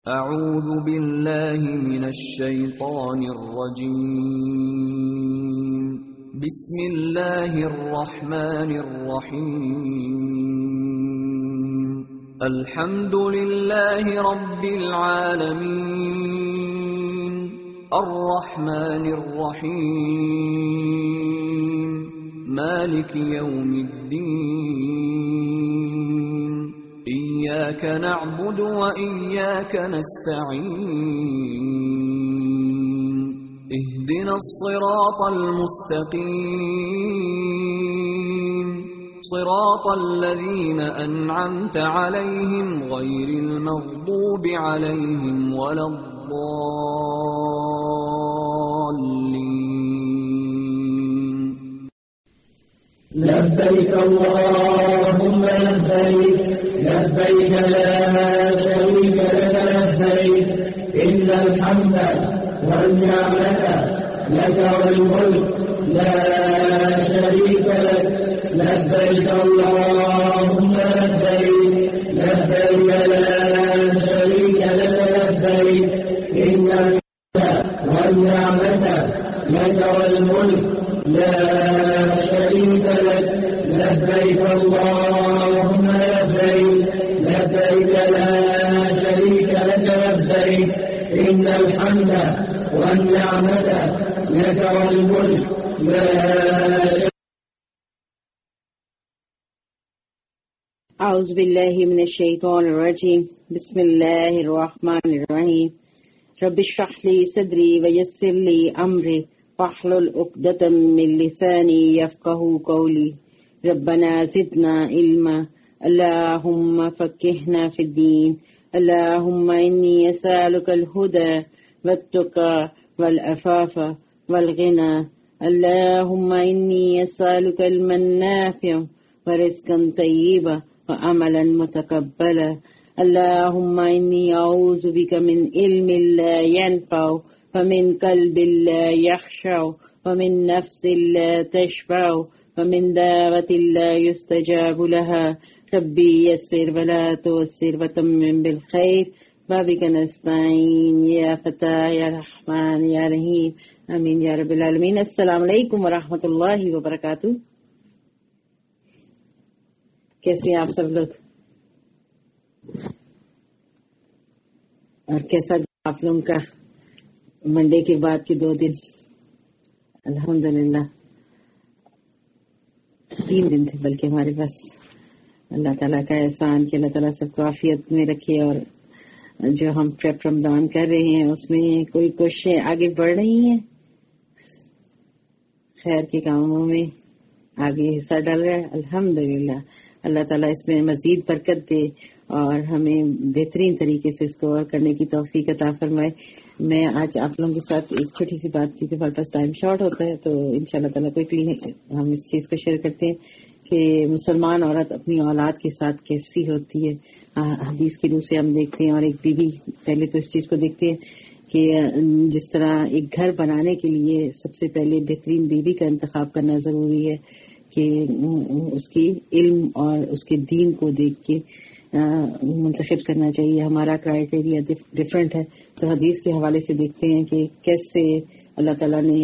اعوذ باللہ من الشیطان الرجیم بسم اللہ الرحمن الرحیم الحمد للہ رب العالمین الرحمن الرحیم مالک یوم الدین إياك نعبد وإياك نستعين اهدنا الصراط المستقيم صراط الذين أنعمت عليهم غير المغضوب عليهم ولا الضالين. لبيك اللهم لبيك لبيك لا شريك لك لبيك إن الحمد والنعمة لك والملك لا شريك لك لبيك اللهم لبيك لبيك لا شريك لك لبيك إن الحمد والنعمة لك والملك لا شريك لك لبيك اللهم لبيك لبيك لا شريك لك لبيك إن الحمد والنعمة لك والملك لا شريك. أعوذ بالله من الشيطان الرجيم بسم الله الرحمن الرحيم رب اشرح لي صدري ويسر لي أمري واحلل عقدة من لساني يفقهوا قولي ربنا زدنا علما اللهم فقهنا في الدين اللهم إني أسألك الهدى والتقى والعفاف والغنى اللهم إني أسألك علما نافعا ورزقا طيبا وعملا متقبلا اللهم إني أعوذ بك من علم لا ينفع ومن قلب لا يخشع ومن نفس لا تشبع ومن دعوة لا يستجاب لها ربي يسر ولا تعسر وتمم بالخير وبك نستعين يا فتاح يا رحمن يا رحيم آمين يا رب العالمين. السلام علیکم ورحمۃ اللہ وبرکاتہ. کیسے ہیں آپ سب لوگ اور کیسا آپ لوگوں کا منڈے کے بعد کے 2 دن؟ الحمدللہ 3 دن تھے بلکہ ہمارے پاس. اللہ تعالیٰ کا احسان کہ اللہ تعالیٰ سب کو عافیت میں رکھے اور جو ہم پریپ رمضان کر رہے ہیں اس میں کوئی کوششیں آگے بڑھ رہی ہیں، خیر کے کاموں میں آگے حصہ ڈال رہا ہے. الحمدللہ اللہ تعالیٰ اس میں مزید برکت دے اور ہمیں بہترین طریقے سے اس کو اور کرنے کی توفیق عطا فرمائے. میں آج آپ لوگوں کے ساتھ ایک چھوٹی سی بات کی کہ ہمارے پاس ٹائم شارٹ ہوتا ہے تو انشاءاللہ تعالیٰ کوئی ہم اس چیز کو شیئر کرتے ہیں کہ مسلمان عورت اپنی اولاد کے ساتھ کیسی ہوتی ہے. حدیث کی روح سے ہم دیکھتے ہیں اور ایک بیوی پہلے تو اس چیز کو دیکھتے ہیں کہ جس طرح ایک گھر بنانے کے لیے سب سے پہلے بہترین بیوی کا انتخاب کرنا ضروری ہے کہ اس کی علم اور اس کے دین کو دیکھ کے منتخب کرنا چاہیے. ہمارا کرائیٹیریا ڈفرینٹ ہے تو حدیث کے حوالے سے دیکھتے ہیں کہ کیسے اللہ تعالیٰ نے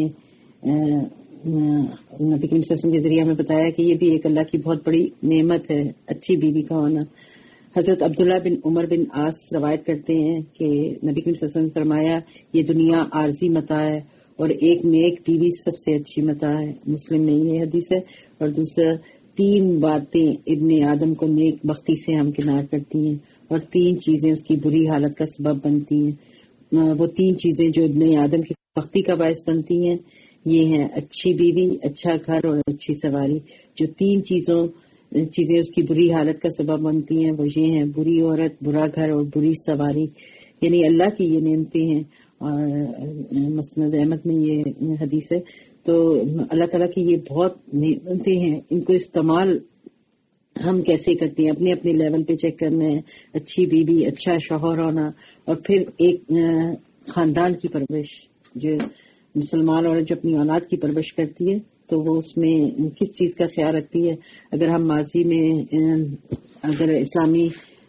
نبی کریم صلی اللہ علیہ وسلم کے ذریعے ہمیں بتایا کہ یہ بھی ایک اللہ کی بہت بڑی نعمت ہے اچھی بیوی کا ہونا. حضرت عبداللہ بن عمر بن عاص روایت کرتے ہیں کہ نبی کریم صلی اللہ علیہ وسلم نے فرمایا یہ دنیا عارضی متاع ہے اور ایک نیک بیوی سب سے اچھی متاع ہے. مسلم میں یہ حدیث ہے. اور دوسرا 3 باتیں ابن آدم کو نیک بختی سے ہمکنار کرتی ہیں اور 3 چیزیں اس کی بری حالت کا سبب بنتی ہیں. وہ 3 چیزیں جو ابن آدم کی بختی کا باعث بنتی ہیں یہ ہیں اچھی بیوی، اچھا گھر اور اچھی سواری. جو 3 چیزیں اس کی بری حالت کا سبب بنتی ہیں وہ یہ ہیں بری عورت، برا گھر اور بری سواری. یعنی اللہ کی یہ نعمتیں ہیں اور مسند احمد میں یہ حدیث ہے. تو اللہ تعالیٰ کی یہ بہت نعمتیں ہیں، ان کو استعمال ہم کیسے کرتے ہیں اپنے اپنے لیول پہ چیک کرنا ہے. اچھی بیوی، اچھا شوہر ہونا اور پھر ایک خاندان کی پرورش. جو مسلمان عورت جو اپنی اولاد کی پرورش کرتی ہے تو وہ اس میں کس چیز کا خیال رکھتی ہے. اگر ہم ماضی میں اگر اسلامی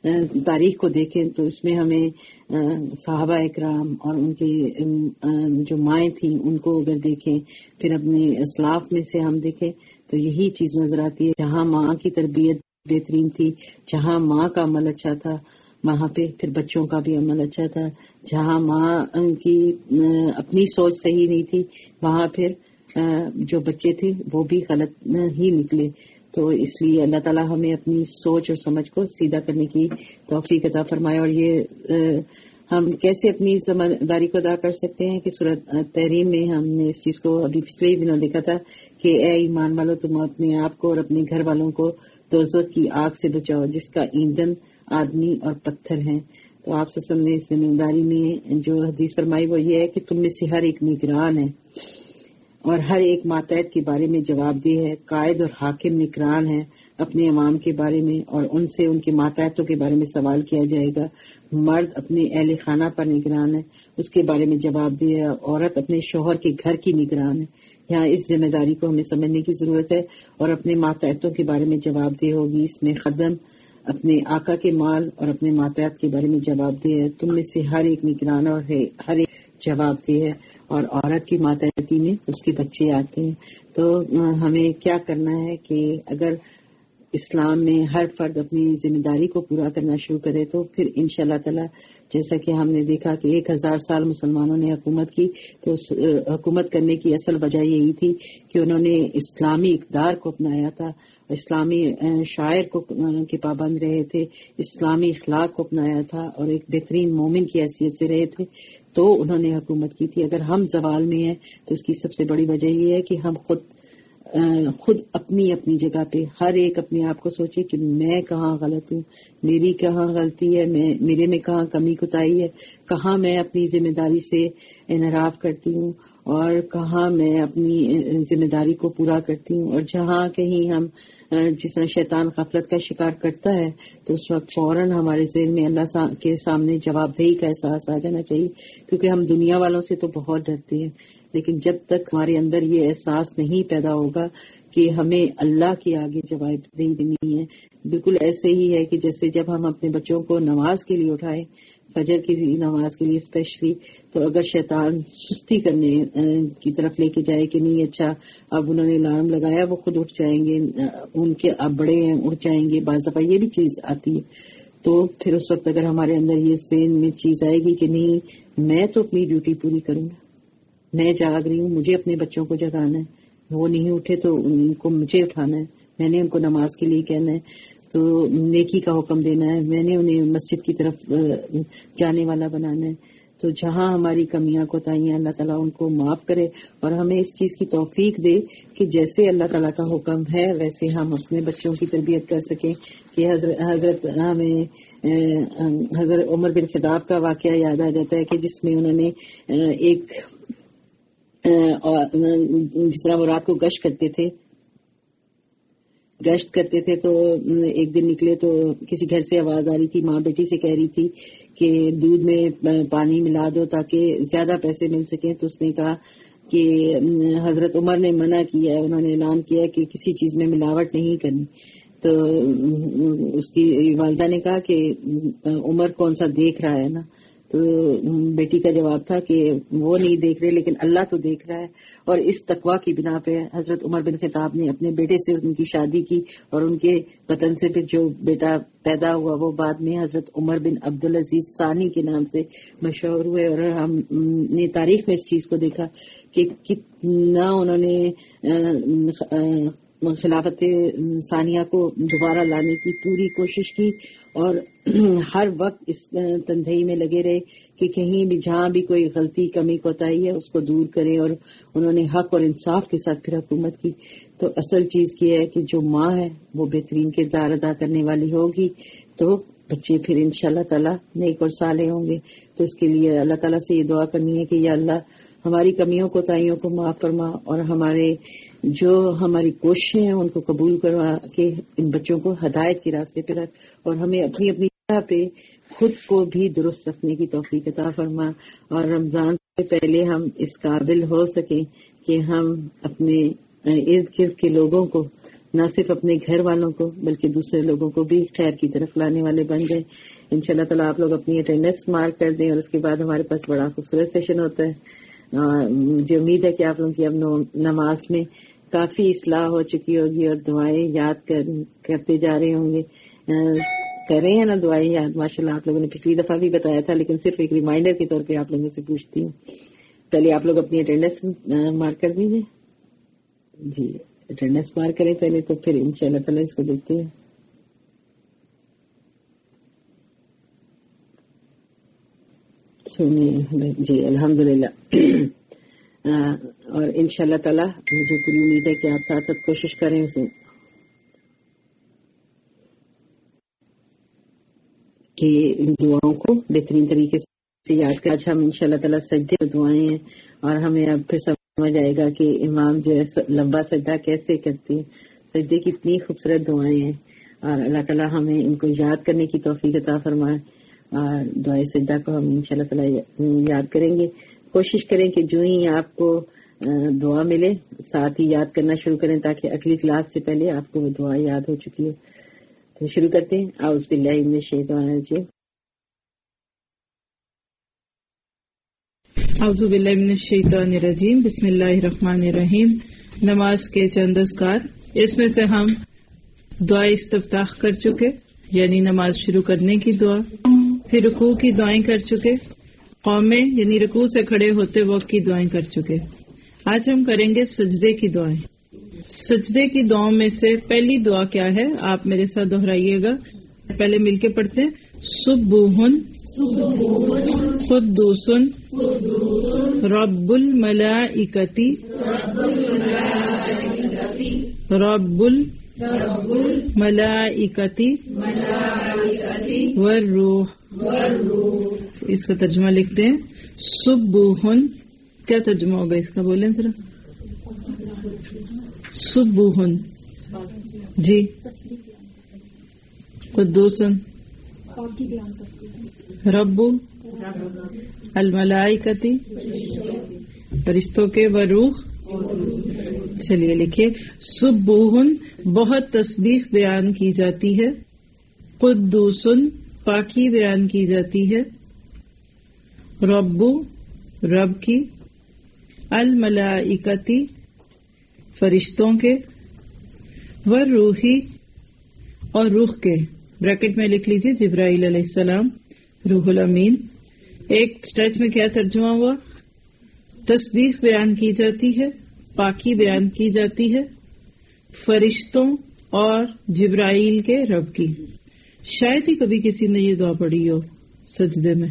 تاریخ کو دیکھیں تو اس میں ہمیں صحابہ اکرام اور ان کی جو مائیں تھیں ان کو اگر دیکھیں، پھر اپنے اسلاف میں سے ہم دیکھیں تو یہی چیز نظر آتی ہے. جہاں ماں کی تربیت بہترین تھی، جہاں ماں کا عمل اچھا تھا وہاں پہ پھر بچوں کا بھی عمل اچھا تھا. جہاں ماں کی اپنی سوچ صحیح نہیں تھی وہاں پھر جو بچے تھے وہ بھی غلط ہی نکلے. تو اس لیے اللہ تعالیٰ ہمیں اپنی سوچ اور سمجھ کو سیدھا کرنے کی توفیق عطا فرمائے. اور یہ ہم کیسے اپنی ذمہ داری کو ادا کر سکتے ہیں کہ سورۃ تحریم میں ہم نے اس چیز کو ابھی پچھلے ہی دنوں دیکھا تھا کہ اے ایمان والو تم اپنے آپ کو اور اپنے گھر والوں کو دوزخ کی آگ سے بچاؤ جس کا ایندھن آدمی اور پتھر ہیں. تو آپ صلی اللہ علیہ وسلم نے اس ذمہ داری میں جو حدیث فرمائی وہ یہ ہے کہ تم میں سے ہر ایک نگران ہے اور ہر ایک ماتحت کے بارے میں جواب دہ ہے. قائد اور حاکم نگران ہے اپنے عوام کے بارے میں اور ان سے ان کے ماتحتوں کے بارے میں سوال کیا جائے گا. مرد اپنے اہل خانہ پر نگران ہے، اس کے بارے میں جواب دہ ہے. عورت اپنے شوہر کے گھر کی نگران ہے. یہاں اس ذمہ داری کو ہمیں سمجھنے کی ضرورت ہے اور اپنے ماتحتوں کے بارے میں جواب دہ ہوگی. اس میں خدم اپنے آقا کے مال اور اپنے ماتحت کے بارے میں جواب دہ ہے. تم میں سے ہر ایک نگران اور ہر ایک جواب دہ ہے. اور عورت کی ماتحتی میں اس کے بچے آتے ہیں. تو ہمیں کیا کرنا ہے کہ اگر اسلام میں ہر فرد اپنی ذمہ داری کو پورا کرنا شروع کرے تو پھر انشاءاللہ تعالی جیسا کہ ہم نے دیکھا کہ 1000 سال مسلمانوں نے حکومت کی تو حکومت کرنے کی اصل وجہ یہی تھی کہ انہوں نے اسلامی اقدار کو اپنایا تھا، اسلامی شاعر کو کے پابند رہے تھے، اسلامی اخلاق کو اپنایا تھا اور ایک بہترین مومن کی حیثیت سے رہے تھے تو انہوں نے حکومت کی تھی. اگر ہم زوال میں ہیں تو اس کی سب سے بڑی وجہ یہ ہے کہ ہم خود اپنی جگہ پہ ہر ایک اپنے آپ کو سوچے کہ میں کہاں غلط ہوں، میری کہاں غلطی ہے، میرے میں کہاں کمی کوتاہی ہے، کہاں میں اپنی ذمہ داری سے انحراف کرتی ہوں اور کہاں میں اپنی ذمہ داری کو پورا کرتی ہوں. اور جہاں کہیں ہم جس طرح شیطان غفلت کا شکار کرتا ہے تو اس وقت فوراً ہمارے ذہن میں اللہ کے سامنے جواب دہی کا احساس آ جانا چاہیے، کیونکہ ہم دنیا والوں سے تو بہت ڈرتے ہیں لیکن جب تک ہمارے اندر یہ احساس نہیں پیدا ہوگا کہ ہمیں اللہ کے آگے جواب دہی دینی ہے. بالکل ایسے ہی ہے کہ جیسے جب ہم اپنے بچوں کو نماز کے لیے اٹھائیں، فجر کی نماز کے لیے اسپیشلی، تو اگر شیطان سستی کرنے کی طرف لے کے جائے کہ نہیں اچھا اب انہوں نے الارم لگایا وہ خود اٹھ جائیں گے، ان کے اب بڑے ہیں اٹھ جائیں گے، بعض دفعہ یہ بھی چیز آتی ہے. تو پھر اس وقت اگر ہمارے اندر یہ ذہن میں چیز آئے گی کہ نہیں میں تو اپنی ڈیوٹی پوری کروں گا، میں جاگ رہی ہوں، مجھے اپنے بچوں کو جگانا ہے، وہ نہیں اٹھے تو ان کو مجھے اٹھانا ہے، میں نے ان کو نماز کے لیے کہنا ہے، تو نیکی کا حکم دینا ہے، میں نے انہیں مسجد کی طرف جانے والا بنانا ہے. تو جہاں ہماری کمیاں کوتاہیاں اللہ تعالیٰ ان کو معاف کرے اور ہمیں اس چیز کی توفیق دے کہ جیسے اللہ تعالیٰ کا حکم ہے ویسے ہم اپنے بچوں کی تربیت کر سکیں. کہ حضرت ہمیں حضرت عمر بن خطاب کا واقعہ یاد آ جاتا ہے کہ جس میں انہوں نے ایک جس طرح وہ رات کو گشت کرتے تھے تو ایک دن نکلے تو کسی گھر سے آواز آ رہی تھی، ماں بیٹی سے کہہ رہی تھی کہ دودھ میں پانی ملا دو تاکہ زیادہ پیسے مل سکیں. تو اس نے کہا کہ حضرت عمر نے منع کیا ہے، انہوں نے اعلان کیا کہ کسی چیز میں ملاوٹ نہیں کرنی. تو اس کی والدہ نے کہا کہ عمر کون سا دیکھ رہا ہے نا. تو بیٹی کا جواب تھا کہ وہ نہیں دیکھ رہے لیکن اللہ تو دیکھ رہا ہے. اور اس تقوی کی بنا پہ حضرت عمر بن خطاب نے اپنے بیٹے سے ان کی شادی کی اور ان کے وطن سے پھر جو بیٹا پیدا ہوا وہ بعد میں حضرت عمر بن عبدالعزیز ثانی کے نام سے مشہور ہوئے. اور ہم نے تاریخ میں اس چیز کو دیکھا کہ کتنا انہوں نے خلافت ثانیہ کو دوبارہ لانے کی پوری کوشش کی اور ہر وقت اس تندہی میں لگے رہے کہ کہیں بھی جہاں بھی کوئی غلطی کمی کوتاہی ہے اس کو دور کرے. اور انہوں نے حق اور انصاف کے ساتھ پھر حکومت کی. تو اصل چیز یہ ہے کہ جو ماں ہے وہ بہترین کردار ادا کرنے والی ہوگی تو بچے پھر انشاءاللہ تعالی نیک اور صالح ہوں گے. تو اس کے لیے اللہ تعالیٰ سے یہ دعا کرنی ہے کہ یا اللہ ہماری کمیوں کوتاہیوں کو معاف فرما اور ہماری کوششیں ہیں ان کو قبول کروا کے ان بچوں کو ہدایت کے راستے پہ رکھ اور ہمیں اپنی جگہ پہ خود کو بھی درست رکھنے کی توفیق عطا فرما. اور رمضان سے پہلے ہم اس قابل ہو سکیں کہ ہم اپنے ارد گرد کے لوگوں کو نہ صرف اپنے گھر والوں کو بلکہ دوسرے لوگوں کو بھی خیر کی طرف لانے والے بن جائیں. انشاءاللہ تعالیٰ آپ لوگ اپنی اٹینڈنس مارک کر دیں اور اس کے بعد ہمارے پاس بڑا خوبصورت سیشن ہوتا ہے. مجھے امید ہے کہ آپ لوگوں کی اب نماز میں کافی اصلاح ہو چکی ہوگی اور دعائیں یاد کرتے جا رہے ہوں گے. کر رہے ہیں نا دعائیں یاد؟ ماشاءاللہ آپ لوگوں نے پچھلی دفعہ بھی بتایا تھا، لیکن صرف ایک ریمائنڈر کے طور پہ آپ لوگوں سے پوچھتی ہوں. پہلے آپ لوگ اپنی اٹینڈنس مارک کر دیجیے. جی اٹینڈنس مارک کریں پہلے، تو پھر انشاءاللہ تعالیٰ اس کو دیکھتے ہیں. جی الحمدللہ. اور انشاءاللہ تعالیٰ مجھے پوری امید ہے کہ آپ ساتھ ساتھ کوشش کریں اسے کہ ان دعاؤں کو بہترین طریقے سے یاد کر. آج ہم انشاءاللہ تعالیٰ سجدے دعائیں ہیں اور ہمیں اب پھر سمجھ آئے گا کہ امام جو ہے لمبا سجدہ کیسے کرتے ہیں. سجدے کی اتنی خوبصورت دعائیں ہیں اور اللہ تعالیٰ ہمیں ان کو یاد کرنے کی توفیق عطا فرمائے. اور دعائے سجدہ کو ہم انشاءاللہ تعالیٰ یاد کریں گے. کوشش کریں کہ جو ہی آپ کو دعا ملے ساتھ ہی یاد کرنا شروع کریں تاکہ اگلی کلاس سے پہلے آپ کو وہ دعا یاد ہو چکی ہو. تو شروع کرتے ہیں. اعوذ باللہ من الشیطان الرجیم. اعوذ باللہ من الشیطان الرجیم. بسم اللہ الرحمن الرحیم. نماز کے چند اذکار، اس میں سے ہم دعا استفتاح کر چکے، یعنی نماز شروع کرنے کی دعا، پھر رکوع کی دعائیں کر چکے، قومیں یعنی رکوع سے کھڑے ہوتے وقت کی دعائیں کر چکے. آج ہم کریں گے سجدے کی دعائیں. سجدے کی دعاؤں میں سے پہلی دعا کیا ہے آپ میرے ساتھ دہرائیے گا. پہلے مل کے پڑھتے ہیں. سبوحن قدوسن رب الملائکتی رب الملائکتی والروح. اس کا ترجمہ لکھتے ہیں. سبوحن کیا ترجمہ ہوگا اس کا؟ بولیں ذرا. سبوحن جی، قدوسن رب الملائکتی فرشتوں کے، وروح. چلیے لکھیے. سبوحن بہت تسبیح بیان کی جاتی ہے، قدوسن پاکی بیان کی جاتی ہے، رب رب کی، الملائکتی فرشتوں کے، والروحی اور روح کے. بریکٹ میں لکھ لیجیے جبرائیل علیہ السلام، روح الامین. ایک سٹریچ میں کیا ترجمہ ہوا؟ تسبیح بیان کی جاتی ہے، پاکی بیان کی جاتی ہے فرشتوں اور جبرائیل کے رب کی. شاید ہی کبھی کسی نے یہ دعا پڑھی ہو سجدے میں.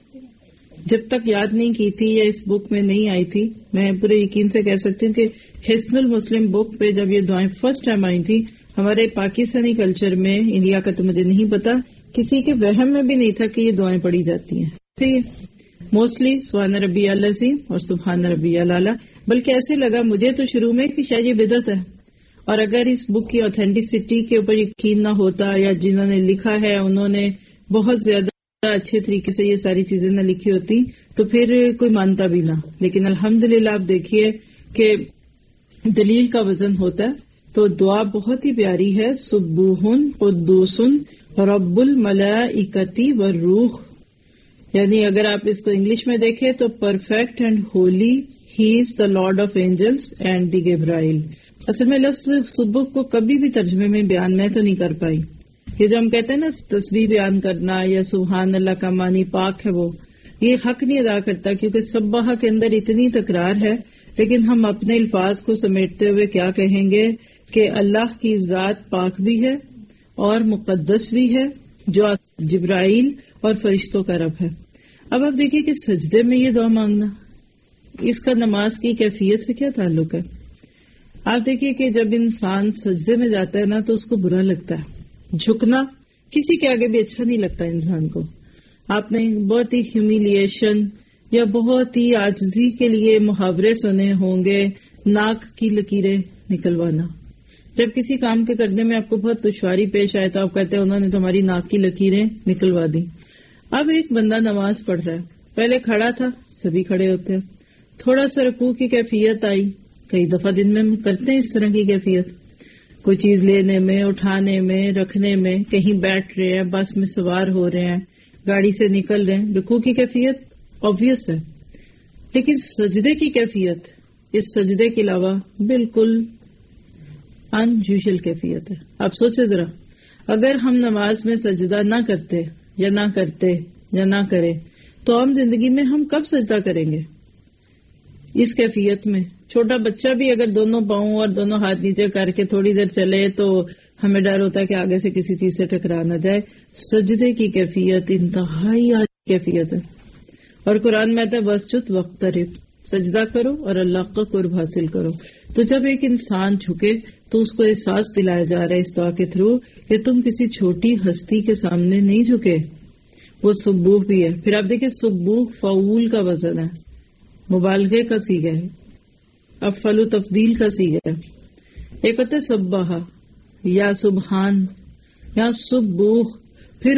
جب تک یاد نہیں کی تھی یا اس بک میں نہیں آئی تھی، میں پورے یقین سے کہہ سکتی ہوں کہ حسن المسلم بک پہ جب یہ دعائیں فرسٹ ٹائم آئی تھی ہمارے پاکستانی کلچر میں، انڈیا کا تو مجھے نہیں پتا، کسی کے وہم میں بھی نہیں تھا کہ یہ دعائیں پڑھی جاتی ہیں. موسٹلی سبحان ربی العظیم اور سبحان ربی الاعلی. بلکہ ایسے لگا مجھے تو شروع میں کہ شاید یہ بدعت ہے، اور اگر اس بک کی اوتھینٹسٹی کے اوپر یقین نہ ہوتا یا جنہوں نے لکھا ہے انہوں نے بہت زیادہ اچھے طریقے سے یہ ساری چیزیں نہ لکھی ہوتی تو پھر کوئی مانتا بھی نہ. لیکن الحمدللہ آپ دیکھیے کہ دلیل کا وزن ہوتا ہے. تو دعا بہت ہی پیاری ہے. سبوحن قدوسن رب الملائکتی والروح، یعنی اگر آپ اس کو انگلش میں دیکھیں تو پرفیکٹ اینڈ ہولی ہی is the lord of angels and the Gabriel. اصل میں لفظ سبح کو کبھی بھی ترجمے میں بیان میں تو نہیں کر پائی. یہ جو ہم کہتے ہیں نا تسبیح بیان کرنا یا سبحان اللہ کا معنی پاک ہے، وہ یہ حق نہیں ادا کرتا، کیونکہ سبح کے اندر اتنی تکرار ہے. لیکن ہم اپنے الفاظ کو سمیٹتے ہوئے کیا کہیں گے کہ اللہ کی ذات پاک بھی ہے اور مقدس بھی ہے، جو جبرائیل اور فرشتوں کا رب ہے. اب آپ دیکھیے کہ سجدے میں یہ دعا مانگنا، اس کا نماز کی کیفیت سے کیا تعلق ہے. آپ دیکھیے کہ جب انسان سجدے میں جاتا ہے نا تو اس کو برا لگتا ہے. جھکنا کسی کے آگے بھی اچھا نہیں لگتا انسان کو. آپ نے بہت ہی ہیومیلیشن یا بہت ہی عاجزی کے لیے محاورے سنے ہوں گے، ناک کی لکیریں نکلوانا. جب کسی کام کے کرنے میں آپ کو بہت دشواری پیش آئے تو آپ کہتے ہیں انہوں نے تمہاری ناک کی لکیریں نکلوا دی. اب ایک بندہ نماز پڑھ رہا ہے، پہلے کھڑا تھا، سبھی کھڑے ہوتے ہیں، تھوڑا سا رکوع کی کیفیت آئی، کئی دفعہ دن میں کرتے ہیں اس طرح کی کیفیت. کوئی چیز لینے میں، اٹھانے میں، رکھنے میں، کہیں بیٹھ رہے ہیں، بس میں سوار ہو رہے ہیں، گاڑی سے نکل رہے ہیں. رکوع کی کیفیت آبویس ہے، لیکن سجدے کی کیفیت اس سجدے کے علاوہ بالکل ان یوزل کیفیت ہے. آپ سوچیں ذرا، اگر ہم نماز میں سجدہ نہ کرتے یا نہ کریں تو عام زندگی میں ہم کب سجدہ کریں گے؟ اس کیفیت میں چھوٹا بچہ بھی اگر دونوں پاؤں اور دونوں ہاتھ نیچے کر کے تھوڑی دیر چلے تو ہمیں ڈر ہوتا ہے کہ آگے سے کسی چیز سے ٹکرا نہ جائے. سجدے کی کیفیت انتہائی عالی کیفیت ہے، اور قرآن میں آتا ہے واسجد واقترب، سجدہ کرو اور اللہ کا قرب حاصل کرو. تو جب ایک انسان جھکے تو اس کو احساس دلایا جا رہا ہے اس دعا کے تھرو کہ تم کسی چھوٹی ہستی کے سامنے نہیں جھکے. وہ سبوح بھی ہے. پھر آپ دیکھیں سبوح فعول کا وزن ہے، مبالغے کا صیغہ ہے، افعل و تفضیل کا صیغہ ہے. ایک ہوتا ہے سبحہ یا سبحان یا سبوح. پھر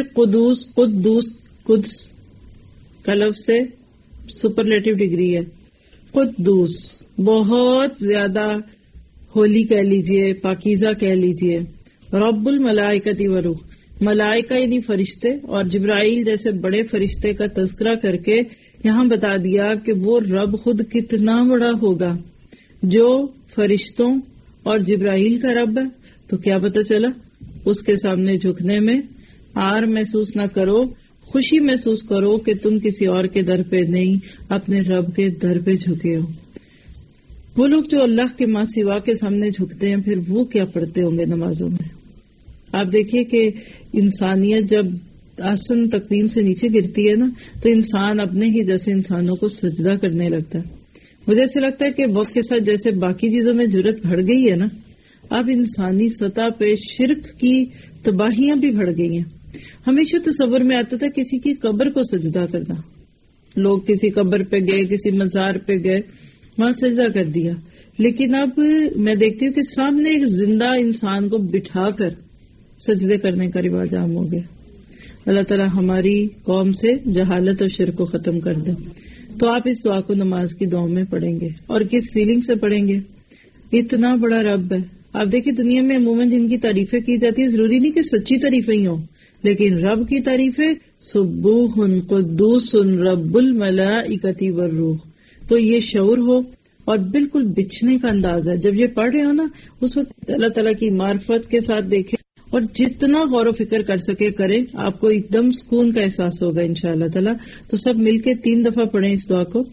قدوس کا لفظ سے سپرلیٹو ڈگری ہے. قدوس بہت زیادہ ہولی کہہ لیجئے، پاکیزہ کہہ لیجئے. رب الملائکۃ والروح، ملائکہ یعنی فرشتے اور جبرائیل جیسے بڑے فرشتے کا تذکرہ کر کے یہاں بتا دیا کہ وہ رب خود کتنا بڑا ہوگا جو فرشتوں اور جبرائیل کا رب ہے. تو کیا پتہ چلا، اس کے سامنے جھکنے میں آر محسوس نہ کرو، خوشی محسوس کرو کہ تم کسی اور کے در پہ نہیں، اپنے رب کے در پہ جھکے ہو. وہ لوگ جو اللہ کے ماں سوا کے سامنے جھکتے ہیں پھر وہ کیا پڑھتے ہوں گے نمازوں میں. آپ دیکھیے کہ انسانیت جب آسن تقویم سے نیچے گرتی ہے نا تو انسان اپنے ہی جیسے انسانوں کو سجدہ کرنے لگتا ہے. مجھے ایسے لگتا ہے کہ وقت کے ساتھ جیسے باقی چیزوں میں جرت بڑھ گئی ہے نا، اب انسانی سطح پہ شرک کی تباہیاں بھی بڑھ گئی ہیں. ہمیشہ تصور میں آتا تھا کسی کی قبر کو سجدہ کرنا، لوگ کسی قبر پہ گئے، کسی مزار پہ گئے، وہاں سجدہ کر دیا. لیکن اب میں دیکھتی ہوں کہ سامنے ایک زندہ انسان کو بٹھا کر سجدے کرنے کا رواج عام ہو گیا. اللہ تعالیٰ ہماری قوم سے جہالت اور شرک کو ختم کر دے. تو آپ اس دعا کو نماز کی دعا میں پڑھیں گے اور کس فیلنگ سے پڑھیں گے؟ اتنا بڑا رب ہے. آپ دیکھیں دنیا میں عموماً جن کی تعریفیں کی جاتی ہیں ضروری نہیں کہ سچی تعریفیں ہی ہوں، لیکن رب کی تعریفیں سبوح قدوس رب الملائکۃ والروح. تو یہ شعور ہو اور بالکل بچھنے کا انداز ہے. جب یہ پڑھ رہے ہو نا اس وقت اللہ تعالیٰ کی معرفت کے ساتھ دیکھیں اور جتنا غور و فکر کر سکے کریں. آپ کو ایک دم سکون کا احساس ہوگا انشاءاللہ تعالیٰ. تو سب مل کے 3 دفعہ پڑھیں اس دعا کو.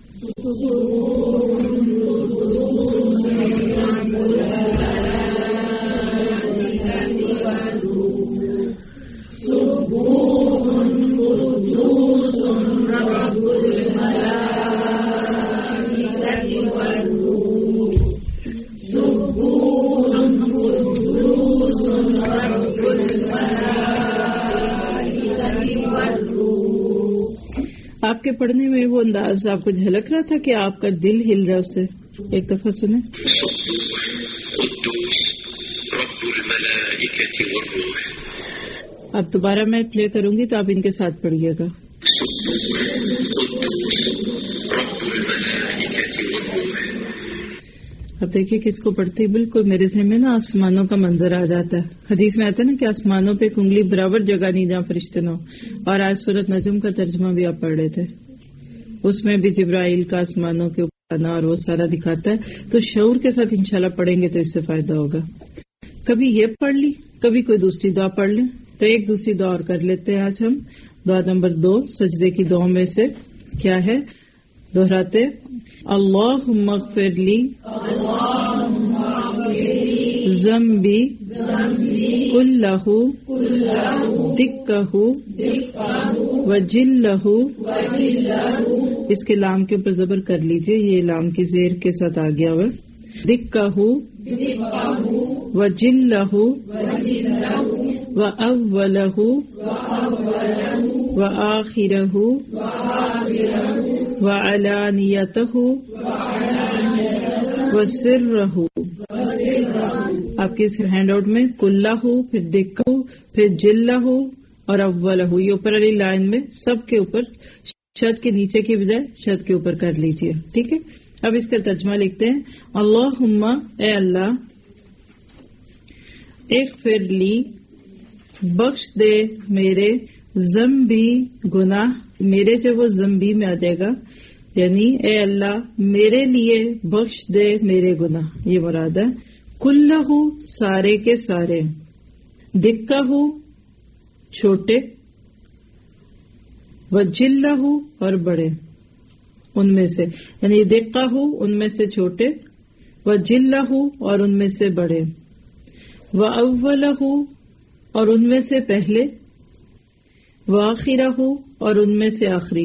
آپ کے پڑھنے میں وہ انداز آپ کو جھلک رہا تھا کہ آپ کا دل ہل رہا اس سے. ایک دفعہ سنیں. قدوس رب الملائکۃ والروح. اب دوبارہ میں پلے کروں گی تو آپ ان کے ساتھ پڑھیے گا. قدوس رب الملائکۃ والروح. اب دیکھیے کس کو پڑھتے بالکل میرے ذہن میں نا آسمانوں کا منظر آ جاتا ہے. حدیث میں آتا ہے نا کہ آسمانوں پہ ایک انگلی برابر جگہ نہیں جہاں فرشتے نہ ہو. اور آج سورۃ نجم کا ترجمہ بھی آپ پڑھ رہے تھے، اس میں بھی جبرائیل کا آسمانوں کے اوپر آنا اور وہ سارا دکھاتا ہے. تو شعور کے ساتھ انشاءاللہ پڑھیں گے تو اس سے فائدہ ہوگا. کبھی یہ پڑھ لی، کبھی کوئی دوسری دعا پڑھ لیں. تو ایک دوسری دعا اور کر لیتے ہیں آج ہم. دعا نمبر 2 سجدے کی دعا میں سے کیا ہے؟ دہراتے اللہم اغفر لی ذنبی کلہ دکہ وجلہ. اس کے لام کے اوپر زبر کر لیجئے، یہ لام کی زیر کے ساتھ آ گیا ہوا. دکہ وجلہ وأولہ وآخرہ وعلانیتہ وسرہ. آپ کے اس ہینڈ آؤٹ میں کلہ پھر دکہ پھر جلہ اور اولہ، یہ اوپر والی لائن میں سب کے اوپر شد کے نیچے کی بجائے شد کے اوپر کر لیجئے. ٹھیک ہے. اب اس کا ترجمہ لکھتے ہیں. اللہم اے اللہ اغفر لی بخش دے میرے ذنبی گناہ، میرے جو وہ ذنبی میں آ جائے گا، یعنی اے اللہ میرے لیے بخش دے میرے گناہ، یہ مراد ہے۔ کلہ سارے کے سارے، دکہ چھوٹے، وجلہ اور بڑے ان میں سے، یعنی دکہ ان میں سے چھوٹے، وجلہ اور ان میں سے بڑے، وَأَوَّلَهُ اور ان میں سے پہلے، وَآخِرَهُ اور ان میں سے آخری،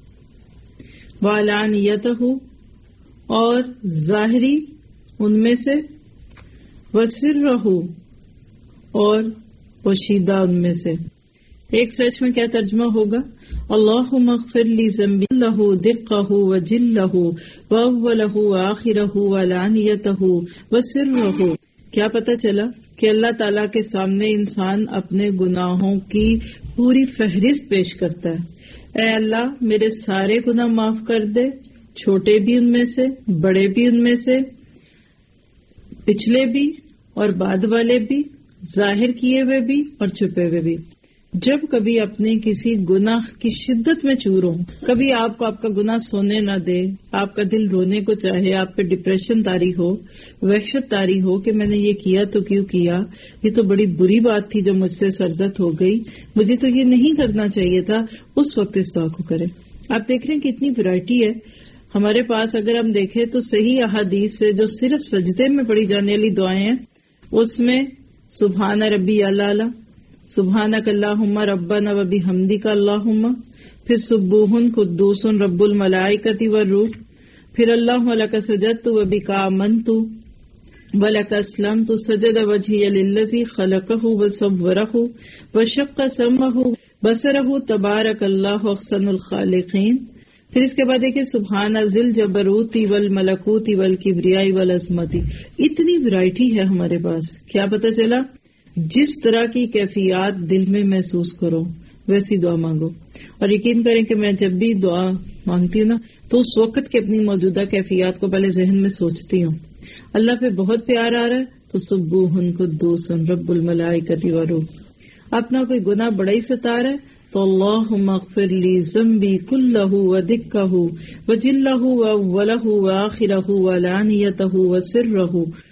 وَعَلَانِيَتَهُ اور ظاہری ان میں سے، وَسِرَّهُ اور پوشیدہ ان میں سے۔ ایک سچ میں کیا ترجمہ ہوگا؟ اللہم اغفر لی ذنبی لہ دقہ وجلہ واولہ وآخرہ وعلانیتہ وسرہ۔ کیا پتہ چلا کہ اللہ تعالیٰ کے سامنے انسان اپنے گناہوں کی پوری فہرست پیش کرتا ہے۔ اے اللہ میرے سارے گناہ معاف کر دے، چھوٹے بھی ان میں سے، بڑے بھی ان میں سے، پچھلے بھی اور بعد والے بھی، ظاہر کیے ہوئے بھی اور چھپے ہوئے بھی۔ جب کبھی اپنے کسی گناہ کی شدت میں چور ہو، کبھی آپ کو آپ کا گناہ سونے نہ دے، آپ کا دل رونے کو چاہے، آپ پہ ڈپریشن طاری ہو، وحشت طاری ہو کہ میں نے یہ کیا تو کیوں کیا، یہ تو بڑی بری بات تھی جو مجھ سے سرزد ہو گئی، مجھے تو یہ نہیں کرنا چاہیے تھا، اس وقت اس دعا کو کریں۔ آپ دیکھ رہے ہیں کہ اتنی ویرائٹی ہے ہمارے پاس۔ اگر ہم دیکھیں تو صحیح احادیث سے جو صرف سجدے میں پڑھی جانے والی دعائیں ہیں، اس میں سبحان ربی الاعلی، سبحانک اللہم ربنا و بحمدک اللہم، پھر سبوح قدوس رب الملائکۃ والروح، پھر اللہم لک سجدت و بک آمنت ولک اسلمت، سجد وجہی للذی خلقہ وصورہ وشق سمعہ بصرہ تبارک اللہ احسن الخالقین۔ پھر اس کے بعد دیکھیں سبحان ذی الجبروت والملکوت والکبریاء والعظمت۔ اتنی ورائٹی ہے ہمارے پاس۔ کیا پتہ چلا؟ جس طرح کی کیفیات دل میں محسوس کرو ویسی دعا مانگو، اور یقین کریں کہ میں جب بھی دعا مانگتی ہوں نا تو اس وقت کی اپنی موجودہ کیفیات کو پہلے ذہن میں سوچتی ہوں۔ اللہ پہ بہت پیار آ رہا ہے تو سبوح قدوس رب الملائکۃ والروح۔ اپنا کوئی گناہ بڑا ہی ستا رہا ہے تو اللہم اغفر لی ذنبی کلہ ودکہ وجلہ واولہ وآخرہ وعلانیتہ وسرہ۔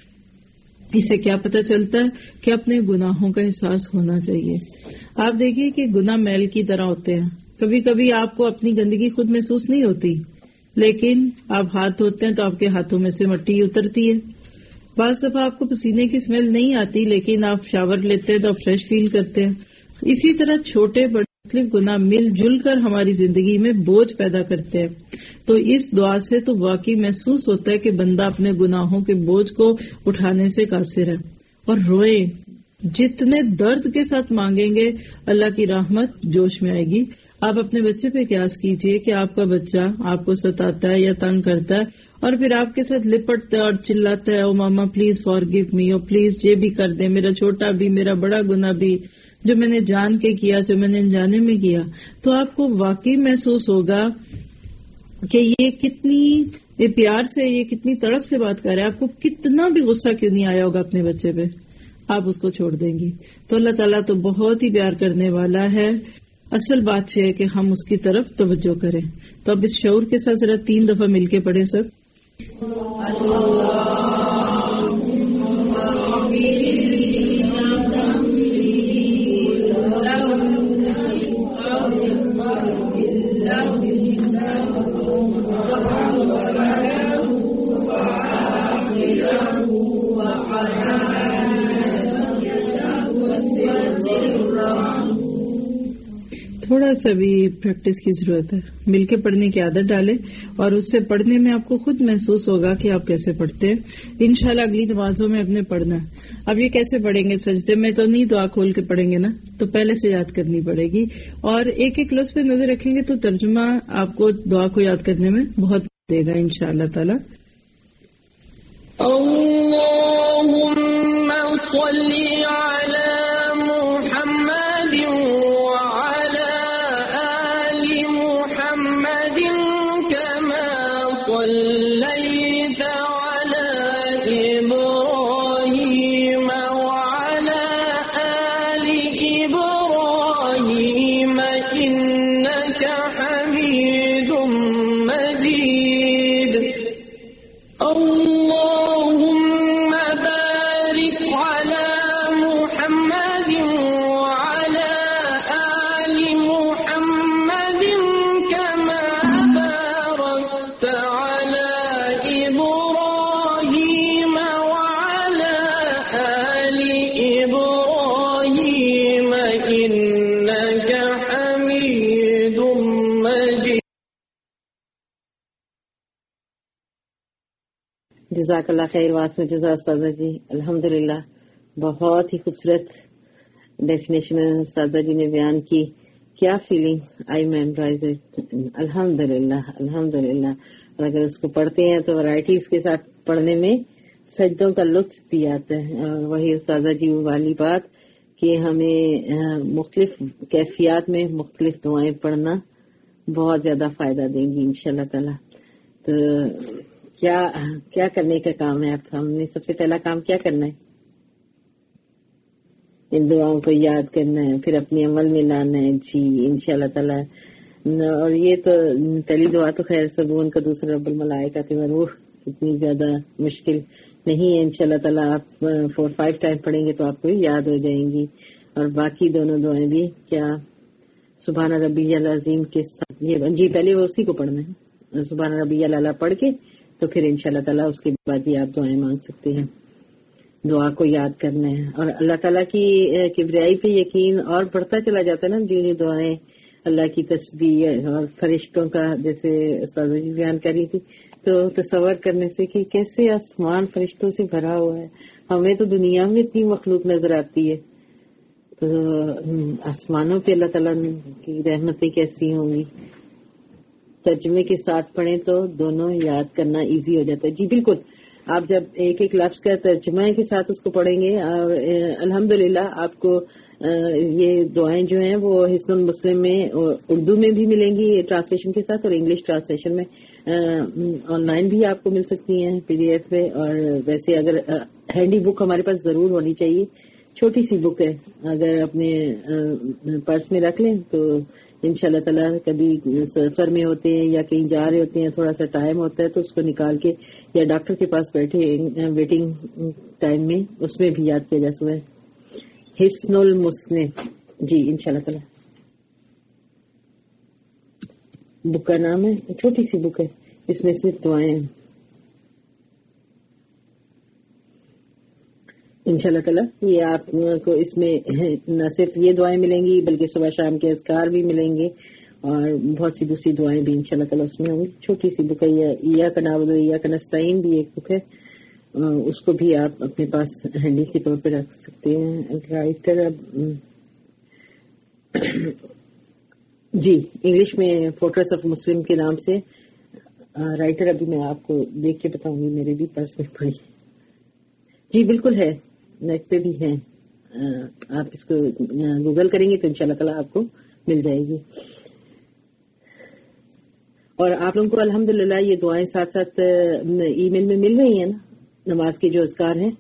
اسے کیا پتہ چلتا ہے کہ اپنے گناہوں کا احساس ہونا چاہیے۔ آپ دیکھیے کہ گناہ میل کی طرح ہوتے ہیں، کبھی کبھی آپ کو اپنی گندگی خود محسوس نہیں ہوتی، لیکن آپ ہاتھ دھوتے ہیں تو آپ کے ہاتھوں میں سے مٹی اترتی ہے۔ بعض دفعہ آپ کو پسینے کی اسمیل نہیں آتی، لیکن آپ شاور لیتے ہیں تو آپ فریش فیل کرتے ہیں۔ اسی طرح چھوٹے بڑے مختلف گناہ مل جل کر ہماری زندگی میں بوجھ پیدا کرتے ہیں۔ تو اس دعا سے تو واقعی محسوس ہوتا ہے کہ بندہ اپنے گناہوں کے بوجھ کو اٹھانے سے قاصر ہے، اور روئے جتنے درد کے ساتھ مانگیں گے اللہ کی رحمت جوش میں آئے گی۔ آپ اپنے بچے پہ قیاس کیجئے کہ آپ کا بچہ آپ کو ستاتا ہے یا تنگ کرتا ہے اور پھر آپ کے ساتھ لپٹتا ہے اور چلاتا ہے، oh mama please forgive me, oh please یہ بھی کر دیں، میرا چھوٹا بھی، میرا بڑا گناہ بھی، جو میں نے جان کے کیا، جو میں نے انجانے میں کیا، تو آپ کو واقعی محسوس ہوگا کہ یہ کتنی پیار سے، یہ کتنی تڑپ سے بات کر رہا ہے۔ آپ کو کتنا بھی غصہ کیوں نہیں آیا ہوگا اپنے بچے پہ، آپ اس کو چھوڑ دیں گی۔ تو اللہ تعالیٰ تو بہت ہی پیار کرنے والا ہے، اصل بات یہ ہے کہ ہم اس کی طرف توجہ کریں۔ تو اب اس شعور کے ساتھ ذرا 3 دفعہ مل کے پڑھیں سب۔ تھوڑا سا بھی پریکٹس کی ضرورت ہے، مل کے پڑھنے کی عادت ڈالیں اور اس سے پڑھنے میں آپ کو خود محسوس ہوگا کہ آپ کیسے پڑھتے ہیں۔ انشاءاللہ اگلی نمازوں میں اپنے پڑھنا ہے۔ اب یہ کیسے پڑھیں گے؟ سجدے میں تو نہیں دعا کھول کے پڑھیں گے نا، تو پہلے سے یاد کرنی پڑے گی، اور ایک ایک لفظ پہ نظر رکھیں گے تو ترجمہ آپ کو دعا کو یاد کرنے میں بہت دے گا انشاءاللہ تعالی۔ اللہم صلی علی محمد وعلی آل محمد كما صلیت علی ابراہیم وعلی جزاک اللہ خیر واسع جزا استاذہ جی. الحمدللہ بہت ہی خوبصورت ڈیفینیشن استاذہ جی نے بیان کی. کیا فیلنگ آئی میمورائز اٹ. الحمدللہ الحمدللہ. اور اگر اس کو پڑھتے ہیں تو ورائٹیز کے ساتھ پڑھنے میں سجدوں کا لطف بھی آتا ہے. اور وہی استاذہ جی والی بات کہ ہمیں مختلف کیفیات میں مختلف دعائیں پڑھنا بہت زیادہ فائدہ دیں گی انشاءاللہ تعالی. تو کیا کرنے کا کام ہے. اب ہم نے سب سے پہلا کام کیا کرنا ہے؟ ان دعاؤں کو یاد کرنا ہے، پھر اپنے عمل میں لانا ہے. جی انشاءاللہ تعالی. اور یہ تو پہلی دعا تو خیر سبون کا دوسرا رب الملائکۃ والروح اتنی زیادہ مشکل نہیں ہے. انشاءاللہ تعالی آپ 4-5 ٹائم پڑھیں گے تو آپ کو یاد ہو جائیں گی. اور باقی دونوں دعائیں بھی کیا سبحان ربی العظیم کے ساتھ جی پہلے وہ اسی کو پڑھنا ہے. سبحان ربی العلیٰ پڑھ کے تو پھر انشاءاللہ تعالیٰ اس کے بعد یہ آپ دعائیں مانگ سکتے ہیں. دعا کو یاد کرنا ہے اور اللہ تعالیٰ کی کبریائی پہ یقین اور بڑھتا چلا جاتا ہے نا. جو یہ دعائیں اللہ کی تسبیح اور فرشتوں کا جیسے استاد جی بیان کر رہی تھی تو تصور کرنے سے کہ کیسے آسمان فرشتوں سے بھرا ہوا ہے. ہمیں تو دنیا میں اتنی مخلوق نظر آتی ہے تو آسمانوں پہ اللہ تعالیٰ کی رحمتیں کیسی ہوں گی. ترجمے کے ساتھ پڑھیں تو دونوں یاد کرنا ایزی ہو جاتا ہے. جی بالکل. آپ جب ایک ایک لفظ کا ترجمہ کے ساتھ اس کو پڑھیں گے اور الحمدللہ آپ کو یہ دعائیں جو ہیں وہ حصن المسلم میں اردو میں بھی ملیں گی ٹرانسلیشن کے ساتھ اور انگلش ٹرانسلیشن میں آن لائن بھی آپ کو مل سکتی ہیں PDF پہ. اور ویسے اگر ہینڈی بک ہمارے پاس ضرور ہونی چاہیے. چھوٹی سی بک ہے اگر اپنے پرس میں رکھ لیں تو انشاءاللہ تعالیٰ کبھی سفر میں ہوتے ہیں یا کہیں جا رہے ہوتے ہیں تھوڑا سا ٹائم ہوتا ہے تو اس کو نکال کے یا ڈاکٹر کے پاس بیٹھے ویٹنگ ٹائم میں اس میں بھی یاد کیا جا سکتا ہے. حصن المسلم جی انشاءاللہ تعالیٰ بک کا نام ہے. چھوٹی سی بک ہے اس میں صرف دعائیں ہیں. انشاءاللہ تعالیٰ یہ آپ کو اس میں نہ صرف یہ دعائیں ملیں گی بلکہ صبح شام کے اذکار بھی ملیں گے اور بہت سی دوسری دعائیں بھی انشاءاللہ تعالیٰ اس میں ہوں گی. چھوٹی سی بک ہے. ایاک نعبد و ایاک نستعین بھی ایک بک ہے. اس کو بھی آپ اپنے پاس ہینڈی کے طور پہ رکھ سکتے ہیں. رائٹر جی انگلش میں فورٹریس آف مسلم کے نام سے رائٹر ابھی میں آپ کو دیکھ کے بتاؤں گی. میرے بھی پرس میں پڑی. جی بالکل ہے. نیٹ پہ بھی ہے. آپ اس کو گوگل کریں گے تو انشاءاللہ تعالیٰ آپ کو مل جائے گی. اور آپ لوگوں کو الحمدللہ یہ دعائیں ساتھ ساتھ ای میل میں مل رہی ہیں نا نماز کے جو اذکار ہیں.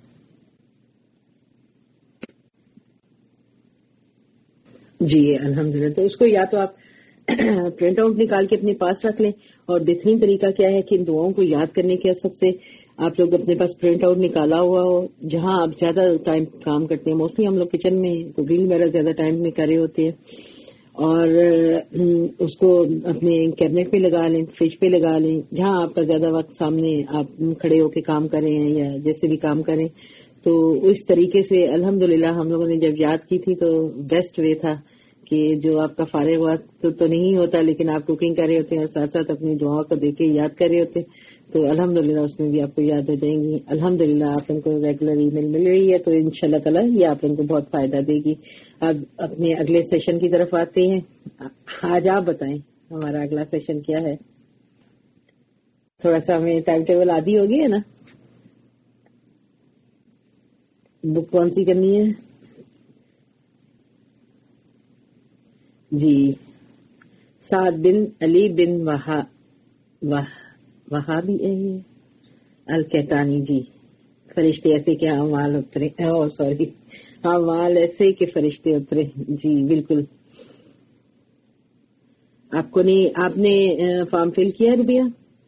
جی الحمدللہ. تو اس کو یا تو آپ پرنٹ آؤٹ نکال کے اپنے پاس رکھ لیں اور بہترین طریقہ کیا ہے کہ ان دعاؤں کو یاد کرنے کے سب سے آپ لوگ اپنے پاس پرنٹ آؤٹ نکالا ہوا ہو جہاں آپ زیادہ ٹائم کام کرتے ہیں. موسٹلی ہم لوگ کچن میں کوکنگ وغیرہ زیادہ ٹائم میں کر رہے ہوتے ہیں اور اس کو اپنے کیبنٹ پہ لگا لیں فریج پہ لگا لیں جہاں آپ کا زیادہ وقت سامنے آپ کھڑے ہو کے کام کر رہے ہیں یا جیسے بھی کام کریں. تو اس طریقے سے الحمدللہ ہم لوگوں نے جب یاد کی تھی تو بیسٹ وے تھا کہ جو آپ کا فارغ وقت تو نہیں ہوتا لیکن آپ کوکنگ کر رہے ہوتے ہیں اور ساتھ ساتھ اپنی دعاؤں کو دیکھ کے یاد کر رہے ہوتے ہیں تو الحمدللہ اس میں بھی آپ کو یاد ہو جائیں گی. الحمدللہ آپ ان کو ریگولر ای میل مل رہی ہے تو انشاءاللہ تعالیٰ یہ آپ ان کو بہت فائدہ دے گی. اب اپنے اگلے سیشن کی طرف آتے ہیں. آج آپ بتائیں ہمارا اگلا سیشن کیا ہے. تھوڑا سا ہمیں ٹائم ٹیبل عادی ہو گئی ہے نا. بک کون سی کرنی ہے؟ جی سعد بن علی بن وہابی الکہتانی. جی فرشتے ایسے کہ اعمال اترے. سوری اعمال ایسے کہ فرشتے اترے. جی بالکل. آپ نے فارم فل کیا ہے ربیہ؟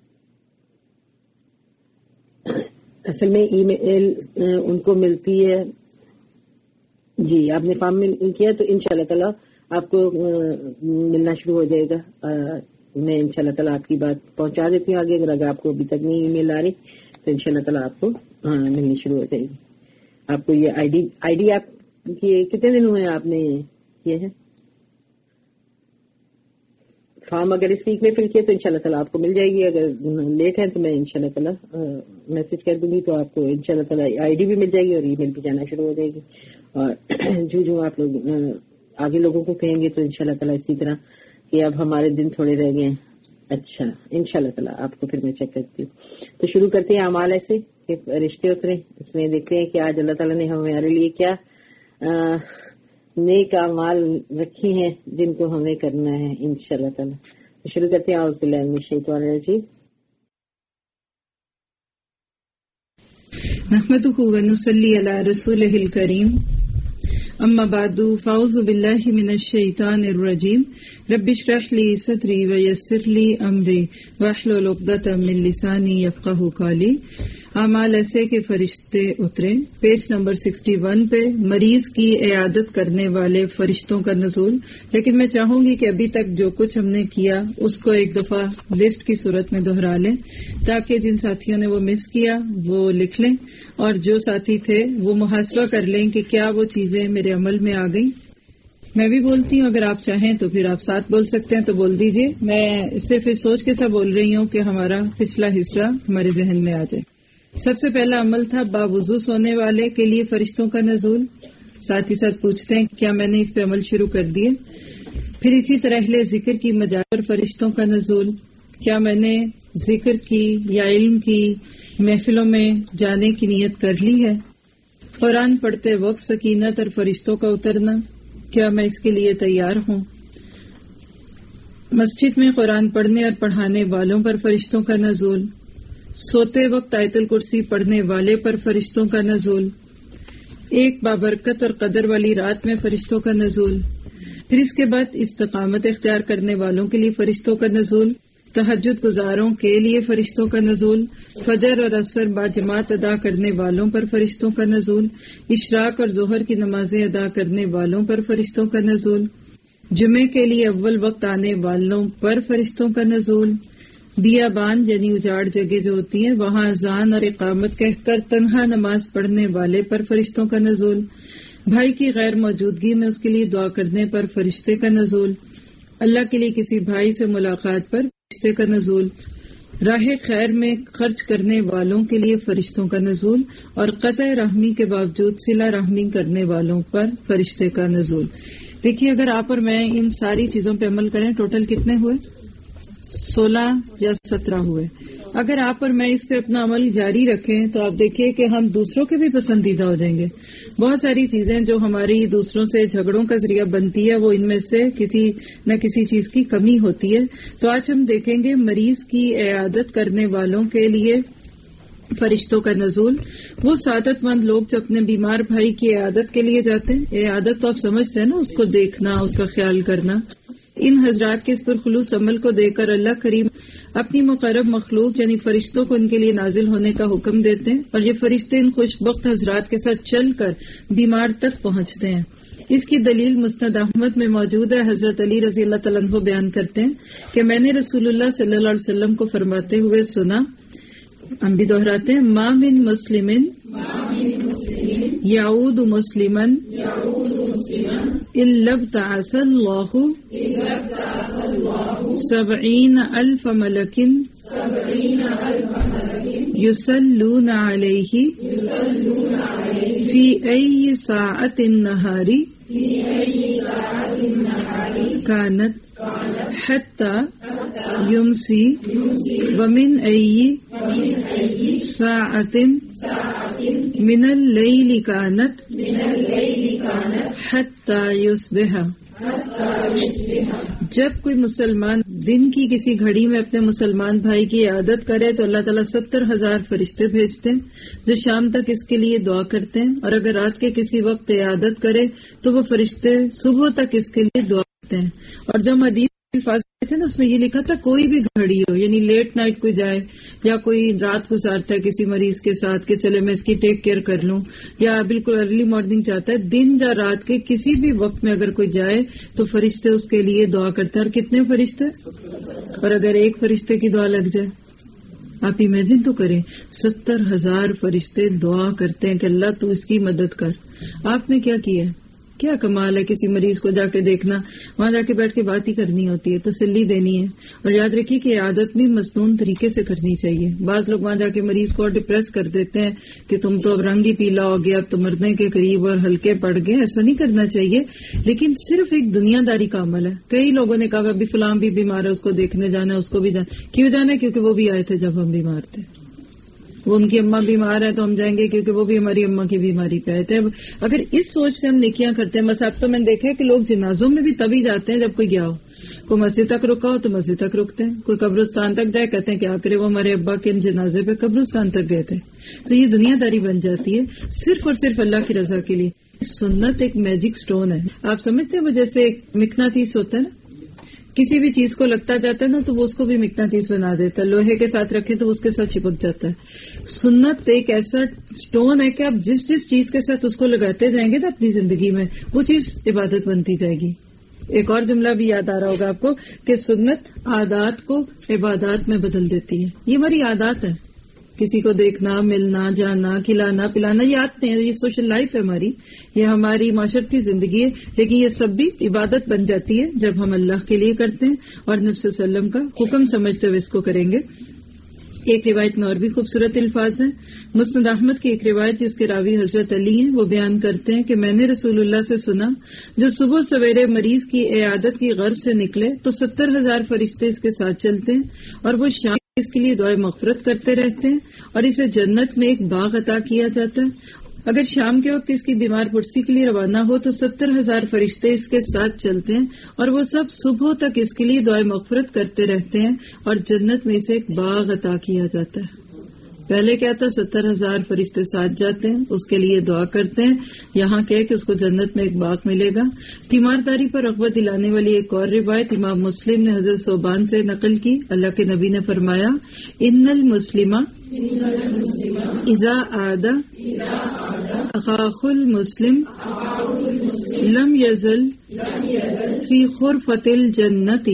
اصل میں ای میل ان کو ملتی ہے. جی آپ نے فارم کیا تو انشاءاللہ تعالیٰ آپ کو ملنا شروع ہو جائے گا. میں انشاءاللہ تعالیٰ آپ کی بات پہنچا دیتی ہوں آگے. اگر آپ کو ابھی تک نہیں ای میل آ رہی تو انشاءاللہ تعالیٰ آپ کو ملنی شروع ہو جائے گی. آپ کو یہ آئی ڈی آپ کی کتنے دن ہوئے آپ نے یہ ہے فارم اگر اس ویک میں فل کیے تو انشاءاللہ تعالیٰ آپ کو مل جائے گی. اگر لیٹ ہے تو میں انشاءاللہ تعالیٰ میسج کر دوں گی تو آپ کو انشاءاللہ تعالیٰ آئی ڈی بھی مل جائے گی اور ای میل بھی جانا شروع ہو جائے گی. اور جو آپ لوگ آگے لوگوں کو کہیں گے تو انشاءاللہ تعالیٰ اسی طرح کہ اب ہمارے دن تھوڑے رہ گئے ہیں. اچھا انشاءاللہ تعالیٰ آپ کو پھر میں چیک کرتی ہوں. تو شروع کرتے ہیں اعمال ایسے کہ رشتے اترے. اس میں دیکھتے ہیں کہ آج اللہ تعالیٰ نے ہمارے لیے کیا نیک اعمال رکھی ہیں جن کو ہمیں کرنا ہے انشاءاللہ تعالیٰ. تو شروع کرتے ہیں اعوذ باللہ من الشیطان الرجیم. نحمده ونصلي على رسوله الكريم. اما بعد فاعوذ باللہ من الشیطان الرجیم. رب اشرح لي صدری ویسر لي امری واحلل عقدۃ من لسانی یفقہوا قولی. اعمال ایسے کہ فرشتے اترے. پیج نمبر 61 پہ مریض کی عیادت کرنے والے فرشتوں کا نزول. لیکن میں چاہوں گی کہ ابھی تک جو کچھ ہم نے کیا اس کو ایک دفعہ لسٹ کی صورت میں دہرا لیں تاکہ جن ساتھیوں نے وہ مس کیا وہ لکھ لیں اور جو ساتھی تھے وہ محاسبہ کر لیں کہ کیا وہ چیزیں میرے عمل میں آ گئیں. میں بھی بولتی ہوں، اگر آپ چاہیں تو پھر آپ ساتھ بول سکتے ہیں تو بول دیجئے. میں صرف اس سوچ کے ساتھ بول رہی ہوں کہ ہمارا پچھلا حصہ ہمارے ذہن میں آ جائے. سب سے پہلا عمل تھا باوضو سونے والے کے لیے فرشتوں کا نزول. ساتھ ہی ساتھ پوچھتے ہیں کیا میں نے اس پہ عمل شروع کر دیے. پھر اسی طرح اہل ذکر کی مجالس پر فرشتوں کا نزول. کیا میں نے ذکر کی یا علم کی محفلوں میں جانے کی نیت کر لی ہے. قرآن پڑھتے وقت سکینت اور فرشتوں کا اترنا، کیا میں اس کے لیے تیار ہوں. مسجد میں قرآن پڑھنے اور پڑھانے والوں پر فرشتوں کا نزول. سوتے وقت آیت الکرسی پڑھنے والے پر فرشتوں کا نزول. ایک بابرکت اور قدر والی رات میں فرشتوں کا نزول. پھر اس کے بعد استقامت اختیار کرنے والوں کے لیے فرشتوں کا نزول. تہجد گزاروں کے لیے فرشتوں کا نزول. فجر اور عصر باجماعت ادا کرنے والوں پر فرشتوں کا نزول. اشراق اور ظہر کی نمازیں ادا کرنے والوں پر فرشتوں کا نزول. جمعے کے لیے اول وقت آنے والوں پر فرشتوں کا نزول. بیابان یعنی اجاڑ جگہ جو ہوتی ہیں وہاں اذان اور اقامت کہہ کر تنہا نماز پڑھنے والے پر فرشتوں کا نزول. بھائی کی غیر موجودگی میں اس کے لیے دعا کرنے پر فرشتے کا نزول. اللہ کے لیے کسی بھائی سے ملاقات پر فرشتے کا نزول. راہ خیر میں خرچ کرنے والوں کے لیے فرشتوں کا نزول اور قطع رحمی کے باوجود صلہ رحمی کرنے والوں پر فرشتے کا نزول. دیکھیے اگر آپ اور میں ان ساری چیزوں پہ عمل کریں ٹوٹل کتنے ہوئے؟ 16 یا 17 ہوئے. اگر آپ اور میں اس پہ اپنا عمل جاری رکھیں تو آپ دیکھیں کہ ہم دوسروں کے بھی پسندیدہ ہو جائیں گے. بہت ساری چیزیں جو ہماری دوسروں سے جھگڑوں کا ذریعہ بنتی ہے وہ ان میں سے کسی نہ کسی چیز کی کمی ہوتی ہے. تو آج ہم دیکھیں گے مریض کی عیادت کرنے والوں کے لیے فرشتوں کا نزول. وہ سعادت مند لوگ جو اپنے بیمار بھائی کی عیادت کے لیے جاتے ہیں. عیادت تو آپ سمجھتے ہیں نا، اس کو دیکھنا، اس کا خیال کرنا. ان حضرات کے اس پر خلوص عمل کو دیکھ کر اللہ کریم اپنی مقرب مخلوق یعنی فرشتوں کو ان کے لیے نازل ہونے کا حکم دیتے ہیں اور یہ فرشتے ان خوش بخت حضرات کے ساتھ چل کر بیمار تک پہنچتے ہیں. اس کی دلیل مسند احمد میں موجود ہے. حضرت علی رضی اللہ تعالیٰ عنہ بیان کرتے ہیں کہ میں نے رسول اللہ صلی اللہ علیہ وسلم کو فرماتے ہوئے سنا، ہم بھی دہراتے ہیں، ما من مسلم یعود مسلمن الا ابتعث اللہ 70,000 ملک یصلون علیہ فی ای ساعۃ النہار کانت حتی یمسی ومن ای ساعۃ من اللیل کانت حتی یصبح. جب کوئی مسلمان دن کی کسی گھڑی میں اپنے مسلمان بھائی کی عیادت کرے تو اللہ تعالیٰ 70,000 فرشتے بھیجتے ہیں جو شام تک اس کے لیے دعا کرتے ہیں، اور اگر رات کے کسی وقت عیادت کرے تو وہ فرشتے صبح تک اس کے لیے دعا کرتے ہیں. اور جب حدیث الفاظ تھے نا اس میں یہ لکھا تھا کوئی بھی گھڑی ہو، یعنی لیٹ نائٹ کوئی جائے یا کوئی رات گزارتا ہے کسی مریض کے ساتھ کہ چلے میں اس کی ٹیک کیئر کر لوں، یا بالکل ارلی مارننگ چاہتا ہے، دن یا رات کے کسی بھی وقت میں اگر کوئی جائے تو فرشتے اس کے لیے دعا کرتے ہیں. اور کتنے فرشتے؟ اور اگر ایک فرشتے کی دعا لگ جائے آپ امیجن تو کریں 70,000 فرشتے دعا کرتے ہیں کہ اللہ تو اس کی مدد کر. آپ نے کیا کیا ہے؟ کیا کمال ہے کسی مریض کو جا کے دیکھنا، وہاں جا کے بیٹھ کے بات ہی کرنی ہوتی ہے، تسلی دینی ہے. اور یاد رکھیے کہ عادت بھی مصنون طریقے سے کرنی چاہیے. بعض لوگ وہاں جا کے مریض کو ڈپریس کر دیتے ہیں کہ تم تو اب رنگ ہی پیلا ہو گیا، اب تو مرنے کے قریب اور ہلکے پڑ گئے. ایسا نہیں کرنا چاہیے، لیکن صرف ایک دنیا داری کا عمل ہے. کئی لوگوں نے کہا ابھی فلاں بھی بیمار ہے، اس کو دیکھنے جانا ہے، اس کو بھی جانا. کیوں جانا ہے؟ کیونکہ وہ بھی آئے تھے جب ہم بیمار تھے. وہ ان کی اماں بیمار ہے تو ہم جائیں گے کیونکہ وہ بھی ہماری اماں کی بیماری پہ آئے تھے. اگر اس سوچ سے ہم نیکیاں کرتے ہیں، بس اب تو میں نے دیکھا ہے کہ لوگ جنازوں میں بھی تبھی جاتے ہیں جب کوئی گیا ہو. کوئی مسجد تک رکا ہو تو مسجد تک رکتے ہیں، کوئی قبرستان تک جائے کہتے ہیں کیا کرے وہ ہمارے ابا کے جنازے پہ قبرستان تک گئے تھے. تو یہ دنیا داری بن جاتی ہے صرف اور صرف اللہ کی رضا کے لیے. سنت ایک میجک سٹون ہے. آپ سمجھتے ہیں وہ جیسے ایک مقناطیس ہوتا ہے نا، کسی بھی چیز کو لگتا جاتا ہے نا تو وہ اس کو بھی مقناطیس بنا دیتا ہے. لوہے کے ساتھ رکھے تو اس کے ساتھ چپک جاتا ہے. سنت ایک ایسا سٹون ہے کہ آپ جس جس چیز کے ساتھ اس کو لگاتے جائیں گے نا اپنی زندگی میں، وہ چیز عبادت بنتی جائے گی. ایک اور جملہ بھی یاد آ رہا ہوگا آپ کو کہ سنت عادات کو عبادات میں بدل دیتی ہے. یہ ہماری عادات ہے، کسی کو دیکھنا، ملنا، جانا، کھلانا پلانا، یہ عادتیں ہیں، یہ سوشل لائف ہے ہماری، یہ ہماری معاشرتی زندگی ہے. لیکن یہ سب بھی عبادت بن جاتی ہے جب ہم اللہ کے لیے کرتے ہیں اور نبی صلی اللہ علیہ وسلم کا حکم سمجھتے ہوئے اس کو کریں گے. ایک روایت میں اور بھی خوبصورت الفاظ ہیں. مسند احمد کی ایک روایت جس کے راوی حضرت علی ہیں، وہ بیان کرتے ہیں کہ میں نے رسول اللہ سے سنا جو صبح سویرے مریض کی عیادت کی غرض سے نکلے تو 70,000 فرشتے اس کے ساتھ چلتے ہیں اور وہ شام اس کے لیے دعائے مغفرت کرتے رہتے ہیں اور اسے جنت میں ایک باغ عطا کیا جاتا ہے. اگر شام کے وقت اس کی بیمار پرسی کے لیے روانہ ہو تو 70,000 فرشتے اس کے ساتھ چلتے ہیں اور وہ سب صبح تک اس کے لیے دعائے مغفرت کرتے رہتے ہیں اور جنت میں اسے ایک باغ عطا کیا جاتا ہے. پہلے کیا تھا؟ 70,000 فرشتے ساتھ جاتے ہیں، اس کے لیے دعا کرتے ہیں. یہاں کہ اس کو جنت میں ایک باغ ملے گا. تیمارداری پر رغبت دلانے والی ایک اور روایت امام مسلم نے حضرت ثوبان سے نقل کی. اللہ کے نبی نے فرمایا ان المسلم اذا عاد اخاہ المسلم لم يزل فی خرفۃ الجنۃ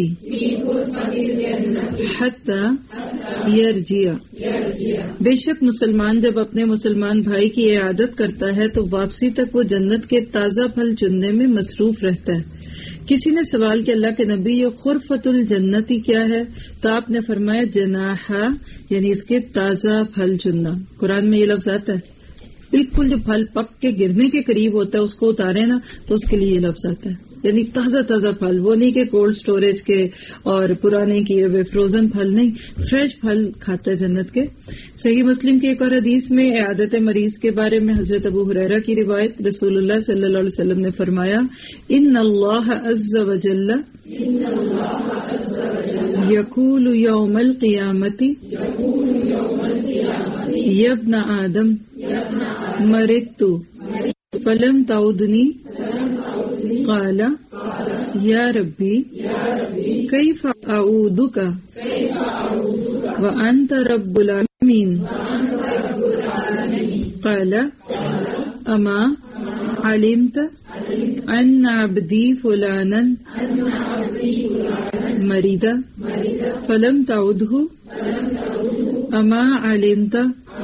حتی یرجع. بے شک مسلمان جب اپنے مسلمان بھائی کی عیادت کرتا ہے تو واپسی تک وہ جنت کے تازہ پھل چننے میں مصروف رہتا ہے. کسی نے سوال کیا اللہ کے نبی یہ خرفۃ الجنتی کیا ہے؟ تو آپ نے فرمایا جناحا، یعنی اس کے تازہ پھل چننا. قرآن میں یہ لفظ آتا ہے. بالکل جو پھل پک کے گرنے کے قریب ہوتا ہے اس کو اتارے نا تو اس کے لیے یہ لفظ آتا ہے. یعنی تازہ تازہ پھل، وہ نہیں کہ کولڈ سٹوریج کے اور پرانے کیے ہوئے فروزن پھل نہیں، فریش پھل کھاتا ہے جنت کے. صحیح مسلم کی ایک اور حدیث میں عیادت مریض کے بارے میں حضرت ابو ہریرہ کی روایت، رسول اللہ صلی اللہ علیہ وسلم نے فرمایا ان اللہ عز وجل یقول یوم القیامت یا ابن آدم مرضت فلم تعودنی قال یا ربی کیف اعودک وانت رب العالمین قال اما علمت ان عبدی فلانا مرید فلم تعودہ اما علمت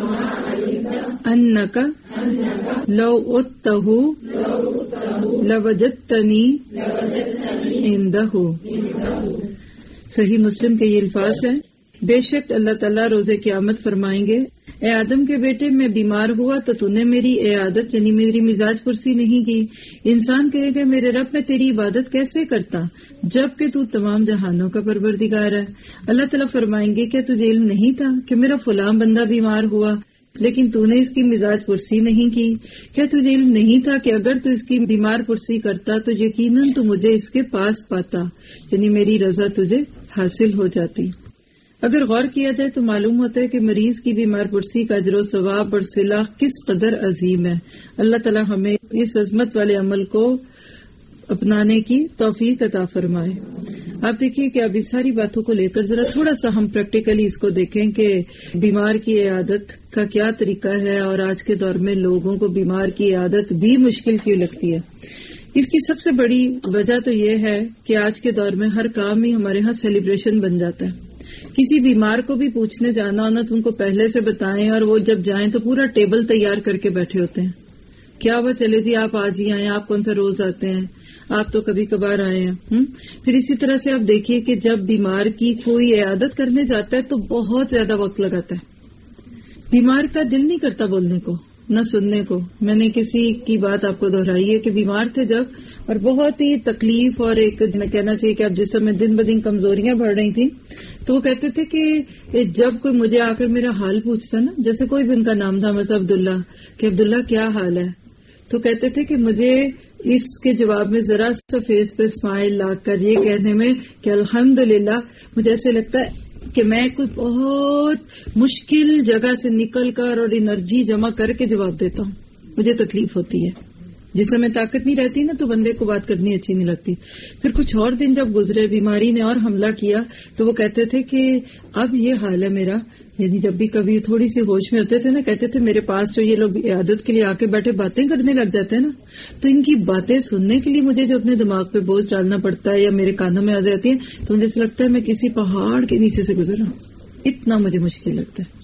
انک لو عدتہ لوجدتنی عندہ. صحیح مسلم کے یہ الفاظ ہیں. بے شک اللہ تعالیٰ روز قیامت فرمائیں گے اے آدم کے بیٹے میں بیمار ہوا تو نے میری عیادت یعنی میری مزاج پرسی نہیں کی. انسان کہے گا میرے رب میں تیری عبادت کیسے کرتا جبکہ تو تمام جہانوں کا پروردگار ہے. اللہ تعالیٰ فرمائیں گے کیا تجھے علم نہیں تھا کہ میرا فلاں بندہ بیمار ہوا لیکن تو نے اس کی مزاج پرسی نہیں کی؟ کیا تجھے علم نہیں تھا کہ اگر تو اس کی بیمار پرسی کرتا تو یقیناً تو مجھے اس کے پاس پاتا، یعنی میری رضا تجھے حاصل ہو جاتی. اگر غور کیا جائے تو معلوم ہوتا ہے کہ مریض کی بیمار پرسی کا اجر و ثواب اور صلہ کس قدر عظیم ہے. اللہ تعالی ہمیں اس عظمت والے عمل کو اپنانے کی توفیق عطا فرمائے. آپ دیکھیے کہ اب اس ساری باتوں کو لے کر ذرا تھوڑا سا ہم پریکٹیکلی اس کو دیکھیں کہ بیمار کی عیادت کا کیا طریقہ ہے اور آج کے دور میں لوگوں کو بیمار کی عیادت بھی مشکل کیوں لگتی ہے. اس کی سب سے بڑی وجہ تو یہ ہے کہ آج کے دور میں ہر کام ہی ہمارے ہاں سیلیبریشن بن جاتا ہے. کسی بیمار کو بھی پوچھنے جانا ہونا تو ان کو پہلے سے بتائیں اور وہ جب جائیں تو پورا ٹیبل تیار کر کے بیٹھے ہوتے ہیں. کیا وہ چلے جی آپ آج ہی آئے، آپ کون سا روز آتے ہیں، آپ تو کبھی کبھار آئے ہیں. پھر اسی طرح سے آپ دیکھیے کہ جب بیمار کی کوئی عیادت کرنے جاتا ہے تو بہت زیادہ وقت لگاتا ہے. بیمار کا دل نہیں کرتا بولنے کو نہ سننے کو. میں نے کسی کی بات آپ کو دہرائی ہے کہ بیمار تھے جب، اور بہت ہی تکلیف اور ایک کہنا چاہیے کہ اب جس سمے دن بدن کمزوریاں بڑھ رہی تھیں، تو وہ کہتے تھے کہ جب کوئی مجھے آ کر میرا حال پوچھتا نا، جیسے کوئی بھی ان کا نام تھا مثلا عبداللہ، کہ عبداللہ کیا حال ہے، تو کہتے تھے کہ مجھے اس کے جواب میں ذرا سا فیس پہ اسمائل لا کر یہ کہنے میں کہ الحمدللہ، مجھے ایسے لگتا ہے کہ میں کوئی بہت مشکل جگہ سے نکل کر اور انرجی جمع کر کے جواب دیتا ہوں. مجھے تکلیف ہوتی ہے، جس میں طاقت نہیں رہتی نا تو بندے کو بات کرنی اچھی نہیں لگتی. پھر کچھ اور دن جب گزرے، بیماری نے اور حملہ کیا، تو وہ کہتے تھے کہ اب یہ حال ہے میرا، یعنی جب بھی کبھی تھوڑی سی ہوش میں ہوتے تھے نا، کہتے تھے میرے پاس جو یہ لوگ عیادت کے لیے آ کے بیٹھے باتیں کرنے لگ جاتے ہیں نا، تو ان کی باتیں سننے کے لیے مجھے جو اپنے دماغ پہ بوجھ ڈالنا پڑتا ہے یا میرے کانوں میں آ جاتی ہیں، تو مجھے ایسا لگتا ہے میں کسی پہاڑ کے نیچے سے گزر رہا ہوں. اتنا مجھے مشکل لگتا ہے.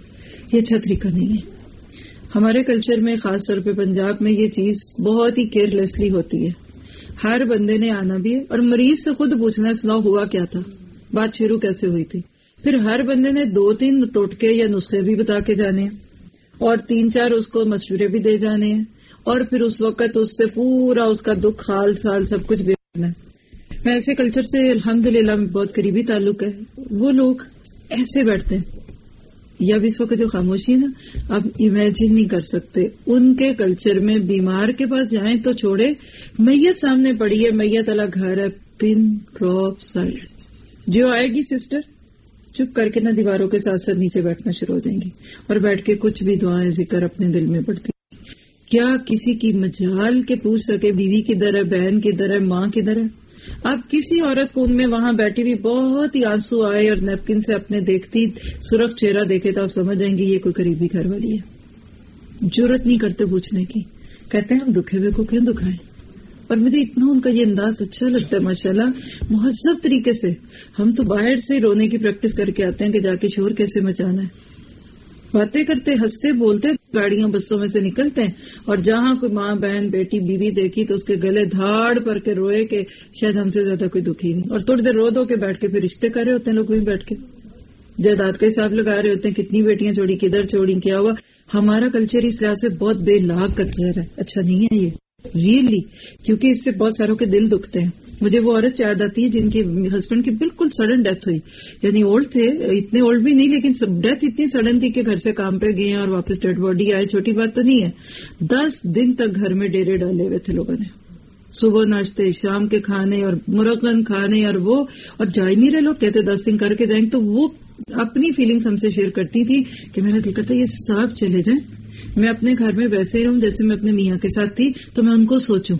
یہ اچھا طریقہ نہیں ہے. ہمارے کلچر میں خاص طور پہ پنجاب میں یہ چیز بہت ہی کیئر لیسلی ہوتی ہے. ہر بندے نے آنا بھی ہے اور مریض سے خود پوچھنا ہے سناؤ ہوا کیا تھا، بات شروع کیسے ہوئی تھی. پھر ہر بندے نے 2-3 ٹوٹکے یا نسخے بھی بتا کے جانے ہیں اور 3-4 اس کو مشورے بھی دے جانے ہیں، اور پھر اس وقت اس سے پورا اس کا دکھ حال سال سب کچھ بیچنا ہے. میں ایسے کلچر سے الحمدللہ بہت قریبی تعلق ہے. وہ لوگ ایسے بیٹھتے ہیں، یا بھی اس وقت جو خاموشی ہے نا، آپ امیجن نہیں کر سکتے. ان کے کلچر میں بیمار کے پاس جائیں تو چھوڑے، میت سامنے پڑی ہے، میت والا گھر ہے، پن ڈراپ سائلنٹ. جو آئے گی سسٹر چپ کر کے نہ دیواروں کے ساتھ ساتھ نیچے بیٹھنا شروع ہو جائیں گی اور بیٹھ کے کچھ بھی دعائیں ذکر اپنے دل میں پڑتی. کیا کسی کی مجال کے پوچھ سکے بیوی کدھر ہے، بہن کدھر ہے، ماں کدھر ہے. آپ کسی عورت کو ان میں وہاں بیٹھی ہوئی بہت ہی آنسو آئے اور نیپکن سے اپنے دیکھتی سرخ چہرہ دیکھے تو آپ سمجھ جائیں گے یہ کوئی قریبی گھر والی ہے. جرت نہیں کرتے پوچھنے کی، کہتے ہیں ہم دکھے ہوئے کو کیوں دکھائیں. اور مجھے اتنا ان کا یہ انداز اچھا لگتا ہے ماشاءاللہ، مہذب طریقے سے. ہم تو باہر سے رونے کی پریکٹس کر کے آتے ہیں کہ جا کے شور کیسے مچانا ہے. باتیں کرتے ہنستے بولتے گاڑیوں بسوں میں سے نکلتے ہیں، اور جہاں کوئی ماں بہن بیٹی بیوی دیکھی تو اس کے گلے دھاڑ پر کے روئے کہ شاید ہم سے زیادہ کوئی دکھی نہیں. اور تھوڑی دیر رو دو کے بیٹھ کے پھر رشتے کر رہے ہوتے ہیں لوگ بھی بیٹھ کے، جائیداد کا حساب لگا رہے ہوتے ہیں، کتنی بیٹیاں چھوڑی، کدھر چھوڑی، کیا ہوا. ہمارا کلچر اس لحاظ سے بہت بے لاگ کلچر ہے. اچھا نہیں ہے یہ ریئلی، کیونکہ اس سے بہت ساروں کے دل دکھتے ہیں. مجھے وہ عورت یاد آتی ہے جن کے ہسبینڈ کی بالکل سڈن ڈیتھ ہوئی، یعنی اولڈ تھے، اتنے اولڈ بھی نہیں، لیکن ڈیتھ اتنی سڈن تھی کہ گھر سے کام پہ گئے اور واپس ڈیڈ باڈی آئے. چھوٹی بات تو نہیں ہے. 10 دن تک گھر میں ڈیرے ڈالے ہوئے تھے لوگوں نے، صبح ناشتے، شام کے کھانے اور مرغن کھانے، اور جا ہی نہیں رہے لوگ. کہتے 10 دن کر کے جائیں. تو وہ اپنی فیلنگز ہم سے شیئر کرتی تھی کہ میں نے دل کرتا یہ سب چلے جائیں، میں اپنے گھر میں ویسے ہی رہوں جیسے میں اپنے میاں کے ساتھ تھی. تو میں ان کو سوچوں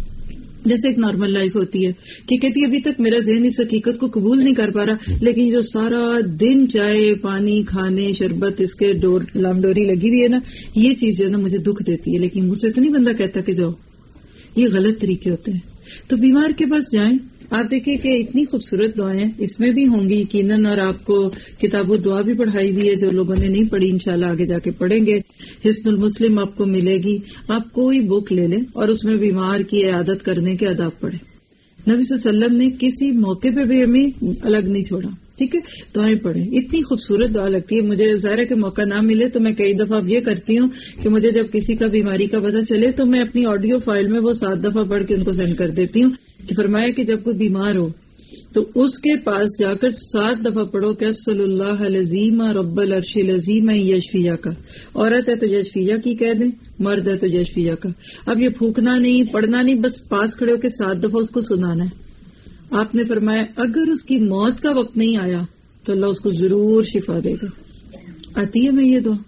جیسے ایک نارمل لائف ہوتی ہے، کہ کہتی ابھی تک میرا ذہن اس حقیقت کو قبول نہیں کر پا رہا، لیکن جو سارا دن چائے پانی کھانے شربت اس کے لام ڈوری لگی ہوئی ہے نا، یہ چیز جو ہے نا مجھے دکھ دیتی ہے. لیکن مجھ سے تو نہیں بندہ کہتا کہ جاؤ، یہ غلط طریقے ہوتے ہیں. تو بیمار کے پاس جائیں. آپ دیکھیں کہ اتنی خوبصورت دعائیں اس میں بھی ہوں گی یقیناً، اور آپ کو کتاب الدعا بھی پڑھائی ہوئی ہے. جو لوگوں نے نہیں پڑھی انشاءاللہ آگے جا کے پڑھیں گے. حسن المسلم آپ کو ملے گی. آپ کوئی بک لے لیں اور اس میں بیمار کی عیادت کرنے کے آداب پڑھیں. نبی صلی اللہ علیہ وسلم نے کسی موقع پہ بھی ہمیں الگ نہیں چھوڑا. ٹھیک ہے، دعائیں پڑھیں. اتنی خوبصورت دعا لگتی ہے. مجھے ظاہر ہے کہ موقع نہ ملے تو میں کئی دفعہ اب یہ کرتی ہوں کہ مجھے جب کسی کا بیماری کا پتہ چلے تو میں اپنی آڈیو فائل میں وہ 7 دفعہ پڑھ کے ان کو سینڈ کر دیتی ہوں کہ فرمایا کہ جب کوئی بیمار ہو تو اس کے پاس جا کر 7 دفعہ پڑھو کہ صلی اللہ العظیم رب العرش العظیم یشفیہ کا. عورت ہے تو یشفیہ کی کہہ دیں، مرد ہے تو یشفیہ کا. اب یہ پھونکنا نہیں، پڑھنا نہیں، بس پاس کھڑے ہو کے 7 دفعہ اس کو سنانا ہے. آپ نے فرمایا اگر اس کی موت کا وقت نہیں آیا تو اللہ اس کو ضرور شفا دے گا. آتی ہے میں یہ دعا،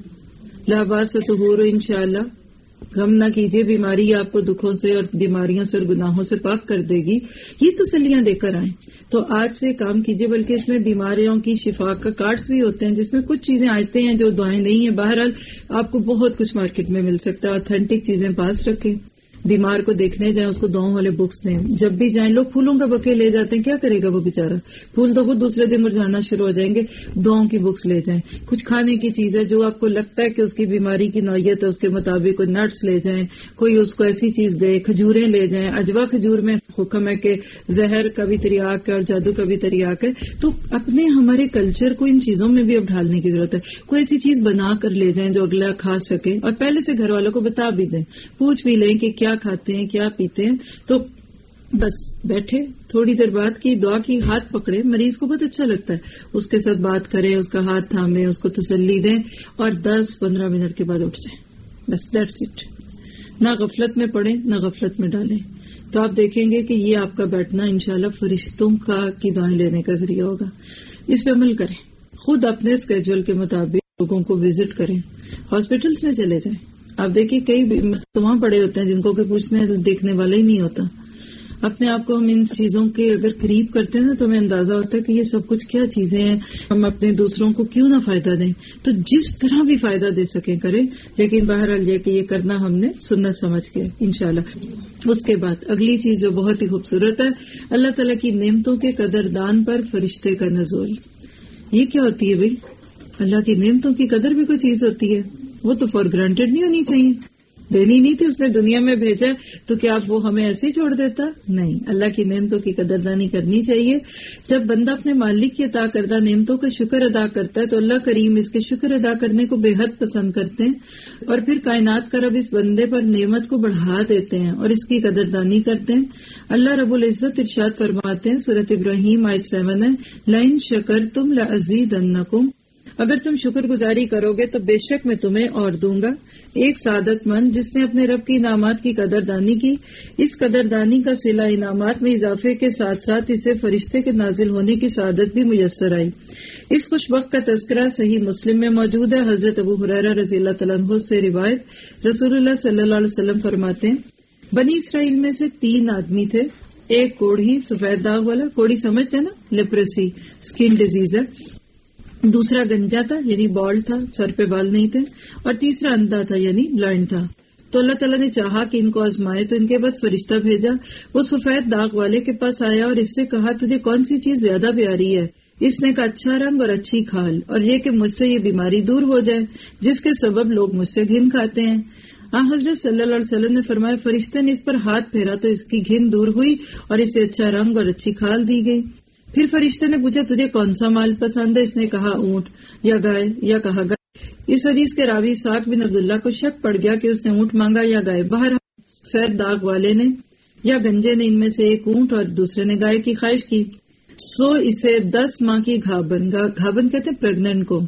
لا باس طہور انشاءاللہ. غم نہ کیجیے، بیماری آپ کو دکھوں سے اور بیماریوں سے اور گناہوں سے پاک کر دے گی. یہ تسلیاں دے کر آئیں. تو آج سے کام کیجیے. بلکہ اس میں بیماریوں کی شفا کا کارڈز بھی ہوتے ہیں جس میں کچھ چیزیں آتے ہیں جو دعائیں نہیں ہیں. بہرحال آپ کو بہت کچھ مارکیٹ میں مل سکتا ہے. آتھینٹک چیزیں پاس رکھیں. بیمار کو دیکھنے جائیں اس کو دعاؤں والے بکس دیں. جب بھی جائیں لوگ پھولوں کا بکے لے جاتے ہیں, کیا کرے گا وہ بیچارہ, پھول تو خود دوسرے دن مرجھانا شروع ہو جائیں گے. دعاؤں کی بکس لے جائیں. کچھ کھانے کی چیز ہے جو آپ کو لگتا ہے کہ اس کی بیماری کی نوعیت ہے اس کے مطابق کوئی نٹس لے جائیں, کوئی اس کو ایسی چیز دے, کھجوریں لے جائیں. اجوا کھجور میں حکم ہے کہ زہر کا بھی تریاک ہے اور جادو کا بھی تریاک ہے. تو اپنے ہمارے کلچر کو ان چیزوں میں بھی اب ڈھالنے کی ضرورت ہے. کوئی ایسی چیز بنا کر لے جائیں جو اگلا کھا سکے, اور پہلے سے گھر والوں کو بتا بھی دیں, پوچھ بھی لیں کہ کیا کھاتے ہیں کیا پیتے ہیں. تو بس بیٹھے تھوڑی دیر بعد کی دعا کی, ہاتھ پکڑے, مریض کو بہت اچھا لگتا ہے, اس کے ساتھ بات کریں, اس کا ہاتھ تھامیں, اس کو تسلی دیں, اور 10-15 منٹ کے بعد اٹھ جائیں. بس دیٹس اٹ. نہ غفلت میں پڑیں نہ غفلت میں ڈالیں. تو آپ دیکھیں گے کہ یہ آپ کا بیٹھنا انشاءاللہ فرشتوں کی دعائیں لینے کا ذریعہ ہوگا. اس پہ عمل کریں. خود اپنے اسکیجول کے مطابق لوگوں کو وزٹ کریں. ہاسپٹلس میں چلے جائیں. آپ دیکھیے کئی وہاں پڑے ہوتے ہیں جن کو کہ پوچھنے دیکھنے والا ہی نہیں ہوتا. اپنے آپ کو ہم ان چیزوں کے اگر قریب کرتے ہیں تو ہمیں اندازہ ہوتا ہے کہ یہ سب کچھ کیا چیزیں ہیں, ہم اپنے دوسروں کو کیوں نہ فائدہ دیں. تو جس طرح بھی فائدہ دے سکیں کریں, لیکن بہرحال یہ کہ یہ کرنا ہم نے سنت سمجھ کے انشاءاللہ. اس کے بعد اگلی چیز جو بہت ہی خوبصورت ہے, اللہ تعالیٰ کی نعمتوں کے قدردان پر فرشتے کا نزول. یہ کیا ہوتی ہے بھائی؟ اللہ کی نعمتوں کی قدر بھی کوئی چیز ہوتی ہے, وہ تو فار گرانٹیڈ نہیں ہونی چاہیے. دینی نہیں تھی, اس نے دنیا میں بھیجا تو کیا وہ ہمیں ایسے ہی چھوڑ دیتا؟ نہیں, اللہ کی نعمتوں کی قدردانی کرنی چاہیے. جب بندہ اپنے مالک کی عطا کردہ نعمتوں کا شکر ادا کرتا ہے تو اللہ کریم اس کے شکر ادا کرنے کو بے حد پسند کرتے ہیں, اور پھر کائنات کا رب اس بندے پر نعمت کو بڑھا دیتے ہیں اور اس کی قدردانی کرتے ہیں. اللہ رب العزت ارشاد فرماتے ہیں, سورۃ ابراہیم آیت 7 ہے, لئن شکرتم لأزیدنکم, اگر تم شکر گزاری کرو گے تو بے شک میں تمہیں اور دوں گا. ایک سعادت مند جس نے اپنے رب کی انعامات کی قدردانی کی, اس قدردانی کا صلہ انعامات میں اضافے کے ساتھ ساتھ اسے فرشتے کے نازل ہونے کی سعادت بھی میسر آئی. اس خوش وقت کا تذکرہ صحیح مسلم میں موجود ہے. حضرت ابو ہریرہ رضی اللہ تعالیٰ عنہ سے روایت, رسول اللہ صلی اللہ علیہ وسلم فرماتے ہیں, بنی اسرائیل میں سے 3 آدمی تھے. ایک کوڑھی, سفید داغ والا, کوڑھی سمجھتے ہیں نا, لیپریسی اسکن ڈیزیز ہے. دوسرا گنجا تھا یعنی بالڈ تھا, سر پہ بال نہیں تھے, اور تیسرا اندھا تھا یعنی بلائنڈ تھا. تو اللہ تعالیٰ نے چاہا کہ ان کو آزمائے تو ان کے پاس فرشتہ بھیجا. وہ سفید داغ والے کے پاس آیا اور اس سے کہا, تجھے کون سی چیز زیادہ پیاری ہے؟ اس نے کہا, اچھا رنگ اور اچھی کھال, اور یہ کہ مجھ سے یہ بیماری دور ہو جائے جس کے سبب لوگ مجھ سے گھن کھاتے ہیں. حضرت صلی اللہ علیہ وسلم نے فرمایا, فرشتے نے اس پر ہاتھ پھیرا تو اس کی گھن دور ہوئی اور اسے اچھا رنگ اور اچھی کھال دی گئی. پھر فرشتے نے پوچھا, تجھے کون سا مال پسند ہے؟ اس نے کہا, اونٹ یا گائے, یا کہا گائے. اس حدیث کے راوی اسحاق بن عبداللہ کو شک پڑ گیا کہ اس نے اونٹ مانگا یا گائے. باہر سفید داغ والے نے یا گنجے نے ان میں سے ایک اونٹ اور دوسرے نے گائے کی خواہش کی. سو اسے 10 ماہ کی گھابن کہتے ہیں پریگننٹ کو,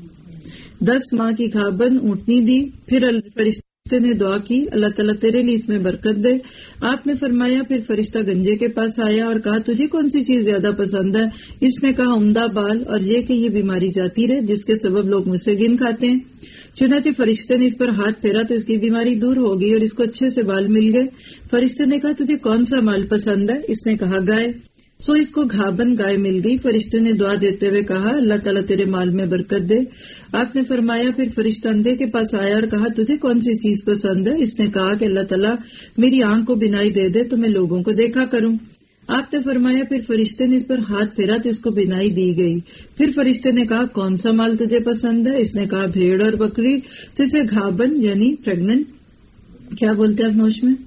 10 ماہ کی گھابن اونٹنی دی. پھر فرشتے نے دعا کی, اللہ تعالیٰ تیرے لیے اس میں برکت دے. آپ نے فرمایا, پھر فرشتہ گنجے کے پاس آیا اور کہا, تجھے کون سی چیز زیادہ پسند ہے؟ اس نے کہا, عمدہ بال, اور یہ کہ یہ بیماری جاتی رہے جس کے سبب لوگ مجھ سے گن کھاتے ہیں. چنانچہ فرشتے نے اس پر ہاتھ پھیرا تو اس کی بیماری دور ہو گئی اور اس کو اچھے سے بال مل گئے. فرشتے نے کہا, تجھے کون سا مال پسند ہے؟ اس نے کہا, گائے. سو اس کو گھابن گائے مل گئی. فرشتے نے دعا دیتے ہوئے کہا, اللہ تعالیٰ تیرے مال میں برکت دے. آپ نے فرمایا, پھر فرشتہ اندھے کے پاس آیا اور کہا, تجھے کون سی چیز پسند ہے؟ اس نے کہا کہ اللہ تعالیٰ میری آنکھ کو بینائی دے دے تو میں لوگوں کو دیکھا کروں. آپ نے فرمایا, پھر فرشتے نے اس پر ہاتھ پھیرا تو اس کو بینائی دی گئی. پھر فرشتے نے کہا, کون سا مال تجھے پسند ہے؟ اس نے کہا, بھیڑ اور بکری. تو اسے گھابن یعنی پریگننٹ, کیا بولتے ہیں آپ نوش میں,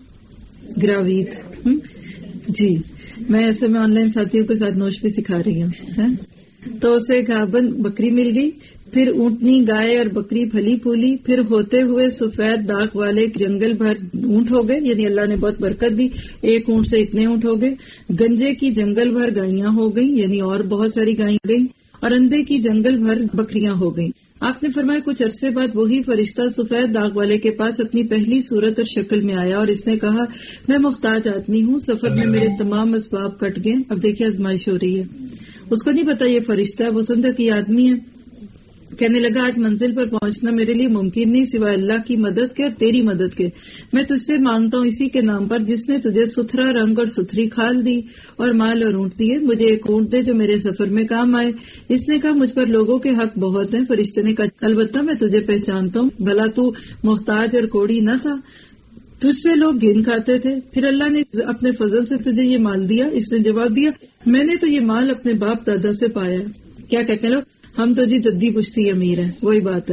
گراوید. جی, میں ایسے میں آن لائن ساتھیوں کے ساتھ نوش بھی سکھا رہی ہوں. تو اسے گھابن بکری مل گئی. پھر اونٹنی, گائے اور بکری پھلی پھولی. پھر ہوتے ہوئے سفید داغ والے جنگل بھر اونٹ ہو گئے, یعنی اللہ نے بہت برکت دی, ایک اونٹ سے اتنے اونٹ ہو گئے. گنجے کی جنگل بھر گائیاں ہو گئی, یعنی اور بہت ساری گائیں گئی. اور اندھے کی جنگل بھر بکریاں ہو گئیں. آپ نے فرمایا, کچھ عرصے بعد وہی فرشتہ سفید داغ والے کے پاس اپنی پہلی صورت اور شکل میں آیا اور اس نے کہا, میں محتاج آدمی ہوں, سفر میں میرے تمام اسباب کٹ گئے. اب دیکھیے آزمائش ہو رہی ہے. اس کو نہیں پتا یہ فرشتہ ہے, وہ سمجھا کہ یہ آدمی ہے. کہنے لگا, آج منزل پر پہنچنا میرے لیے ممکن نہیں سوائے اللہ کی مدد کے اور تیری مدد کے. میں تجھ سے مانگتا ہوں اسی کے نام پر جس نے تجھے ستھرا رنگ اور ستھری کھال دی اور مال اور اونٹ دیے, مجھے ایک اونٹ دے جو میرے سفر میں کام آئے. اس نے کہا, مجھ پر لوگوں کے حق بہت ہیں. فرشتے نے کہا, البتہ میں تجھے پہچانتا ہوں, بھلا تو محتاج اور کوڑی نہ تھا؟ تجھ سے لوگ گھن کھاتے تھے، پھر اللہ نے اپنے فضل سے تجھے یہ مال دیا. اس نے جواب دیا میں نے تو یہ مال اپنے باپ دادا سے پایا. کیا کہتے ہیں لوگ؟ ہم تو جی ددی پشتی امیر ہیں. وہی بات ہے.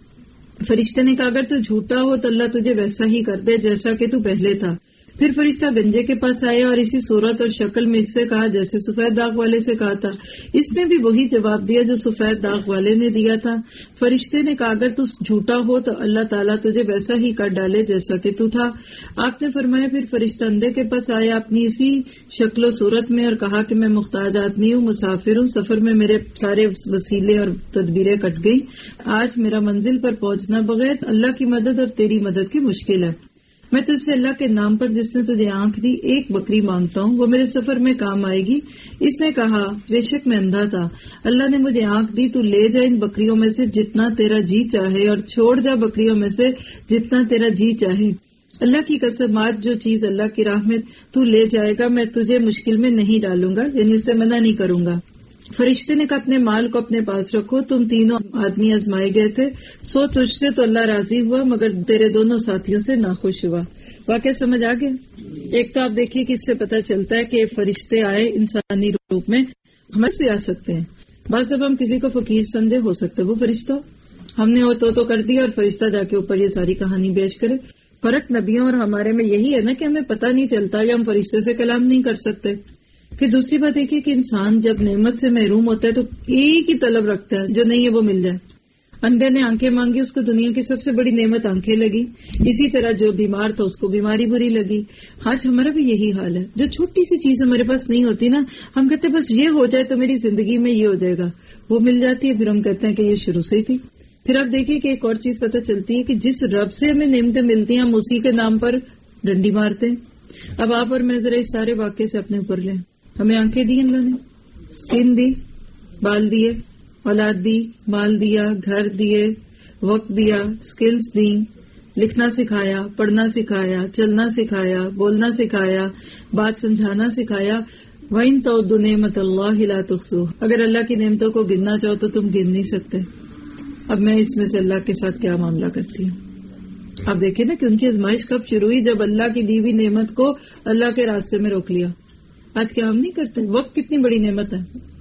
فرشتے نے کہا اگر تو جھوٹا ہو تو اللہ تجھے ویسا ہی کر دے جیسا کہ تو پہلے تھا. پھر فرشتہ گنجے کے پاس آیا اور اسی صورت اور شکل میں اس سے کہا جیسے سفید داغ والے سے کہا تھا. اس نے بھی وہی جواب دیا جو سفید داغ والے نے دیا تھا. فرشتے نے کہا اگر تو جھوٹا ہو تو اللہ تعالیٰ تجھے ویسا ہی کر ڈالے جیسا کہ تو تھا. آپ نے فرمایا پھر فرشتہ اندھے کے پاس آیا اپنی اسی شکل و صورت میں اور کہا کہ میں محتاج آدمی ہوں، مسافر ہوں، سفر میں میرے سارے وسیلے اور تدبیریں کٹ گئی. آج میرا منزل پر پہنچنا بغیر اللہ کی مدد اور تیری مدد کی مشکل ہے. میں تجھ سے اللہ کے نام پر جس نے تجھے آنکھ دی ایک بکری مانگتا ہوں، وہ میرے سفر میں کام آئے گی. اس نے کہا بے شک میں اندھا تھا، اللہ نے مجھے آنکھ دی، تو لے جا ان بکریوں میں سے جتنا تیرا جی چاہے اور چھوڑ جا بکریوں میں سے جتنا تیرا جی چاہے. اللہ کی قسم آج جو چیز اللہ کی راہ میں تو لے جائے گا میں تجھے مشکل میں نہیں ڈالوں گا، یعنی اسے منع نہیں کروں گا. فرشتے نے کہا اپنے مال کو اپنے پاس رکھو، تم تینوں آدمی آزمائے گئے تھے، سو تجھ سے تو اللہ راضی ہوا مگر تیرے دونوں ساتھیوں سے ناخوش ہوا. واقعہ سمجھ آ گیا؟ ایک تو آپ دیکھیے کہ اس سے پتہ چلتا ہے کہ فرشتے آئے انسانی روپ میں، ہم بھی آ سکتے ہیں. بعض جب ہم کسی کو فقیر سمجھے ہو سکتا ہے وہ فرشتہ، ہم نے وہ تو کر دیا اور فرشتہ جا کے اوپر یہ ساری کہانی پیش کرے. فرق نبیوں اور ہمارے میں یہی ہے نا کہ ہمیں پتہ نہیں چلتا یا ہم فرشتے سے کلام نہیں کر سکتے. پھر دوسری بات دیکھیے کہ انسان جب نعمت سے محروم ہوتا ہے تو ایک ہی طلب رکھتا ہے جو نہیں ہے وہ مل جائے. اندھے نے آنکھیں مانگی، اس کو دنیا کی سب سے بڑی نعمت آنکھیں لگی. اسی طرح جو بیمار تھا اس کو بیماری بری لگی. آج ہمارا بھی یہی حال ہے. جو چھوٹی سی چیز ہمارے پاس نہیں ہوتی نا، ہم کہتے ہیں بس یہ ہو جائے تو میری زندگی میں یہ ہو جائے گا، وہ مل جاتی ہے پھر ہم کہتے ہیں کہ یہ شروع سے ہی تھی. پھر آپ دیکھیے کہ ایک اور چیز پتہ چلتی ہے کہ جس رب سے ہمیں نعمتیں ملتی ہیں ہم اسی کے نام پر ڈنڈی مارتے ہیں. اب آپ اور میں ذرا اس سارے واقعے سے اپنے اوپر لیں. ہمیں آنکھیں دی اللہ نے، اسکن دی، بال دیے، اولاد دی، مال دیا، گھر دیے، وقت دیا، سکلز دی، لکھنا سکھایا، پڑھنا سکھایا، چلنا سکھایا، بولنا سکھایا، بات سمجھانا سکھایا. وَإِن تَعُدُّوا نِعْمَتَ اللَّهِ لَا تُحْصُوهَا، اگر اللہ کی نعمتوں کو گننا چاہو تو تم گن نہیں سکتے. اب میں اس میں سے اللہ کے ساتھ کیا معاملہ کرتی ہوں. آپ دیکھیں نا کہ ان کی آزمائش کب شروع ہوئی؟ جب اللہ کی دی ہوئی نعمت کو اللہ کے راستے میں روک لیا. آج کیا ہم نہیں کرتے؟ وقت کتنی بڑی نعمت ہے،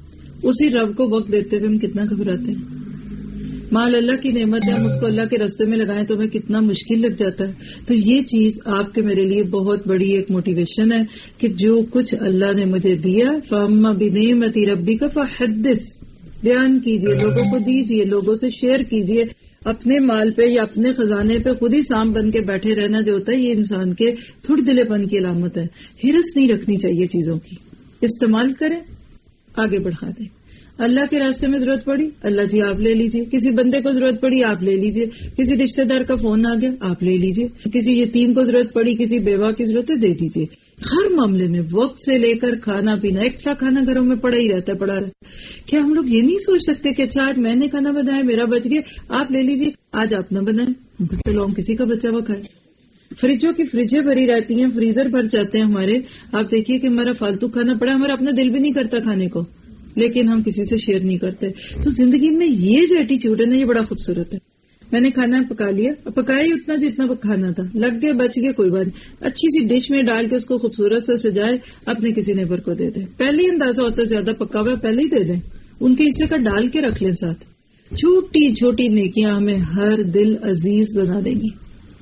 اسی رب کو وقت دیتے ہوئے ہم کتنا گھبراتے ہیں. مال اللہ کی نعمت ہے، ہم اس کو اللہ کے راستے میں لگائیں تو ہمیں کتنا مشکل لگ جاتا ہے. تو یہ چیز آپ کے میرے لیے بہت بڑی ایک موٹیویشن ہے کہ جو کچھ اللہ نے مجھے دیا فَأَمَّا بِنِعْمَتِ رَبِّكَ فَحَدِّثْ، بیان کیجئے، لوگوں کو دیجئے، لوگوں سے شیئر کیجئے. اپنے مال پہ یا اپنے خزانے پہ خود ہی سانپ بن کے بیٹھے رہنا جو ہوتا ہے یہ انسان کے تھوڑ دلے پن کی علامت ہے. ہرس نہیں رکھنی چاہیے چیزوں کی، استعمال کریں، آگے بڑھا دیں. اللہ کے راستے میں ضرورت پڑی، اللہ جی آپ لے لیجئے. کسی بندے کو ضرورت پڑی آپ لے لیجئے. کسی رشتہ دار کا فون آ گیا آپ لے لیجئے. کسی یتیم کو ضرورت پڑی، کسی بیوہ کی ضرورت ہے دے دیجئے. ہر معاملے میں وقت سے لے کر کھانا پینا، ایکسٹرا کھانا گھروں میں پڑا ہی رہتا ہے، پڑا رہتا ہے. کیا ہم لوگ یہ نہیں سوچ سکتے کہ اچھا آج میں نے کھانا بنایا میرا بچ گیا آپ لے لیجیے، آج آپ نہ بنائیں، چلو ہم کسی کا بچہ وہ کھائے. فریجوں کی فریجیں بھری رہتی ہیں، فریزر بھر جاتے ہیں ہمارے. آپ دیکھیے کہ ہمارا فالتو کھانا پڑا، ہمارا اپنا دل بھی نہیں کرتا کھانے کو، لیکن ہم کسی سے شیئر نہیں کرتے. تو زندگی میں یہ جو ایٹیچیوڈ ہے نا یہ بڑا خوبصورت ہے. میں نے کھانا پکا لیا، پکایا ہی اتنا جتنا کھانا تھا، لگ گئے بچ گئے کوئی بات نہیں. اچھی سی ڈش میں ڈال کے اس کو خوبصورت سے سجائے، اپنے کسی نیبر کو دے دیں. پہلے ہی اندازہ ہوتا ہے زیادہ پکا ہوا ہے پہلے ہی دے دیں، ان کے حصے کا ڈال کے رکھ لیں ساتھ. چھوٹی چھوٹی نیکیاں ہمیں ہر دل عزیز بنا دیں گی.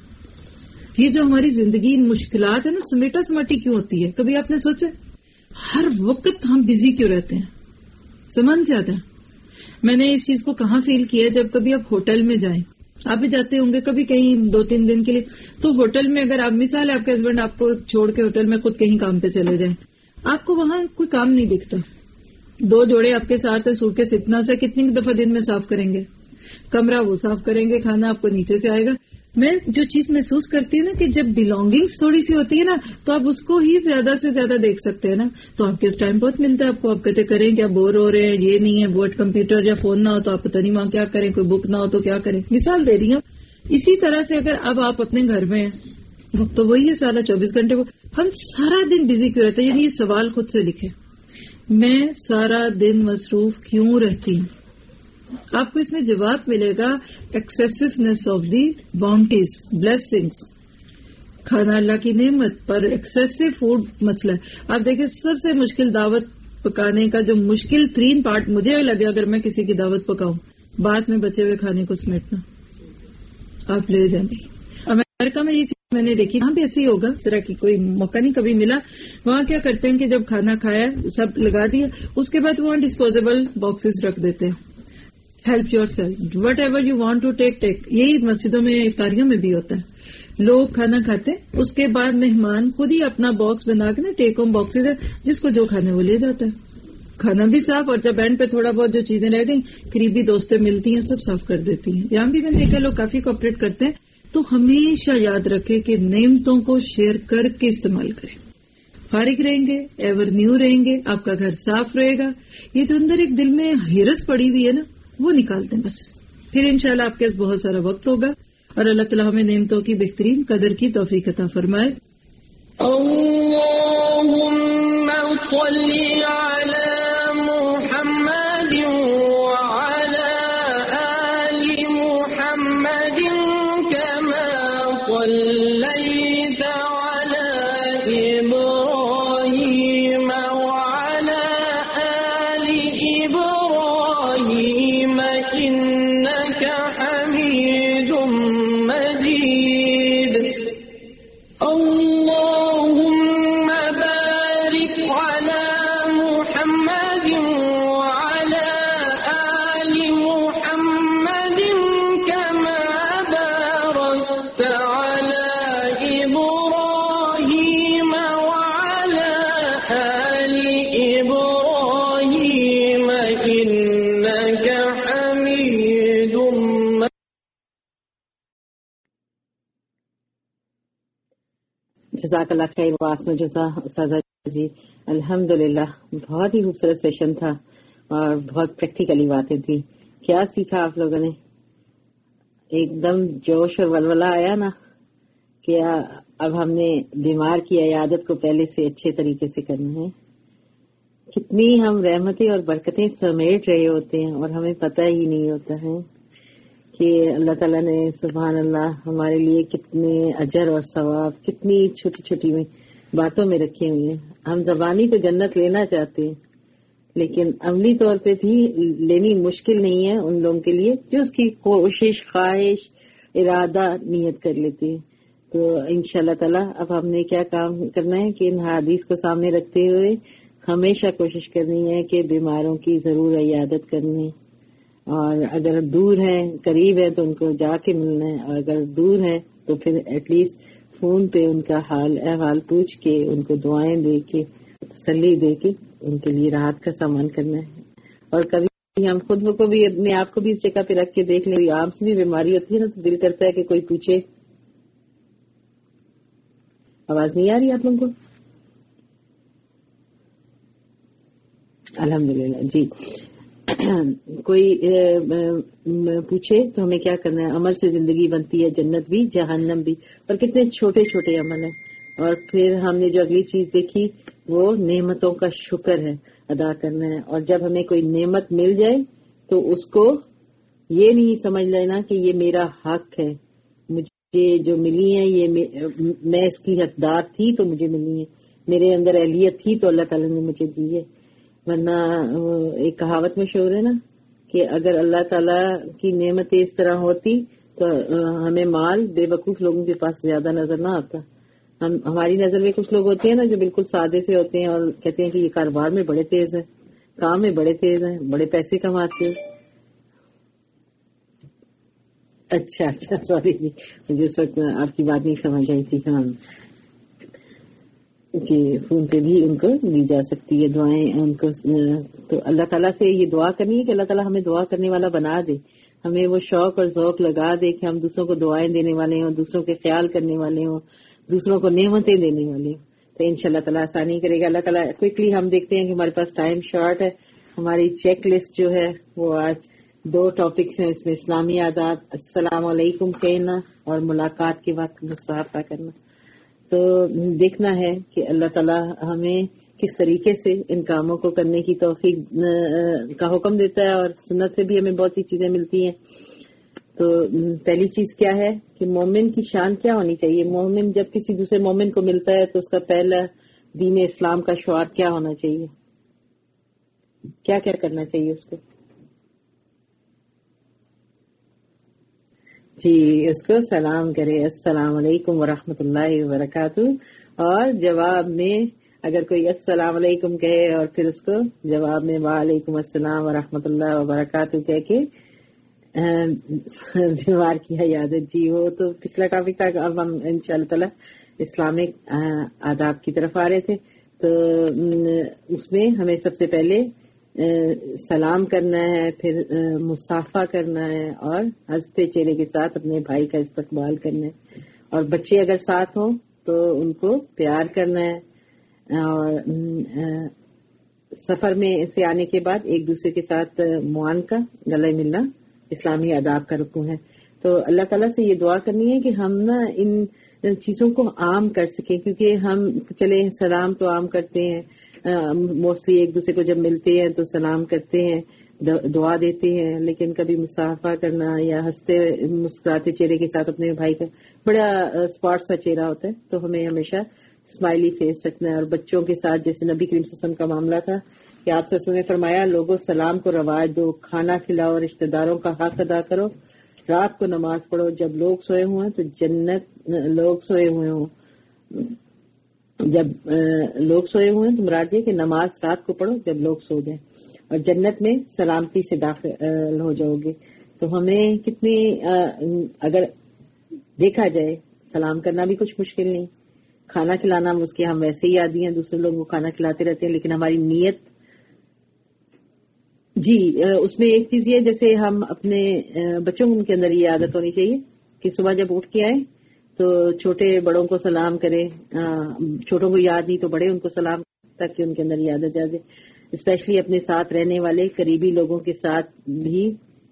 یہ جو ہماری زندگی ان مشکلات ہے نا سمیٹا سماٹی کیوں ہوتی ہے؟ کبھی آپ نے سوچا ہر وقت ہم بزی کیوں رہتے ہیں؟ سمجھ سے آتا ہے. میں نے اس چیز کو کہاں فیل کیا جب کبھی آپ ہوٹل میں جائیں، آپ بھی جاتے ہوں گے کبھی کہیں 2-3 دن کے لیے، تو ہوٹل میں اگر آپ مثال ہے آپ کے ہسبینڈ آپ کو چھوڑ کے ہوٹل میں خود کہیں کام پہ چلے جائیں، آپ کو وہاں کوئی کام نہیں دکھتا. 2 جوڑے آپ کے ساتھ ہے، سوٹکیس اتنا سا کتنی دفعہ دن میں صاف کریں گے؟ کمرہ وہ صاف کریں گے، کھانا آپ کو نیچے سے آئے گا. میں جو چیز محسوس کرتی ہوں نا کہ جب بلونگنگس تھوڑی سی ہوتی ہے نا تو آپ اس کو ہی زیادہ سے زیادہ دیکھ سکتے ہیں نا. تو آپ کے اس ٹائم بہت ملتا ہے آپ کو. آپ کہتے کریں کیا بور ہو رہے ہیں، یہ نہیں ہے بورڈ کمپیوٹر یا فون نہ ہو تو آپ پتہ نہیں وہاں کیا کریں، کوئی بک نہ ہو تو کیا کریں. مثال دے رہی ہوں. اسی طرح سے اگر اب آپ اپنے گھر میں ہیں وقت تو وہی ہے سارا 24 گھنٹے وہ ہم سارا دن بزی کیوں رہتے ہیں؟ یعنی یہ سوال خود سے لکھیں، میں سارا دن مصروف کیوں رہتی ہوں؟ آپ کو اس میں جواب ملے گا excessiveness of the bounties, blessings. کھانا اللہ کی نعمت، پر ایکسیسو فوڈ مسئلہ ہے. آپ دیکھیں سب سے مشکل دعوت پکانے کا جو مشکل ترین پارٹ مجھے لگے اگر میں کسی کی دعوت پکاؤں، بعد میں بچے ہوئے کھانے کو سمیٹنا. آپ لے جائیں گے. امریکہ میں یہ چیز میں نے دیکھی، وہاں بھی ایسے ہی ہوگا، اس طرح کی کوئی موقع نہیں کبھی ملا. وہاں کیا کرتے ہیں کہ جب کھانا کھایا سب لگا دیا، اس کے بعد وہاں ڈسپوزیبل باکسز رکھ دیتے ہیں. Help yourself, whatever you want to take take. یہی مسجدوں میں افطاریوں میں بھی ہوتا ہے. لوگ کھانا کھاتے ہیں، اس کے بعد مہمان خود ہی اپنا باکس بنا کے نا، ٹیک ہوم باکسز ہے، جس کو جو کھانے وہ لے جاتا ہے. کھانا بھی صاف، اور جب اینڈ پہ تھوڑا بہت جو چیزیں رہ گئی قریبی دوستیں ملتی ہیں سب صاف کر دیتی ہیں. یہاں بھی میں نے دیکھا لوگ کافی کوآپریٹ کرتے ہیں. تو ہمیشہ یاد رکھے کہ نعمتوں کو شیئر کر کے استعمال کریں. فارغ رہیں گے، ایور نیو رہیں گے، آپ کا گھر صاف رہے گا. یہ جو اندر ایک دل میں ہرس پڑی ہوئی ہے نا، وہ نکال دیں بس. پھر انشاءاللہ آپ کے پاس بہت سارا وقت ہوگا، اور اللہ تعالیٰ ہمیں نعمتوں کی بہترین قدر کی توفیق عطا فرمائے. اللهم صل على محمد وعلى آل محمد كما صليت على إبراهيم وعلى آل إبراهيم إنك حميد مجيد. اللهم بارك على محمد وعلى آل محمد كما باركت على إبراهيم وعلى آل إبراهيم إنك حميد مجيد. جزاک اللہ خیر واسن جزا اساتذہ جی. الحمدللہ بہت ہی خوبصورت سیشن تھا اور بہت پریکٹیکلی باتیں تھی. کیا سیکھا آپ لوگوں نے؟ ایک دم جوش اور ولولہ آیا نا کہ اب ہم نے بیمار کی عیادت کو پہلے سے اچھے طریقے سے کرنا ہے. کتنی ہم رحمتیں اور برکتیں سمیٹ رہے ہوتے ہیں اور ہمیں پتہ ہی نہیں ہوتا ہے کہ اللہ تعالیٰ نے سبحان اللہ ہمارے لیے کتنے اجر اور ثواب کتنی چھوٹی چھوٹی باتوں میں رکھے ہوئے ہیں. ہم زبانی تو جنت لینا چاہتے ہیں، لیکن عملی طور پہ بھی لینی مشکل نہیں ہے ان لوگوں کے لیے جو اس کی کوشش، خواہش، ارادہ، نیت کر لیتے ہیں. تو انشاءاللہ تعالیٰ اب ہم نے کیا کام کرنا ہے کہ ان حدیث کو سامنے رکھتے ہوئے ہمیشہ کوشش کرنی ہے کہ بیماروں کی ضرور عیادت کرنی، اور اگر دور ہیں قریب ہے تو ان کو جا کے ملنا ہے، اور اگر دور ہیں تو پھر ایٹ لیسٹ فون پہ ان کا حال احوال پوچھ کے ان کو دعائیں دے کے تسلی دے کے ان کے لیے راحت کا سامان کرنا ہے. اور کبھی ہم خود کو بھی اپنے آپ کو بھی اس جگہ پہ رکھ کے دیکھ لیں. عام سے بھی بیماری ہوتی ہے نا تو دل کرتا ہے کہ کوئی پوچھے. آواز نہیں آ رہی آپ لوگوں کو؟ الحمدللہ جی. کوئی پوچھے تو ہمیں کیا کرنا ہے؟ عمل سے زندگی بنتی ہے، جنت بھی جہنم بھی. اور کتنے چھوٹے چھوٹے عمل ہیں. اور پھر ہم نے جو اگلی چیز دیکھی وہ نعمتوں کا شکر ہے، ادا کرنا ہے. اور جب ہمیں کوئی نعمت مل جائے تو اس کو یہ نہیں سمجھ لینا کہ یہ میرا حق ہے، مجھے جو ملی ہے یہ میں اس کی حقدار تھی تو مجھے ملی ہے، میرے اندر اہلیت تھی تو اللہ تعالیٰ نے مجھے دی ہے. ورنہ ایک کہاوت میں شعور ہے نا کہ اگر اللہ تعالیٰ کی نعمتیں اس طرح ہوتی تو ہمیں مال بے وقوف لوگوں کے پاس زیادہ نظر نہ آتا. ہماری نظر میں کچھ لوگ ہوتے ہیں نا جو بالکل سادے سے ہوتے ہیں اور کہتے ہیں کہ یہ کاروبار میں بڑے تیز ہیں، کام میں بڑے تیز ہیں، بڑے پیسے کماتے ہیں. اچھا سوری مجھے اس وقت آپ کی بات نہیں سمجھ آئی تھی. ہاں کہ فون پہ بھی ان کو دی جا سکتی ہے دعائیں ان کو. تو اللہ تعالیٰ سے یہ دعا کرنی ہے کہ اللہ تعالیٰ ہمیں دعا کرنے والا بنا دے، ہمیں وہ شوق اور ذوق لگا دے کہ ہم دوسروں کو دعائیں دینے والے ہوں، دوسروں کے خیال کرنے والے ہوں، دوسروں کو نعمتیں دینے والے ہوں. تو انشاءاللہ تعالیٰ آسانی کرے گا اللہ تعالیٰ. کوئکلی ہم دیکھتے ہیں کہ ہمارے پاس ٹائم شارٹ ہے. ہماری چیک لسٹ جو ہے وہ آج 2 ٹاپکس ہیں، اس میں اسلامی آداب، السلام علیکم کہنا اور ملاقات کے وقت مصافحہ کرنا. تو دیکھنا ہے کہ اللہ تعالیٰ ہمیں کس طریقے سے ان کاموں کو کرنے کی توفیق کا حکم دیتا ہے، اور سنت سے بھی ہمیں بہت سی چیزیں ملتی ہیں. تو پہلی چیز کیا ہے کہ مومن کی شان کیا ہونی چاہیے. مومن جب کسی دوسرے مومن کو ملتا ہے تو اس کا پہلا دین اسلام کا شعار کیا ہونا چاہیے؟ کیا کیا کرنا چاہیے اس کو؟ جی اس کو سلام کرے، السلام علیکم ورحمۃ اللہ وبرکاتہ، اور جواب میں اگر کوئی السلام علیکم کہے اور پھر اس کو جواب میں وعلیکم السلام ورحمۃ اللہ وبرکاتہ کہہ کے بیمار کی عیادت. جی وہ تو پچھلا ٹاپک تھا. اب ہم ان شاء اللہ تعالیٰ اسلامک آداب کی طرف آ رہے تھے. تو اس میں ہمیں سب سے پہلے سلام کرنا ہے، پھر مصافحہ کرنا ہے، اور ہنستے چہرے کے ساتھ اپنے بھائی کا استقبال کرنا ہے. اور بچے اگر ساتھ ہوں تو ان کو پیار کرنا ہے. اور سفر میں سے آنے کے بعد ایک دوسرے کے ساتھ معانقہ گلے ملنا اسلامی آداب کا رکن ہے. تو اللہ تعالیٰ سے یہ دعا کرنی ہے کہ ہم نا ان چیزوں کو عام کر سکیں، کیونکہ ہم چلے سلام تو عام کرتے ہیں، موسٹلی ایک دوسرے کو جب ملتے ہیں تو سلام کرتے ہیں، دعا دیتے ہیں، لیکن کبھی مصافحہ کرنا یا ہنستے مسکراتے چہرے کے ساتھ اپنے بھائی کا بڑا اسپاٹ سا چہرہ ہوتا ہے، تو ہمیں ہمیشہ اسمائلی فیس رکھنا ہے. اور بچوں کے ساتھ جیسے نبی کریم صلی اللہ علیہ وسلم کا معاملہ تھا کہ آپ صلی اللہ علیہ وسلم نے فرمایا لوگوں سلام کو رواج دو، کھانا کھلاؤ، رشتہ داروں کا حق ادا کرو، رات کو نماز پڑھو جب لوگ سوئے ہوئے ہیں تو جنت لوگ سوئے ہوئے ہوں. جب لوگ سوئے ہوئے ہیں تو مراد یہ کہ نماز رات کو پڑھو جب لوگ سو جائیں، اور جنت میں سلامتی سے داخل ہو جاؤ گے. تو ہمیں کتنی اگر دیکھا جائے سلام کرنا بھی کچھ مشکل نہیں، کھانا کھلانا اس کے ہم ویسے ہی عادی ہیں، دوسرے لوگوں کو کھانا کھلاتے رہتے ہیں، لیکن ہماری نیت جی اس میں ایک چیز یہ جیسے ہم اپنے بچوں کے اندر یہ عادت ہونی چاہیے کہ صبح جب اٹھ کے آئے تو چھوٹے بڑوں کو سلام کرے، چھوٹوں کو یاد نہیں تو بڑے ان کو سلام، تاکہ ان کے اندر یہ عادت آ جائے. اسپیشلی اپنے ساتھ رہنے والے قریبی لوگوں کے ساتھ بھی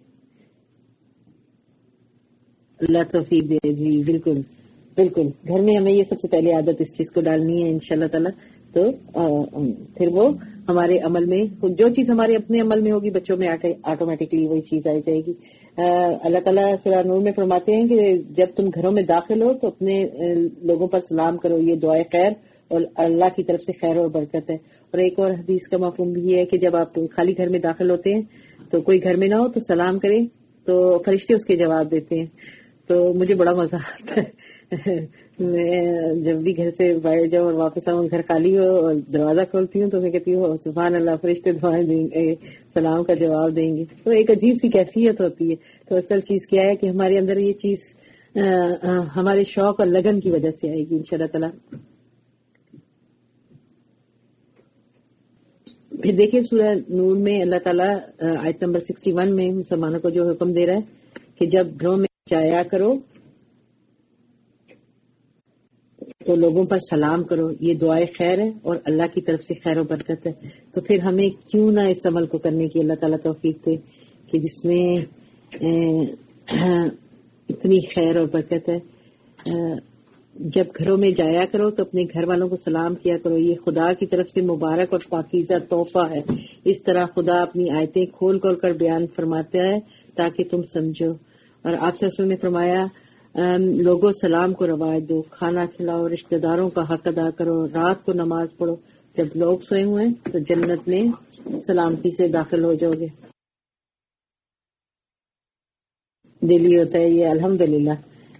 اللہ توفیق دے. جی بالکل بالکل، گھر میں ہمیں یہ سب سے پہلے عادت اس چیز کو ڈالنی ہے انشاءاللہ تعالی. تو پھر وہ ہمارے عمل میں جو چیز ہمارے اپنے عمل میں ہوگی بچوں میں آٹومیٹکلی وہی چیز آ جائے گی. اللہ تعالیٰ سورہ نور میں فرماتے ہیں کہ جب تم گھروں میں داخل ہو تو اپنے لوگوں پر سلام کرو، یہ دعائے خیر اور اللہ کی طرف سے خیر اور برکت ہے. اور ایک اور حدیث کا مفہوم بھی یہ ہے کہ جب آپ خالی گھر میں داخل ہوتے ہیں تو کوئی گھر میں نہ ہو تو سلام کریں تو فرشتے اس کے جواب دیتے ہیں. تو مجھے بڑا مزہ آتا ہے میں جب بھی گھر سے باہر جاؤں اور واپس آؤں گھر خالی ہو اور دروازہ کھولتی ہوں تو میں کہتی ہوں سبحان اللہ، فرشتے دعائیں دیں گے، سلام کا جواب دیں گے. تو ایک عجیب سی کیفیت ہوتی ہے. تو اصل چیز کیا ہے کہ ہمارے اندر یہ چیز ہمارے شوق اور لگن کی وجہ سے آئے گی انشاءاللہ تعالی. پھر دیکھیں سورہ نور میں اللہ تعالیٰ آیت نمبر 61 میں مسلمانوں کو جو حکم دے رہا ہے کہ جب گھروں میں جایا کرو تو لوگوں پر سلام کرو، یہ دعائے خیر ہے اور اللہ کی طرف سے خیر و برکت ہے. تو پھر ہمیں کیوں نہ اس عمل کو کرنے کی اللہ تعالیٰ توفیق دے کہ جس میں اتنی خیر اور برکت ہے. جب گھروں میں جایا کرو تو اپنے گھر والوں کو سلام کیا کرو، یہ خدا کی طرف سے مبارک اور پاکیزہ تحفہ ہے. اس طرح خدا اپنی آیتیں کھول کھول کر بیان فرماتا ہے تاکہ تم سمجھو. اور آپ سے اصل میں فرمایا لوگوں سلام کو رواج دو، کھانا کھلاؤ، رشتہ داروں کا حق ادا کرو، رات کو نماز پڑھو جب لوگ سوئے ہوئے ہیں تو جنت میں سلامتی سے داخل ہو جاؤ گے. دلی ہوتا ہے یہ الحمدللہ.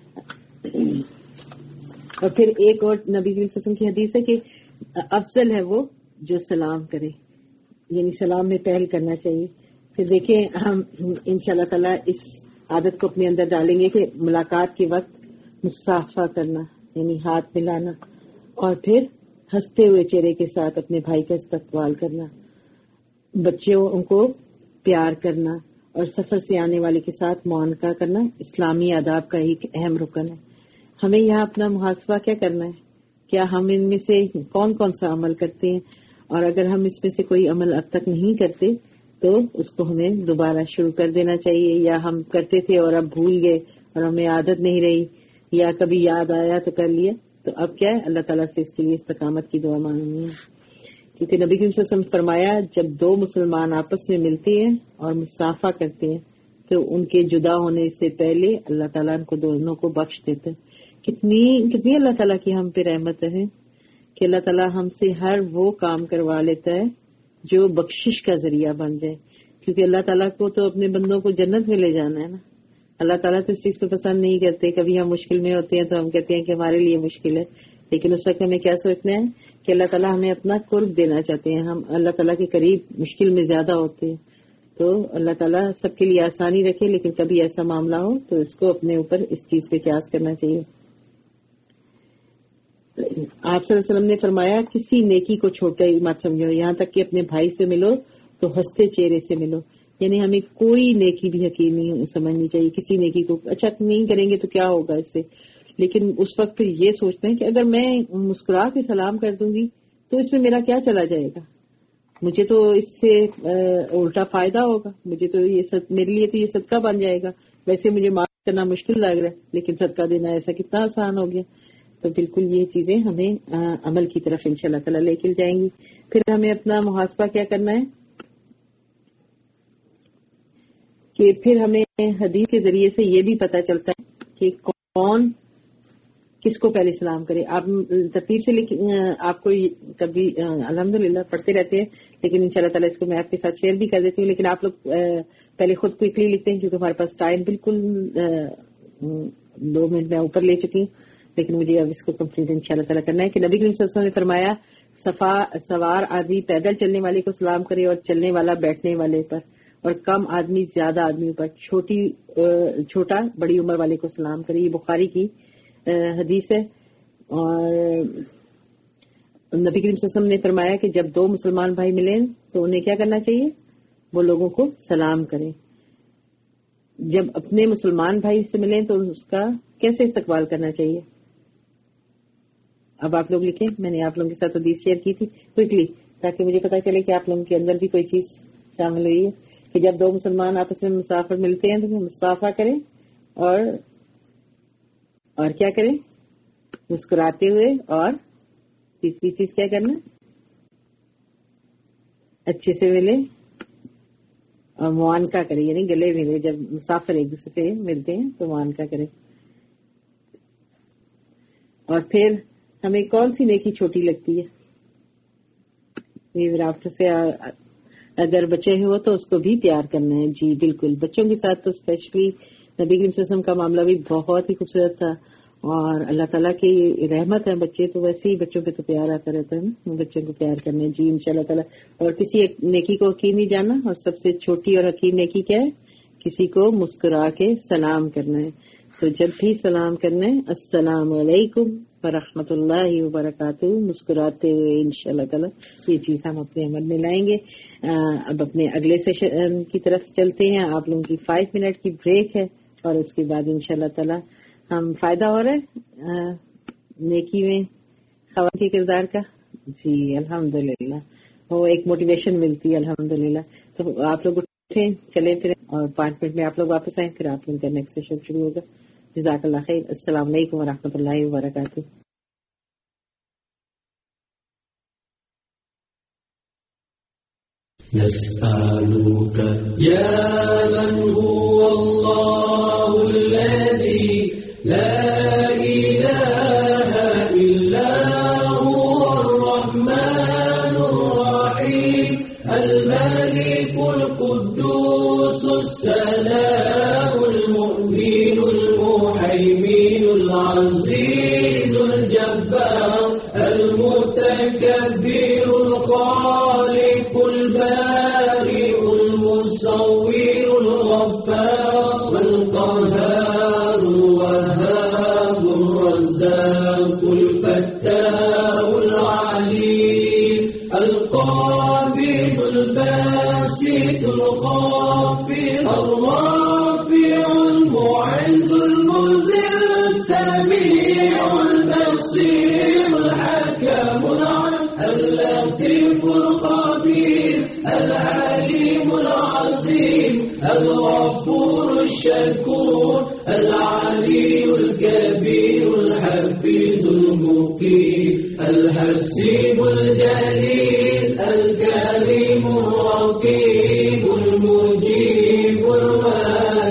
اور پھر ایک اور نبی صلی اللہ علیہ وسلم کی حدیث ہے کہ افضل ہے وہ جو سلام کرے، یعنی سلام میں پہل کرنا چاہیے. پھر دیکھیں ہم انشاءاللہ تعالیٰ اس عادت کو اپنے اندر ڈالیں گے کہ ملاقات کے وقت مصافحہ کرنا یعنی ہاتھ ملانا، اور پھر ہنستے ہوئے چہرے کے ساتھ اپنے بھائی کا استقبال کرنا، بچوں کو پیار کرنا، اور سفر سے آنے والے کے ساتھ معانقہ کرنا اسلامی آداب کا ایک اہم رکن ہے. ہمیں یہاں اپنا محاسبہ کیا کرنا ہے، کیا ہم ان میں سے کون کون سا عمل کرتے ہیں، اور اگر ہم اس میں سے کوئی عمل اب تک نہیں کرتے تو اس کو ہمیں دوبارہ شروع کر دینا چاہیے، یا ہم کرتے تھے اور اب بھول گئے اور ہمیں عادت نہیں رہی، یا کبھی یاد آیا تو کر لیا. تو اب کیا ہے اللہ تعالیٰ سے اس کے لیے استقامت کی دعا مانگنی ہے. کیونکہ نبی کریم صلی اللہ علیہ وسلم فرمایا جب دو مسلمان آپس میں ملتے ہیں اور مصافحہ کرتے ہیں تو ان کے جدا ہونے سے پہلے اللہ تعالیٰ ان کو دونوں کو بخش دیتا ہے. کتنی اللہ تعالیٰ کی ہم پہ رحمت ہے کہ اللہ تعالیٰ ہم سے ہر وہ کام کروا لیتا ہے جو بخشش کا ذریعہ بن جائے. کیونکہ اللہ تعالیٰ کو تو اپنے بندوں کو جنت میں لے جانا ہے نا. اللہ تعالیٰ تو اس چیز کو پسند نہیں کرتے. کبھی ہم مشکل میں ہوتے ہیں تو ہم کہتے ہیں کہ ہمارے لیے مشکل ہے، لیکن اس وقت ہمیں کیا سوچنا ہے کہ اللہ تعالیٰ ہمیں اپنا قرب دینا چاہتے ہیں. ہم اللہ تعالیٰ کے قریب مشکل میں زیادہ ہوتے ہیں. تو اللہ تعالیٰ سب کے لیے آسانی رکھے، لیکن کبھی ایسا معاملہ ہو تو اس کو اپنے اوپر اس چیز پہ قیاس کرنا چاہیے. آپ صلی اللہ علیہ وسلم نے فرمایا کسی نیکی کو چھوٹا ہی مت سمجھو، یہاں تک کہ اپنے بھائی سے ملو تو ہنستے چہرے سے ملو. یعنی ہمیں کوئی نیکی بھی حقیر نہیں سمجھنی چاہیے. کسی نیکی کو اچھا نہیں کریں گے تو کیا ہوگا اس سے، لیکن اس وقت پھر یہ سوچنا ہے کہ اگر میں مسکرا کے سلام کر دوں گی تو اس میں میرا کیا چلا جائے گا، مجھے تو اس سے الٹا فائدہ ہوگا، مجھے تو یہ میرے لیے تو یہ صدقہ بن جائے گا. ویسے مجھے معاف کرنا مشکل لگ رہا ہے لیکن صدقہ دینا ایسا کتنا آسان ہو گیا. تو بالکل یہ چیزیں ہمیں عمل کی طرف انشاءاللہ تعالیٰ لے کے جائیں گی. پھر ہمیں اپنا محاسبہ کیا کرنا ہے کہ پھر ہمیں حدیث کے ذریعے سے یہ بھی پتہ چلتا ہے کہ کون کس کو پہلے سلام کرے. آپ ترتیب سے آپ کو کبھی الحمدللہ پڑھتے رہتے ہیں، لیکن انشاءاللہ تعالیٰ اس کو میں آپ کے ساتھ شیئر بھی کر دیتی ہوں. لیکن آپ لوگ پہلے خود کوئکلی لکھتے ہیں کیونکہ ہمارے پاس ٹائم بالکل 2 منٹ میں اوپر لے چکی ہوں، لیکن مجھے اب اس کو کمپلیٹ انشاءاللہ تعالیٰ کرنا ہے کہ نبی کریم صلی اللہ علیہ وسلم نے فرمایا سوار آدمی پیدل چلنے والے کو سلام کرے اور چلنے والا بیٹھنے والے پر، اور کم آدمی زیادہ آدمی پر، چھوٹا بڑی عمر والے کو سلام کرے. یہ بخاری کی حدیث ہے. اور نبی کریم صلی اللہ علیہ وسلم نے فرمایا کہ جب 2 مسلمان بھائی ملیں تو انہیں کیا کرنا چاہیے، وہ لوگوں کو سلام کریں. جب اپنے مسلمان بھائی سے ملیں تو اس کا کیسے استقبال کرنا چاہیے. اب آپ لوگ لکھیں، میں نے آپ لوگوں کے ساتھ حدیث شیئر کی تھی کوئکلی تاکہ مجھے پتا چلے کہ آپ لوگوں کے اندر بھی کوئی چیز شامل ہوئی ہے کہ جب 2 مسلمان آپس میں مسافر ملتے ہیں تو وہ مسافہ کریں اور کیا کریں، مسکراتے ہوئے. اور تیسری چیز کیا کرنا، اچھے سے ملے اور معانقہ کرے، یعنی گلے ملے. جب مسافر ایک دوسرے سے ملتے ہیں تو معانقہ کرے. اور پھر ہمیں کون سی نیکی چھوٹی لگتی ہے، رافٹر سے اگر بچے ہو تو اس کو بھی پیار کرنا ہے. جی بالکل، بچوں کے ساتھ تو اسپیشلی نبی کریم صلی اللہ علیہ وسلم کا معاملہ بھی بہت ہی خوبصورت تھا. اور اللہ تعالیٰ کی رحمت ہے، بچے تو ویسے ہی بچوں پہ تو پیار آتا رہتا ہے نا، بچوں کو پیار کرنا ہے. جی انشاءاللہ تعالیٰ. اور کسی ایک نیکی کو حقیر نہیں جاننا. اور سب سے چھوٹی اور حقیر نیکی کیا ہے، کسی کو مسکرا کے سلام کرنا ہے. تو جب بھی سلام کرنا ہے السلام علیکم ورحمۃ اللہ وبرکاتہ مسکراتے ہوئے انشاءاللہ تعالیٰ. یہ چیز ہم اپنے عمل میں لائیں گے. اب اپنے اگلے سیشن کی طرف چلتے ہیں. آپ لوگوں کی 5 منٹ کی بریک ہے اور اس کے بعد انشاءاللہ تعالیٰ ہم فائدہ ہو رہا ہے نیکی میں خواتین کے کردار کا. جی الحمدللہ، وہ ایک موٹیویشن ملتی ہے الحمدللہ. تو آپ لوگ اٹھیں، چلیں پھر، اور 5 منٹ میں آپ لوگ واپس آئیں، پھر آپ لوگوں کا نیکسٹ سیشن شروع ہوگا. جزاک اللہ خیر. السلام علیکم ورحمۃ اللہ وبرکاتہ. نسألك يا من هو الله الذي لا إله إلا هو الرحمن الرحيم الملك القدوس السلام المؤمن المهيمن العزيز الجبار المتكبر الخالق البارئ المصور الغفار القهار الوهاب الرزاق الفتاح العليم القابض الباسط الخافض الرافع المعز المذل السميع البصير الحكم اللطيف الخبير العليم العظيم الغفور الشكور العلي الكبير الحفيظ المقيم الحسيب الجليل الكريم الرقيب المجيب الوالي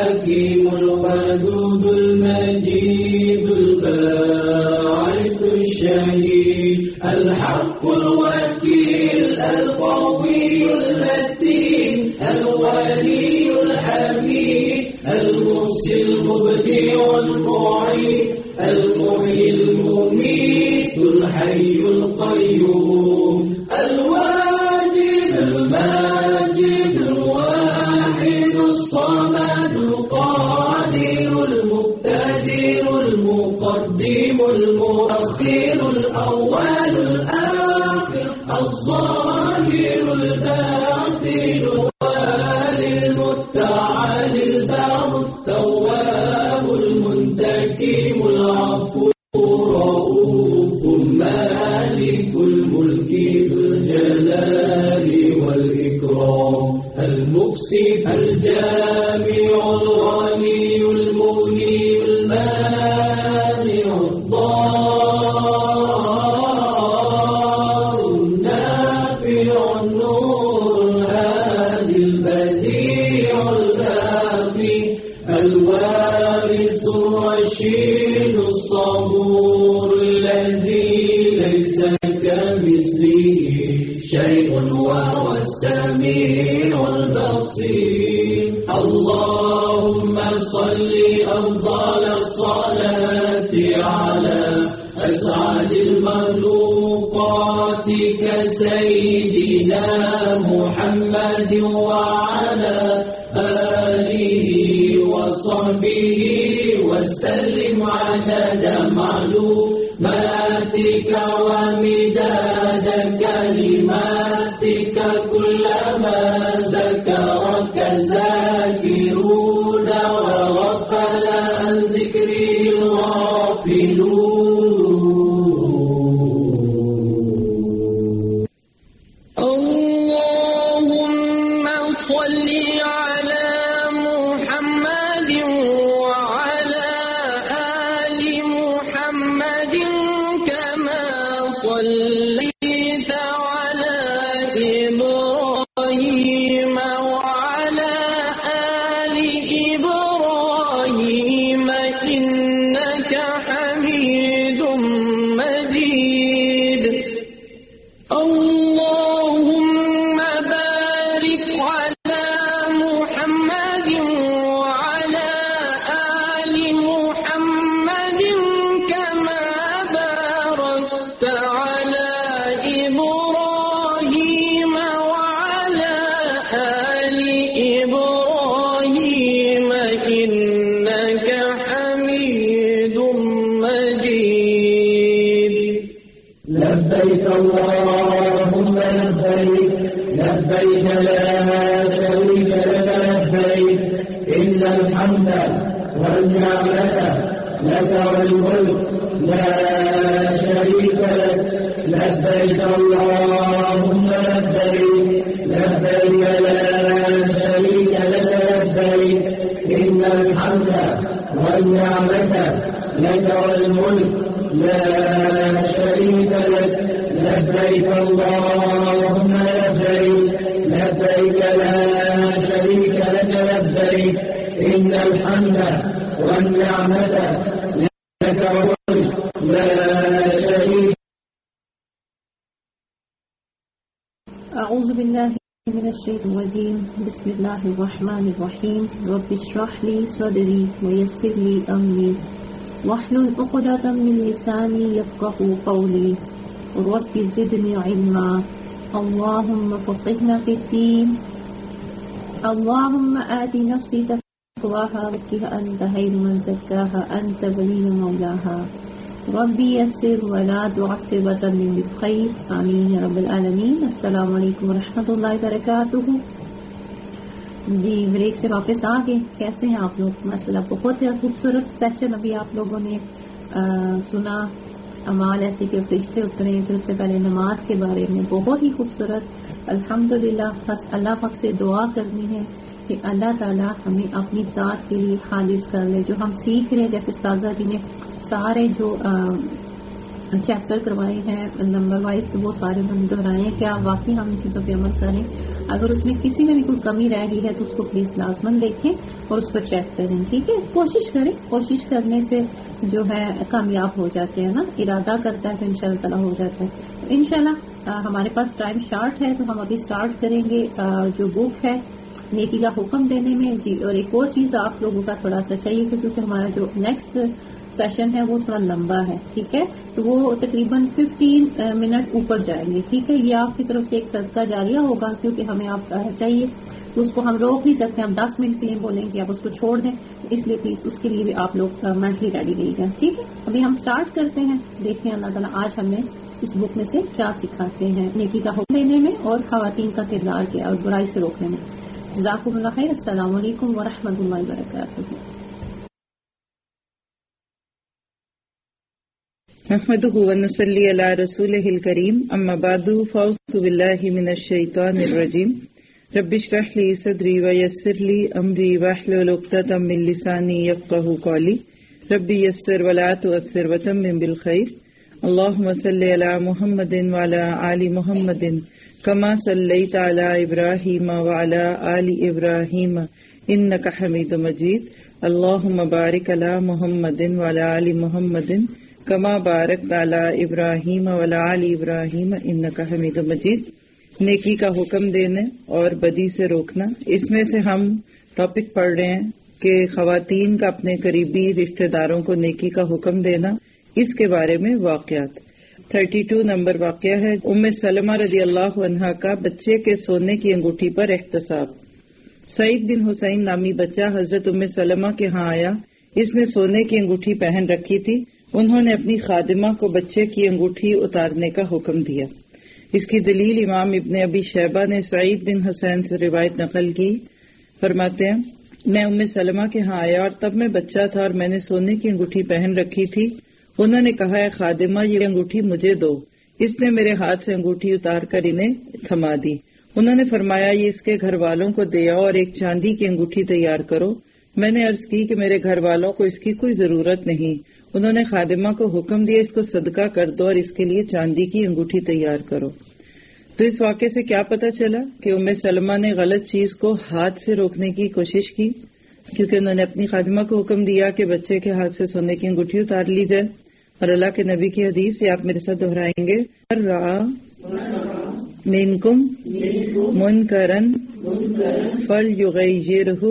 الحكيم الودود المجيد الباعث الشهيد الحق الوكيل القوي المتين الولي الحميد المحسن المبدع المعيد المحيي المميت الحي القيوم الواجد الماجد الواحد الصمد القادر المقتدر المقدم المؤخر الأول الآخر الظاهر الباطن الوالي المتعالي البر التواب المنتقم العفو الرؤوف مالك الملك ذو الجلال والإكرام المقسط الجامع الغني المغني المانع الضار النافع النور الهادي البديع الباقي الوارث الرشيد الصبور الذي ليس كمثله شيء وهو السميع البصير اللهم صل أفضل الصلاة على أسعد المخلوقات كسيدنا محمد وعلى آله وصحبه وسلم عدد معلوماتك ومداد كلماتك كلما ذكرك الذاكرون وغفل عن ذكره الغافلون اللهم صل على محمد وعلى آل محمد كما صليت على إبراهيم وعلى آل إبراهيم إنك حميد مجيد اللهم بارك على محمد وعلى آل محمد كما باركت على إبراهيم وعلى آل إبراهيم إنك حميد مجيد لبيك اللهم لبيك لبيك لا شريك لك لبيك إن الحمد والنعمة لك والملك لا شريك لك لبيك اللهم لبيك لبيك لا شريك لك لبيك إن الحمد والنعمة لك والملك لا شريك لك لبيك اللهم لبيك لبيك لا شريك لك لبيك إن الحمد والنعمة لك والملك لا شريك. أعوذ بالله من الشيطان الرجيم بسم الله الرحمن الرحيم رب اشرح لي صدري ويسر لي أمري واحلل عقدة من لساني يفقهوا قولي رب زدني علما اللهم فقهنا في الدين اللهم آت نفسي تقواها وزكها أنت خير من زكاها أنت ولي مولاها ربي يسر ولا تعسر وتمم بالخير آمين يا رب العالمين. अस्सलाम वालेकुम रहमतुल्लाहि वबरकातुहू। जी ब्रेक से वापस आ गए। कैसे हैं आप लोग? माशाल्लाह बहुत ही खूबसूरत सेशन अभी आप लोगों ने सुना। अमाल ऐसे के फरिश्ते उतरे, फिर उससे पहले नमाज के बारे में बहुत ही खूबसूरत। अल्हम्दुलिल्लाह बस अल्लाह पाक से दुआ करनी है कि अल्लाह ताला हमें अपनी ज़ात के लिए खालिस कर ले। जो हम सीख रहे हैं, जैसे उस्तादा जी ने सारे जो चैप्टर करवाए हैं नंबर वाइज, तो वो सारे हम दोहराए हैं। क्या वाकई हम इन चीज़ों पे अमल करें اگر اس میں کسی میں بھی کوئی کمی رہ گئی ہے تو اس کو پلیز لازمن دیکھیں اور اس کو چیک کریں. ٹھیک ہے, کوشش کرنے سے جو ہے کامیاب ہو جاتے ہیں نا, ارادہ کرتا ہے تو انشاءاللہ تعالیٰ ہو جاتا ہے. انشاءاللہ ہمارے پاس ٹائم شارٹ ہے تو ہم ابھی سٹارٹ کریں گے جو بک ہے نیکی کا حکم دینے میں. جی, اور ایک اور چیز آپ لوگوں کا تھوڑا سا چاہیے کیونکہ ہمارا جو نیکسٹ سیشن ہے وہ تھوڑا لمبا ہے. ٹھیک ہے, تو وہ تقریباً 15 منٹ اوپر جائیں گے. ٹھیک ہے, یہ آپ کی طرف سے ایک صدقہ جاریہ ہوگا کیونکہ ہمیں آپ چاہیے تو اس کو ہم روک نہیں سکتے. ہم 10 منٹ کے لیے بولیں گے آپ اس کو چھوڑ دیں, اس لیے پلیز اس کے لیے بھی آپ لوگ مینٹلی ریڈی رہیے گا. ٹھیک ہے, ابھی ہم سٹارٹ کرتے ہیں. دیکھتے ہیں اللہ تعالیٰ آج ہمیں اس بک میں سے کیا سکھاتے ہیں نیکی کا حکم دینے میں اور خواتین کا کردار کیا اور برائی سے روکنے میں. جزاکم اللہ خیر. السلام علیکم ورحمۃ اللہ وبرکاتہ. نحمده ونصلي على رسوله الكريم. اما بعد فاعوذ بالله من الشيطان الرجيم. رب اشرح لي صدري ويسر لي امري واحلل عقدة من لساني يفقهوا قولي. رب يسر ولا تعسر وتمم بالخير. اللهم صل على محمد وعلى آل محمد كما صليت على إبراهيم وعلى آل إبراهيم إنك حميد مجيد. اللهم بارك على محمد وعلى آل محمد كما باركت على إبراهيم وعلى آل إبراهيم إنك حميد مجيد. نیکی کا حکم دینے اور بدی سے روکنا, اس میں سے ہم ٹاپک پڑھ رہے ہیں کہ خواتین کا اپنے قریبی رشتہ داروں کو نیکی کا حکم دینا, اس کے بارے میں واقعات. 32 نمبر واقعہ ہے ام سلمہ رضی اللہ عنہا کا بچے کے سونے کی انگوٹھی پر احتساب. سعید بن حسین نامی بچہ حضرت ام سلمہ کے ہاں آیا. اس نے سونے کی انگوٹھی پہن رکھی تھی. انہوں نے اپنی خادمہ کو بچے کی انگوٹھی اتارنے کا حکم دیا. اس کی دلیل امام ابن ابی شیبہ نے سعید بن حسین سے روایت نقل کی. فرماتے ہیں میں ام سلمہ کے ہاں آیا اور تب میں بچہ تھا اور میں نے سونے کی انگوٹھی پہن رکھی تھی. انہوں نے کہا, اے خادمہ یہ انگوٹھی مجھے دو. اس نے میرے ہاتھ سے انگوٹھی اتار کر انہیں تھما دی. انہوں نے فرمایا یہ اس کے گھر والوں کو دے آؤ اور ایک چاندی کی انگوٹھی تیار کرو. میں نے عرض کی کہ میرے گھر والوں کو اس کی کوئی ضرورت نہیں. انہوں نے خادمہ کو حکم دیا اس کو صدقہ کر دو اور اس کے لیے چاندی کی انگوٹھی تیار کرو. تو اس واقعے سے کیا پتہ چلا کہ ام سلمہ نے غلط چیز کو ہاتھ سے روکنے کی کوشش کی, کیونکہ انہوں نے اپنی خادمہ کو حکم دیا کہ بچے کے ہاتھ سے سونے کی انگوٹھی اتار لی جائے. اور اللہ کے نبی کی حدیث یہ آپ میرے ساتھ دہرائیں گے, رَأَ مِنْكُمْ مُنْكَرًا فَلْيُغَيِّرْهُ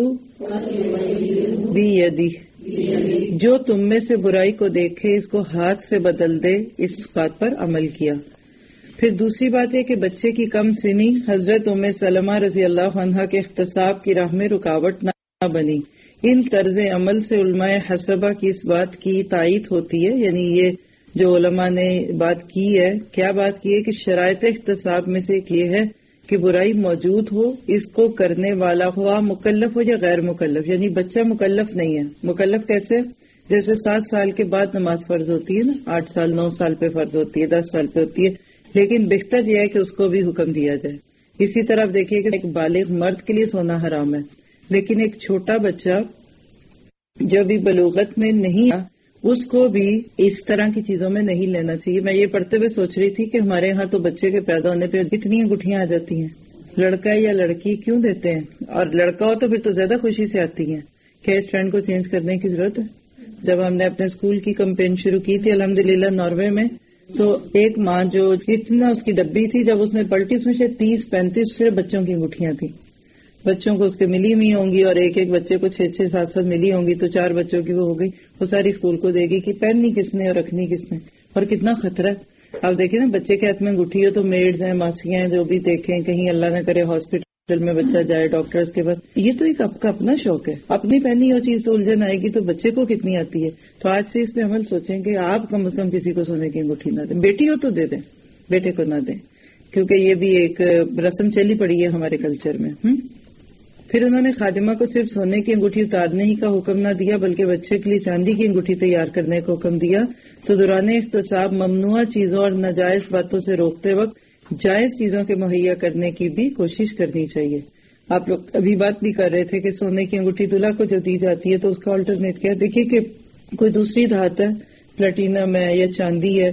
بِيَدِهِ. جو تم میں سے برائی کو دیکھے اس کو ہاتھ سے بدل دے. اس بات پر عمل کیا. پھر دوسری بات ہے کہ بچے کی کم سنی حضرت ام سلمہ رضی اللہ عنہا کے احتساب کی راہ میں رکاوٹ نہ بنی. ان طرز عمل سے علماء حسبہ کی اس بات کی تائید ہوتی ہے, یعنی یہ جو علماء نے بات کی ہے, کیا بات کی ہے کہ شرائط احتساب میں سے ایک یہ ہے کہ برائی موجود ہو, اس کو کرنے والا ہوا مکلف ہو یا غیر مکلف. یعنی بچہ مکلف نہیں ہے. مکلف کیسے؟ جیسے 7 سال کے بعد نماز فرض ہوتی ہے نا, 8 سال 9 سال پہ فرض ہوتی ہے, 10 سال پہ ہوتی ہے, لیکن بہتر یہ ہے کہ اس کو بھی حکم دیا جائے. اسی طرح دیکھیے کہ ایک بالغ مرد کے لیے سونا حرام ہے, لیکن ایک چھوٹا بچہ جو بھی بلوغت میں نہیں اس کو بھی اس طرح کی چیزوں میں نہیں لینا چاہیے. میں یہ پڑھتے ہوئے سوچ رہی تھی کہ ہمارے ہاں تو بچے کے پیدا ہونے پہ اتنی انگوٹھیاں آ جاتی ہیں. لڑکا یا لڑکی کیوں دیتے ہیں؟ اور لڑکا ہو تو پھر تو زیادہ خوشی سے آتی ہیں. کیا اس ٹرینڈ کو چینج کرنے کی ضرورت ہے؟ جب ہم نے اپنے اسکول کی کمپین شروع کی تھی الحمدللہ ناروے میں, تو ایک ماں جو اتنا اس کی ڈبی تھی, جب اس نے پلٹی اس میں سے 30-35 صرف بچوں کی انگوٹھیاں تھیں. بچوں کو اس کے ملی ہوئی ہوں گی اور ایک ایک بچے کو 6-7 ملی ہوں گی, تو 4 بچوں کی وہ ہو گئی. وہ ساری اسکول کو دے گی کہ پہننی کس نے اور رکھنی کس نے. اور کتنا خطرہ ہے. اب دیکھیں نا, بچے کے ہاتھ میں انگوٹھی ہو تو میڈز ہیں, ماسیاں ہیں, جو بھی دیکھیں, کہیں اللہ نہ کرے ہاسپٹل میں بچہ جائے ڈاکٹرز کے پاس, یہ تو ایک آپ کا اپنا شوق ہے. اپنی پہنی ہو چیز تو الجھن آئے گی, تو بچے کو کتنی آتی ہے. تو آج سے اس پہ عمل سوچیں کہ آپ کم از کم کسی کو سونے کی انگوٹھی نہ دیں. بیٹی ہو تو دے دیں, بیٹے کو نہ دیں, کیونکہ یہ بھی ایک رسم چلی پڑی ہے ہمارے کلچر میں. پھر انہوں نے خادمہ کو صرف سونے کی انگوٹھی اتارنے ہی کا حکم نہ دیا, بلکہ بچے کے لیے چاندی کی انگوٹھی تیار کرنے کا حکم دیا. تو دوران احتساب ممنوع چیزوں اور ناجائز باتوں سے روکتے وقت جائز چیزوں کے مہیا کرنے کی بھی کوشش کرنی چاہیے. آپ لوگ ابھی بات بھی کر رہے تھے کہ سونے کی انگوٹھی دلہا کو جو دی جاتی ہے تو اس کا آلٹرنیٹ کیا. دیکھیے کہ کوئی دوسری دھات ہے, پلیٹینم ہے یا چاندی ہے,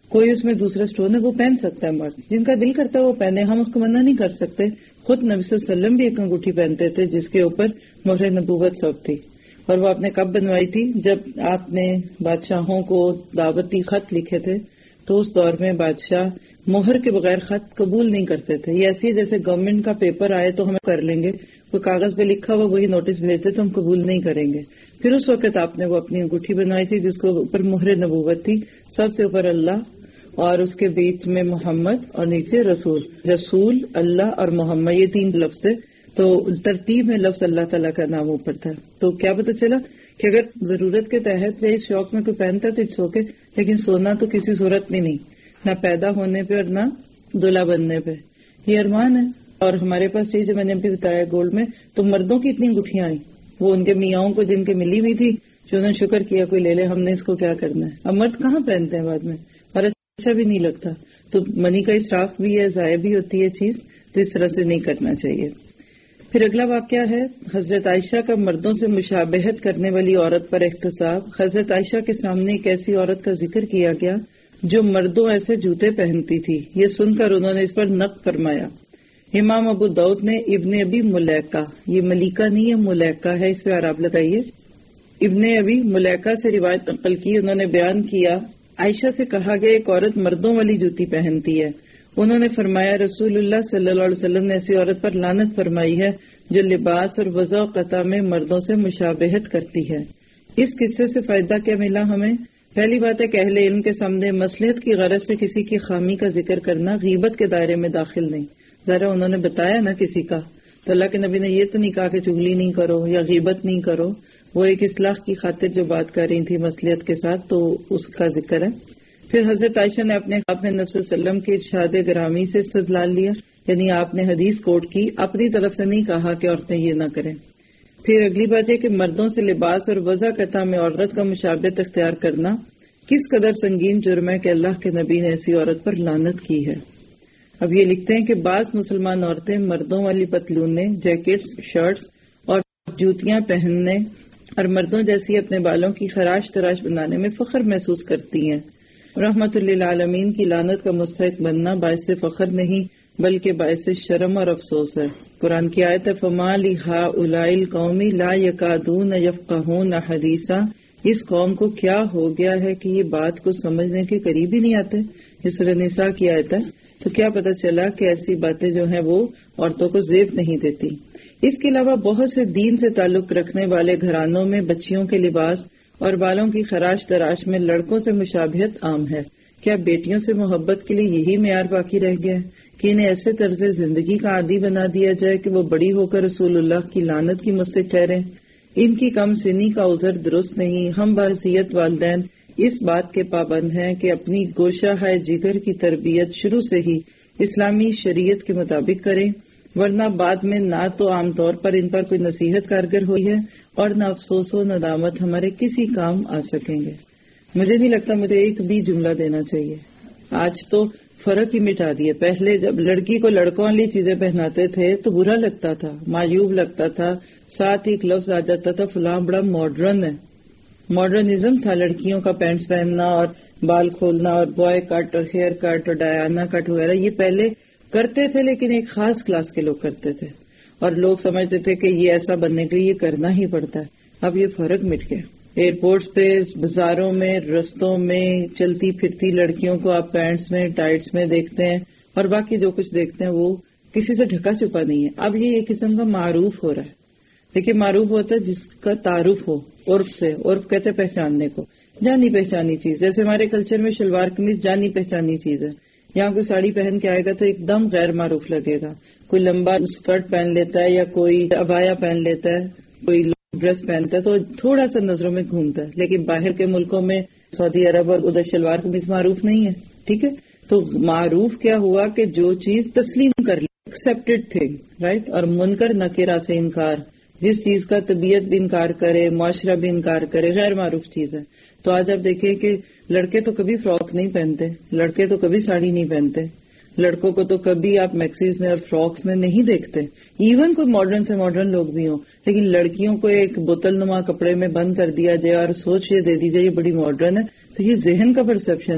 کوئی اس میں دوسرا اسٹون ہے وہ پہن سکتا ہے، مرد جن کا دل کرتا ہے وہ پہنے، ہم اس کو منع نہیں کر سکتے. خود نبی صلی اللہ علیہ وسلم بھی ایک انگوٹھی پہنتے تھے جس کے اوپر مہر نبوت سب تھی، اور وہ آپ نے کب بنوائی تھی؟ جب آپ نے بادشاہوں کو دعوتی خط لکھے تھے تو اس دور میں بادشاہ مہر کے بغیر خط قبول نہیں کرتے تھے. یہ ایسی جیسے گورنمنٹ کا پیپر آئے تو ہم کر لیں گے، کوئی کاغذ پہ لکھا ہوا وہی نوٹس بھیجتے تو ہم قبول نہیں کریں گے. پھر اس وقت آپ نے وہ اپنی انگوٹھی بنوائی تھی جس کو اوپر مہر نبوت تھی، سب سے اوپر اللہ اور اس کے بیچ میں محمد اور نیچے رسول. رسول، اللہ اور محمد، یہ 3 لفظ تھے، تو ترتیب میں لفظ اللہ تعالیٰ کا نام اوپر تھا. تو کیا پتہ چلا کہ اگر ضرورت کے تحت یا اس شوق میں کوئی پہنتا تو اٹس اوکے، لیکن سونا تو کسی صورت میں نہیں، نہ پیدا ہونے پہ اور نہ دلہا بننے پہ. یہ ارمان ہے. اور ہمارے پاس یہ جو میں نے ابھی بتایا گولڈ میں، تو مردوں کی اتنی انگوٹھیاں آئیں، وہ ان کے میاں کو جن کے ملی ہوئی تھی جو انہوں نے شکر کیا کوئی لے لے، ہم نے اس کو کیا کرنا ہے. اب مرد کہاں پہنتے ہیں بعد میں، اور اچھا بھی نہیں لگتا. تو منی کا اسراف بھی ہے، ضائع بھی ہوتی ہے چیز، تو اس طرح سے نہیں کرنا چاہیے. پھر اگلا واقعہ ہے حضرت عائشہ کا مردوں سے مشابہت کرنے والی عورت پر احتساب. حضرت عائشہ کے سامنے ایک ایسی عورت کا ذکر کیا گیا جو مردوں ایسے جوتے پہنتی تھی. یہ سن کر انہوں نے اس پر نقد فرمایا. امام ابو داؤد نے ابن ابی ملیکہ، یہ ملیکہ نہیں ہے ملیکہ ہے، اس پہ اعراب لگائیے، ابن ابی ملیکہ سے روایت نقل کی. انہوں نے بیان کیا عائشہ سے کہا گیا ایک عورت مردوں والی جوتی پہنتی ہے. انہوں نے فرمایا رسول اللہ صلی اللہ علیہ وسلم نے ایسی عورت پر لعنت فرمائی ہے جو لباس اور وضع و قطع میں مردوں سے مشابہت کرتی ہے. اس قصے سے فائدہ کیا ملا ہمیں؟ پہلی بات ہے کہ اہل علم کے سامنے مصلحت کی غرض سے کسی کی خامی کا ذکر کرنا غیبت کے دائرے میں داخل نہیں. ذرا انہوں نے بتایا نا کسی کا، تو اللہ کے نبی نے یہ تو نہیں کہا کہ چغلی نہیں کرو یا غیبت نہیں کرو، وہ ایک اصلاح کی خاطر جو بات کر رہی تھی مصلحت کے ساتھ، تو اس کا ذکر ہے. پھر حضرت عائشہ نے اپنے آپ میں نبی صلی اللہ علیہ وسلم کے ارشاد گرامی سے استدلال لیا، یعنی آپ نے حدیث کوٹ کی، اپنی طرف سے نہیں کہا کہ عورتیں یہ نہ کریں. پھر اگلی بات ہے کہ مردوں سے لباس اور وضع قطع میں عورت کا مشابہت اختیار کرنا کس قدر سنگین جرم ہے کہ اللہ کے نبی نے ایسی عورت پر لعنت کی ہے. اب یہ لکھتے ہیں کہ بعض مسلمان عورتیں مردوں والی پتلونیں، جیکٹس، شرٹس اور جوتیاں پہننے اور مردوں جیسی اپنے بالوں کی خراش تراش بنانے میں فخر محسوس کرتی ہیں. رحمت للعالمین کی لعنت کا مستحق بننا باعث فخر نہیں بلکہ باعث شرم اور افسوس ہے. قرآن کی آیت ہے فما لہؤلاء القوم لا یکادون یفقہون حدیثا، اس قوم کو کیا ہو گیا ہے کہ یہ بات کو سمجھنے کے قریب ہی نہیں آتے. یہ سورہ نساء کی آیت ہے. تو کیا پتہ چلا کہ ایسی باتیں جو ہیں وہ عورتوں کو زیب نہیں دیتی. اس کے علاوہ بہت سے دین سے تعلق رکھنے والے گھرانوں میں بچیوں کے لباس اور بالوں کی خراش تراش میں لڑکوں سے مشابہت عام ہے. کیا بیٹیوں سے محبت کے لیے یہی معیار باقی رہ گیا کہ انہیں ایسے طرز زندگی کا عادی بنا دیا جائے کہ وہ بڑی ہو کر رسول اللہ کی لعنت کی مستحق ٹھہریں؟ ان کی کم سنی کا عذر درست نہیں. ہم بحیثیت والدین اس بات کے پابند ہیں کہ اپنی گوشہ ہے جگر کی تربیت شروع سے ہی اسلامی شریعت کے مطابق کریں، ورنہ بعد میں نہ تو عام طور پر ان پر کوئی نصیحت کارگر ہوئی ہے اور نہ افسوس و ندامت ہمارے کسی کام آ سکیں گے. مجھے نہیں لگتا مجھے ایک بھی جملہ دینا چاہیے. آج تو فرق ہی مٹا دیا. پہلے جب لڑکی کو لڑکوں والی چیزیں پہناتے تھے تو برا لگتا تھا، معیوب لگتا تھا، ساتھ ہی ایک لفظ آ جاتا تھا فلاں بڑا ماڈرن ہے. ماڈرنزم تھا لڑکیوں کا پینٹس پہننا اور بال کھولنا اور بوائے کٹ اور ہیئر کٹ اور ڈیانا کٹ وغیرہ. یہ پہلے کرتے تھے لیکن ایک خاص کلاس کے لوگ کرتے تھے اور لوگ سمجھتے تھے کہ یہ ایسا بننے کے لیے یہ کرنا ہی پڑتا ہے. اب یہ فرق مٹ گیا. ایئرپورٹس پہ، بازاروں میں، رستوں میں چلتی پھرتی لڑکیوں کو آپ پینٹس میں، ٹائٹس میں دیکھتے ہیں اور باقی جو کچھ دیکھتے ہیں وہ کسی سے ڈھکا چھپا نہیں ہے. اب یہ ایک قسم کا معروف ہو رہا ہے. دیکھیے معروف ہوتا ہے جس کا تعارف ہو عرف سے. عرف کہتے ہیں پہچاننے کو، جانی پہچانی چیز. جیسے ہمارے کلچر میں شلوار قمیض جانی پہچانی چیز ہے. یہاں کوئی ساڑی پہن کے آئے گا تو ایک دم غیر معروف لگے گا. کوئی لمبا اسکرٹ پہن لیتا ہے یا کوئی عبایا پہن لیتا ہے، کوئی ڈریس پہنتا ہے تو تھوڑا سا نظروں میں گھومتا ہے. لیکن باہر کے ملکوں میں سعودی عرب اور ادھر شلوار قمیض معروف نہیں ہے. ٹھیک ہے، تو معروف کیا ہوا کہ جو چیز تسلیم کر لی، ایکسپٹڈ تھنگ، رائٹ. اور منکر نکیرہ سے انکار، جس چیز کا طبیعت بھی انکار کرے، معاشرہ بھی انکار کرے، غیر معروف چیز ہے. تو آج آپ دیکھیں کہ لڑکے تو کبھی فراک نہیں پہنتے، لڑکے تو کبھی ساڑی نہیں پہنتے، لڑکوں کو تو کبھی آپ میکسیز میں اور فراکس میں نہیں دیکھتے. ایون کوئی ماڈرن سے ماڈرن لوگ بھی ہوں، لیکن لڑکیوں کو ایک بوتل نما کپڑے میں بند کر دیا جائے اور سوچ یہ دے دی جائے یہ بڑی ماڈرن ہے. تو یہ ذہن کا پرسپشن ہے.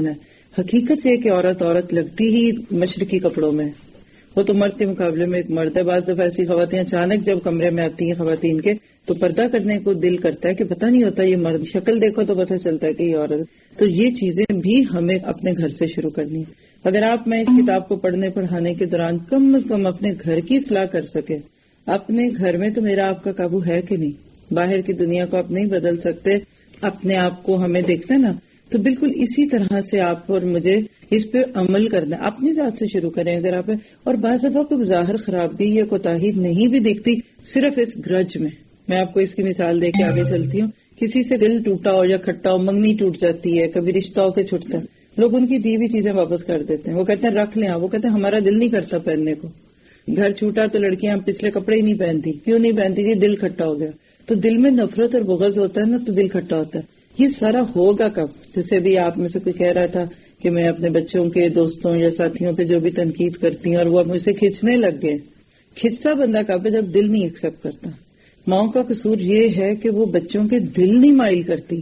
حقیقت یہ کہ عورت لگتی ہی مشرقی کپڑوں میں، وہ تو مرد کے مقابلے میں ایک مرد ہے. بعض دفعہ ایسی خواتین اچانک جب کمرے میں آتی ہیں خواتین کے تو پردہ کرنے کو دل کرتا ہے کہ پتہ نہیں ہوتا یہ مرد، شکل دیکھو تو پتہ چلتا ہے کہ یہ عورت. تو یہ چیزیں بھی ہمیں اپنے گھر سے شروع کرنی ہے. اگر آپ میں اس کتاب کو پڑھنے پڑھانے کے دوران کم از کم اپنے گھر کی اصلاح کر سکے، اپنے گھر میں تو میرا آپ کا قابو ہے کہ نہیں، باہر کی دنیا کو آپ نہیں بدل سکتے، اپنے آپ کو ہمیں دیکھتے نا، تو بالکل اسی طرح سے آپ اور مجھے اس پہ عمل کرنا، اپنی ذات سے شروع کریں اگر آپ. اور بعض دفعہ کوئی ظاہر خرابی یا کوتاہی نہیں بھی دکھتی، صرف اس گرج میں آپ کو اس کی مثال دے کے آگے چلتی ہوں. کسی سے دل ٹوٹا ہو یا کھٹا ہو، منگنی ٹوٹ جاتی ہے، کبھی رشتہ ہو کے چھوٹتا ہے، لوگ ان کی دی ہوئی چیزیں واپس کر دیتے ہیں. وہ کہتے ہیں رکھ لیں، وہ کہتے ہیں ہمارا دل نہیں کرتا پہننے کو. گھر چھوٹا تو لڑکیاں پچھلے کپڑے ہی نہیں پہنتی. کیوں نہیں پہنتی؟ جی دل کھٹا ہو گیا. تو دل میں نفرت اور بغض ہوتا ہے نا، تو دل کھٹا ہوتا ہے. یہ سارا ہوگا کب؟ جیسے بھی آپ میں سے کوئی کہہ رہا تھا کہ میں اپنے بچوں کے دوستوں یا ساتھیوں پہ جو بھی تنقید کرتی ہوں اور وہ اب مجھ سے کھینچنے لگ گئے. کھینچتا بندہ کب ہے؟ جب دل نہیں ایکسپٹ کرتا. ماؤں کا قصور یہ ہے کہ وہ بچوں کے دل نہیں مائل کرتی،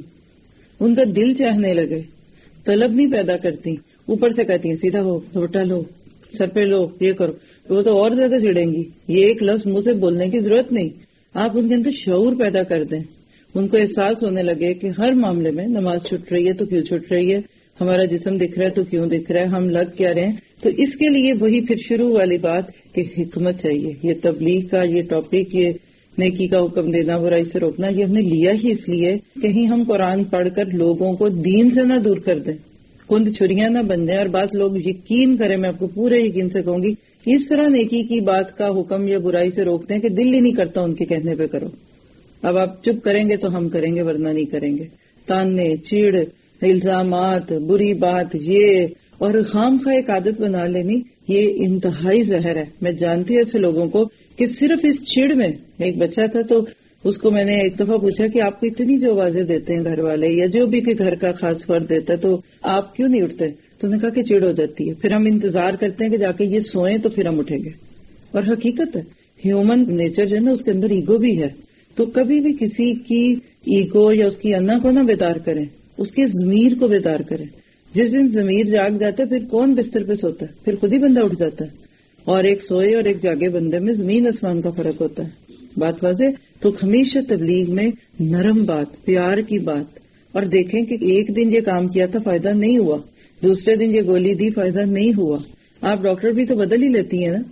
ان کا دل چاہنے لگے، طلب نہیں پیدا کرتی. اوپر سے کہتی ہیں سیدھا ہو، دوپٹہ لو، سر پہ لو، یہ کرو. وہ تو اور زیادہ چڑھیں گی. یہ ایک لفظ منہ سے بولنے کی ضرورت نہیں. آپ ان کے اندر شعور پیدا کر دیں، ان کو احساس ہونے لگے کہ ہر معاملے میں نماز چھوٹ رہی ہے تو کیوں چھوٹ رہی ہے، ہمارا جسم دکھ رہا ہے تو کیوں دکھ رہا ہے، ہم لگ کیا رہے ہیں. تو اس کے لیے وہی پھر شروع والی بات کہ حکمت چاہیے. یہ تبلیغ کا یہ ٹاپک، یہ نیکی کا حکم دینا، برائی سے روکنا، یہ ہم نے لیا ہی اس لیے کہیں ہم قرآن پڑھ کر لوگوں کو دین سے نہ دور کر دیں، کند چھریاں نہ بن جائیں. اور بات لوگ یقین کریں، میں آپ کو پورے یقین سے کہوں گی، اس طرح نیکی کی بات کا حکم یا برائی سے روکتے ہیں کہ دل ہی نہیں کرتا ان کے کہنے پہ کرو. اب آپ چپ کریں گے تو ہم کریں گے، ورنہ نہیں کریں گے. تانے، چڑ، الزامات، بری بات، یہ اور خام خواہ ایک عادت بنا لینی، یہ انتہائی زہر ہے. میں جانتی ہوں ایسے لوگوں کو کہ صرف اس چڑ میں، ایک بچہ تھا تو اس کو میں نے ایک دفعہ پوچھا کہ آپ کو اتنی جو آوازیں دیتے ہیں گھر والے یا جو بھی کہ گھر کا خاص فرد دیتا ہے تو آپ کیوں نہیں اٹھتے؟ تو نے کہا کہ چڑ ہو جاتی ہے. پھر ہم انتظار کرتے ہیں کہ جا کے یہ سوئیں تو پھر ہم اٹھیں گے. اور حقیقت ہے ہیومن نیچر جو ہے نا، اس کے اندر ایگو بھی ہے. تو کبھی بھی کسی کی ایگو یا اس کی انا کو نہ بیدار کریں، اس کے ضمیر کو بیدار کریں. جس دن ضمیر جاگ جاتا ہے پھر کون بستر پہ سوتا ہے؟ پھر خود ہی بندہ اٹھ جاتا ہے. اور ایک سوئے اور ایک جاگے بندے میں زمین آسمان کا فرق ہوتا ہے. بات واضح؟ تو ہمیشہ تبلیغ میں نرم بات، پیار کی بات. اور دیکھیں کہ ایک دن یہ کام کیا تھا فائدہ نہیں ہوا، دوسرے دن یہ گولی دی فائدہ نہیں ہوا. آپ ڈاکٹر بھی تو بدل ہی لیتی ہیں نا،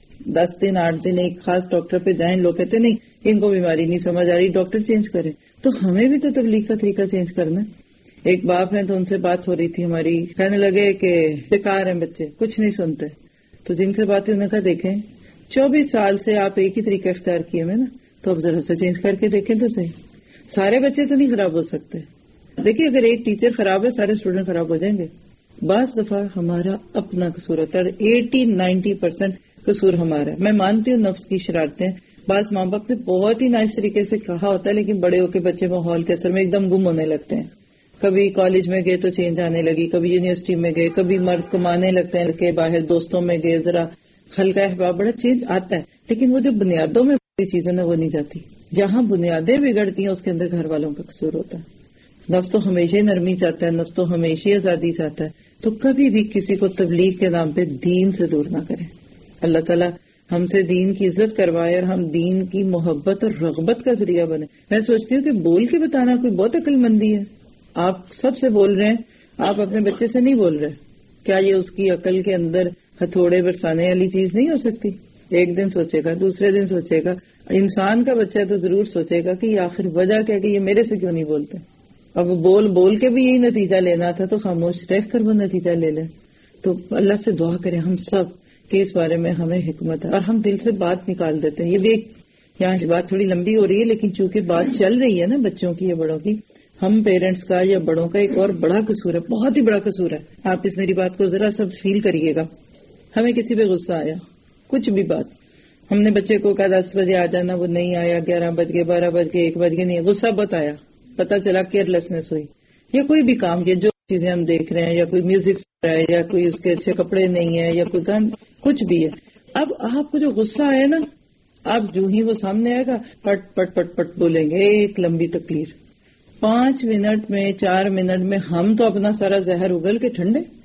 10 دن 8 دن ایک خاص ڈاکٹر پہ جائیں، لوگ کہتے نہیں ان کو بیماری نہیں سمجھ آ رہی، ڈاکٹر چینج کریں. تو ہمیں بھی تو تبلیغ کا طریقہ چینج کرنا. ایک باپ ہیں تو ان سے بات ہو رہی تھی ہماری، کہنے لگے کہ بیکار ہیں بچے، کچھ نہیں سنتے. تو جن سے بات انہوں نے کہا دیکھیں 24 سال سے آپ ایک ہی طریقہ اختیار کیے میں نا، تو اب ذرا سے چینج کر کے دیکھیں تو صحیح. سارے بچے تو نہیں خراب ہو سکتے. دیکھیے اگر ایک ٹیچر خراب ہے سارے اسٹوڈنٹ خراب ہو جائیں گے. بعض دفعہ ہمارا اپنا قصور ہوتا ہے، 80-90% قصور ہمارا ہے. میں مانتی ہوں نفس کی شرارتیں، بعض ماں باپ نے بہت ہی نائس طریقے سے کہا ہوتا ہے، لیکن بڑے ہو کے بچے ماحول کے اثر میں ایک دم گم ہونے لگتے ہیں. کبھی کالج میں گئے تو چینج آنے لگی، کبھی یونیورسٹی میں گئے، کبھی مرد کمانے لگتے ہیں کہ باہر دوستوں میں گئے، ذرا خلقہ احباب بڑا چینج آتا ہے. لیکن وہ جو بنیادوں میں چیزیں نا وہ نہیں جاتی. جہاں بنیادیں بگڑتی ہیں اس کے اندر گھر والوں کا قصور ہوتا ہے. نفس تو ہمیشہ نرمی چاہتا ہے، نفس تو ہمیشہ آزادی چاہتا ہے. تو کبھی بھی کسی کو تبلیغ کے نام پہ دین سے دور نہ کریں. اللہ تعالیٰ ہم سے دین کی عزت کروائے اور ہم دین کی محبت اور رغبت کا ذریعہ بنے. میں سوچتی ہوں کہ بول کے بتانا کوئی بہت عقل مندی ہے. آپ سب سے بول رہے ہیں، آپ اپنے بچے سے نہیں بول رہے. کیا یہ اس کی عقل کے اندر ہتھوڑے برسانے والی چیز نہیں ہو سکتی؟ ایک دن سوچے گا، دوسرے دن سوچے گا. انسان کا بچہ تو ضرور سوچے گا کہ یہ آخر وجہ کیا کہ یہ میرے سے کیوں نہیں بولتے. اب بول کے بھی یہی نتیجہ لینا تھا تو خاموش رہ کر وہ نتیجہ لے لیں. تو اللہ سے دعا کریں ہم سب کہ اس بارے میں ہمیں حکمت ہے اور ہم دل سے بات نکال دیتے ہیں. یہ بھی یہاں بات تھوڑی لمبی ہو رہی ہے، لیکن چونکہ بات چل رہی ہے نا بچوں کی یا بڑوں کی، ہم پیرنٹس کا یا بڑوں کا ایک اور بڑا قصور ہے، بہت ہی بڑا قصور ہے. آپ اس میری بات کو ذرا سب فیل کریے گا. ہمیں کسی پہ غصہ آیا، کچھ بھی بات، ہم نے بچے کو کہا 10 بجے آ جانا، وہ نہیں آیا، 11 بج گئے، 12 بج گئے، 1 بج گئے، نہیں، غصہ بہت آیا. پتا چلا کیئرلیسنس ہوئی. یا کوئی بھی کام کیا، جو چیزیں ہم دیکھ رہے ہیں، یا کوئی میوزک سن رہا ہے، یا کوئی اس کے اچھے کپڑے نہیں ہے، یا کوئی گن، کچھ بھی ہے. اب آپ کو جو غصہ آیا نا، آپ جو ہی وہ سامنے آئے گا پٹ پٹ پٹ پٹ بولیں گے ایک لمبی تقریر. 5 منٹ میں 4 منٹ میں ہم تو اپنا سارا زہر اگل کے ٹھنڈے،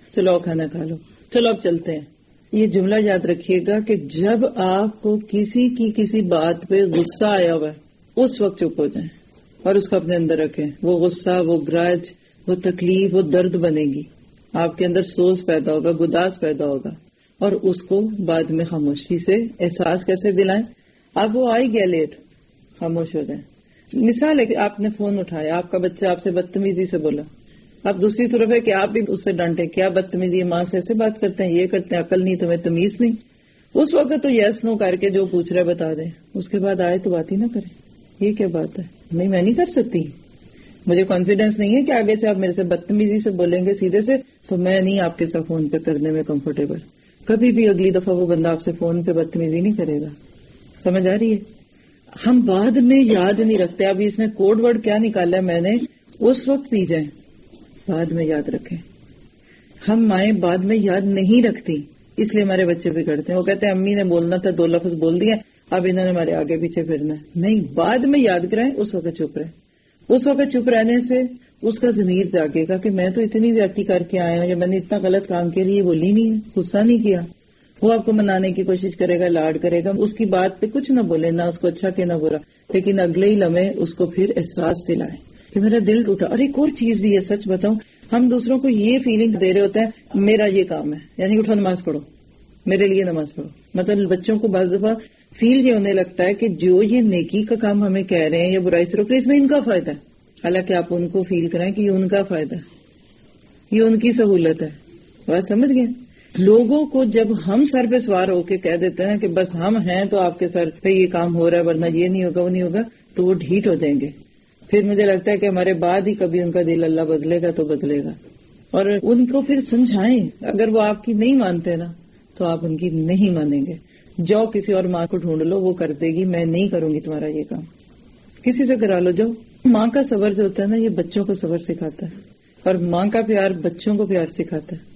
چلو کھانا کھا لو، چلو اب چلتے ہیں. یہ جملہ یاد رکھیے گا کہ جب آپ کو کسی بات پہ غصہ آیا ہوا ہے اس وقت چپ ہو جائیں اور اس کو اپنے اندر رکھیں. وہ غصہ، وہ گرج، وہ تکلیف، وہ درد بنے گی، آپ کے اندر سوز پیدا ہوگا، گداز پیدا ہوگا، اور اس کو بعد میں خاموشی سے احساس کیسے دلائیں. آپ وہ آئی گیا لیٹ، خاموش ہو جائیں. مثال ہے کہ آپ نے فون اٹھایا، آپ کا بچہ آپ سے بدتمیزی سے بولا، اب دوسری طرف ہے کہ آپ بھی اس سے ڈانٹے، کیا بدتمیزی، ماں سے ایسے بات کرتے ہیں، یہ کرتے ہیں، عقل نہیں تمہیں، تمیز نہیں. اس وقت تو یس نو کر کے جو پوچھ رہا ہے بتا دیں، اس کے بعد آئے تو بات ہی نہ کریں. یہ کیا بات ہے، نہیں میں نہیں کر سکتی، مجھے کانفیڈینس نہیں ہے کہ آگے سے آپ میرے سے بدتمیزی سے بولیں گے سیدھے سے، تو میں نہیں آپ کے ساتھ فون پہ کرنے میں کمفرٹیبل. کبھی بھی اگلی دفعہ وہ بندہ آپ سے فون پہ بدتمیزی نہیں کرے گا. سمجھ آ رہی ہے؟ ہم بعد میں یاد نہیں رکھتے. اب اس میں کوڈ ورڈ کیا نکالا ہے میں نے، اس وقت پی جائیں، بعد میں یاد رکھیں. ہم مائیں بعد میں یاد نہیں رکھتی، اس لیے ہمارے بچے بگڑتے ہیں. وہ کہتے ہیں امی نے بولنا تھا 2 لفظ بول دیا، اب انہوں نے ہمارے آگے پیچھے پھرنا ہے. نہیں، بعد میں یاد کرائیں، اس وقت چپ رہیں. اس وقت چپ رہنے سے اس کا ضمیر جاگے گا کہ میں تو اتنی زیادتی کر کے آیا ہوں، یا میں نے اتنا غلط کام کے لیے بولی نہیں ہے، غصہ نہیں کیا. وہ آپ کو منانے کی کوشش کرے گا، لاڈ کرے گا، اس کی بات پہ کچھ نہ بولے، نہ اس کو اچھا کہ نہ برا، لیکن اگلے ہی لمحے اس کو پھر احساس دلائے کہ میرا دل ٹوٹا. اور ایک اور چیز بھی ہے، سچ بتاؤں، ہم دوسروں کو یہ فیلنگ دے رہے ہوتے ہیں میرا یہ کام ہے، یعنی اٹھو نماز پڑھو، میرے لیے نماز پڑھو. مطلب بچوں کو بعض دفعہ فیل یہ ہونے لگتا ہے کہ جو یہ نیکی کا کام ہمیں کہہ رہے ہیں یا برائی سے روک رہے ہیں، اس میں ان کا فائدہ ہے. حالانکہ آپ ان کو فیل کرائیں کہ یہ ان کا فائدہ ہے، یہ ان کی سہولت ہے. بات سمجھ گئے؟ لوگوں کو جب ہم سر پہ سوار ہو کے کہہ دیتے ہیں کہ بس ہم ہیں تو آپ کے سر پہ یہ کام ہو رہا ہے، ورنہ یہ نہیں ہوگا وہ نہیں ہوگا، تو وہ ڈھیٹ ہو جائیں گے. پھر مجھے لگتا ہے کہ ہمارے بعد ہی کبھی ان کا دل اللہ بدلے گا تو بدلے گا. اور ان کو پھر سمجھائیں، اگر وہ آپ کی نہیں مانتے نا تو آپ ان کی نہیں مانیں گے. جاؤ کسی اور ماں کو ڈھونڈ لو، وہ کر دے گی، میں نہیں کروں گی تمہارا یہ کام. کسی سے کرا لو. جاؤ. ماں کا صبر جو ہوتا ہے نا، یہ بچوں کو صبر سکھاتا ہے، اور ماں کا پیار بچوں کو پیار سکھاتا ہے.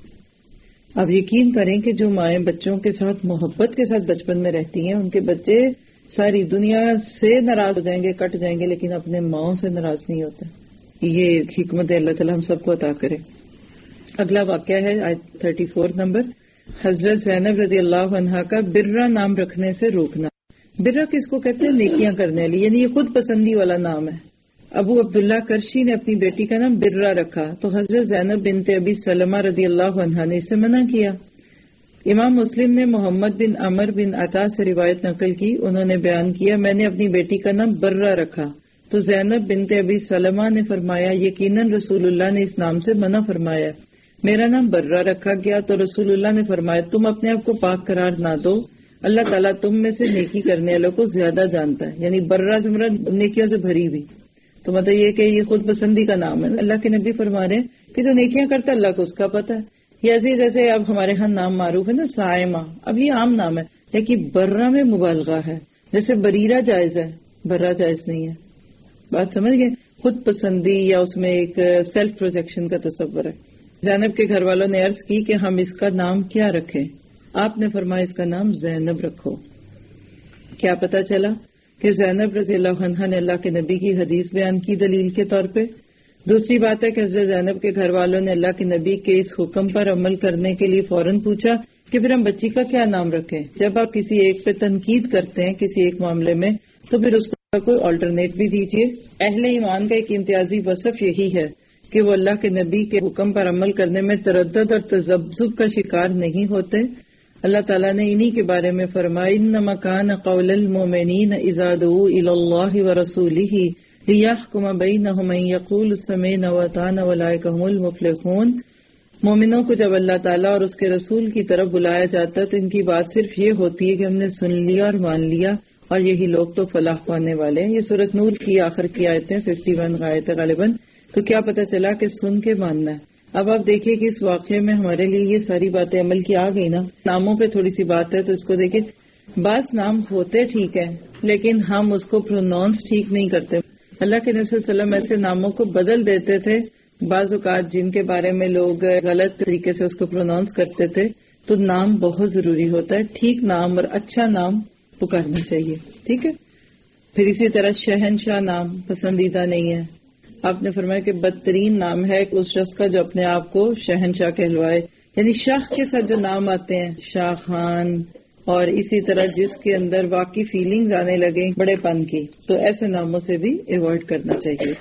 اب یقین کریں کہ جو مائیں بچوں کے ساتھ محبت کے ساتھ بچپن میں رہتی ہیں، ان کے بچے ساری دنیا سے ناراض ہو جائیں گے، کٹ جائیں گے، لیکن اپنے ماؤں سے ناراض نہیں ہوتے. یہ حکمت اللہ تعالیٰ ہم سب کو عطا کرے. اگلا واقعہ ہے آیت 34 نمبر. حضرت زینب رضی اللہ عنہا کا برہ نام رکھنے سے روکنا. برہ کس کو کہتے ہیں؟ نیکیاں کرنے والی، یعنی یہ خود پسندی والا نام ہے. ابو عبداللہ کرشی نے اپنی بیٹی کا نام برہ رکھا تو حضرت زینب بنت ابی سلمہ رضی اللہ عنہا نے اسے منع کیا. امام مسلم نے محمد بن عمر بن عطا سے روایت نقل کی، انہوں نے بیان کیا میں نے اپنی بیٹی کا نام برہ رکھا تو زینب بنت ابی سلمہ نے فرمایا یقیناً رسول اللہ نے اس نام سے منع فرمایا. میرا نام برہ رکھا گیا تو رسول اللہ نے فرمایا تم اپنے آپ کو پاک قرار نہ دو، اللہ تعالیٰ تم میں سے نیکی کرنے والوں کو زیادہ جانتا ہے. یعنی برہ سے مراد نیکیوں سے بھری بھی، تو مطلب یہ کہ یہ خود پسندی کا نام ہے. اللہ کے نبی فرما رہے ہیں کہ جو نیکیاں کرتا ہے اللہ کو اس کا پتہ ہے. یہ ایسے جیسے اب ہمارے ہاں نام معروف ہے نا سائمہ، اب یہ عام نام ہے، لیکن برہ میں مبالغہ ہے. جیسے بریرہ جائز ہے، برہ جائز نہیں ہے. بات سمجھ گئے؟ خود پسندی یا اس میں ایک سیلف پروجیکشن کا تصور ہے. زینب کے گھر والوں نے عرض کی کہ ہم اس کا نام کیا رکھیں؟ آپ نے فرمایا اس کا نام زینب رکھو. کیا پتا چلا کہ زینب رضی اللہ عنہا نے اللہ کے نبی کی حدیث بیان کی دلیل کے طور پہ. دوسری بات ہے کہ حضرت زینب کے گھر والوں نے اللہ کے نبی کے اس حکم پر عمل کرنے کے لیے فوراً پوچھا کہ پھر ہم بچی کا کیا نام رکھیں. جب آپ کسی ایک پہ تنقید کرتے ہیں کسی ایک معاملے میں تو پھر اس کو کوئی آلٹرنیٹ بھی دیجیے. اہل ایمان کا ایک امتیازی وصف یہی ہے کہ وہ اللہ کے نبی کے حکم پر عمل کرنے میں تردد اور تذبذب کا شکار نہیں ہوتے. اللہ تعالیٰ نے انہی کے بارے میں فرمایا انما کان قول المؤمنین اذا دعوا الی اللہ ورسولہ لیحکم بینہم ان یقولوا سمعنا واطعنا اولئک هم المفلحون. مومنوں کو جب اللہ تعالیٰ اور اس کے رسول کی طرف بلایا جاتا ہے تو ان کی بات صرف یہ ہوتی ہے کہ ہم نے سن لیا اور مان لیا اور یہی لوگ تو فلاح پانے والے ہیں. یہ سورۃ نور کی آخر کی آیتیں 51 آیت غالباً. تو کیا پتہ چلا کہ سن کے ماننا ہے. اب آپ دیکھیے کہ اس واقعے میں ہمارے لیے یہ ساری باتیں عمل کی آ گئی نا. ناموں پہ تھوڑی سی بات ہے تو اس کو دیکھیں. بعض نام ہوتے ٹھیک ہے لیکن ہم اس کو پروناؤنس ٹھیک نہیں کرتے. اللہ کے نبی صلی اللہ علیہ وسلم ایسے ناموں کو بدل دیتے تھے بعض اوقات جن کے بارے میں لوگ غلط طریقے سے اس کو پروناؤنس کرتے تھے. تو نام بہت ضروری ہوتا ہے. ٹھیک نام اور اچھا نام پکارنا چاہیے. ٹھیک ہے. پھر اسی طرح شہنشاہ نام پسندیدہ نہیں ہے. آپ نے فرمایا کہ بدترین نام ہے اس شخص کا جو اپنے آپ کو شہنشاہ کہلوائے یعنی شاخ کے ساتھ جو نام آتے ہیں شاخان، اور اسی طرح جس کے اندر واقعی فیلنگز آنے لگیں بڑے پن کی، تو ایسے ناموں سے بھی ایوائڈ کرنا چاہیے۔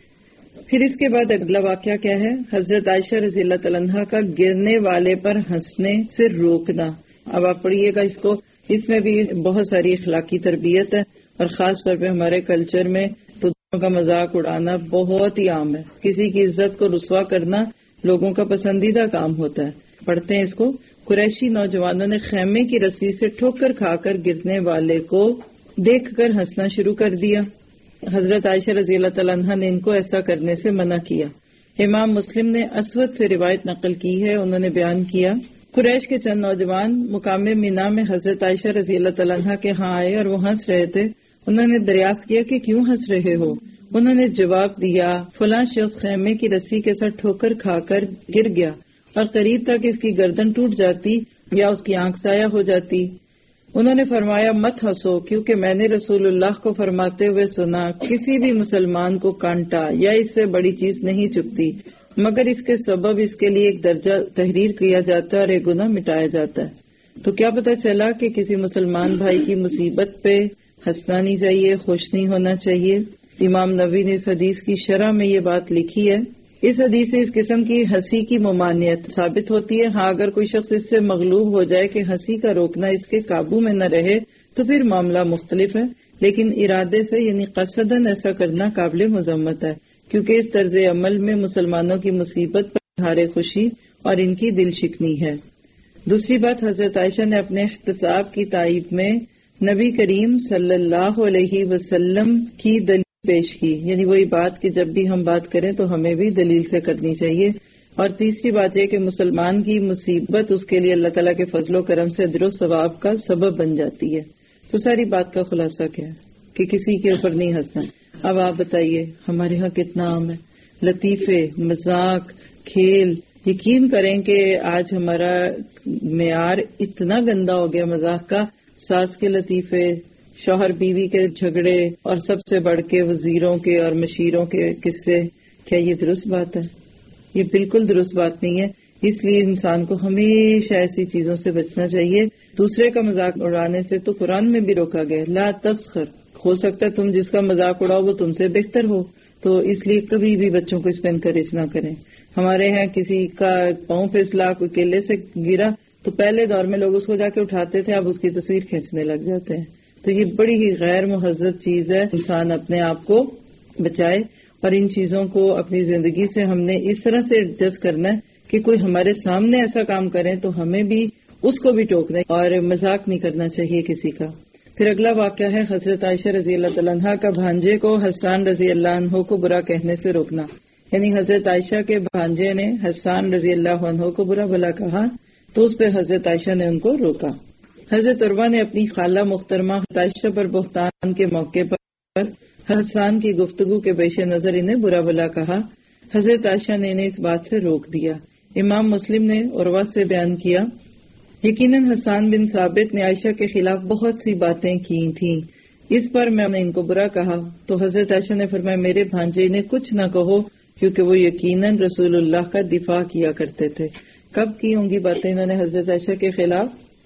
پھر اس کے بعد اگلا واقعہ کیا ہے؟ حضرت عائشہ رضی اللہ تعالیٰ عنہا کا گرنے والے پر ہنسنے سے روکنا۔ اب آپ پڑھیے گا اس کو، اس میں بھی بہت ساری اخلاقی تربیت ہے، اور خاص طور پہ ہمارے کلچر میں تو دوسروں کا مذاق اڑانا بہت ہی عام ہے۔ کسی کی عزت کو رسوا کرنا لوگوں کا پسندیدہ کام ہوتا ہے۔ پڑھتے ہیں اس کو۔ قریشی نوجوانوں نے خیمے کی رسی سے ٹھوکر کھا کر گرنے والے کو دیکھ کر ہنسنا شروع کر دیا۔ حضرت عائشہ رضی اللہ تعالیٰ عنہا نے ان کو ایسا کرنے سے منع کیا۔ امام مسلم نے اسود سے روایت نقل کی ہے، انہوں نے بیان کیا، قریش کے چند نوجوان مقام مینا میں حضرت عائشہ رضی اللہ تعالیٰ عنہا کے ہاں آئے اور وہ ہنس رہے تھے۔ انہوں نے دریافت کیا کہ کیوں ہنس رہے ہو؟ انہوں نے جواب دیا، فلاں شخص خیمے کی رسی کے ساتھ ٹھوکر کھا کر گر گیا اور قریب تھا کہ اس کی گردن ٹوٹ جاتی یا اس کی آنکھ ضائع ہو جاتی۔ انہوں نے فرمایا مت ہنسو، کیونکہ میں نے رسول اللہ کو فرماتے ہوئے سنا، کسی بھی مسلمان کو کانٹا یا اس سے بڑی چیز نہیں چبھتی مگر اس کے سبب اس کے لیے ایک درجہ تحریر کیا جاتا ہے اور ایک گناہ مٹایا جاتا ہے۔ تو کیا پتہ چلا کہ کسی مسلمان بھائی کی مصیبت پہ ہنسنا نہیں چاہیے، خوش نہیں ہونا چاہیے۔ امام نووی نے اس حدیث کی شرح میں یہ بات لکھی ہے۔ اس حدیث سے اس قسم کی ہنسی کی ممانعت ثابت ہوتی ہے۔ ہاں اگر کوئی شخص اس سے مغلوب ہو جائے کہ ہنسی کا روکنا اس کے قابو میں نہ رہے تو پھر معاملہ مختلف ہے، لیکن ارادے سے یعنی قصداً ایسا کرنا قابل مذمت ہے، کیونکہ اس طرز عمل میں مسلمانوں کی مصیبت پر اظہار خوشی اور ان کی دل شکنی ہے۔ دوسری بات، حضرت عائشہ نے اپنے احتساب کی تائید میں نبی کریم صلی اللہ علیہ وسلم کی دلیل پیش کی، یعنی وہی بات کہ جب بھی ہم بات کریں تو ہمیں بھی دلیل سے کرنی چاہیے۔ اور تیسری بات یہ کہ مسلمان کی مصیبت اس کے لیے اللہ تعالیٰ کے فضل و کرم سے اجر و ثواب کا سبب بن جاتی ہے۔ تو ساری بات کا خلاصہ کیا ہے کہ کسی کے اوپر نہیں ہنسنا۔ اب آپ بتائیے ہمارے ہاں کتنا عام ہے لطیفے، مذاق، کھیل۔ یقین کریں کہ آج ہمارا معیار اتنا گندا ہو گیا مذاق کا، ساس کے لطیفے، شوہر بیوی کے جھگڑے، اور سب سے بڑھ کے وزیروں کے اور مشیروں کے قصے۔ کیا یہ درست بات ہے؟ یہ بالکل درست بات نہیں ہے۔ اس لیے انسان کو ہمیشہ ایسی چیزوں سے بچنا چاہیے۔ دوسرے کا مذاق اڑانے سے تو قرآن میں بھی روکا گیا، لا تسخر۔ ہو سکتا ہے تم جس کا مذاق اڑاؤ وہ تم سے بہتر ہو، تو اس لیے کبھی بھی بچوں کو اس پہ انکریج نہ کریں۔ ہمارے یہاں کسی کا پاؤں پھسلا، کوئی کیلے سے گرا تو پہلے دور میں لوگ اس کو جا کے اٹھاتے تھے، اب اس کی تصویر کھینچنے لگ جاتے ہیں۔ تو یہ بڑی ہی غیر مہذب چیز ہے، انسان اپنے آپ کو بچائے، اور ان چیزوں کو اپنی زندگی سے ہم نے اس طرح سے ایڈجسٹ کرنا ہے کہ کوئی ہمارے سامنے ایسا کام کرے تو ہمیں بھی اس کو بھی ٹوکنا اور مذاق نہیں کرنا چاہیے کسی کا۔ پھر اگلا واقعہ ہے حضرت عائشہ رضی اللہ تعالیٰ عنہ کا بھانجے کو حسان رضی اللہ عنہ کو برا کہنے سے روکنا، یعنی حضرت عائشہ کے بھانجے نے حسان رضی اللہ عنہ کو برا بھلا کہا تو اس پہ حضرت عائشہ نے ان کو روکا۔ حضرت عروہ نے اپنی خالہ محترمہ عائشہ پر بہتان کے موقع پر حسان کی گفتگو کے پیش نظر انہیں برا بھلا کہا۔ حضرت عائشہ نے انہیں اس بات سے روک دیا۔ امام مسلم نے عروہ سے بیان کیا، یقیناً حسان بن ثابت نے عائشہ کے خلاف بہت سی باتیں کی تھیں، اس پر میں نے ان کو برا کہا تو حضرت عائشہ نے فرمایا میرے بھانجے انہیں کچھ نہ کہو، کیونکہ وہ یقیناً رسول اللہ کا دفاع کیا کرتے تھے۔ کب کی ہوں گی باتیں انہوں نے حضرت عائشہ کے خلاف؟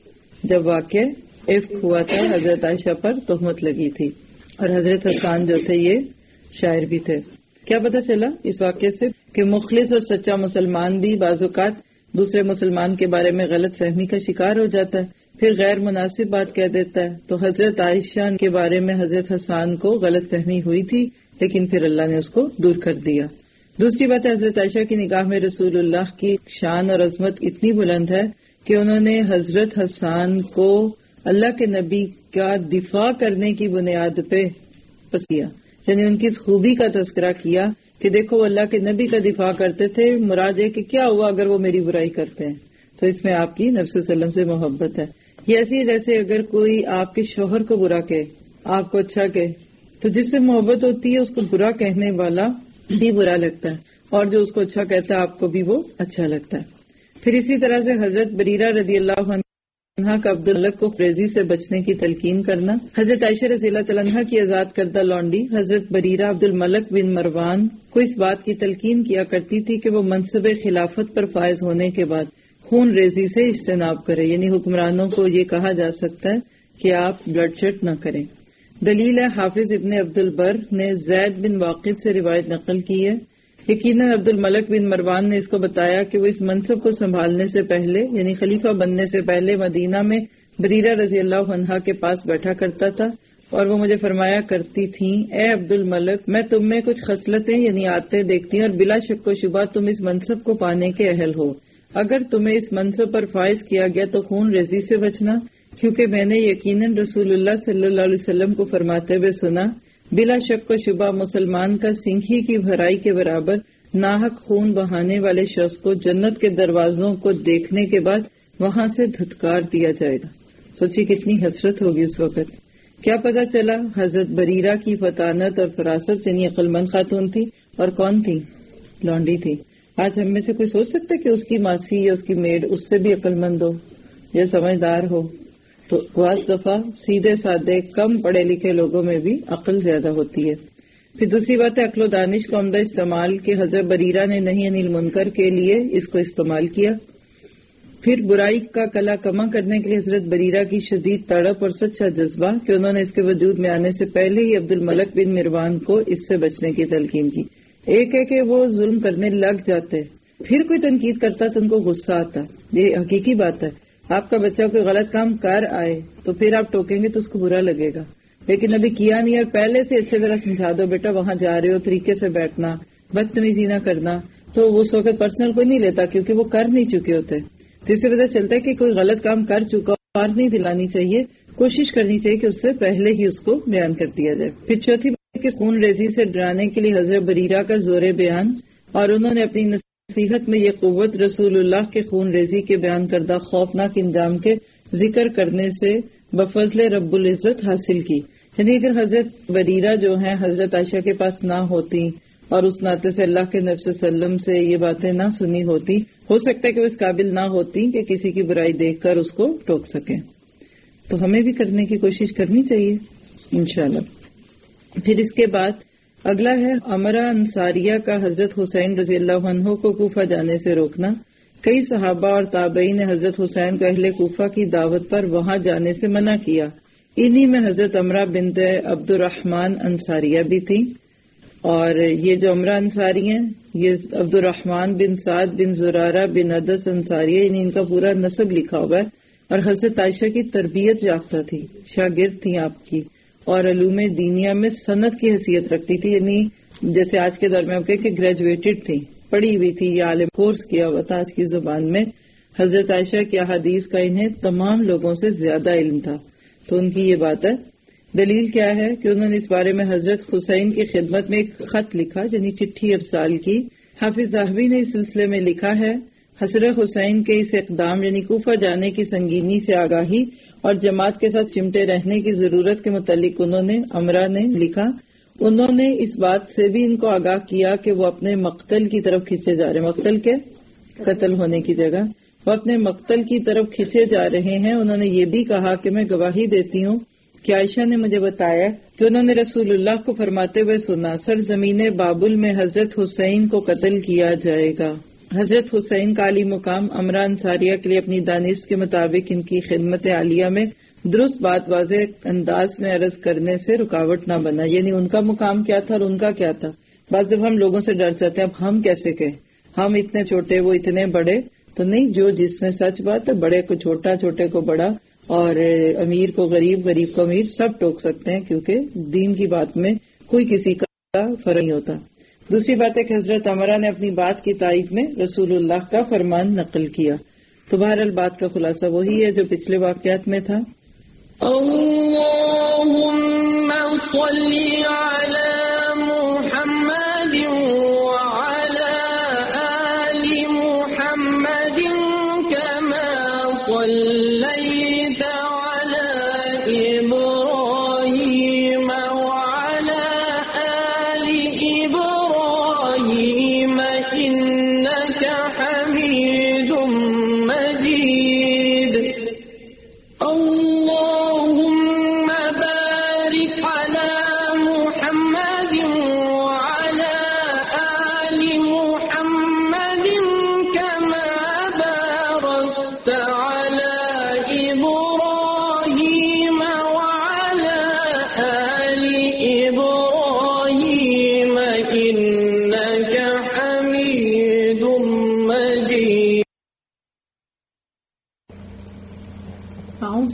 جب واقع عفق ہوا تھا، حضرت عائشہ پر تہمت لگی تھی، اور حضرت حسان جو تھے یہ شاعر بھی تھے۔ کیا پتہ چلا اس واقعے سے کہ مخلص اور سچا مسلمان بھی بعض اوقات دوسرے مسلمان کے بارے میں غلط فہمی کا شکار ہو جاتا ہے، پھر غیر مناسب بات کہہ دیتا ہے۔ تو حضرت عائشہ کے بارے میں حضرت حسان کو غلط فہمی ہوئی تھی، لیکن پھر اللہ نے اس کو دور کر دیا۔ دوسری بات ہے حضرت عائشہ کی نگاہ میں رسول اللہ کی شان اور عظمت اتنی بلند ہے کہ انہوں نے حضرت حسان کو اللہ کے نبی کا دفاع کرنے کی بنیاد پہ پسند کیا، یعنی ان کی اس خوبی کا تذکرہ کیا کہ دیکھو وہ اللہ کے نبی کا دفاع کرتے تھے، مراد ہے کہ کیا ہوا اگر وہ میری برائی کرتے ہیں۔ تو اس میں آپ کی نبی صلی اللہ علیہ وسلم سے محبت ہے۔ یہ ایسی ہے جیسے اگر کوئی آپ کے شوہر کو برا کہے، آپ کو اچھا کہے، تو جس سے محبت ہوتی ہے اس کو برا کہنے والا بھی برا لگتا ہے، اور جو اس کو اچھا کہتا ہے آپ کو بھی وہ اچھا لگتا ہے۔ پھر اسی طرح سے حضرت بریرہ رضی اللہ عنہ کا عبداللہ کو فریزی سے بچنے کی تلقین کرنا۔ حضرت عائشہ رضی اللہ تعالیٰ عنہ کی آزاد کردہ لونڈی حضرت بریرہ عبد الملک بن مروان کو اس بات کی تلقین کیا کرتی تھی کہ وہ منصب خلافت پر فائز ہونے کے بعد خون ریزی سے اجتناب کرے، یعنی حکمرانوں کو یہ کہا جا سکتا ہے کہ آپ بلڈ شیڈ نہ کریں۔ دلیل ہے حافظ ابن عبد البر نے زید بن واقد سے روایت نقل کی ہے، یقیناً عبد الملک بن مروان نے اس کو بتایا کہ وہ اس منصب کو سنبھالنے سے پہلے یعنی خلیفہ بننے سے پہلے مدینہ میں بریرہ رضی اللہ عنہا کے پاس بیٹھا کرتا تھا، اور وہ مجھے فرمایا کرتی تھیں، اے عبد الملک، میں تم میں کچھ خصلتیں یعنی عادتیں دیکھتی ہوں اور بلا شک و شبہ تم اس منصب کو پانے کے اہل ہو۔ اگر تمہیں اس منصب پر فائز کیا گیا تو خون ریزی سے بچنا، کیونکہ میں نے یقیناً رسول اللہ صلی اللہ علیہ وسلم کو فرماتے ہوئے سنا، بلا شک و شبہ مسلمان کا سینگھی کی بھرائی کے برابر ناحق خون بہانے والے شخص کو جنت کے دروازوں کو دیکھنے کے بعد وہاں سے دھتکار دیا جائے گا۔ سوچی کتنی حسرت ہوگی اس وقت۔ کیا پتا چلا حضرت بریرہ کی فطانت اور فراست یعنی عقل مند خاتون تھی، اور کون تھی؟ لونڈی تھی۔ آج ہم میں سے کوئی سوچ سکتا ہے کہ اس کی ماسی یا اس کی میڈ اس سے بھی عقل مند ہو یا سمجھدار ہو؟ تو بعض دفعہ سیدھے سادے کم پڑھے لکھے لوگوں میں بھی عقل زیادہ ہوتی ہے۔ پھر دوسری بات ہے عقل و دانش کا عمدہ استعمال، کہ حضرت بریرہ نے نہی عن المنکر کے لیے اس کو استعمال کیا۔ پھر برائی کا کلا کما کرنے کے لیے حضرت بریرہ کی شدید تڑپ اور سچا جذبہ کہ انہوں نے اس کے وجود میں آنے سے پہلے ہی عبد الملک بن مروان کو اس سے بچنے کی تلقین کی۔ ایک ہے کہ وہ ظلم کرنے لگ جاتے، پھر کوئی تنقید کرتا تو ان کو غصہ آتا، یہ حقیقی بات ہے۔ آپ کا بچہ کوئی غلط کام کر آئے تو پھر آپ ٹوکیں گے تو اس کو برا لگے گا، لیکن ابھی کیا نہیں اور پہلے سے اچھے طرح سمجھا دو، بیٹا وہاں جا رہے ہو طریقے سے بیٹھنا، بدتمیزی نہ کرنا، تو وہ اس وقت پرسنل کوئی نہیں لیتا کیونکہ وہ کر نہیں چکے ہوتے۔ تو اس سے پتہ چلتا ہے کہ کوئی غلط کام کر چکا اور نہیں دلانی چاہیے، کوشش کرنی چاہیے کہ اس سے پہلے ہی اس کو بیان کر دیا جائے۔ پھر چوتھی بات کہ خون ریزی سے ڈرانے کے لیے حضرت بریرہ کا زور بیان، اور انہوں نے اپنی نصیحت میں یہ قوت رسول اللہ کے خون ریزی کے بیان کردہ خوفناک انجام کے ذکر کرنے سے بفضل رب العزت حاصل کی۔ یعنی اگر حضرت بریرہ جو ہیں حضرت عائشہ کے پاس نہ ہوتی اور اس ناطے سے اللہ کے نبی صلی اللہ علیہ وسلم سے یہ باتیں نہ سنی ہوتی، ہو سکتا ہے کہ وہ اس قابل نہ ہوتی کہ کسی کی برائی دیکھ کر اس کو ٹوک سکیں۔ تو ہمیں بھی کرنے کی کوشش کرنی چاہیے انشاءاللہ۔ پھر اس کے بعد اگلا ہے عمرہ انصاریہ کا حضرت حسین رضی اللہ عنہ کو کوفہ جانے سے روکنا۔ کئی صحابہ اور تابعین نے حضرت حسین کو اہل کوفہ کی دعوت پر وہاں جانے سے منع کیا۔ انہی میں حضرت عمرہ بنت عبد الرحمن انصاریہ بھی تھی، اور یہ جو عمرہ انصاری ہیں یہ عبد الرحمن بن سعد بن زرارہ بن عدس انصاریہ، یعنی ان کا پورا نسب لکھا ہوا ہے، اور حضرت عائشہ کی تربیت یافتہ تھی، شاگرد تھیں آپ کی، اور علوم دینیہ میں سند کی حیثیت رکھتی تھی، یعنی جیسے آج کے دور میں آپ کہیں کہ گریجویٹڈ تھی، پڑھی ہوئی تھی یا عالم کورس کیا ہوا تھا آج کی زبان میں۔ حضرت عائشہ کی احادیث کا انہیں تمام لوگوں سے زیادہ علم تھا، تو ان کی یہ بات ہے۔ دلیل کیا ہے کہ انہوں نے اس بارے میں حضرت حسین کی خدمت میں ایک خط لکھا، یعنی چٹھی ارسال کی۔ حافظ ذہبی نے اس سلسلے میں لکھا ہے، حضرت حسین کے اس اقدام یعنی کوفہ جانے کی سنگینی سے آگاہی اور جماعت کے ساتھ چمٹے رہنے کی ضرورت کے متعلق عمرہ نے لکھا، انہوں نے اس بات سے بھی ان کو آگاہ کیا کہ وہ اپنے مقتل کی طرف کھینچے جا رہے ہیں، مقتل کے قتل ہونے کی جگہ وہ اپنے مقتل کی طرف کھینچے جا رہے ہیں۔ انہوں نے یہ بھی کہا کہ میں گواہی دیتی ہوں کہ عائشہ نے مجھے بتایا کہ انہوں نے رسول اللہ کو فرماتے ہوئے سنا، سرزمین بابل میں حضرت حسین کو قتل کیا جائے گا۔ حضرت حسین کا عالی مقام عمرہ انصاریہ کے لیے اپنی دانش کے مطابق ان کی خدمت عالیہ میں درست بات واضح انداز میں عرض کرنے سے رکاوٹ نہ بنا، یعنی ان کا مقام کیا تھا اور ان کا کیا تھا۔ بعض جب ہم لوگوں سے ڈر جاتے ہیں، اب ہم کیسے کہیں، ہم اتنے چھوٹے وہ اتنے بڑے، تو نہیں، جو جس میں سچ بات ہے، بڑے کو چھوٹا، چھوٹے کو بڑا، اور امیر کو غریب، غریب کو امیر، سب ٹوک سکتے ہیں، کیونکہ دین کی بات میں کوئی کسی کا فرق نہیں ہوتا۔ دوسری بات ہے کہ حضرت عمرہ نے اپنی بات کی تائید میں رسول اللہ کا فرمان نقل کیا۔ تو بہرحال بات کا خلاصہ وہی ہے جو پچھلے واقعات میں تھا۔ اللهم صل على محمد وعلى آل محمد كما صليت على إبراهيم وعلى آل إبراهيم إنك حميد مجيد۔ اللهم بارك على محمد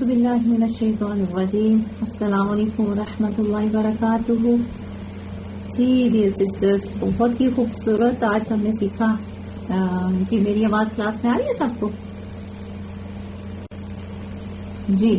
باللہ من الشیطان الرجیم. السلام علیکم ورحمۃ اللہ وبرکاتہ. جی ڈیئر سسٹرز، بہت ہی خوبصورت آج ہم نے سیکھا. جی میری آواز کلاس میں آ رہی ہے سب کو؟ جی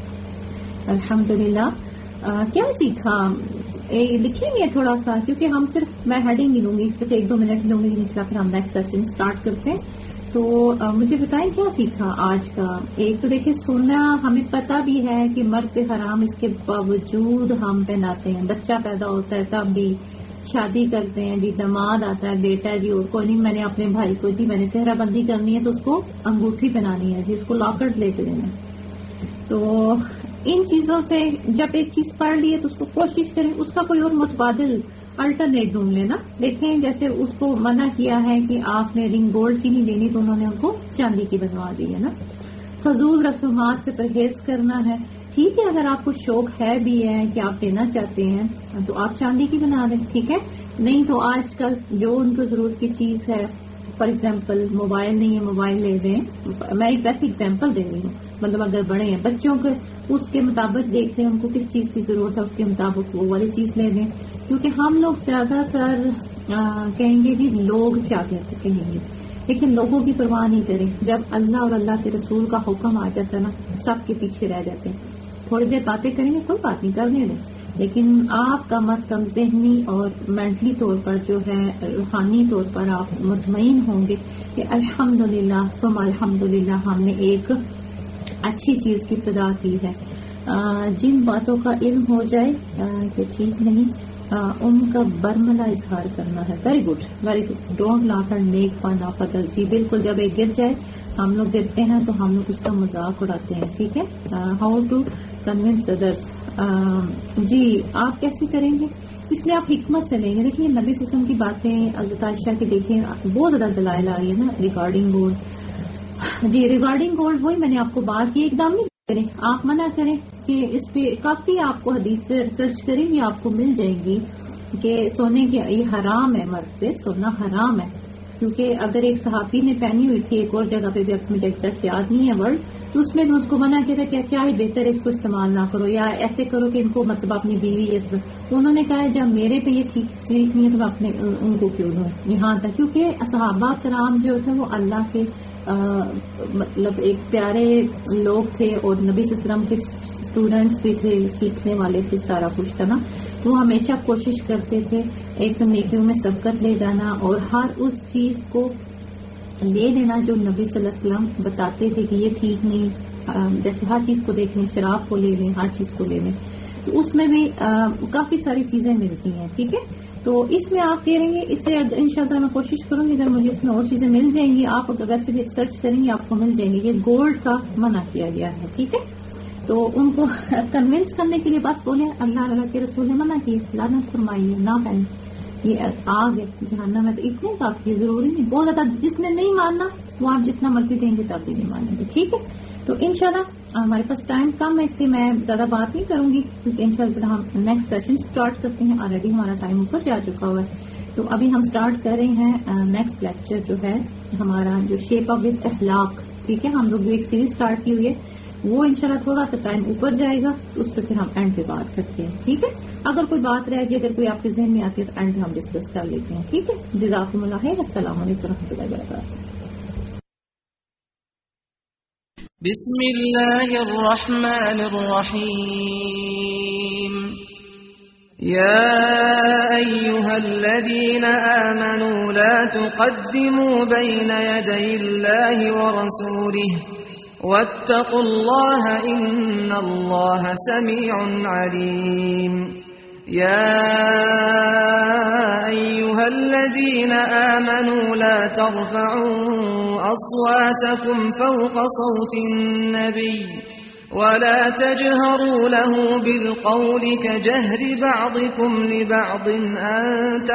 الحمدللہ. کیا سیکھا لکھیں گے تھوڑا سا، کیونکہ ہم صرف میں ہیڈنگ ہی لوں گی، صرف 1-2 منٹ لوں گی، پھر ہم نیکسٹ سیشن اسٹارٹ کرتے ہیں. تو مجھے بتائیں کیا سیکھا آج کا. ایک تو دیکھیں سونا ہمیں پتہ بھی ہے کہ مرد پہ حرام، اس کے باوجود ہم پہناتے ہیں. بچہ پیدا ہوتا ہے تب بھی، شادی کرتے ہیں جی، داماد آتا ہے، بیٹا ہے جی، اور کوئی نہیں، میں نے اپنے بھائی کو جی میں نے صحرا بندی کرنی ہے تو اس کو انگوٹھی پہنانی ہے جی، اس کو لاکٹ لے کے دینا. تو ان چیزوں سے جب ایک چیز پڑھ لی ہے تو اس کو کوشش کریں اس کا کوئی اور متبادل الٹرنیٹ ڈھونڈ لینا. دیکھیں جیسے اس کو منع کیا ہے کہ آپ نے رنگ گولڈ کی نہیں دینی تو انہوں نے ان کو چاندی کی بنوا دی ہے نا. فضول رسومات سے پرہیز کرنا ہے. ٹھیک ہے، اگر آپ کو شوق ہے بھی ہے کہ آپ دینا چاہتے ہیں تو آپ چاندی کی بنا دیں، ٹھیک ہے. نہیں تو آج کل جو ان کو ضرورت کی چیز ہے، فار ایگزامپل موبائل نہیں ہے موبائل لے دیں. میں ایک ایسی ایگزامپل دے رہی ہوں، مطلب اگر بڑے ہیں بچوں کو اس کے مطابق دیکھتے ہیں ان کو کس چیز کی ضرورت ہے، اس کے مطابق وہ والی چیز لے دیں. کیونکہ ہم لوگ زیادہ تر کہیں گے جی لوگ کیا کہیں گے، لیکن لوگوں کی پرواہ نہیں کریں. جب اللہ اور اللہ کے رسول کا حکم آ جاتا ہے نا، سب کے پیچھے رہ جاتے ہیں. تھوڑی دیر باتیں کریں گے کوئی بات نہیں، کرنے دیں، لیکن آپ کم از کم ذہنی اور مینٹلی طور پر جو ہے روحانی طور پر آپ مطمئن ہوں گے کہ الحمدللہ ثم الحمدللہ ہم نے ایک اچھی چیز کی ابتدا کی ہے. جن باتوں کا علم ہو جائے کہ ٹھیک نہیں، ان کا برملا اظہار کرنا ہے. Very good very good. Don't laugh and make fun of others. جی بالکل، جب ایک گر جائے ہم لوگ گرتے ہیں تو ہم لوگ اس کا مذاق اڑاتے ہیں، ٹھیک ہے. How to convince others. جی آپ کیسے کریں گے؟ اس میں آپ حکمت سے لیں گے. دیکھیے نبی صلی اللہ علیہ وسلم کی باتیں حضرت عائشہ کی دیکھیں، بہت زیادہ دلائل آ رہی ہے نا ریگارڈنگ گولڈ. جی ریگارڈنگ گولڈ وہی میں نے آپ کو بات کی، ایک دم نہیں کریں، آپ منع کریں کہ اس پہ کافی آپ کو حدیث سے ریسرچ کریں گے، آپ کو مل جائیں گی کہ سونے کے یہ حرام ہے، مرد سے سونا حرام ہے. کیونکہ اگر ایک صحابی نے پہنی ہوئی تھی ایک اور جگہ پہ بھی، اب مجھے ایگزیکٹ یاد نہیں ہے ورڈ، تو اس میں بھی اس کو منع کیا تھا کہ کیا ہی بہتر ہے اس کو استعمال نہ کرو، یا ایسے کرو کہ ان کو مطلب اپنی بیوی. انہوں نے کہا جب میرے پہ یہ ٹھیک نہیں ہے تو میں اپنے ان کو کیوں دوں. یہاں تک کیونکہ صحابہ کرام جو تھے وہ اللہ کے مطلب ایک پیارے لوگ تھے اور نبی صلی اللہ علیہ وسلم کے اسٹوڈنٹس بھی تھے، سیکھنے والے تھے، سارا کچھ تھا نا. وہ ہمیشہ کوشش کرتے تھے ایک نیکیوں میں سبقت لے جانا اور ہر اس چیز کو لے لینا جو نبی صلی اللہ علیہ وسلم بتاتے تھے کہ یہ ٹھیک نہیں. جیسے ہر چیز کو دیکھ لیں، شراب کو لے لیں، ہر چیز کو لے لیں، تو اس میں بھی کافی ساری چیزیں ملتی ہیں، ٹھیک ہے. تو اس میں آپ کہہ رہیں گے، اس سے انشاءاللہ میں کوشش کروں گی اگر مجھے اس میں اور چیزیں مل جائیں گی، آپ اگر ویسے بھی سرچ کریں گے آپ کو مل جائیں گے. یہ گولڈ کا منع کیا گیا ہے، ٹھیک ہے. تو ان کو کنونس کرنے کے لیے بس بولیں اللہ اللہ کے رسول نے منع کی، لعنت فرمائیے، نہ پہنے، یہ آگ ہے جہنم میں. تو اتنے کافی ضروری نہیں، بہت زیادہ جس نے نہیں ماننا وہ آپ جتنا مرضی دیں گے تب بھی نہیں مانیں گے، ٹھیک ہے. تو انشاءاللہ ہمارے پاس ٹائم کم ہے اس لیے میں زیادہ بات نہیں کروں گی، کیونکہ انشاءاللہ ہم نیکسٹ سیشن اسٹارٹ کرتے ہیں. آلریڈی ہمارا ٹائم اوپر جا چکا ہوا ہے. تو ابھی ہم اسٹارٹ کر رہے ہیں نیکسٹ لیکچر جو ہے ہمارا جو شیپ اپ ود اخلاق، ٹھیک ہے. ہم لوگ ایک سیریز اسٹارٹ کی ہوئی ہے، وہ انشاءاللہ تھوڑا سا ٹائم اوپر جائے گا، اس پہ پھر ہم اینڈ پہ بات کرتے ہیں، ٹھیک ہے. اگر کوئی بات رہ گئی، اگر کوئی آپ کے ذہن میں آتی ہے تو اینڈ پہ ہم ڈسکس کر لیتے ہیں، ٹھیک ہے. جزاکم اللہ خیر. السلام علیکم ورحمۃ اللہ وبرکاتہ. بسم اللہ الرحمن الرحیم. يا أيها الذين آمنوا لا تقدموا بين يدي الله ورسوله واتقوا الله إن الله سميع عليم. يا أيها الذين آمنوا لا ترفعوا أصواتكم فوق صوت النبي ولا تجهروا له بالقول كجهر بعضكم لبعض أن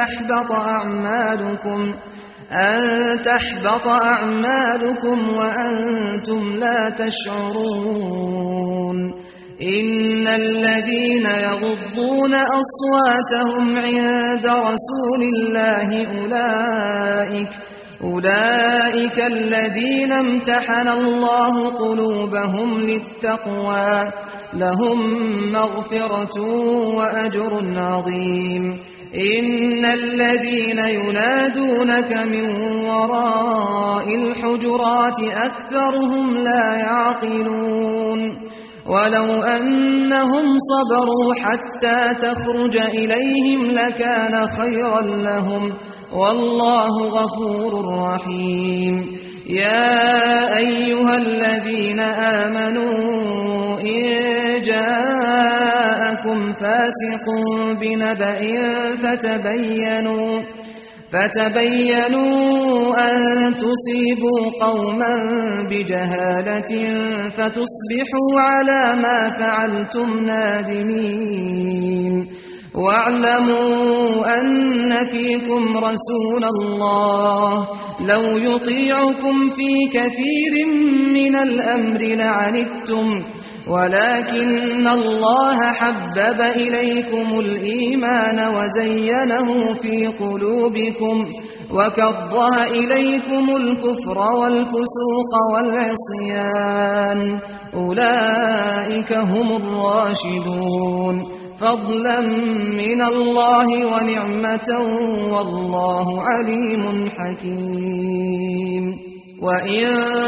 تحبط أعمالكم وأنتم لا تشعرون. إن الذين يغضون أصواتهم عند رسول الله أولئك الذين امتحن الله قلوبهم للتقوى لهم مغفرة وأجر عظيم إن الذين ينادونك من وراء الحجرات أكثرهم لا يعقلون ولو أنهم صبروا حتى تخرج إليهم لكان خيرا لهم والله غفور رحيم يا أيها الذين آمنوا إن جاءكم فاسق بنبأ فتبينوا أن تصيبوا قوما بجهالة فتصبحوا على ما فعلتم نادمين واعلموا أن فيكم رسول الله لو يطيعكم في كثير من الأمر لعنتم ولكن الله حبب إليكم الإيمان وزينه في قلوبكم وكره إليكم الكفر والفسوق والعصيان أولئك هم الراشدون فضلا من الله ونعمة والله عليم حكيم وإن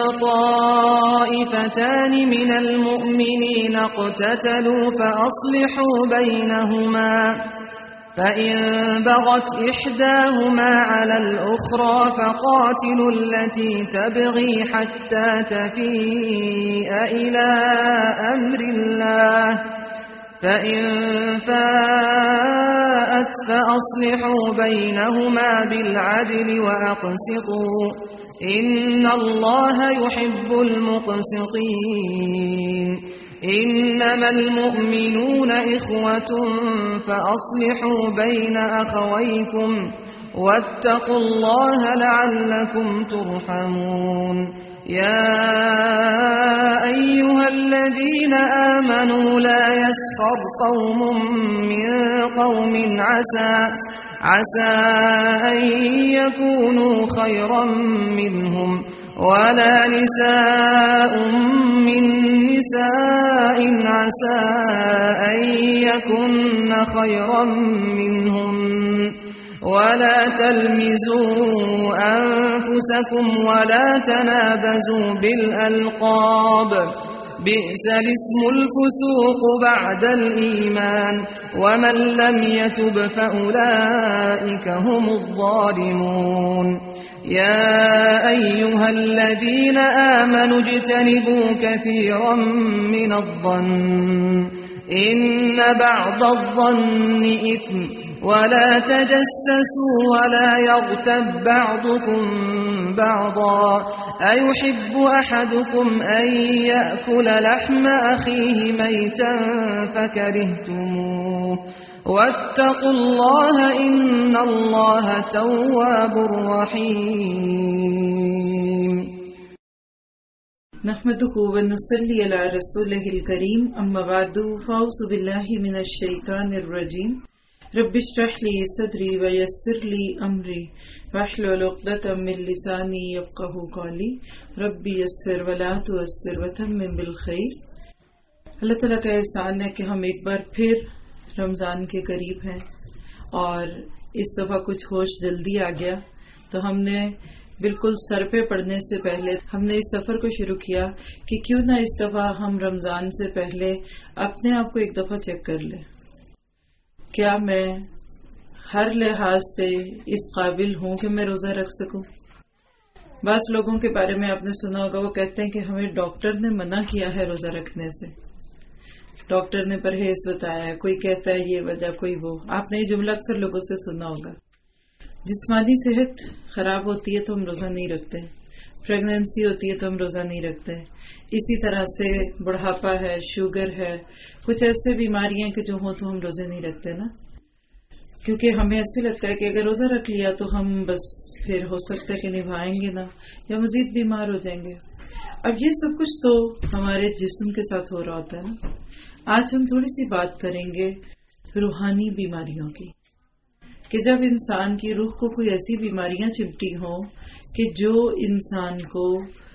طائفتان من المؤمنين اقتتلوا فأصلحوا بينهما فإن بغت إحداهما على الأخرى فقاتلوا التي تبغي حتى تفيء إلى أمر الله فإن فاءت فأصلحوا بينهما بالعدل وأقسطوا إن الله يحب المقسطين إنما المؤمنون إخوة فأصلحوا بين أخويكم واتقوا الله لعلكم ترحمون يا أيها الذين آمنوا لا يسخر قوم من قوم عسى أن يكونوا خيرا منهم ولا نساء من نساء عسى أن يكن خيرا منهم ولا تلمزوا أنفسكم ولا تنابزوا بالألقاب بئس الاسم الفسوق بعد الإيمان ومن لم يتب فأولئك هم الظالمون يا أيها الذين آمنوا اجتنبوا كثيرا من الظن إن بعض الظن إثم ولا تجسسوا ولا يغتب بعضكم بعضا أيحب أحدكم أن يأكل لحم أخيه ميتا فكرهتموه واتقوا الله إن الله تواب رحيم نحمده ونصلي على رسوله الكريم أما بعد فأعوذ بالله من الشيطان الرجيم رب اشرح لي صدري ويسر لي أمري واحلل عقدة من لساني يفقهوا قولي ربي يسر ولا تعسر وتمم بالخير। अल्लाह ताला का एहसान है कि हम एक बार फिर रमज़ान के करीब हैं और इस दफ़ा कुछ होश जल्दी आ गया तो हमने बिल्कुल सर पे पड़ने से पहले हमने इस सफ़र को शुरू किया कि क्यों ना इस दफ़ा हम रमज़ान से पहले अपने आप को एक दफ़ा चेक कर लें। क्या मैं हर लिहाज से इस काबिल हूं कि मैं रोज़ा रख सकूं? बास लोगों के बारे में आपने सुना होगा, वो कहते हैं कि हमें डॉक्टर ने मना किया है रोज़ा रखने से, डॉक्टर ने परहेज बताया है, कोई कहता है ये वजह कोई वो। आपने ये जुमला अक्सर लोगों से सुना होगा। जिस्मानी सेहत खराब होती है तो हम रोज़ा नहीं रखते, प्रेगनेंसी होती है तो हम रोज़ा नहीं रखते, इसी तरह से बुढ़ापा है, शुगर है, कुछ ऐसे बीमारियां कि जो हो तो हम रोज़े नहीं रखते ना, क्योंकि हमें ऐसे लगता है कि अगर रोज़ा रख लिया तो हम बस फिर हो सकता है कि निभाएंगे ना या मजीद बीमार हो जाएंगे। अब ये सब कुछ तो हमारे जिस्म के साथ हो रहा होता है ना। आज हम थोड़ी सी बात करेंगे रूहानी बीमारियों की। کہ جب انسان کی روح کو کوئی ایسی بیماریاں چمٹی ہوں کہ جو انسان کو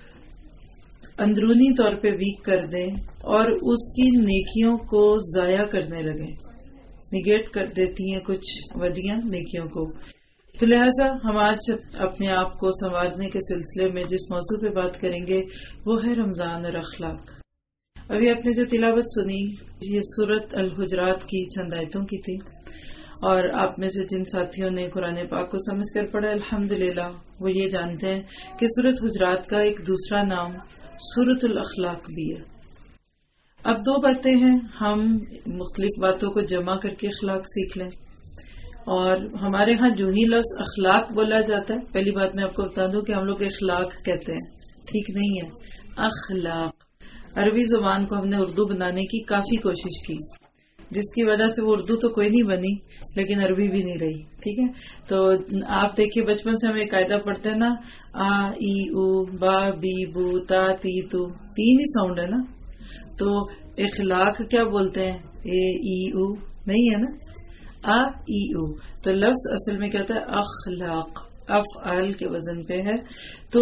اندرونی طور پہ ویک کر دیں اور اس کی نیکیوں کو ضائع کرنے لگیں، نگیٹ کر دیتی ہیں کچھ ودیاں نیکیوں کو. تو لہٰذا ہم آج اپنے آپ کو سنوارنے کے سلسلے میں جس موضوع پہ بات کریں گے وہ ہے رمضان اور اخلاق. ابھی آپ نے جو تلاوت سنی یہ سورۃ الحجرات کی چند آیتوں کی تھی، اور آپ میں سے جن ساتھیوں نے قرآن پاک کو سمجھ کر پڑھا الحمدللہ وہ یہ جانتے ہیں کہ سورۃ حجرات کا ایک دوسرا نام سورۃ الاخلاق بھی ہے. اب دو باتیں ہیں، ہم مختلف باتوں کو جمع کر کے اخلاق سیکھ لیں. اور ہمارے ہاں جو ہی لفظ اخلاق بولا جاتا ہے، پہلی بات میں آپ کو بتا دوں کہ ہم لوگ اخلاق کہتے ہیں، ٹھیک نہیں ہے، اخلاق. عربی زبان کو ہم نے اردو بنانے کی کافی کوشش کی، جس کی وجہ سے وہ اردو تو کوئی نہیں بنی لیکن عربی بھی نہیں رہی. ٹھیک ہے، تو آپ دیکھیے بچپن سے ہم ایک قاعدہ پڑھتے ہیں نا، آ ای او با بی بو تا تی تو، تین ہی ساؤنڈ ہے نا. تو اخلاق کیا بولتے ہیں؟ اے ای او نہیں ہے نا، آ ای او. تو لفظ اصل میں کہتا ہے اخلاق، افعال کے وزن پہ ہے. تو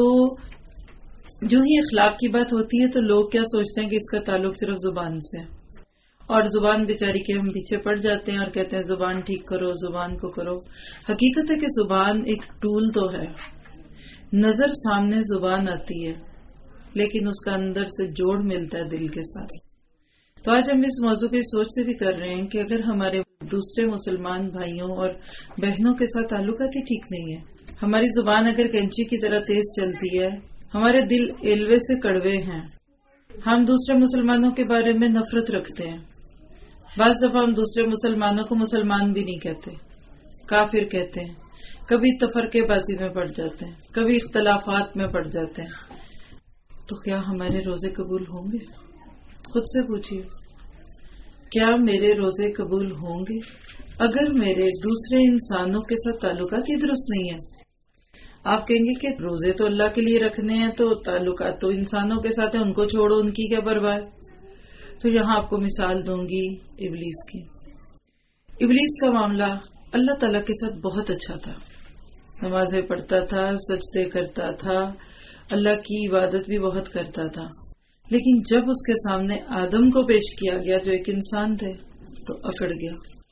جو ہی اخلاق کی بات ہوتی ہے تو لوگ کیا سوچتے ہیں کہ اس کا تعلق صرف زبان سے، اور زبان بیچاری کے ہم پیچھے پڑ جاتے ہیں اور کہتے ہیں زبان ٹھیک کرو، زبان کو کرو. حقیقت ہے کہ زبان ایک ٹول تو ہے، نظر سامنے زبان آتی ہے لیکن اس کا اندر سے جوڑ ملتا ہے دل کے ساتھ. تو آج ہم اس موضوع کی سوچ سے بھی کر رہے ہیں کہ اگر ہمارے دوسرے مسلمان بھائیوں اور بہنوں کے ساتھ تعلقات ہی ٹھیک نہیں ہے، ہماری زبان اگر کینچی کی طرح تیز چلتی ہے، ہمارے دل ایلوے سے کڑوے ہیں، ہم دوسرے مسلمانوں کے بارے میں نفرت رکھتے ہیں، بعض دفعہ ہم دوسرے مسلمانوں کو مسلمان بھی نہیں کہتے، کافر کہتے ہیں، کبھی تفرقے بازی میں پڑ جاتے ہیں، کبھی اختلافات میں پڑ جاتے ہیں، تو کیا ہمارے روزے قبول ہوں گے؟ خود سے پوچھیے، کیا میرے روزے قبول ہوں گے اگر میرے دوسرے انسانوں کے ساتھ تعلقات ہی درست نہیں ہیں؟ آپ کہیں گے کہ روزے تو اللہ کے لیے رکھنے ہیں، تو تعلقات تو انسانوں کے ساتھ ہیں، ان کو چھوڑو، ان کی کیا پرواہ. تو یہاں آپ کو مثال دوں گی ابلیس کی. ابلیس کا معاملہ اللہ تعالیٰ کے ساتھ بہت اچھا تھا، نمازیں پڑھتا تھا، سجدے کرتا تھا، اللہ کی عبادت بھی بہت کرتا تھا. لیکن جب اس کے سامنے آدم کو پیش کیا گیا جو ایک انسان تھے تو اکڑ گیا.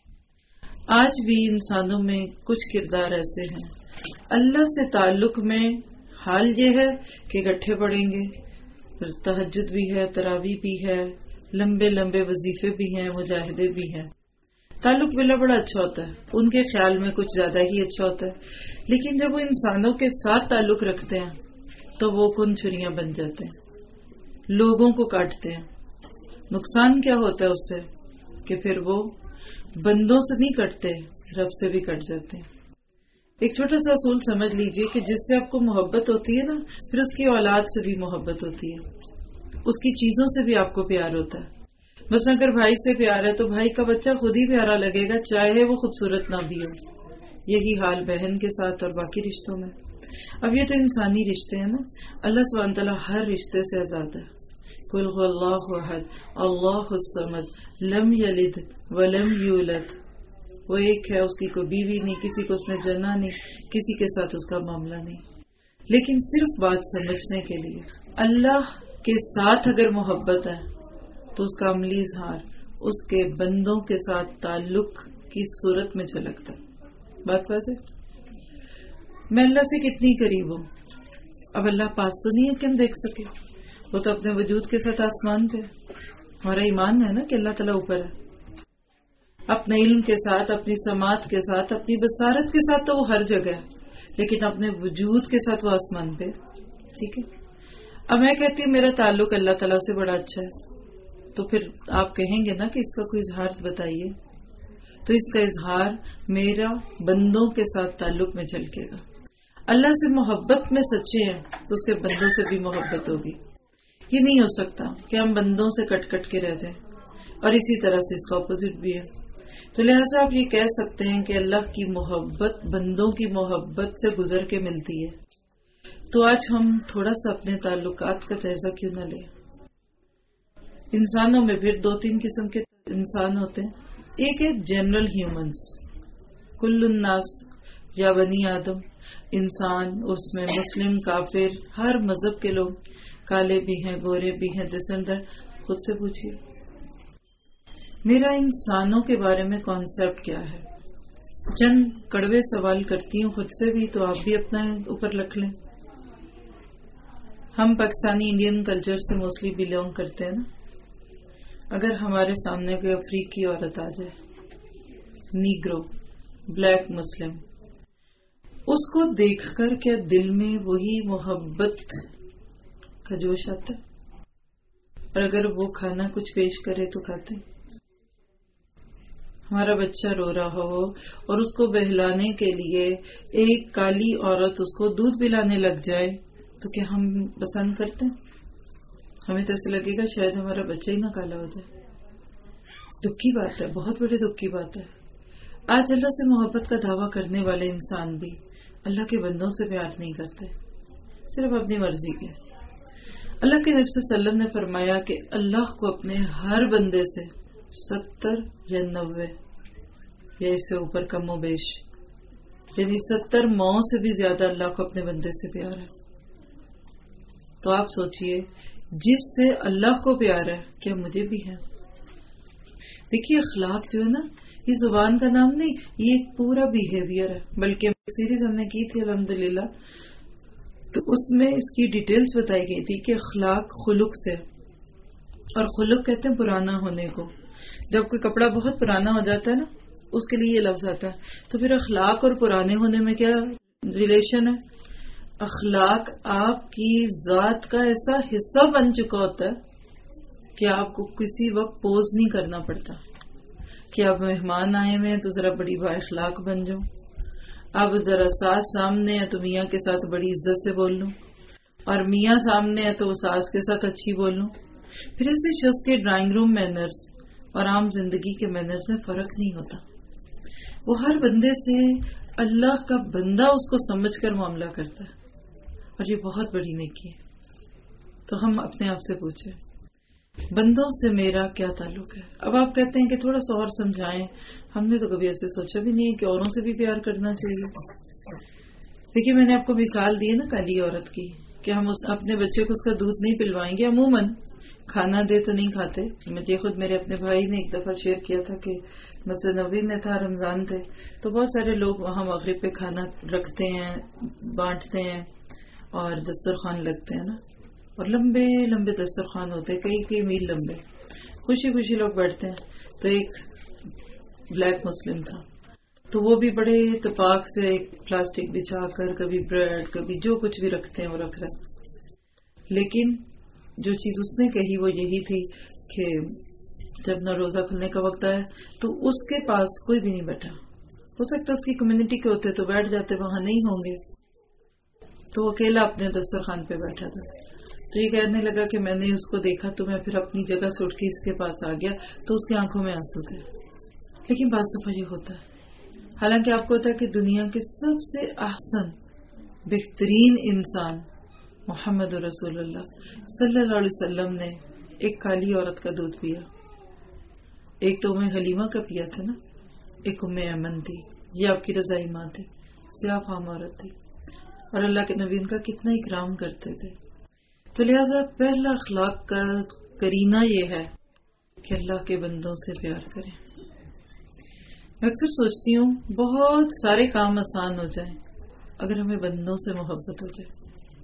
آج بھی انسانوں میں کچھ کردار ایسے ہیں، اللہ سے تعلق میں حال یہ ہے کہ اکٹھے پڑھیں گے، پھر تہجد بھی ہے، تراویح بھی ہے، لمبے لمبے وظیفے بھی ہیں، مجاہدے بھی ہیں، تعلق بلا بڑا اچھا ہوتا ہے، ان کے خیال میں کچھ زیادہ ہی اچھا ہوتا ہے. لیکن جب وہ انسانوں کے ساتھ تعلق رکھتے ہیں تو وہ کن چھریاں بن جاتے ہیں، لوگوں کو کاٹتے ہیں. نقصان کیا ہوتا ہے اس سے کہ پھر وہ بندوں سے نہیں کٹتے، رب سے بھی کٹ جاتے ہیں. ایک چھوٹا سا اصول سمجھ لیجئے کہ جس سے آپ کو محبت ہوتی ہے نا، پھر اس کی اولاد سے بھی محبت ہوتی ہے، اس کی چیزوں سے بھی آپ کو پیار ہوتا ہے. بس اگر بھائی سے پیار ہے تو بھائی کا بچہ خود ہی پیارا لگے گا، چاہے وہ خوبصورت نہ بھی ہو. یہی حال بہن کے ساتھ اور باقی رشتوں میں. اب یہ تو انسانی رشتے ہیں نا، اللہ سبحانہ تعالیٰ ہر رشتے سے آزاد ہے. قل هو اللہ احد اللہ الصمد لم یلد ولم یولد. وہ ایک ہے، اس کی کوئی بیوی نہیں، کسی کو اس نے جنا نہیں، کسی کے ساتھ اس کا معاملہ نہیں. لیکن صرف بات سمجھنے کے لیے، اللہ کے ساتھ اگر محبت ہے تو اس کا عملی اظہار اس کے بندوں کے ساتھ تعلق کی صورت میں جھلکتا ہے. بات واضح؟ میں اللہ سے کتنی قریب ہوں. اب اللہ پاس تو نہیں ہے کہ ہم دیکھ سکے، وہ تو اپنے وجود کے ساتھ آسمان پہ. ہمارا ایمان ہے نا کہ اللہ تعالیٰ اوپر ہے، اپنے علم کے ساتھ، اپنی سماعت کے ساتھ، اپنی بصارت کے ساتھ تو وہ ہر جگہ ہے، لیکن اپنے وجود کے ساتھ وہ آسمان پہ. ٹھیک ہے، اب میں کہتی ہوں میرا تعلق اللہ تعالیٰ سے بڑا اچھا ہے، تو پھر آپ کہیں گے نا کہ اس کا کوئی اظہار بتائیے. تو اس کا اظہار میرا بندوں کے ساتھ تعلق میں جھلکے گا. اللہ سے محبت میں سچے ہیں تو اس کے بندوں سے بھی محبت ہوگی. یہ نہیں ہو سکتا کہ ہم بندوں سے کٹ کٹ کے رہ جائیں، اور اسی طرح سے اس کا اپوزٹ بھی ہے. تو لہٰذا آپ یہ کہہ سکتے ہیں کہ اللہ کی محبت بندوں کی محبت سے گزر کے ملتی ہے. تو آج ہم تھوڑا سا اپنے تعلقات کا جائزہ کیوں نہ لیں. انسانوں میں پھر 2-3 قسم کے انسان ہوتے ہیں. ایک ہے جنرل ہیومنز، کل الناس یا بنی آدم، انسان، اس میں مسلم، کافر، ہر مذہب کے لوگ، کالے بھی ہیں، گورے بھی ہیں، ڈسینڈر. خود سے پوچھیے میرا انسانوں کے بارے میں کانسیپٹ کیا ہے. چند کڑوے سوال کرتی ہوں خود سے بھی، تو آپ بھی اپنا اوپر رکھ لیں. ہم پاکستانی انڈین کلچر سے موسٹلی بلونگ کرتے ہیں نا. اگر ہمارے سامنے کوئی افریقی عورت آ جائے، نیگرو، بلیک مسلم، اس کو دیکھ کر کیا دل میں وہی محبت کا جوش آتا ہے؟ اور اگر وہ کھانا کچھ پیش کرے تو کھاتے ہیں؟ ہمارا بچہ رو رہا ہو اور اس کو بہلانے کے لیے ایک کالی عورت اس کو دودھ پلانے لگ جائے تو کیا ہم پسند کرتے ہیں؟ ہمیں تو ایسے لگے گا شاید ہمارا بچہ ہی نہ کالا ہو جائے. دکھ کی بات ہے، بہت بڑی دکھ کی بات ہے. آج اللہ سے محبت کا دعویٰ کرنے والے انسان بھی اللہ کے بندوں سے پیار نہیں کرتے، صرف اپنی مرضی کے. اللہ کے نبی صلی اللہ علیہ وسلم نے فرمایا کہ اللہ کو اپنے ہر بندے سے 70 یا 90 یا اس سے اوپر کم و بیش، یعنی 70 ماؤں سے بھی زیادہ اللہ کو اپنے بندے سے پیار ہے. تو آپ سوچئے جس سے اللہ کو پیار ہے کیا مجھے بھی ہے؟ دیکھیے اخلاق جو ہے نا، یہ زبان کا نام نہیں، یہ ایک پورا بیہیویئر ہے. بلکہ سیریز ہم نے کی تھی الحمدللہ، تو اس میں اس کی ڈیٹیلز بتائی گئی تھی کہ اخلاق خلق سے، اور خلق کہتے ہیں پرانا ہونے کو. جب کوئی کپڑا بہت پرانا ہو جاتا ہے نا، اس کے لیے یہ لفظ آتا ہے. تو پھر اخلاق اور پرانے ہونے میں کیا ریلیشن ہے؟ اخلاق آپ کی ذات کا ایسا حصہ بن چکا ہوتا ہے کہ آپ کو کسی وقت پوز نہیں کرنا پڑتا کہ آپ مہمان آئے ہوئے ہیں تو ذرا بڑی با اخلاق بن جاؤ، اب ذرا ساس سامنے ہے تو میاں کے ساتھ بڑی عزت سے بول لوں، اور میاں سامنے ہے تو وہ ساس کے ساتھ اچھی بول لوں. پھر ایسے شخص کے ڈرائنگ روم مینرز اور عام زندگی کے مینرز میں فرق نہیں ہوتا. وہ ہر بندے سے اللہ کا بندہ اس کو سمجھ کر معاملہ کرتا ہے، اور یہ بہت بڑی نیکی ہے. تو ہم اپنے آپ سے پوچھیں بندوں سے میرا کیا تعلق ہے؟ اب آپ کہتے ہیں کہ تھوڑا سا اور سمجھائیں. ہم نے تو کبھی ایسے سوچا بھی نہیں کہ اوروں سے بھی پیار کرنا چاہیے. دیکھیے میں نے آپ کو مثال دی ہے نا کالی عورت کی، کہ ہم اپنے بچے کو اس کا دودھ نہیں پلوائیں گے. عموماً کھانا دے تو نہیں کھاتے. مجھے خود میرے اپنے بھائی نے ایک دفعہ شیئر کیا تھا کہ مسجد نبوی میں تھا، رمضان تھے، تو بہت سارے لوگ وہاں مغرب پہ کھانا رکھتے ہیں، بانٹتے ہیں، اور دسترخوان لگتے ہیں نا، اور لمبے لمبے دسترخوان ہوتے ہیں، کئی میل لمبے. خوشی خوشی لوگ بیٹھتے ہیں. تو ایک بلیک مسلم تھا، تو وہ بھی بڑے اتفاق سے ایک پلاسٹک بچھا کر کبھی بریڈ کبھی جو کچھ بھی رکھتے ہیں وہ رکھ رہے. لیکن جو چیز اس نے کہی وہ یہی تھی کہ جب نہ روزہ کھلنے کا وقت آیا تو اس کے پاس کوئی بھی نہیں بیٹھا. ہو سکتا اس کی کمیونٹی کے ہوتے تو بیٹھ جاتے، وہاں نہیں ہوں گے. تو وہ اکیلا اپنے دسترخوان پہ بیٹھا تھا. تو یہ کہنے لگا کہ میں نے اس کو دیکھا تو میں پھر اپنی جگہ سے اٹھ کے اس کے پاس آ گیا، تو اس کی آنکھوں میں آنسو تھے. لیکن بعض دفعہ یہ ہوتا ہے، حالانکہ آپ کو ہوتا ہے کہ دنیا کے سب سے احسن بہترین انسان محمد رسول اللہ صلی اللہ علیہ وسلم نے ایک کالی عورت کا دودھ پیا. ایک تو ام حلیمہ کا پیا تھا نا، ایک ام ایمن تھی، یہ آپ کی رضائی ماں تھی، سیاہ فام عورت تھی، اور اللہ کے نبی ان کا کتنا اکرام کرتے تھے. تو لہذا پہلا اخلاق کا کرینہ یہ ہے کہ اللہ کے بندوں سے پیار کریں. میں اکثر سوچتی ہوں بہت سارے کام آسان ہو جائیں اگر ہمیں بندوں سے محبت ہو جائے.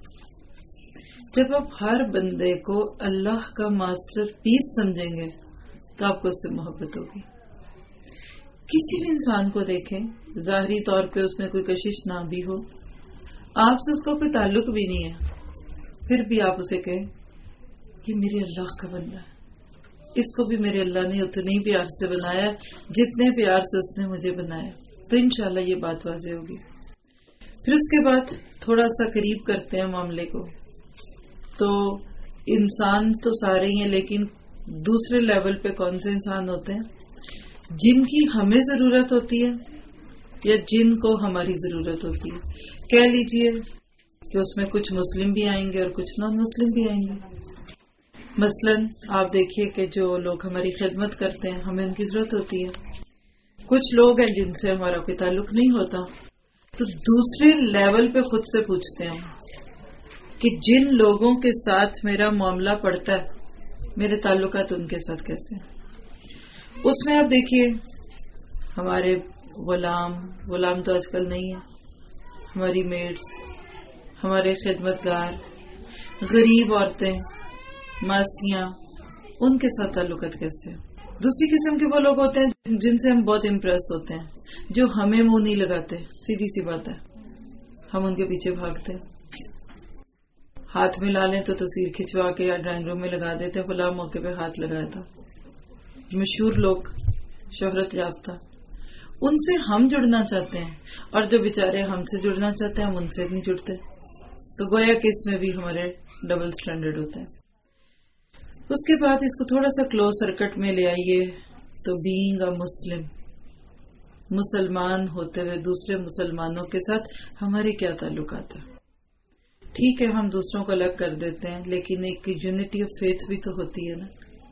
جب آپ ہر بندے کو اللہ کا ماسٹر پیس سمجھیں گے تو آپ کو اس سے محبت ہوگی. کسی بھی انسان کو دیکھیں، ظاہری طور پہ اس میں کوئی کشش نہ بھی ہو، آپ سے اس کا کوئی تعلق بھی نہیں ہے، پھر بھی آپ اسے کہیں کہ میرے اللہ کا بندہ ہے، اس کو بھی میرے اللہ نے اتنے ہی پیار سے بنایا جتنے پیار سے اس نے مجھے بنایا. تو انشاءاللہ یہ بات واضح ہوگی. پھر اس کے بعد تھوڑا سا قریب کرتے ہیں معاملے کو. تو انسان تو سارے ہی ہیں، لیکن دوسرے لیول پہ کون سے انسان ہوتے ہیں جن کی ہمیں ضرورت ہوتی ہے یا جن کو ہماری ضرورت ہوتی ہے. کہہ لیجئے کہ اس میں کچھ مسلم بھی آئیں گے اور کچھ نان مسلم بھی آئیں گے. مثلا آپ دیکھیے کہ جو لوگ ہماری خدمت کرتے ہیں، ہمیں ان کی ضرورت ہوتی ہے. کچھ لوگ ہیں جن سے ہمارا کوئی تعلق نہیں ہوتا، تو دوسرے لیول پہ خود سے پوچھتے ہیں کہ جن لوگوں کے ساتھ میرا معاملہ پڑتا ہے میرے تعلقات ان کے ساتھ کیسے ہیں۔ اس میں آپ دیکھیے ہمارے غلام تو آج کل نہیں ہے، ہماری میڈس، ہمارے خدمتگار، غریب عورتیں، ماسیاں، ان کے ساتھ تعلقات کیسے ہیں۔ دوسری قسم کے وہ لوگ ہوتے ہیں جن سے ہم بہت امپریس ہوتے ہیں، جو ہمیں منہ نہیں لگاتے، سیدھی سی بات ہے، ہم ان کے پیچھے بھاگتے ہیں، ہاتھ میں لا لیں تو تصویر کھنچوا کے یا ڈرائنگ روم میں لگا دیتے ہیں، فلاں موقع پہ ہاتھ لگایا تھا۔ مشہور لوگ، شہرت یافتہ، ان سے ہم جڑنا چاہتے ہیں، اور جو بیچارے ہم سے جڑنا چاہتے ہیں ہم ان سے نہیں جڑتے، تو گویا کہ اس میں بھی ہمارے ڈبل سٹینڈرڈ ہوتے ہیں۔ اس کے بعد اس کو تھوڑا سا کلوز سرکٹ میں لے آئیے تو بینگ اے مسلم، مسلمان ہوتے ہوئے دوسرے مسلمانوں کے ساتھ ہمارے کیا تعلقات ہیں۔ ٹھیک ہے ہم دوسروں کو الگ کر دیتے ہیں، لیکن ایک یونٹی آف فیتھ بھی تو ہوتی ہے نا،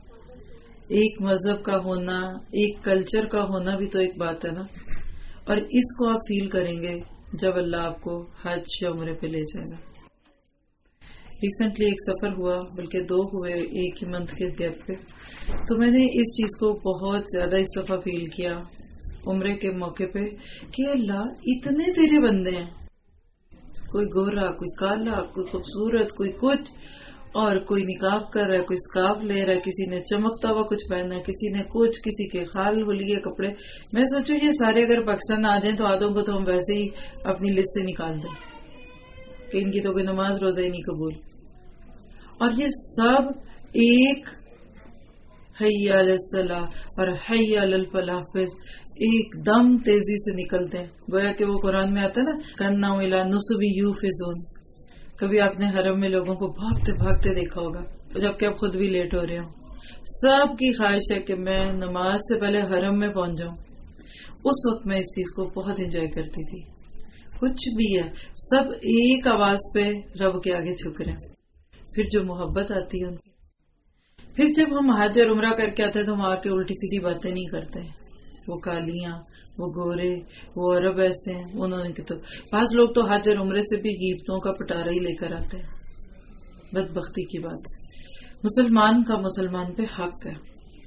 ایک مذہب کا ہونا، ایک کلچر کا ہونا بھی تو ایک بات ہے نا، اور اس کو آپ فیل کریں گے جب اللہ آپ کو حج یا عمرے پہ لے جائے گا۔ ریسنٹلی ایک سفر ہوا، بلکہ 2 ہوئے ایک ہی منتھ کے گیپ پہ، تو میں نے اس چیز کو بہت زیادہ اس دفعہ فیل کیا عمرے کے موقع پہ کہ اللہ اتنے تیرے بندے ہیں، کوئی گورا، کوئی کالا، کوئی خوبصورت، کوئی کچھ، اور کوئی نقاب کر رہا ہے، کوئی اسکارف لے رہا ہے، کسی نے چمکتا ہوا کچھ پہنا ہے، کسی نے کچھ، کسی کے خال ہو لیے کپڑے۔ میں سوچوں یہ سارے اگر پاکستان آ جائیں تو آدھوں کو تو ہم ویسے ہی اپنی لسٹ سے نکال دیں کہ ان کی تو کوئی نماز روزہ ہی نہیں قبول، اور یہ سب ایک حی علی الصلاح اور حی علی الفلاح پہ ایک دم تیزی سے نکلتے ہیں، گویا کہ وہ قرآن میں آتا ہے نا کَأَنَّهُمْ إِلَى النُّصُبِ يُوفِضُونَ۔ کبھی آپ نے حرم میں لوگوں کو بھاگتے بھاگتے دیکھا ہوگا جبکہ آپ خود بھی لیٹ ہو رہے ہوں، سب کی خواہش ہے کہ میں نماز سے پہلے حرم میں پہنچ جاؤں۔ اس وقت میں اس چیز کو بہت انجوائے کرتی تھی، کچھ بھی ہے سب ایک آواز پہ رب کے آگے جھک رہے ہیں۔ پھر جو محبت آتی ہے ان کی، پھر جب ہم حج اور عمرہ کر کے آتے ہیں تو ہم آ کے الٹی سیدھی باتیں نہیں کرتے، وہ کالیاں، وہ گورے، وہ عرب ایسے ہیں، انہوں نے تو بعض لوگ تو حج اور عمرے سے بھی غیبتوں کا پٹارا ہی لے کر آتے ہیں۔ بدبختی کی بات ہے، مسلمان کا مسلمان پہ حق ہے۔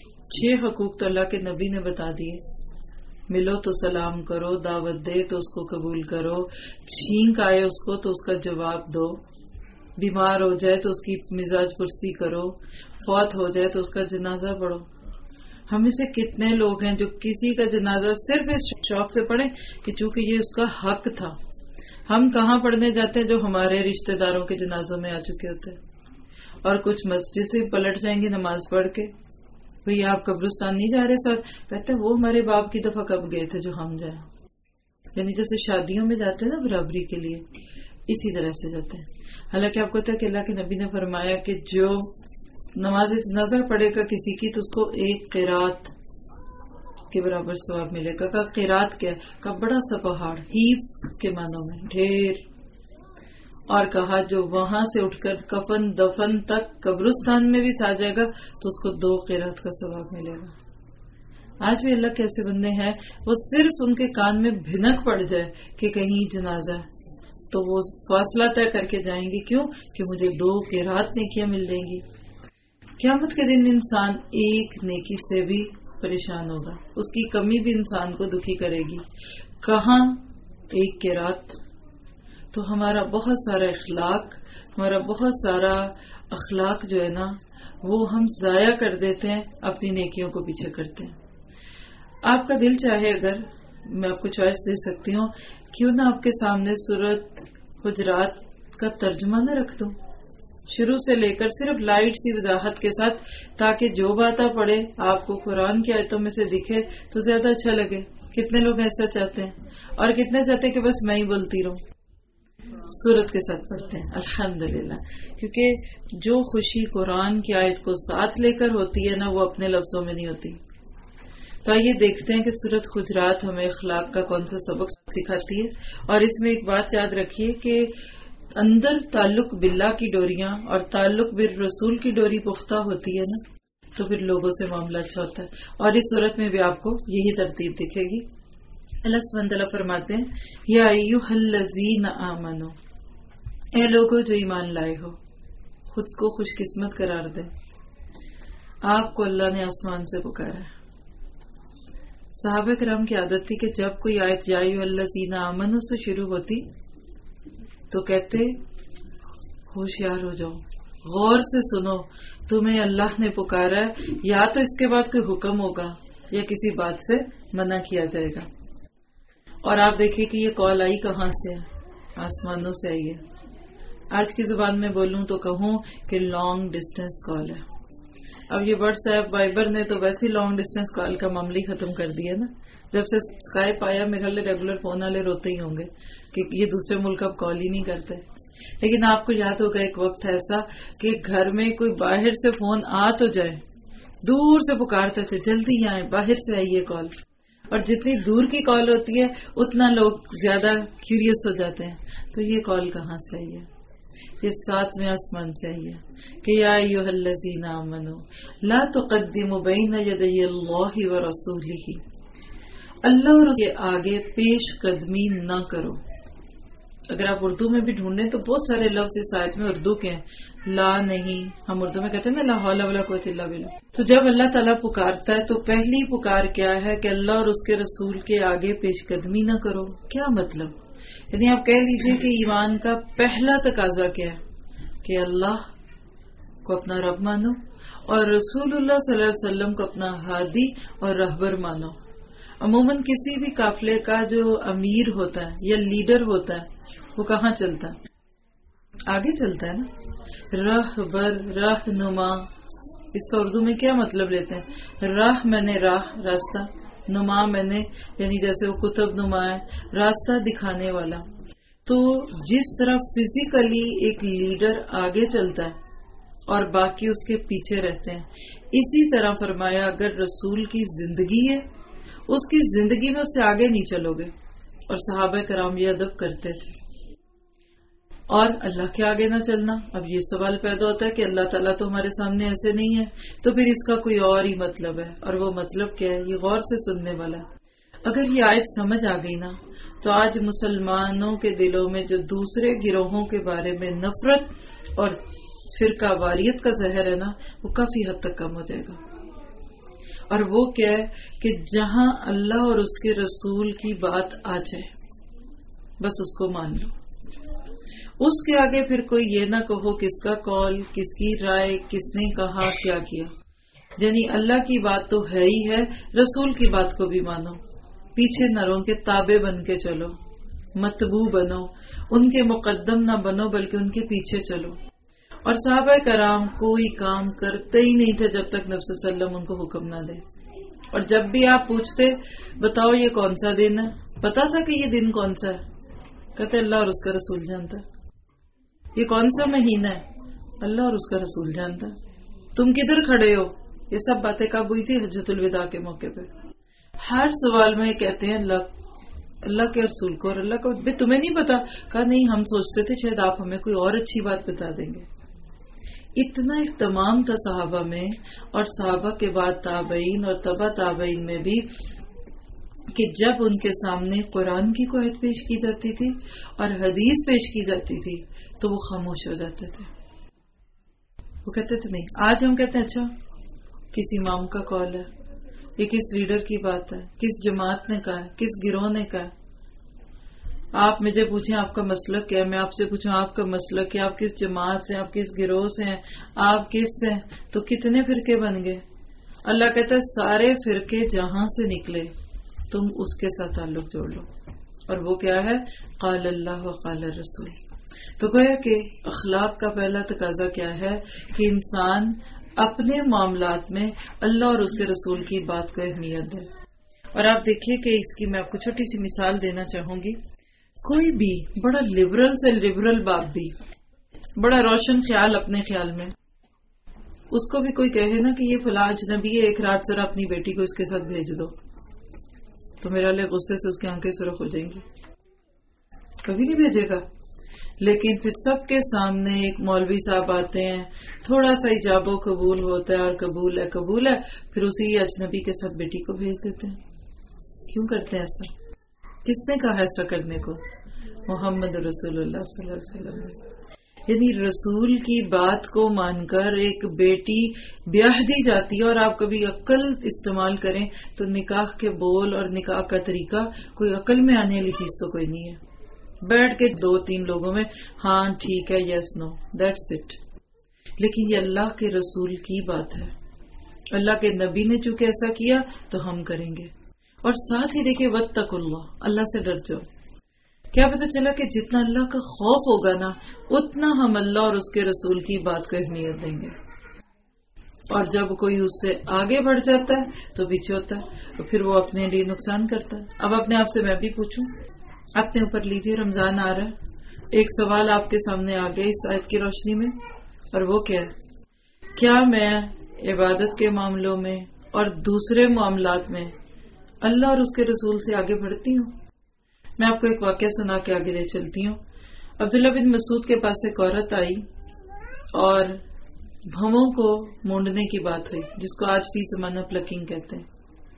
6 حقوق تو اللہ کے نبی نے بتا دیے، ملو تو سلام کرو، دعوت دے تو اس کو قبول کرو، چھینک آئے اس کو تو اس کا جواب دو، بیمار ہو جائے تو اس کی مزاج پرسی کرو، فوت ہو جائے تو اس کا جنازہ پڑھو۔ ہم میں سے کتنے لوگ ہیں جو کسی کا جنازہ صرف اس شوق سے پڑھیں کہ چونکہ یہ اس کا حق تھا۔ ہم کہاں پڑھنے جاتے ہیں جو ہمارے رشتہ داروں کے جنازوں میں آ چکے ہوتے ہیں، اور کچھ مسجد سے پلٹ جائیں گے نماز پڑھ کے، بھئی آپ قبرستان نہیں جا رہے سر، کہتے ہیں وہ ہمارے باپ کی دفعہ کب گئے تھے جو ہم جائیں۔ یعنی جیسے شادیوں میں جاتے ہیں نا برابری کے لیے، اسی طرح سے جاتے ہیں۔ حالانکہ آپ کو پتہ ہے کہ اللہ کے نبی نے فرمایا کہ جو نماز جنازہ پڑھے گا کسی کی تو اس کو 1 قرات کے برابر ثواب ملے گا۔ کہ قرات کیا کا بڑا سا پہاڑ، ہیپ کے معنوں میں ڈھیر، اور کہا جو وہاں سے اٹھ کر کفن دفن تک قبرستان میں بھی سا جائے گا تو اس کو 2 قرات کا ثواب ملے گا۔ آج بھی اللہ کے ایسے بندے ہیں وہ صرف ان کے کان میں بھنک پڑ جائے کہ کہیں جنازہ ہے تو وہ فاصلہ طے کر کے جائیں گے، کیوں کہ مجھے 2 قرات نیکیاں مل جائیں گی۔ قیامت کے دن انسان ایک نیکی سے بھی پریشان ہوگا، اس کی کمی بھی انسان کو دکھی کرے گی۔ کہاں 1 قرات؟ تو ہمارا بہت سارا اخلاق جو ہے نا وہ ہم ضائع کر دیتے ہیں، اپنی نیکیوں کو پیچھے کرتے ہیں۔ آپ کا دل چاہے اگر میں آپ کو چوائس دے سکتی ہوں، کیوں نہ آپ کے سامنے سورۃ حجرات کا ترجمہ نہ رکھ دوں شروع سے لے کر، صرف لائٹ سی وضاحت کے ساتھ، تاکہ جو بات آپ پڑھے آپ کو قرآن کی آیتوں میں سے دکھے تو زیادہ اچھا لگے۔ کتنے لوگ ایسا چاہتے ہیں، اور کتنے چاہتے ہیں کہ بس میں ہی بولتی رہوں۔ سورت کے ساتھ پڑھتے ہیں الحمدللہ، کیونکہ جو خوشی قرآن کی آیت کو ساتھ لے کر ہوتی ہے نا وہ اپنے لفظوں میں نہیں ہوتی۔ تو آئیے دیکھتے ہیں کہ سورت حجرات ہمیں اخلاق کا کون سا سبق سکھاتی ہے۔ اور اس میں ایک بات یاد رکھیے کہ اندر تعلق باللہ کی ڈوریاں اور تعلق بالرسول کی ڈوری پختہ ہوتی ہے نا تو پھر لوگوں سے معاملہ اچھا ہوتا ہے. اور اس صورت میں بھی آپ کو یہی ترتیب دکھے گی. اللہ سبحانہ تعالیٰ فرماتے ہیں یا ایھا الذین آمنو، اے لوگوں جو ایمان لائے ہو، خود کو خوش قسمت قرار دیں. آپ کو اللہ نے آسمان سے پکارا ہے. صحابہ کرام کی عادت تھی کہ جب کوئی آیت یا ایھا الذین آمنو سے شروع ہوتی تو کہتے ہوشیار ہو جاؤ، غور سے سنو، تمہیں اللہ نے پکارا ہے، یا تو اس کے بعد کوئی حکم ہوگا یا کسی بات سے منع کیا جائے گا. اور آپ دیکھیں کہ یہ کال آئی کہاں سے ہے؟ آسمانوں سے آئی ہے. آج کی زبان میں بولوں تو کہوں کہ لانگ ڈسٹینس کال ہے. اب یہ واٹس ایپ وائبر نے تو ویسے لانگ ڈسٹینس کال کا معاملہ ہی ختم کر دیا نا. جب سے اسکائپ آیا میرے خیال ریگولر فون والے روتے ہی ہوں گے کہ یہ دوسرے ملک اب کال ہی نہیں کرتے. لیکن آپ کو یاد ہوگا ایک وقت ایسا کہ گھر میں کوئی باہر سے فون آ تو جائے، دور سے پکارتے تھے جلدی آئیں، باہر سے آئیے کال. اور جتنی دور کی کال ہوتی ہے اتنا لوگ زیادہ کیوریس ہو جاتے ہیں. تو یہ کال کہاں سے آئی ہے؟ یہ 7ویں آسمان سے آئی ہے کہ یا ایھا الذین آمنو لا تقدموا بین یدی اللہ ورسولہ، اللہ اور اس کے آگے پیش قدمی نہ کرو. اگر آپ اردو میں بھی ڈھونڈیں تو بہت سارے لفظ اس آیت میں اردو کے ہیں. لا نہیں، ہم اردو میں کہتے ہیں نا لا حول ولا قوۃ الا باللہ. تو جب اللہ تعالیٰ پکارتا ہے تو پہلی پکار کیا ہے کہ اللہ اور اس کے رسول کے آگے پیش قدمی نہ کرو. کیا مطلب؟ یعنی آپ کہہ لیجئے کہ ایمان کا پہلا تقاضا کیا ہے کہ اللہ کو اپنا رب مانو اور رسول اللہ صلی اللہ علیہ وسلم کو اپنا ہادی اور رہبر مانو. عموماً کسی بھی قافلے کا جو امیر ہوتا ہے یا لیڈر ہوتا ہے وہ کہاں چلتا ہے؟ آگے چلتا ہے نا. رہبر، رہنما، اس کا اردو میں کیا مطلب لیتے ہیں؟ راہ میں نے راہ، راستہ، نما میں نے یعنی جیسے وہ کتب نما ہے، راستہ دکھانے والا. تو جس طرح فزیکلی ایک لیڈر آگے چلتا ہے اور باقی اس کے پیچھے رہتے ہیں، اسی طرح فرمایا اگر رسول کی زندگی ہے اس کی زندگی میں اس سے آگے نہیں چلو گے. اور صحابہ کرام یہ ادب کرتے تھے. اور اللہ کے آگے نہ چلنا. اب یہ سوال پیدا ہوتا ہے کہ اللہ تعالیٰ تو ہمارے سامنے ایسے نہیں ہے، تو پھر اس کا کوئی اور ہی مطلب ہے. اور وہ مطلب کیا ہے؟ یہ غور سے سننے والا. اگر یہ آیت سمجھ آ گئی نا تو آج مسلمانوں کے دلوں میں جو دوسرے گروہوں کے بارے میں نفرت اور فرقہ واریت کا زہر ہے نا وہ کافی حد تک کم ہو جائے گا. اور وہ کیا ہے کہ جہاں اللہ اور اس کے رسول کی بات آ جائے بس اس کو مان لو. اس کے آگے پھر کوئی یہ نہ کہو کس کا قول، کس کی رائے، کس نے کہا، کیا کیا. یعنی اللہ کی بات تو ہے ہی ہے، رسول کی بات کو بھی مانو. پیچھے نہ رہو، کے تابع بن کے چلو، متبوع بنو، ان کے مقدم نہ بنو بلکہ ان کے پیچھے چلو. اور صحابہ کرام کوئی کام کرتے ہی نہیں تھے جب تک نبی صلی اللہ علیہ وسلم ان کو حکم نہ دے. اور جب بھی آپ پوچھتے بتاؤ یہ کون سا دن ہے، پتا تھا کہ یہ دن کون سا ہے؟ کہتے اللہ اور اس کا رسول جانتا ہے. یہ کون سا مہینہ ہے؟ اللہ اور اس کا رسول جانتا ہے. تم کدھر کھڑے ہو؟ یہ سب باتیں کب ہوئی تھی؟ حجۃ الوداع کے موقع پہ. ہر سوال میں کہتے ہیں اللہ کے رسول کو، اور اللہ کو تمہیں نہیں پتا؟ کہا نہیں، ہم سوچتے تھے شاید آپ ہمیں کوئی اور اچھی بات بتا دیں گے. اتنا اہتمام تھا صحابہ میں، اور صحابہ کے بعد تابعین اور تبع تابعین میں بھی، کہ جب ان کے سامنے قرآن کی کوئی آیت پیش کی جاتی تھی اور حدیث پیش کی جاتی تھی تو وہ خاموش ہو جاتے تھے. وہ کہتے تھے نہیں. آج ہم کہتے ہیں اچھا کس امام کا قول ہے، یہ کس لیڈر کی بات ہے، کس جماعت نے کہا ہے، کس گروہ نے کہا ہے. آپ مجھے پوچھیں آپ کا مسلک کیا ہے، میں آپ سے پوچھوں آپ کا مسلک کیا، آپ کس جماعت سے، آپ کس گروہ سے ہیں، آپ کس سے ہیں، تو کتنے فرقے بن گئے. اللہ کہتا ہے سارے فرقے جہاں سے نکلے تم اس کے ساتھ تعلق جوڑ لو. اور وہ کیا ہے؟ قال اللہ و قال الرسول. تو گویا کہ اخلاق کا پہلا تقاضا کیا ہے کہ انسان اپنے معاملات میں اللہ اور اس کے رسول کی بات کو اہمیت دے. اور آپ دیکھیے کہ اس کی میں آپ کو چھوٹی سی مثال دینا چاہوں گی. کوئی بھی بڑا لبرل سے لبرل باپ بھی، بڑا روشن خیال اپنے خیال میں، اس کو بھی کوئی کہے نا کہ یہ فلاں اجنبی ہے، ایک رات ذرا اپنی بیٹی کو اس کے ساتھ بھیج دو، تو میرا لئے غصے سے اس کی آنکھیں سرخ ہو جائیں گی. کبھی نہیں بھیجے گا. لیکن پھر سب کے سامنے ایک مولوی صاحب آتے ہیں، تھوڑا سا ایجاب و قبول ہوتا ہے اور قبول ہے، پھر اسی اجنبی کے ساتھ بیٹی کو بھیج دیتے ہیں. کیوں کرتے ہیں ایسا؟ کس نے کہا ایسا کرنے کو؟ محمد رسول اللہ صلی اللہ علیہ وسلم. یعنی رسول کی بات کو مان کر ایک بیٹی بیاہ دی جاتی ہے. اور آپ کبھی عقل استعمال کریں تو نکاح کے بول اور نکاح کا طریقہ کوئی عقل میں آنے والی چیز تو کوئی نہیں ہے. بیٹھ کے 2-3 لوگوں میں ہاں ٹھیک ہے، یس نو، دیٹس اٹ. لیکن یہ اللہ کے رسول کی بات ہے، اللہ کے نبی نے چونکہ ایسا کیا تو ہم کریں گے. اور ساتھ ہی دیکھیں واتقوا اللہ، اللہ سے ڈر جاؤ. کیا پتہ چلا کہ جتنا اللہ کا خوف ہوگا نا اتنا ہم اللہ اور اس کے رسول کی بات کو اہمیت دیں گے. اور جب کوئی اس سے آگے بڑھ جاتا ہے تو پیچھے ہوتا ہے، تو پھر وہ اپنے لیے نقصان کرتا ہے. اب اپنے آپ سے میں بھی پوچھوں، اپنے اوپر لیجیے. رمضان آ رہا ہے، ایک سوال آپ کے سامنے آ گیا اس آیت کی روشنی میں، اور وہ کیا ہے؟ کیا میں عبادت کے معاملوں میں اور دوسرے معاملات میں اللہ اور اس کے رسول سے آگے بڑھتی ہوں؟ میں آپ کو ایک واقعہ سنا کے آگے لے چلتی ہوں. عبداللہ بن مسعود کے پاس ایک عورت آئی اور بھووں کو مونڈنے کی بات ہوئی، جس کو آج فی زمانہ پلکنگ کہتے ہیں.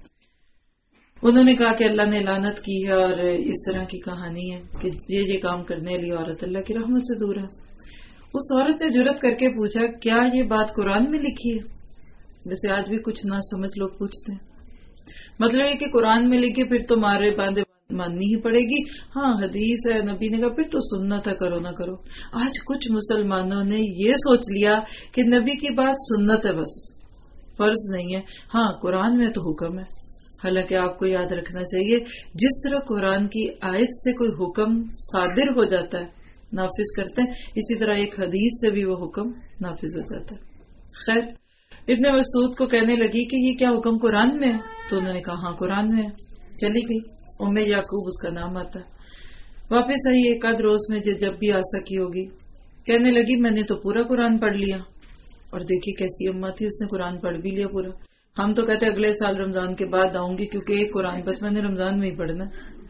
انہوں نے کہا کہ اللہ نے لعنت کی ہے اور اس طرح کی کہانی ہے کہ یہ کام کرنے والی عورت اللہ کی رحمت سے دور ہے. اس عورت نے جرأت کر کے پوچھا کیا یہ بات قرآن میں لکھی ہے؟ ویسے آج بھی کچھ نہ سمجھ لوگ پوچھتے ہیں. مطلب یہ کہ قرآن میں لکھی پھر تو مارے باندھے ماننی ہی پڑے گی. ہاں حدیث ہے، نبی نے کہا پھر تو سنت ہے، کرو نہ کرو. آج کچھ مسلمانوں نے یہ سوچ لیا کہ نبی کی بات سنت ہے، بس فرض نہیں ہے. ہاں قرآن میں تو حکم ہے. حالانکہ آپ کو یاد رکھنا چاہیے جس طرح قرآن کی آیت سے کوئی حکم صادر ہو جاتا ہے، نافذ کرتے ہیں، اسی طرح ایک حدیث سے بھی وہ حکم نافذ ہو جاتا ہے. خیر ابن مسعود کو کہنے لگی کہ یہ کیا حکم قرآن میں ہے؟ تو انہوں نے کہا ہاں قرآن میں ہے. چلی گئی. ام یعقوب اس کا نام آتا ہے. واپس آئی ایک آدھ روز میں جب بھی آ سکی ہوگی. کہنے لگی میں نے تو پورا قرآن پڑھ لیا. اور دیکھیے کیسی اماں تھی، اس نے قرآن پڑھ بھی لیا پورا. ہم تو کہتے اگلے سال رمضان کے بعد آؤں گی کیونکہ ایک قرآن بس میں نے رمضان میں ہی پڑھنا.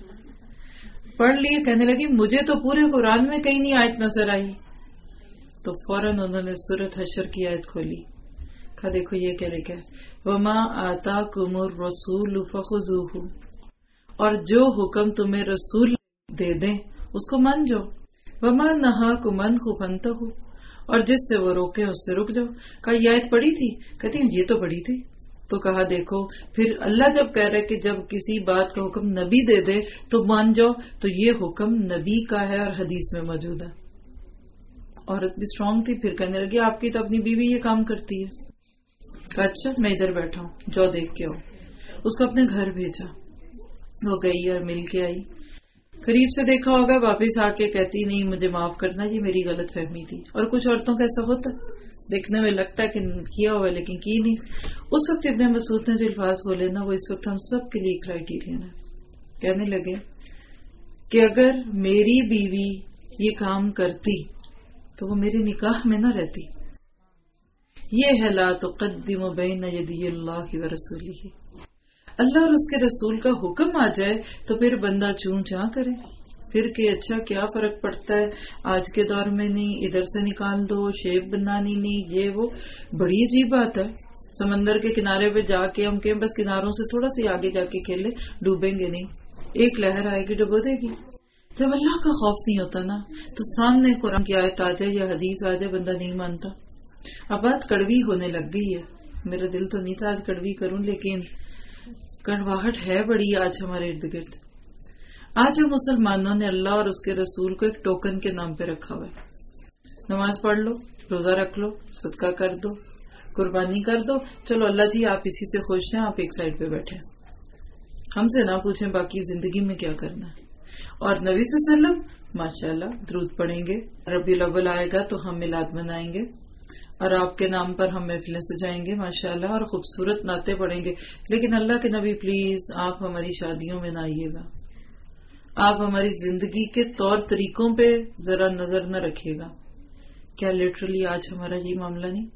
پڑھ لیے. کہنے لگی مجھے تو پورے قرآن میں کہیں نہیں آیت نظر آئی. تو فوراً انہوں نے سورۃ حشر کی آیت کھولی. کہا دیکھو یہ کیا لکھا ہے، وما آتاکم الرسول فخذوہ، اور جو حکم تمہیں رسول دے دیں اس کو مان جاؤ. وما نہاکم عنہ فانتہوا، اور جس سے وہ روکے اس سے رک جاؤ. کہا یہ آیت پڑھی تھی؟ کہتی یہ تو پڑھی تھی. تو کہا دیکھو پھر اللہ جب کہہ رہے کہ جب کسی بات کا حکم نبی دے دے تو مان جاؤ، تو یہ حکم نبی کا ہے اور حدیث میں موجود ہے. عورت بھی اسٹرانگ تھی. پھر کہنے لگی آپ کی تو اپنی بیوی یہ کام کرتی ہے. کہا اچھا میں ادھر بیٹھا ہوں، جاؤ دیکھ کے آؤ. اس کو اپنے گھر بھیجا. وہ گئی اور مل کے آئی. قریب سے دیکھا ہوگا، واپس آ کے کہتی نہیں مجھے معاف کرنا، یہ میری غلط فہمی تھی. اور کچھ عورتوں کا ایسا ہوتا ہے، دیکھنے میں لگتا ہے کہ کیا ہوا لیکن کی نہیں. اس وقت ابن مسعود نے جو الفاظ بولے نا وہ اس وقت ہم سب کے لیے کرائیٹیرین ہے. کہنے لگے کہ اگر میری بیوی یہ کام کرتی تو وہ میرے نکاح میں نہ رہتی. یہ ہے لا تقدم بین یدی اللہ ورسولہ. اللہ اور اس کے رسول کا حکم آ جائے تو پھر بندہ چون چاں کرے پھر کہ اچھا کیا فرق پڑتا ہے آج کے دور میں، نہیں ادھر سے نکال دو، شیپ بنانی نہیں، یہ وہ. بڑی عجیب بات ہے. سمندر کے کنارے پہ جا کے ہم کہیں بس کناروں سے تھوڑا سی آگے جا کے کھیلے، ڈوبیں گے نہیں. ایک لہر آئے گی ڈبو دے گی. جب اللہ کا خوف نہیں ہوتا نا تو سامنے قرآن کی آیت آ جائے یا حدیث آ جائے بندہ نہیں مانتا. اب بات کڑوی ہونے لگ گئی ہے. میرا دل تو نہیں تھا آج کڑوی کروں، لیکن کڑواہٹ ہے بڑی آج ہمارے ارد گرد. آج ہم مسلمانوں نے اللہ اور اس کے رسول کو ایک ٹوکن کے نام پہ رکھا ہوا ہے. نماز پڑھ لو، روزہ رکھ لو، صدقہ کر دو، قربانی کر دو، چلو اللہ جی آپ اسی سے خوش ہیں، آپ ایک سائڈ پہ بیٹھے. ہم سے نہ پوچھیں باقی زندگی میں کیا کرنا ہے. اور نبی صلی اللہ علیہ وسلم ماشاءاللہ درود پڑھیں گے، ربیع الاول آئے گا تو ہم میلاد منائیں گے اور آپ کے نام پر ہم محفلیں سجائیں گے ماشاءاللہ، اور خوبصورت نعتیں پڑھیں گے. لیکن اللہ کے نبی پلیز آپ ہماری شادیوں میں نہ آئیے گا، آپ ہماری زندگی کے طور طریقوں پہ ذرا نظر نہ رکھیے گا. کیا لٹرلی آج ہمارا یہ معاملہ نہیں؟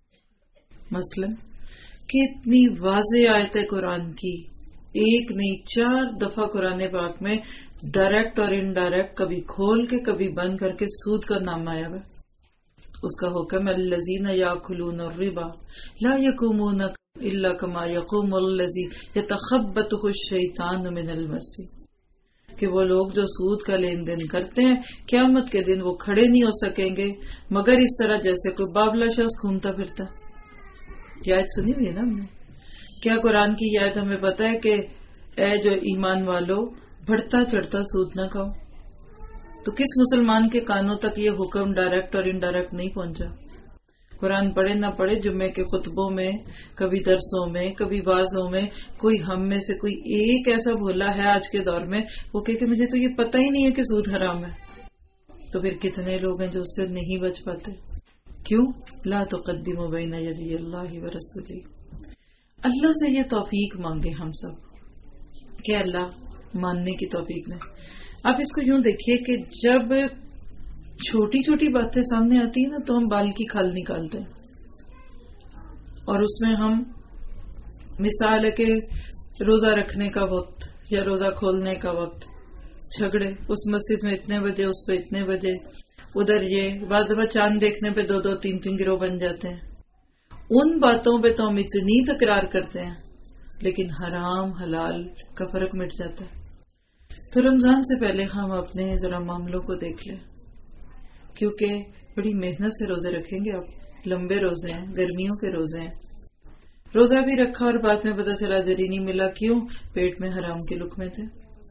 مثلا کہ اتنی واضح آیت ہے قرآن کی، ایک نہیں 4 دفعہ قرآن پاک میں ڈائریکٹ اور انڈائریکٹ، کبھی کھول کے کبھی بند کر کے سود کا نام آیا ہے. اس کا حکم الذین یاکلون الربا لا یقومون الا کما یقوم الذی یتخبطہ الشیطان من المس، کہ وہ لوگ جو سود کا لین دین کرتے ہیں قیامت کے دن وہ کھڑے نہیں ہو سکیں گے مگر اس طرح جیسے کوئی بابلا شخص گھومتا پھرتا. یہ آیت سنی ہوئی نا ہم نے. کیا قرآن کی یہ آیت ہمیں پتا ہے کہ اے جو ایمان والو بڑھتا چڑھتا سود نہ کھاؤ؟ تو کس مسلمان کے کانوں تک یہ حکم ڈائریکٹ اور انڈائریکٹ نہیں پہنچا؟ قرآن پڑھے نہ پڑھے، جمعے کے خطبوں میں، کبھی درسوں میں، کبھی وعظوں میں، کوئی ہم میں سے کوئی ایک ایسا بھولا ہے آج کے دور میں وہ کہ مجھے تو یہ پتہ ہی نہیں ہے کہ سود حرام ہے. تو پھر کتنے لوگ ہیں جو اس سے نہیں بچ پاتے؟ کیوں؟ لا تقدموا بین یدی اللہ ورسولہ. اللہ سے یہ توفیق مانگے ہم سب کہ اللہ ماننے کی توفیق دیں. آپ اس کو یوں دیکھیے کہ جب چھوٹی چھوٹی باتیں سامنے آتی ہیں نا تو ہم بال کی کھال نکالتے ہیں، اور اس میں ہم مثال ہے کہ روزہ رکھنے کا وقت یا روزہ کھولنے کا وقت، جھگڑے اس مسجد میں اتنے بجے، اس پہ اتنے بجے، ادھر یہ بعض دفعہ چاند دیکھنے پہ 2-2 3-3 گروہ بن جاتے ہیں. ان باتوں پہ تو ہم اتنی تکرار کرتے ہیں لیکن حرام حلال کا فرق مٹ جاتا ہے. تو رمضان سے پہلے ہم اپنے ذرا معاملوں کو دیکھ لیں، کیونکہ بڑی محنت سے روزے رکھیں گے آپ. لمبے روزے ہیں، گرمیوں کے روزے ہیں. روزہ بھی رکھا اور بعد میں پتہ چلا جری نہیں ملا. کیوں؟ پیٹ میں حرام کے لقمے تھے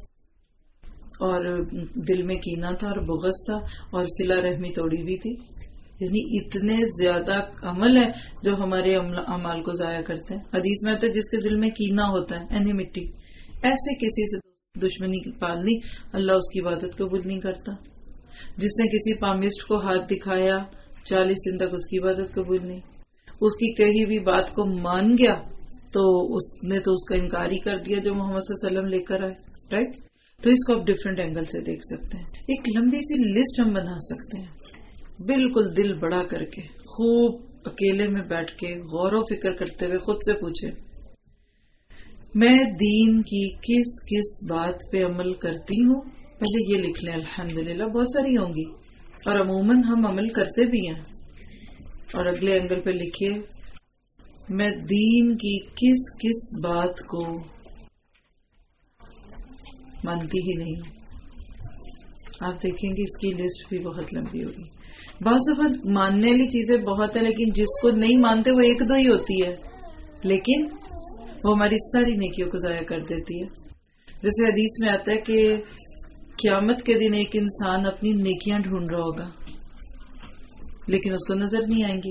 اور دل میں کینہ تھا اور بغض تھا اور صلہ رحمی توڑی بھی تھی. یعنی اتنے زیادہ عمل ہیں جو ہمارے اعمال کو ضائع کرتے ہیں. حدیث میں آتا ہے جس کے دل میں کینہ ہوتا ہے، اینیمیٹی، ایسے کسی سے دشمنی پالنی، اللہ اس کی عبادت قبول نہیں کرتا. جس نے کسی پامسٹ کو ہاتھ دکھایا 40 دن تک اس کی عبادت قبول نہیں. اس کی کہی ہوئی بات کو مان گیا تو اس نے تو اس کا انکار ہی کر دیا جو محمد صلی اللہ علیہ وسلم لے کر آئے. رائٹ؟ تو اس کو آپ ڈفرینٹ اینگل سے دیکھ سکتے ہیں. ایک لمبی سی لسٹ ہم بنا سکتے ہیں بالکل دل بڑا کر کے، خوب اکیلے میں بیٹھ کے غور و فکر کرتے ہوئے خود سے پوچھیں میں دین کی کس کس بات پہ عمل کرتی ہوں. پہلے یہ لکھ لیں. الحمدللہ بہت ساری ہوں گی اور عموماً ہم عمل کرتے بھی ہیں. اور اگلے اینگل پہ لکھیے میں دین کی کس کس بات کو مانتی ہی نہیں. آپ دیکھیں گے اس کی لسٹ بھی بہت لمبی ہوگی. بعض دفعہ ماننے والی چیزیں بہت ہیں لیکن جس کو نہیں مانتے وہ 1-2 ہی ہوتی ہے، لیکن وہ ہماری ساری نیکیوں کو ضائع کر دیتی ہے. جیسے حدیث میں آتا ہے کہ قیامت کے دن ایک انسان اپنی نیکیاں ڈھونڈ رہا ہوگا لیکن اس کو نظر نہیں آئیں گی.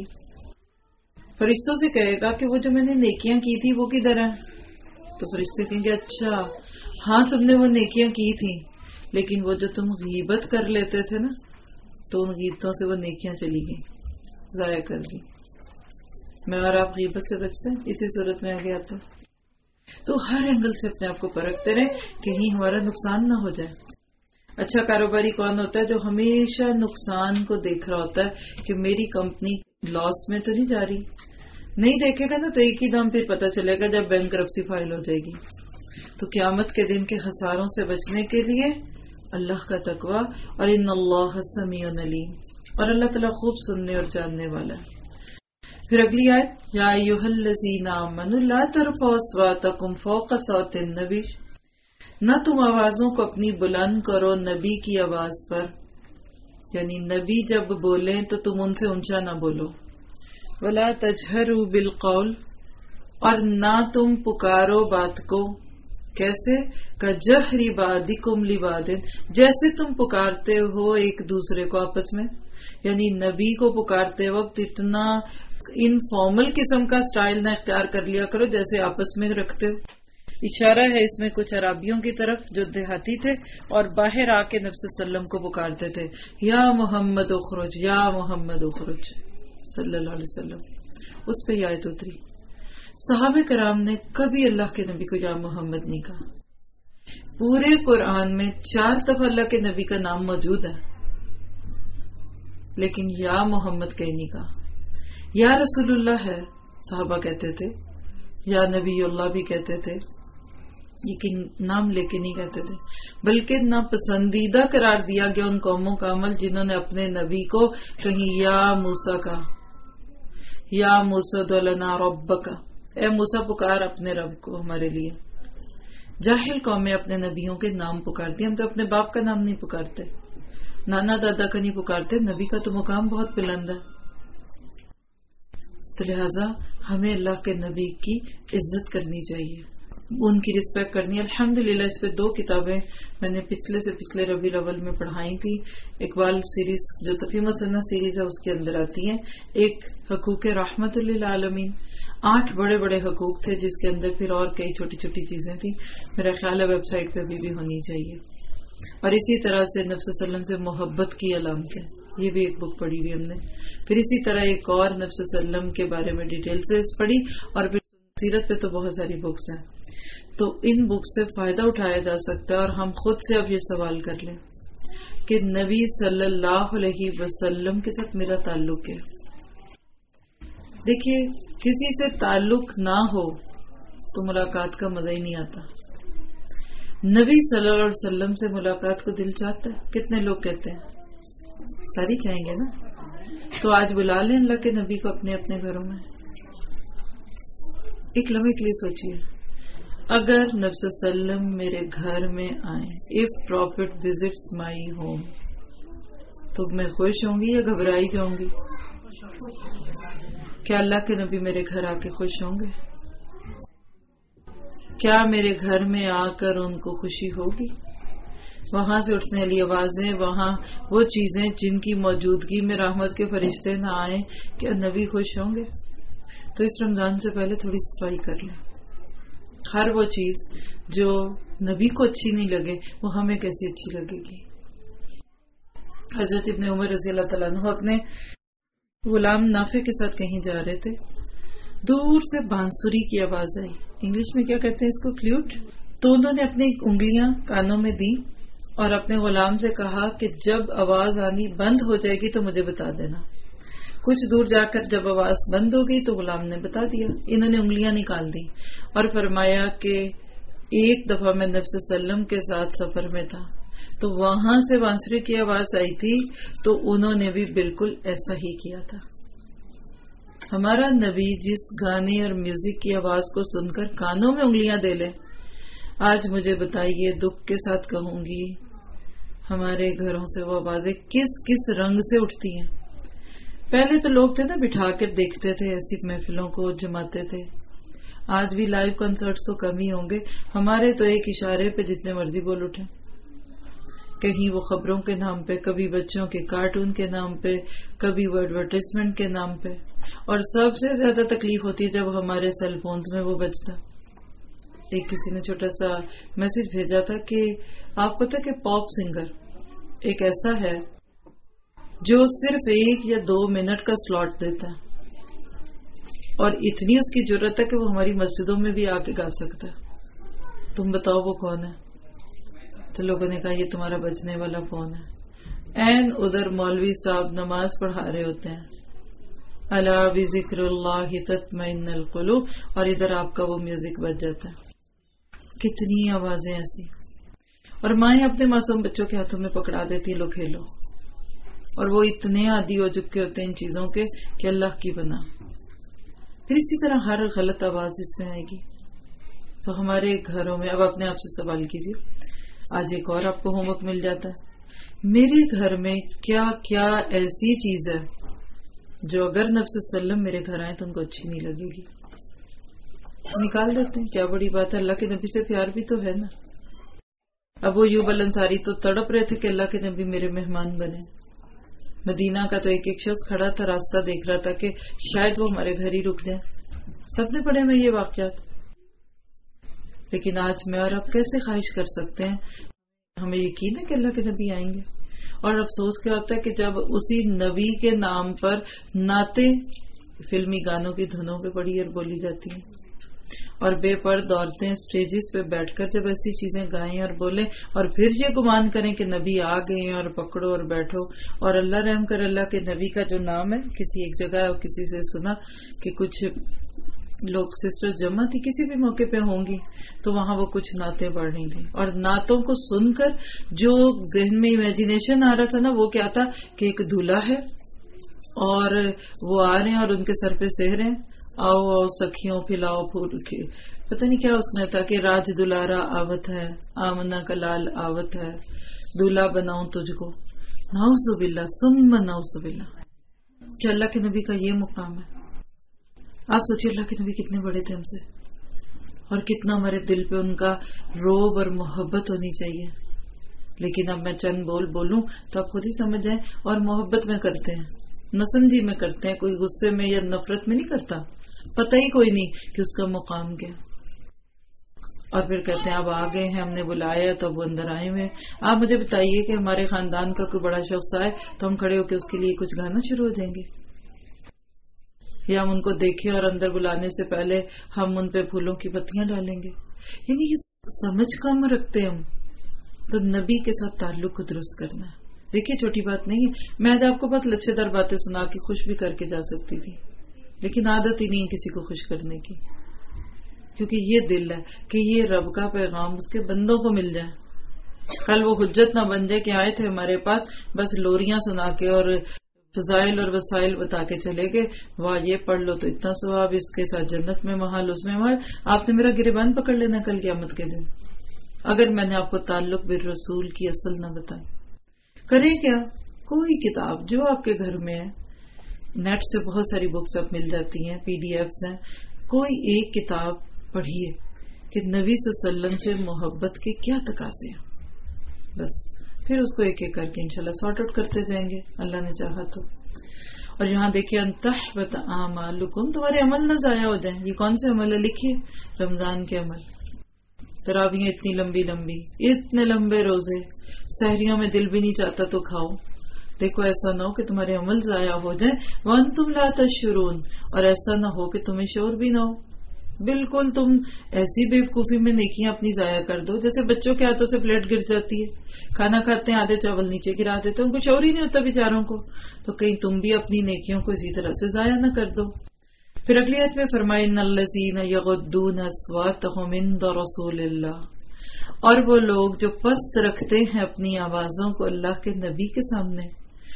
فرشتوں سے کہے گا کہ وہ جو میں نے نیکیاں کی تھی وہ کدھر ہیں؟ تو فرشتے کہیں گے اچھا ہاں تم نے وہ نیکیاں کی تھی لیکن وہ جو تم غیبت کر لیتے تھے نا تو ان غیبتوں سے وہ نیکیاں چلی گئی، ضائع کر دی. میں اور آپ غیبت سے بچتے ہیں اسی صورت میں آگے آتا. تو ہر اینگل سے اپنے آپ کو پرکھتے رہیں کہیں ہمارا نقصان نہ ہو جائے. اچھا کاروباری کون ہوتا ہے؟ جو ہمیشہ نقصان کو دیکھ رہا ہوتا ہے کہ میری کمپنی لاس میں تو نہیں جا رہی. نہیں دیکھے گا نا تو ایک ہی دم پھر پتہ چلے گا جب بینکرپسی فائل ہو جائے گی. تو قیامت کے دن کے خساروں سے بچنے کے لیے اللہ کا تقوی، اور ان اللہ سمیع علیم، اور اللہ تعالیٰ خوب سننے اور جاننے والا ہے. پھر اگلی آیت یا ایھا الذین آمنوا لا ترفعوا اصواتکم فوق صوت النبی، نہ تم آوازوں کو اپنی بلند کرو نبی کی آواز پر، یعنی نبی جب بولیں تو تم ان سے اونچا نہ بولو. ولا تجہروا بالقول، اور نہ تم پکارو بات کو. کیسے؟ کجہر بعضکم لبعض، جیسے تم پکارتے ہو ایک دوسرے کو آپس میں. یعنی نبی کو پکارتے وقت اتنا انفارمل قسم کا سٹائل نہ اختیار کر لیا کرو جیسے آپس میں رکھتے ہو. اشارہ ہے اس میں کچھ عربیوں کی طرف جو دیہاتی تھے اور باہر آ کے نبی صلی اللہ علیہ وسلم کو پکارتے تھے یا محمد اخرج یا محمد اخرج صلی اللہ علیہ وسلم. اس پہ یہ آیت اتری. صحابہ کرام نے کبھی اللہ کے نبی کو یا محمد نہیں کہا. پورے قرآن میں 4 دفعہ اللہ کے نبی کا نام موجود ہے لیکن یا محمد کہیں نہیں کہا. یا رسول اللہ ہے صحابہ کہتے تھے، یا نبی اللہ بھی کہتے تھے، لیکن نام لے کے نہیں کہتے تھے، بلکہ ناپسندیدہ قرار دیا گیا ان قوموں کا عمل جنہوں نے اپنے نبی کو کہیں یا موسیٰ کا، یا موسیٰ ادع لنا ربک، اے موسیٰ پکار اپنے رب کو ہمارے لیے۔ جاہل قومیں اپنے نبیوں کے نام پکارتی، ہم تو اپنے باپ کا نام نہیں پکارتے، نانا دادا کا نہیں پکارتے، نبی کا تو مقام بہت بلند ہے۔ تو لہٰذا ہمیں اللہ کے نبی کی عزت کرنی چاہیے، ان کی رسپیکٹ کرنی ہے۔ الحمدللہ اس پہ 2 کتابیں میں نے پچھلے سے پچھلے ربیع الاول میں پڑھائی تھی۔ اقبال سیریز جو تفہیم السنہ سیریز ہے اس کے اندر آتی ہیں، ایک حقوق رحمت للعالمین، 8 بڑے بڑے حقوق تھے جس کے اندر پھر اور کئی چھوٹی چھوٹی چیزیں تھیں، میرا خیال ہے ویب سائٹ پہ بھی ہونی چاہیے۔ اور اسی طرح سے نبی صلی اللہ علیہ وسلم سے محبت کی علامت ہے، یہ بھی ایک بک پڑھی ہوئی ہم نے۔ پھر اسی طرح ایک اور نبی صلی اللہ علیہ وسلم کے بارے میں ڈیٹیل سے پڑھی، اور پھر سیرت پہ تو بہت ساری بکس ہیں۔ تو ان بکس سے فائدہ اٹھایا جا سکتا ہے، اور ہم خود سے اب یہ سوال کر لیں کہ نبی صلی اللہ علیہ وسلم کے ساتھ میرا تعلق ہے۔ دیکھیے کسی سے تعلق نہ ہو تو ملاقات کا مزہ ہی نہیں آتا۔ نبی صلی اللہ علیہ وسلم سے ملاقات کو دل چاہتا ہے، کتنے لوگ کہتے ہیں؟ ساری چاہیں گے نا؟ تو آج بلا لیں اللہ کے نبی کو اپنے اپنے گھروں میں۔ ایک لمحے کے لیے سوچئے، اگر نبی صلی اللہ علیہ وسلم میرے گھر میں آئیں، if prophet visits my home، تو میں خوش ہوں گی یا گھبرائی جاؤں گی؟ کیا اللہ کے نبی میرے گھر آ کے خوش ہوں گے؟ کیا میرے گھر میں آ کر ان کو خوشی ہوگی؟ وہاں سے اٹھنے والی آوازیں، وہاں وہ چیزیں جن کی موجودگی میں رحمت کے فرشتے نہ آئیں، کیا نبی خوش ہوں گے؟ تو اس رمضان سے پہلے تھوڑی صفائی کر لیں۔ ہر وہ چیز جو نبی کو اچھی نہیں لگے وہ ہمیں کیسی اچھی لگے گی؟ حضرت ابن عمر رضی اللہ تعالیٰ عنہ اپنے غلام نافع کے ساتھ کہیں جا رہے تھے، دور سے بانسری کی آواز آئی، انگلش میں کیا کہتے ہیں اس کو، فلیوٹ۔ تو انہوں نے اپنی انگلیاں کانوں میں دی اور اپنے غلام سے کہا کہ جب آواز آنی بند ہو جائے گی تو مجھے بتا دینا۔ کچھ دور جا کر جب آواز بند ہو گئی تو غلام نے بتا دیا، انہوں نے انگلیاں نکال دی اور فرمایا کہ ایک دفعہ میں نبی صلی اللہ علیہ وسلم کے ساتھ سفر میں تھا تو وہاں سے بانسری کی آواز آئی تھی تو انہوں نے بھی بالکل ایسا ہی کیا تھا۔ ہمارا نبی جس گانے اور میوزک کی آواز کو سن کر کانوں میں انگلیاں دے لے، آج مجھے بتائیے دکھ کے ساتھ کہوں گی ہمارے گھروں سے وہ آوازیں کس کس رنگ سے اٹھتی ہیں۔ پہلے تو لوگ تھے نا بٹھا کر دیکھتے تھے، ایسی محفلوں کو جماتے تھے، آج بھی لائیو کنسرٹس تو کم ہی ہوں گے، ہمارے تو ایک اشارے پہ جتنے مرضی بول اٹھے، کہیں وہ خبروں کے نام پہ، کبھی بچوں کے کارٹون کے نام پہ، کبھی وہ ایڈورٹائزمنٹ کے نام پہ، اور سب سے زیادہ تکلیف ہوتی ہے جب ہمارے سیل فونز میں وہ بجتا۔ ایک کسی نے چھوٹا سا میسج بھیجا تھا کہ آپ پتہ کہ پاپ سنگر ایک ایسا ہے جو صرف 1 یا 2 منٹ کا سلاٹ دیتا ہے اور اتنی اس کی جرت ہے کہ وہ ہماری مسجدوں میں بھی آ کے گا سکتا ہے، تم بتاؤ وہ کون ہے؟ تو لوگوں نے کہا یہ تمہارا بجنے والا فون ہے۔ این ادھر مولوی صاحب نماز پڑھا رہے ہوتے ہیں، الا بذکر اللہ تطمئن القلوب، اور ادھر آپ کا وہ میوزک بج جاتا ہے۔ کتنی آوازیں ایسی، اور مائیں اپنے معصوم بچوں کے ہاتھوں میں پکڑا دیتی لو کھیلو، اور وہ اتنے عادی ہو چکے ہوتے ہیں ان چیزوں کے کہ اللہ کی بنا۔ پھر اسی طرح ہر غلط آواز اس میں آئے گی۔ تو ہمارے گھروں میں اب اپنے آپ سے سوال کیجیے، آج ایک اور آپ کو ہوم ورک مل جاتا ہے، میرے گھر میں کیا کیا ایسی چیز ہے جو اگر نبی صلی اللہ علیہ وسلم میرے گھر آئے تو ان کو اچھی نہیں لگے گی؟ نکال دیتے ہیں، کیا بڑی بات ہے، اللہ کے نبی سے پیار بھی تو ہے نا۔ ابو ایوب الانصاری تو تڑپ رہے تھے کہ اللہ کے نبی میرے مہمان بنے۔ مدینہ کا تو ایک ایک شخص کھڑا تھا، راستہ دیکھ رہا تھا کہ شاید وہ ہمارے گھر ہی رک جائیں۔ سب نے پڑھے میں یہ واقعات، لیکن آج میں اور آپ کیسے خواہش کر سکتے ہیں؟ ہمیں یقین ہے کہ اللہ کے نبی آئیں گے، اور افسوس کیا ہوتا ہے کہ جب اسی نبی کے نام پر نعتیں فلمی گانوں کی دھنوں پہ پڑھی اور بولی جاتی ہیں، اور بے پرد عورتیں اسٹیجز پہ بیٹھ کر جب ایسی چیزیں گائیں اور بولیں اور پھر یہ گمان کریں کہ نبی آ گئے ہیں اور پکڑو اور بیٹھو، اور اللہ رحم کر اللہ کے نبی کا جو نام ہے، کسی ایک جگہ اور کسی سے سنا کہ کچھ لوگ سسٹر جمع تھی کسی بھی موقع پہ ہوں گی تو وہاں وہ کچھ نعتیں پڑھ رہی تھیں، اور نعتوں کو سن کر جو ذہن میں امیجنیشن آ رہا تھا نا وہ کیا تھا کہ ایک دولہا ہے اور وہ آ رہے ہیں اور ان کے سر پہ سہ رہے ہیں، آؤ آؤ سکھیوں پھیلاؤ پھول کے، پتہ نہیں کیا اس میں تھا کہ راج دلارا آوت ہے، آمنا کا لال آوت ہے، دولہا بناؤں تجھ کو، نعوذ باللہ ثم نعوذ باللہ۔ کہ اللہ کے نبی کا یہ مقام ہے۔ آپ سوچیے اللہ کے نبی کتنے بڑے تھے ہم سے، اور کتنا ہمارے دل پہ ان کا روب اور محبت ہونی چاہیے۔ لیکن اب میں چند بولوں تو آپ خود ہی سمجھ جائیں، اور محبت میں کرتے ہیں، نہ سمجھی میں کرتے ہیں، کوئی غصے میں یا نفرت میں نہیں کرتا، پتہ ہی کوئی نہیں کہ اس کا مقام کیا، اور پھر کہتے ہیں اب آ گئے ہیں، ہم نے بلایا تب وہ اندر آئے ہوئے۔ آپ مجھے بتائیے کہ ہمارے خاندان کا کوئی بڑا شخص آئے تو ہم کھڑے ہو کے اس کے لیے کچھ گانا شروع ہو جائیں گے، یا ہم ان کو دیکھیں اور اندر بلانے سے پہلے ہم ان پہ پھولوں کی پتیاں ڈالیں گے؟ یعنی یہ سمجھ کم رکھتے ہم۔ تو نبی کے ساتھ تعلق کو درست کرنا ہے۔ دیکھیے چھوٹی بات نہیں ہے، میں آج آپ کو بہت لچھے دار باتیں سنا کے خوش بھی کر کے جا سکتی تھی، لیکن عادت ہی نہیں کسی کو خوش کرنے کی، کیونکہ یہ دل ہے کہ یہ رب کا پیغام اس کے بندوں کو مل جائے، کل وہ حجت نہ بن جائے کہ آئے تھے ہمارے پاس بس لوریاں سنا کے اور فضائل اور وسائل بتا کے چلے گئے، واہ یہ پڑھ لو تو اتنا ثواب، اس کے ساتھ جنت میں محل، اس میں محل۔ آپ نے میرا گریبان پکڑ لینا کل قیامت کے دن اگر میں نے آپ کو تعلق بالرسول کی اصل نہ بتائی۔ کریں کیا؟ کوئی کتاب جو آپ کے گھر میں ہے، نیٹ سے بہت ساری بکس اب مل جاتی ہیں، PDF ہیں، کوئی ایک کتاب پڑھیے کہ نبی صلی اللہ علیہ وسلم سے محبت کے کیا تقاضے ہیں، بس پھر اس کو ایک ایک کر کے انشاءاللہ سارٹ آؤٹ کرتے جائیں گے اللہ نے چاہا تو۔ اور یہاں دیکھیے انتحبط اعمالکم، تمہارے عمل نہ ضائع ہو جائیں۔ یہ کون سے عمل ہے؟ لکھیے رمضان کے عمل، تراویح اتنی لمبی لمبی، اتنے لمبے روزے، سحریوں میں دل بھی نہیں چاہتا تو کھاؤ۔ دیکھو ایسا نہ ہو کہ تمہارے عمل ضائع ہو جائیں، وانتم لا تشعرون، اور ایسا نہ ہو کہ تمہیں شعور بھی نہ ہو، بالکل تم ایسی بیوقوفی میں نیکیاں اپنی ضائع کر دو جیسے بچوں کے ہاتھوں سے پلیٹ گر جاتی ہے، کھانا کھاتے ہیں آدھے چاول نیچے گرا دیتے ہیں، ان کو شعور ہی نہیں ہوتا بیچاروں کو، تو کہیں تم بھی اپنی نیکیوں کو اسی طرح سے ضائع نہ کر دو۔ پھر اگلی آیت میں فرمائے ان الذین یغضون اصواتهم عند رسول اللہ، اور وہ لوگ جو پست رکھتے ہیں اپنی آوازوں کو اللہ کے نبی کے سامنے،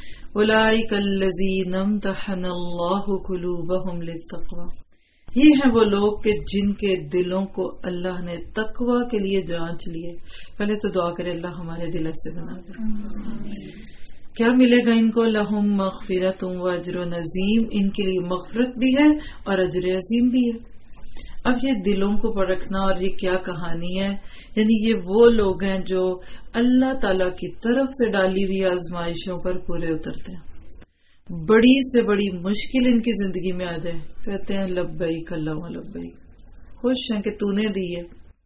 اولئک الذین امتحن اللہ قلوبهم للتقوی، یہ ہیں وہ لوگ کہ جن کے دلوں کو اللہ نے تقوی کے لیے جانچ لیے۔ پہلے تو دعا کرے اللہ ہمارے دل ایسے بنا دے۔ کیا ملے گا ان کو؟ لہم مغفرت و اجر عظیم، ان کے لیے مغفرت بھی ہے اور اجر عظیم بھی ہے۔ اب یہ دلوں کو پرکھنا اور یہ کیا کہانی ہے، یعنی یہ وہ لوگ ہیں جو اللہ تعالی کی طرف سے ڈالی ہوئی آزمائشوں پر پورے اترتے ہیں، بڑی سے بڑی مشکل ان کی زندگی میں آ جائے کہتے ہیں لبیک اللہم لبیک، خوش ہیں کہ تو نے دی ہے۔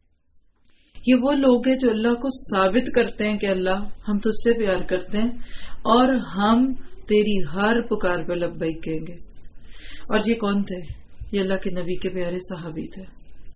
یہ وہ لوگ ہیں جو اللہ کو ثابت کرتے ہیں کہ اللہ ہم تجھ سے پیار کرتے ہیں اور ہم تیری ہر پکار پہ لبیک کہیں گے۔ اور یہ کون تھے؟ یہ اللہ کے نبی کے پیارے صحابی تھے،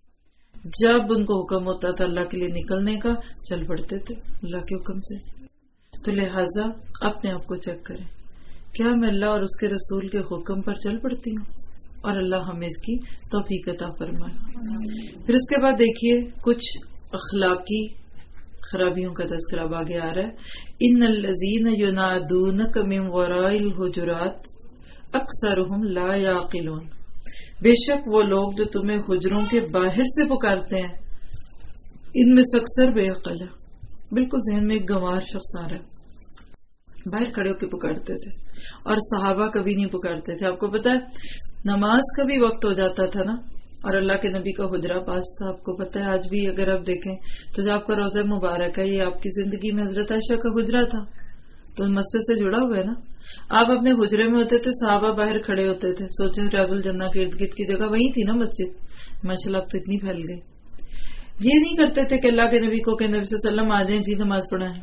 جب ان کو حکم ہوتا تھا اللہ کے لیے نکلنے کا چل پڑتے تھے اللہ کے حکم سے۔ تو لہٰذا اپنے آپ کو چیک کریں، کیا میں اللہ اور اس کے رسول کے حکم پر چل پڑتی ہوں؟ اور اللہ ہمیں اس کی توفیق عطا فرمائے۔ پھر اس کے بعد دیکھیے کچھ اخلاقی خرابیوں کا تذکرہ آگے آ رہا ہے۔ ان الذین ینادونک من وراء الحجرات اکثرهم لا یعقلون، بے شک وہ لوگ جو تمہیں حجروں کے باہر سے پکارتے ہیں ان میں سے اکثر بے عقل ہے۔ بالکل ذہن میں ایک گنوار شخص آ رہا ہے، باہر کھڑے ہو کے پکارتے تھے، اور صحابہ کبھی نہیں پکارتے تھے۔ آپ کو پتا ہے نماز کا بھی وقت ہو جاتا تھا نا، اور اللہ کے نبی کا حجرہ پاس تھا۔ آپ کو پتا ہے آج بھی اگر آپ دیکھیں تو جو آپ کا روضہ مبارک ہے یہ آپ کی زندگی میں حضرت عائشہ کا حجرہ تھا، تو مسجد سے جڑا ہوا ہے نا۔ آپ اپنے حجرے میں ہوتے تھے، صحابہ باہر کھڑے ہوتے تھے، سوچیں ریاض الجنہ کے ارد گرد کی جگہ وہی تھی نا مسجد، ماشاءاللہ اب تو اتنی پھیل گئی۔ یہ نہیں کرتے تھے کہ اللہ کے نبی کو کہ نبی صلی اللہ علیہ وسلم آ جائیں جی نماز پڑھائیں،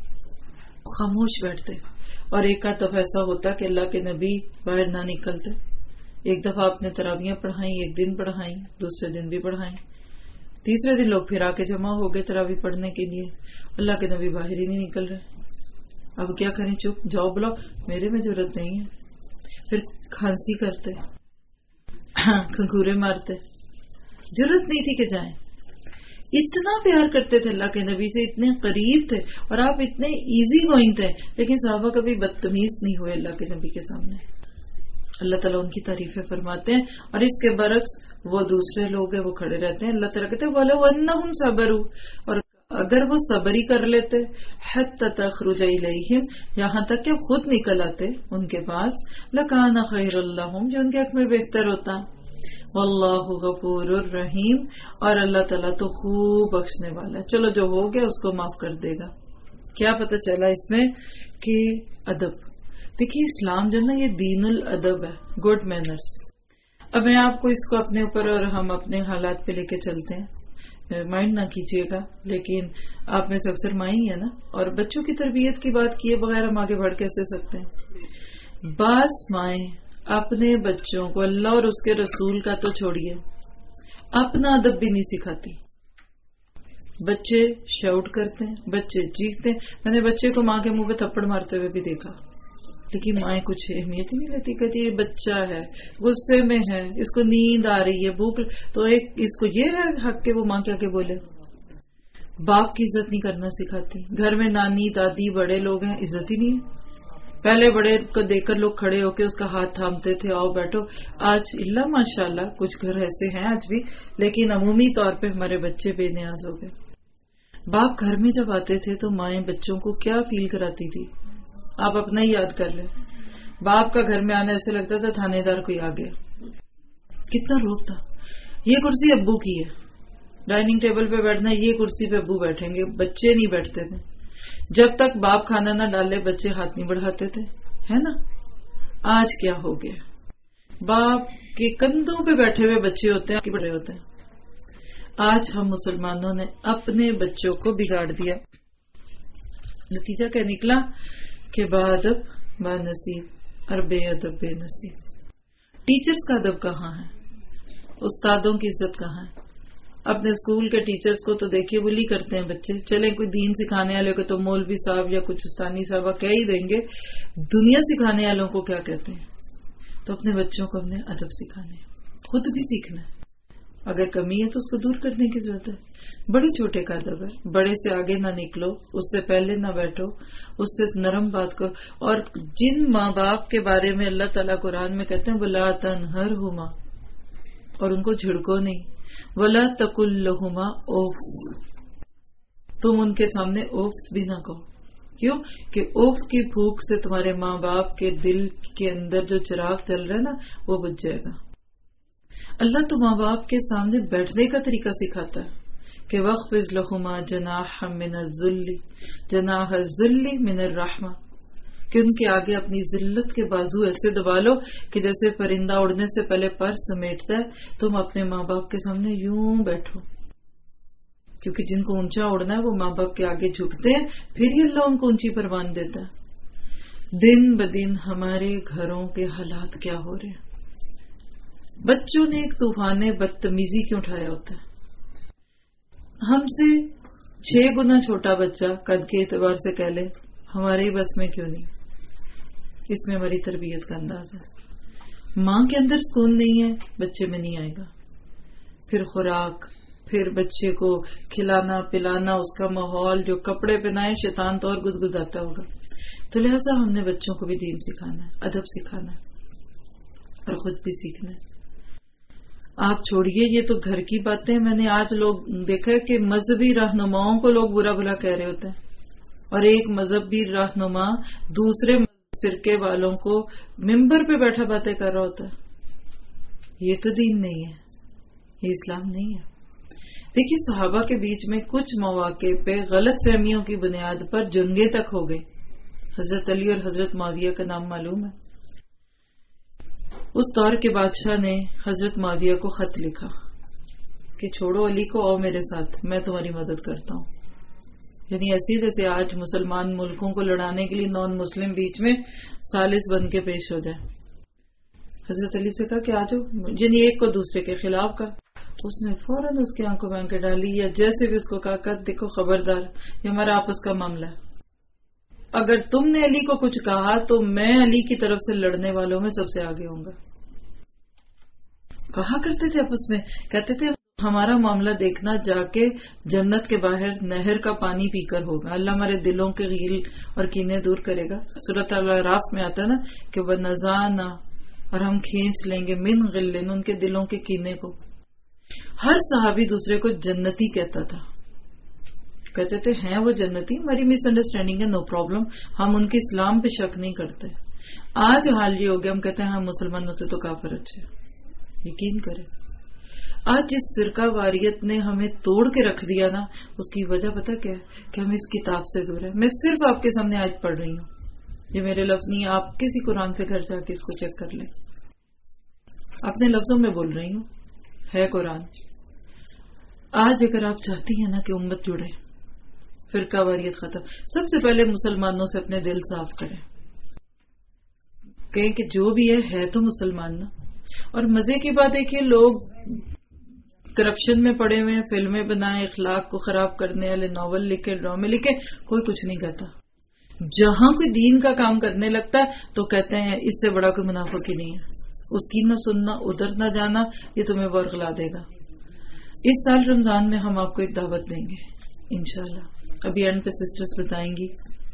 خاموش بیٹھتے۔ اور ایک آدھ دفعہ ایسا ہوتا کہ اللہ کے نبی باہر نہ نکلتے، ایک دفعہ آپ نے تراویحیں پڑھائیں، ایک دن پڑھائیں، دوسرے دن بھی پڑھائیں، تیسرے دن لوگ پھر آ کے جمع ہو گئے تراویح پڑھنے کے لیے، اللہ کے نبی باہر ہی نہیں نکل رہے۔ اب کیا کریں؟ چپ جاؤ، بلاؤ، میرے میں ضرورت نہیں ہے۔ پھر کھانسی کرتے، کھنکھورے مارتے، ضرورت نہیں تھی کہ جائیں. اتنا پیار کرتے تھے اللہ کے نبی سے، اتنے قریب تھے، اور آپ اتنے ایزی گوئنگ تھے، لیکن صحابہ کبھی بدتمیز نہیں ہوئے اللہ کے نبی کے سامنے. اللہ تعالیٰ ان کی تعریفیں فرماتے ہیں، اور اس کے برعکس وہ دوسرے لوگ ہیں وہ کھڑے رہتے ہیں. اللہ تعالیٰ کہتے ہیں وَلَوْ أَنَّهُمْ صَبَرُوا، اور اگر وہ صبر ہی کر لیتے، حَتَّى تَخْرُجَ إِلَيْهِمْ، یہاں تک کہ خود نکل آتے ان کے پاس، لَكَانَ خَيْرًا لَهُمْ، جو ان کے حق میں بہتر ہوتا. واللہ غفور الرحیم، اور اللہ تعالیٰ تو خوب بخشنے والا ہے. چلو جو ہو گیا اس کو معاف کر دے گا. کیا پتہ چلا اس میں کہ ادب. دیکھیے اسلام جو نا یہ دین الادب ہے، گڈ مینرز. اب میں آپ کو اس کو اپنے اوپر اور ہم اپنے حالات پہ لے کے چلتے ہیں، مائنڈ نہ کیجیے گا، لیکن آپ میں سے اکثر ماں ہی ہے نا، اور بچوں کی تربیت کی بات کیے بغیر ہم آگے بڑھ کیسے سکتے ہیں. بعض مائیں اپنے بچوں کو اللہ اور اس کے رسول کا تو چھوڑیے، اپنا ادب بھی نہیں سکھاتی. بچے شاؤٹ کرتے ہیں، بچے چیختے ہیں. میں نے بچے کو ماں کے منہ پہ تھپڑ مارتے ہوئے بھی دیکھا، لیکن مائیں کچھ اہمیت ہی نہیں لیتی. کہتی یہ بچہ ہے، غصے میں ہے، اس کو نیند آ رہی ہے، بھوک، تو ایک اس کو یہ ہے حق کہ وہ ماں کے آگے بولے. باپ کی عزت نہیں کرنا سکھاتی. گھر میں نانی دادی بڑے لوگ ہیں، عزت ہی نہیں ہے. پہلے بڑے کو دیکھ کر لوگ کھڑے ہو کے اس کا ہاتھ تھامتے تھے، آؤ بیٹھو. آج اللہ ماشاءاللہ کچھ گھر ایسے ہیں آج بھی، لیکن عمومی طور پہ ہمارے بچے بے نیاز ہو گئے. باپ گھر میں جب آتے تھے تو مائیں بچوں کو کیا فیل کراتی تھی، آپ اپنا ہی یاد کر لیں. باپ کا گھر میں آنا ایسے لگتا تھا تھانے دار کوئی آ گیا. کتنا روب تھا. یہ کرسی ابو کی ہے، ڈائننگ ٹیبل پہ بیٹھنا، یہ کرسی پہ ابو بیٹھیں گے، بچے نہیں بیٹھتے تھے. جب تک باپ کھانا نہ ڈالے بچے ہاتھ نہیں بڑھاتے تھے، ہے نا. آج کیا ہو گیا، باپ کے کندھوں پہ بیٹھے ہوئے بچے ہوتے ہیں، بڑے ہوتے ہیں. آج ہم مسلمانوں نے اپنے بچوں کو بگاڑ دیا. نتیجہ کیا نکلا کہ با ادب با نصیب اور بے ادب بے نصیب. ٹیچرز کا ادب کہاں ہے، استادوں کی عزت کہاں ہے. اپنے اسکول کے ٹیچرز کو تو دیکھیے بلی کرتے ہیں بچے. چلیں کوئی دین سکھانے والے کو تو مولوی صاحب یا کچھ استانی صاحبہ کہہ ہی دیں گے، دنیا سکھانے والوں کو کیا کہتے ہیں. تو اپنے بچوں کو اپنے ادب سکھانے، خود بھی سیکھنا ہے. اگر کمی ہے تو اس کو دور کرنے کی ضرورت ہے. بڑے چھوٹے کا ادب ہے، بڑے سے آگے نہ نکلو، اس سے پہلے نہ بیٹھو، اس سے نرم بات کرو. اور جن ماں باپ کے بارے میں اللہ تعالیٰ قرآن میں کہتے ہیں وَلَا تَنْهَرْهُمَا، اور ان کو جھڑکو نہیں. وَلَا تَقُلْ لَهُمَا اوف، تم ان کے سامنے اوف بھی نہ کہو. کیوں کہ اوف کی بھوک سے تمہارے ماں باپ کے دل کے اندر جو چراغ جل رہا ہے نا وہ بجھ جائے گا. اللہ تو ماں باپ کے سامنے بیٹھنے کا طریقہ سکھاتا ہے کہ وَخْفِضْ لَهُمَا جَنَاحًا مِنَ الذُّلِّ جَنَاحَ الذُّلِّ مِنَ الرَّحْمَةِ، کہ ان کے آگے اپنی ذلت کے بازو ایسے دبا لو کہ جیسے پرندہ اڑنے سے پہلے پر سمیٹتا ہے، تم اپنے ماں باپ کے سامنے یوں بیٹھو. کیونکہ جن کو اونچا اڑنا ہے وہ ماں باپ کے آگے جھکتے ہیں، پھر ہی اللہ ان کو اونچی پروان دیتا ہے. دن بدن ہمارے گھروں کے حالات کیا ہو رہے ہیں. بچوں نے ایک طوفان بدتمیزی کیوں اٹھایا ہوتا ہے. ہم سے 6 گنا چھوٹا بچہ قد کے اعتبار سے کہہ لے ہمارے بس میں کیوں نہیں. اس میں ہماری تربیت کا انداز ہے. ماں کے اندر سکون نہیں ہے، بچے میں نہیں آئے گا. پھر خوراک، پھر بچے کو کھلانا پلانا، اس کا ماحول، جو کپڑے پہنائے، شیطان تو اور گدگداتا ہوگا. تو لہٰذا ہم نے بچوں کو بھی دین سکھانا ہے، ادب سکھانا ہے، اور خود بھی سیکھنا ہے. آپ چھوڑیے یہ تو گھر کی باتیں. میں نے آج لوگ دیکھا ہے کہ مذہبی رہنماؤں کو لوگ برا بھلا کہہ رہے ہوتے ہیں، اور ایک مذہبی رہنما دوسرے فرقے والوں کو ممبر پہ بیٹھا باتیں کر رہا ہوتا ہے. یہ تو دین نہیں ہے، یہ اسلام نہیں ہے. دیکھیے صحابہ کے بیچ میں کچھ مواقع پہ غلط فہمیوں کی بنیاد پر جنگیں تک ہو گئی. حضرت علی اور حضرت معاویہ کا نام معلوم ہے. اس دور کے بادشاہ نے حضرت معاویہ کو خط لکھا کہ چھوڑو علی کو، آؤ میرے ساتھ، میں تمہاری مدد کرتا ہوں. یعنی ایسی جیسے آج مسلمان ملکوں کو لڑانے کے لیے نان مسلم بیچ میں ثالث بن کے پیش ہو جائے. حضرت علی سے کہا کہ آ جاؤ، یعنی ایک کو دوسرے کے خلاف کا. اس نے فوراً اس کی آنکھوں میں آنکھیں ڈالی، یا جیسے بھی اس کو کہا کہ دیکھو خبردار، یہ ہمارا آپس کا معاملہ ہے. اگر تم نے علی کو کچھ کہا تو میں علی کی طرف سے لڑنے والوں میں سب سے آگے ہوں گا. کہا کرتے تھے آپس میں, کہتے تھے ہمارا معاملہ دیکھنا جا کے جنت کے باہر نہر کا پانی پی کر ہوگا, اللہ ہمارے دلوں کے غیل اور کینے دور کرے گا. سورۃ الاعراف میں آتا نا کہ وَنَزَعْنَا, اور ہم کھینچ لیں گے من غلن, ان کے دلوں کے کینے کو. ہر صحابی دوسرے کو جنتی کہتا تھا, کہتے تھے ہیں وہ جنتی, ہماری مس انڈرسٹینڈنگ ہے, نو پرابلم, ہم ان کے اسلام پہ شک نہیں کرتے. آج حال یہ ہو گیا, ہم کہتے ہیں ہم مسلمانوں سے تو کافر اچھے. یقین کریں آج جس فرقہ واریت نے ہمیں توڑ کے رکھ دیا نا, اس کی وجہ پتہ کیا ہے, کہ ہم اس کتاب سے دور ہیں. میں صرف آپ کے سامنے آج پڑھ رہی ہوں, یہ میرے لفظ نہیں, آپ کسی قرآن سے گھر جا کے اس کو چیک کر لیں. اپنے لفظوں میں بول رہی ہوں, ہے قرآن. آج اگر آپ چاہتی ہیں نا کہ امت جڑے, فرقہ واریت ختم, سب سے پہلے مسلمانوں سے اپنے دل صاف کریں, کہیں کہ جو بھی ہے تو مسلمان نا. اور مزے کی بات ہے کہ لوگ کرپشن میں پڑے ہوئے ہیں, فلمیں بنائیں, اخلاق کو خراب کرنے والے ناول لکھے, ڈرامے لکھے, کوئی کچھ نہیں کہتا. جہاں کوئی دین کا کام کرنے لگتا ہے تو کہتے ہیں اس سے بڑا کوئی منافق ہی نہیں ہے, اس کی نہ سننا, ادھر نہ جانا, یہ تمہیں ورغلا دے گا. اس سال رمضان میں ہم آپ کو ایک دعوت دیں گے انشاءاللہ, ابھی اینڈ پہ سسٹرز بتائیں گی.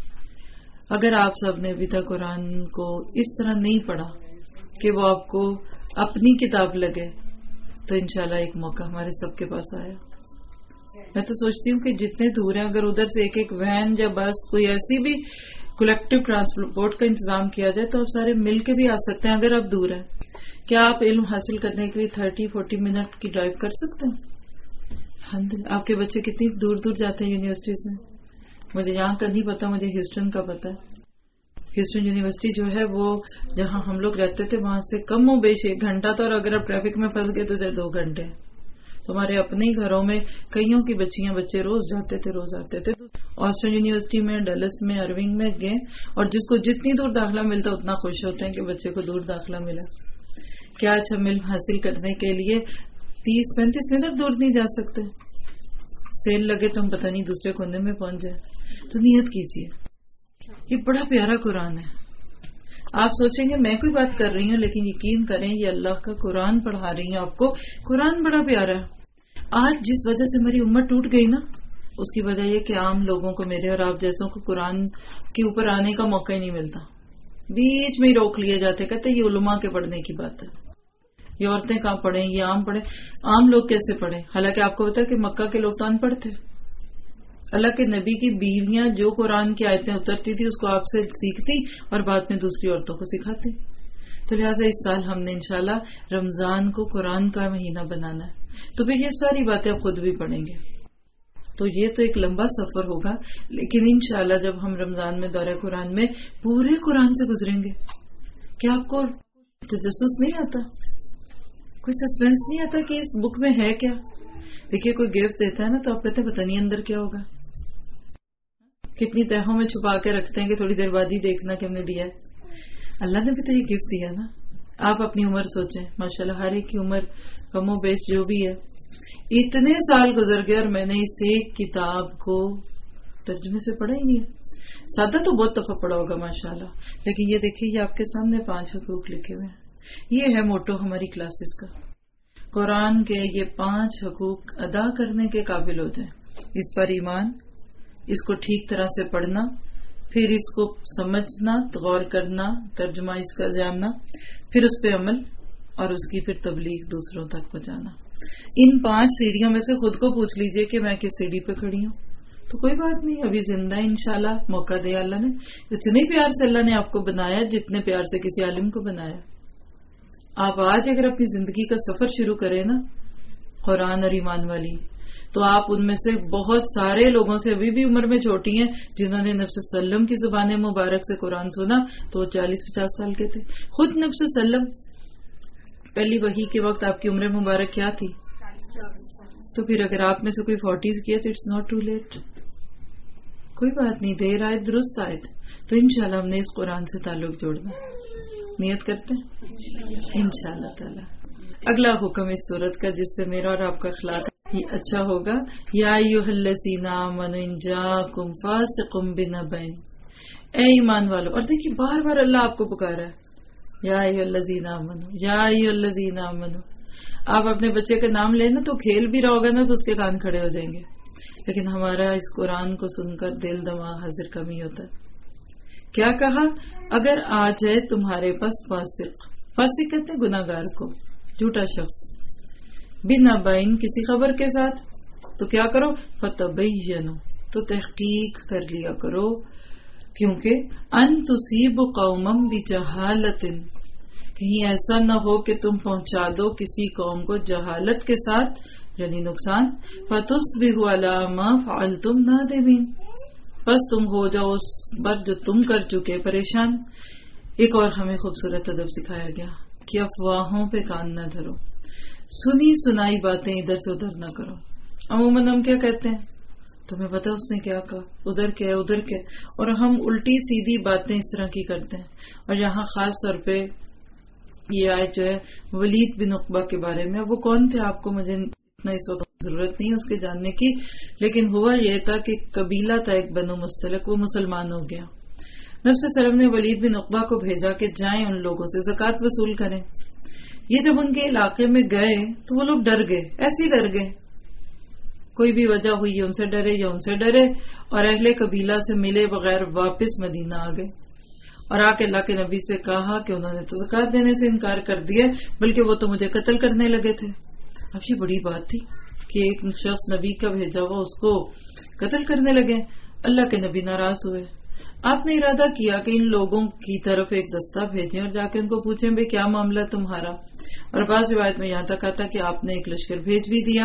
اگر آپ سب نے ابھی تک قرآن کو اس طرح نہیں پڑھا کہ وہ آپ کو اپنی کتاب لگے, تو انشاءاللہ ایک موقع ہمارے سب کے پاس آیا. میں تو سوچتی ہوں کہ جتنے دور ہیں, اگر ادھر سے ایک ایک وین یا بس, کوئی ایسی بھی کلیکٹو ٹرانسپورٹ کا انتظام کیا جائے تو آپ سارے مل کے بھی آ سکتے ہیں. اگر آپ دور ہیں, کیا آپ علم حاصل کرنے کے لیے 30-40 منٹ کی ڈرائیو کر سکتے ہیں؟ الحمدللہ. آپ کے بچے کتنی دور دور جاتے ہیں یونیورسٹیز میں. مجھے یہاں کا نہیں پتا, مجھے ہیوسٹن کا پتا ہے. ہیوسٹن یونیورسٹی جو ہے وہ جہاں ہم لوگ رہتے تھے وہاں سے کم و بیش 1 گھنٹہ تھا, اور اگر آپ ٹریفک میں پھنس گئے تو 2 گھنٹے. تمہارے اپنے ہی گھروں میں کئیوں کی بچیاں بچے روز جاتے تھے, روز آتے تھے. آسٹن یونیورسٹی میں, ڈلس میں, ارونگ میں گئے, اور جس کو جتنی دور داخلہ ملتا اتنا خوش ہوتے ہیں کہ بچے کو دور داخلہ ملا. کیا اچھا علم حاصل کرنے کے لیے 30-35 منٹ دور نہیں جا سکتے؟ سیل لگے تو ہم پتہ نہیں دوسرے کونے میں پہنچ جائے. تو نیت کیجیے, یہ بڑا پیارا قرآن ہے. آپ سوچیں گے میں کوئی بات کر رہی ہوں, لیکن یقین کریں یہ اللہ کا قرآن پڑھا رہی ہوں آپ کو. قرآن بڑا پیارا ہے. آج جس وجہ سے میری امت ٹوٹ گئی نا, اس کی وجہ یہ کہ عام لوگوں کو, میرے اور آپ جیسوں کو قرآن کے اوپر آنے کا موقع ہی نہیں ملتا. بیچ میں ہی روک لیے جاتے, کہتے یہ علماء کے پڑھنے کی بات ہے, یہ عورتیں کہاں پڑھیں, یہ عام پڑھیں. عام لوگ کیسے پڑھیں؟ حالانکہ آپ کو پتا کہ مکہ کے لوگ تو ان پڑھ تھے. اللہ کے نبی کی بیویاں جو قرآن کی آیتیں اترتی تھی اس کو آپ سے سیکھتی اور بعد میں دوسری عورتوں کو سکھاتی. تو لہٰذا اس سال ہم نے انشاءاللہ رمضان کو قرآن کا مہینہ بنانا ہے, تو پھر یہ ساری باتیں خود بھی پڑھیں گے. تو یہ تو ایک لمبا سفر ہوگا, لیکن انشاءاللہ جب ہم رمضان میں دورہ قرآن میں پورے قرآن سے گزریں گے, کیا آپ کو تجسس نہیں آتا, کوئی سسپینس نہیں آتا کہ اس بک میں ہے کیا؟ دیکھیے کوئی گفٹ دیتا ہے نا تو آپ کہتے ہیں پتہ نہیں اندر کیا ہوگا. کتنی تہوں میں چھپا کے رکھتے ہیں کہ تھوڑی دیر بعد ہی دیکھنا کہ ہم نے دیا ہے. اللہ نے بھی تو یہ گفٹ دیا نا. آپ اپنی عمر سوچیں, ماشاءاللہ ہر ایک کی عمر کم و بیش جو بھی ہے, اتنے سال گزر گئے اور میں نے اس ایک کتاب کو ترجمے سے پڑھا ہی نہیں ہے. سادہ تو بہت دفعہ پڑھا ہوگا ماشاءاللہ, لیکن یہ دیکھیے یہ آپ کے سامنے 5 حقوق لکھے ہوئے ہیں. یہ ہے موٹو ہماری کلاسز کا, قرآن کے یہ 5 حقوق ادا کرنے کے قابل ہو جائیں. اس پر ایمان, اس کو ٹھیک طرح سے پڑھنا, پھر اس کو سمجھنا, غور کرنا, ترجمہ اس کا جاننا, پھر اس پہ عمل, اور اس کی پھر تبلیغ دوسروں تک پہنچانا. ان 5 سیڑھیوں میں سے خود کو پوچھ لیجئے کہ میں کس سیڑھی پہ کھڑی ہوں. تو کوئی بات نہیں, ابھی زندہ ہے انشاءاللہ, موقع دے اللہ نے. اتنے پیار سے اللہ نے آپ کو بنایا جتنے پیار سے کسی عالم کو بنایا. آپ آج اگر اپنی زندگی کا سفر شروع کریں نا قرآن اور ایمان والی, تو آپ ان میں سے بہت سارے لوگوں سے ابھی بھی عمر میں چھوٹی ہیں جنہوں نے نبی صلی اللہ علیہ وسلم کی زبان مبارک سے قرآن سنا تو وہ 40-50 سال کے تھے. خود نبی صلی اللہ علیہ وسلم پہلی وحی کے وقت آپ کی عمر مبارک کیا تھی؟ تو پھر اگر آپ میں سے کوئی 40s کیا تو اٹس ناٹ ٹو لیٹ. کوئی بات نہیں, دیر آئے درست آئے. تو انشاءاللہ ہم نے اس قرآن سے تعلق جوڑنا, نیت کرتے ہیں انشاءاللہ تعالی. اگلا حکم اس سورت کا جس سے میرا اور آپ کا اخلاق یہ اچھا ہوگا, یا ایھا الذین آمنوا ان جاءکم فاسق بنبأ, اے ایمان والو. اور دیکھیے بار بار اللہ آپ کو پکارا ہے, یا ایھا الذین آمنوا, یا ایھا الذین آمنوا. آپ اپنے بچے کا نام لینا تو کھیل بھی رہا ہوگا نا تو اس کے کان کھڑے ہو جائیں گے، لیکن ہمارا اس قرآن کو سن کر دل دماغ حاضر کمی ہوتا ہے. کیا کہا؟ اگر آ جائے تمہارے پاس فاسق. فاسق کہتے ہیں گناہگار کو، جھوٹا شخص، بنا بین کسی خبر کے ساتھ، تو کیا کرو؟ فتبینوا، تو تحقیق کر لیا کرو، کیونکہ ان تصیب قوما بجہالۃ، کہیں ایسا نہ ہو کہ تم پہنچا دو کسی قوم کو جہالت کے ساتھ یعنی نقصان، فتصبحوا علی ما فعلتم نادمین، بس تم ہو جاؤ اس پر جو تم کر چکے پریشان. ایک اور ہمیں خوبصورت ادب سکھایا گیا کہ افواہوں پہ کان نہ دھرو، سنی سنائی باتیں ادھر سے ادھر نہ کرو. عموماً ہم کیا کہتے ہیں؟ تمہیں پتا اس نے کیا کہا، ادھر کیا ادھر کیا، اور ہم الٹی سیدھی باتیں اس طرح کی کرتے ہیں. اور یہاں خاص طور پہ یہ آیت جو ہے ولید بن عقبہ کے بارے میں، وہ کون تھے آپ کو مجھے اتنا اس وقت ضرورت نہیں اس کے جاننے کی، لیکن ہوا یہ تھا کہ قبیلہ تھا ایک بنو مستلق، وہ مسلمان ہو گیا. نبی صلی اللہ علیہ وسلم نے ولید بن عقبہ کو بھیجا کہ جائیں ان لوگوں سے زکوٰۃ وصول کریں. یہ جب ان کے علاقے میں گئے تو وہ لوگ ڈر گئے، ایسے ہی ڈر گئے، کوئی بھی وجہ ہوئی ان سے ڈرے یا ان سے ڈرے، اور اہل قبیلہ سے ملے بغیر واپس مدینہ آ گئے اور آ کے اللہ کے نبی سے کہا کہ انہوں نے تو زکوٰۃ دینے سے انکار کر دیا، بلکہ وہ تو مجھے قتل کرنے لگے تھے. اب یہ بڑی بات تھی کہ ایک شخص نبی کا بھیجا ہوا اس کو قتل کرنے لگے. اللہ کے نبی ناراض ہوئے. آپ نے ارادہ کیا کہ ان لوگوں کی طرف ایک دستہ بھیجیں اور جا کے ان کو پوچھیں بھائی کیا معاملہ تمہارا. اور بعض روایت میں یہاں تک آتا کہ آپ نے ایک لشکر بھیج بھی دیا.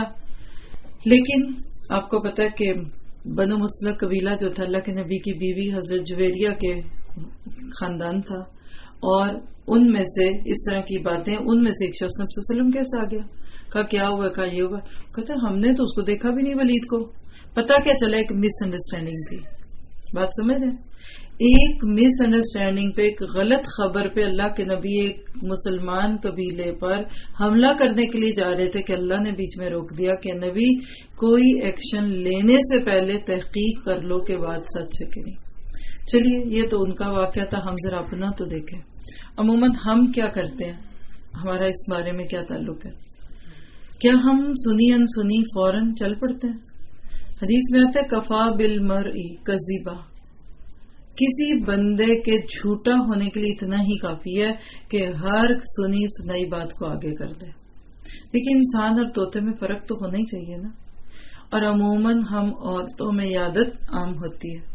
لیکن آپ کو پتا کہ بنو مستلق قبیلہ جو تھا اللہ کے نبی کی بیوی حضرت جویریہ کے خاندان تھا، اور ان میں سے اس طرح کی باتیں، ان میں سے ایک شخص نبی صلی اللہ علیہ وسلم کیسے آ گیا؟ کہا کیا ہوا؟ کہا یہ ہوا. کہتے ہم نے تو اس کو دیکھا بھی نہیں ولید کو. پتا کیا چلا؟ ایک مس انڈرسٹینڈنگ تھی. بات سمجھ رہے؟ ایک مس انڈرسٹینڈنگ پہ، ایک غلط خبر پہ اللہ کے نبی ایک مسلمان قبیلے پر حملہ کرنے کے لیے جا رہے تھے کہ اللہ نے بیچ میں روک دیا کہ نبی کوئی ایکشن لینے سے پہلے تحقیق کر لو کے بعد سچ ہے کہ نہیں. چلیے یہ تو ان کا واقعہ تھا، ہم ذرا اپنا تو دیکھیں. عموماً ہم کیا کرتے ہیں، ہمارا اس بارے میں کیا تعلق ہے؟ کیا ہم سنی انسنی فوراً چل پڑتے ہیں؟ حدیث میں آتا ہے کفا بالمرء کذبا، کسی بندے کے جھوٹا ہونے کے لیے اتنا ہی کافی ہے کہ ہر سنی سنائی بات کو آگے کر دے. لیکن انسان اور طوطے میں فرق تو ہونا ہی چاہیے نا. اور عموماً ہم عورتوں میں یہ عادت عام ہوتی ہے.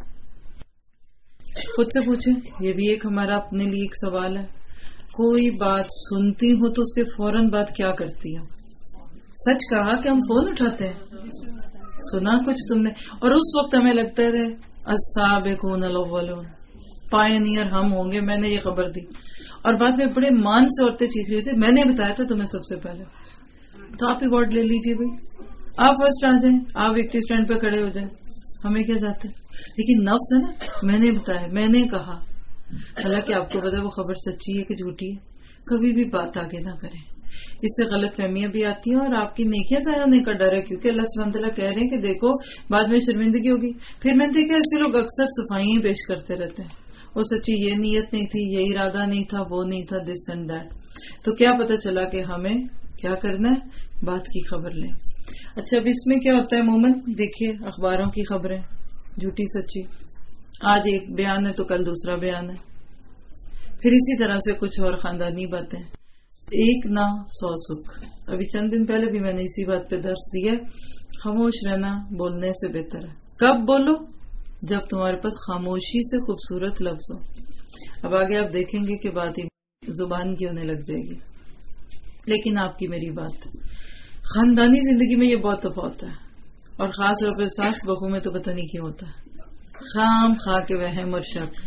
خود سے پوچھیں، یہ بھی ایک ہمارا اپنے لیے ایک سوال ہے. کوئی بات سنتی ہو تو اس کے فوراً بات کیا کرتی ہے؟ سچ کہا کہ ہم فون اٹھاتے ہیں، سنا کچھ تم نے، اور اس وقت ہمیں لگتا ہے السابقون الاولون، پائنیئر ہم ہوں گے، میں نے یہ خبر دی. اور بعد میں بڑے مان سے عورتیں چیخ رہی تھی میں نے بتایا تھا تمہیں سب سے پہلے. تو آپ ایوارڈ لے لیجیے بھائی، آپ فرسٹ آ جائیں، آپ وکٹری اسٹینڈ پہ کھڑے ہو جائیں، ہمیں کیا جاتا ہے. لیکن نفس ہے نا، میں نے بتایا، میں نے کہا. حالانکہ آپ کو پتا ہے وہ خبر سچی ہے کہ جھوٹی ہے. کبھی بھی بات آگے نہ کریں، اس سے غلط فہمیاں بھی آتی ہیں اور آپ کی نیکیاں ضائع ہونے کا ڈر ہے. کیونکہ اللہ سبحانہ وتعالیٰ کہہ رہے ہیں کہ دیکھو بعد میں شرمندگی ہوگی. پھر میں نے دیکھا ایسے لوگ اکثر صفائیاں پیش کرتے رہتے ہیں، وہ سچی یہ نیت نہیں تھی، یہ ارادہ نہیں تھا، وہ نہیں تھا، دس اینڈ دیٹ. تو کیا پتا چلا کہ ہمیں کیا کرنا ہے، بات کی خبر لیں. اچھا اب اس میں کیا ہوتا ہے عموماً دیکھیے اخباروں کی خبریں جھوٹی سچی، آج ایک بیان ہے تو کل دوسرا بیان ہے. پھر اسی طرح سے کچھ اور خاندانی باتیں، ایک نہ 100 سکھ. ابھی چند دن پہلے بھی میں نے اسی بات پہ درس دیا، خاموش رہنا بولنے سے بہتر ہے. کب بولو؟ جب تمہارے پاس خاموشی سے خوبصورت لفظ ہو. اب آگے آپ دیکھیں گے کہ بات ہی زبان کی ہونے لگ جائے گی. لیکن آپ کی میری بات، خاندانی زندگی میں یہ بہت تفاوت ہے، اور خاص طور پر ساس بہو میں تو پتہ نہیں کیوں ہوتا ہے، خام خواہ کے وہم اور شک.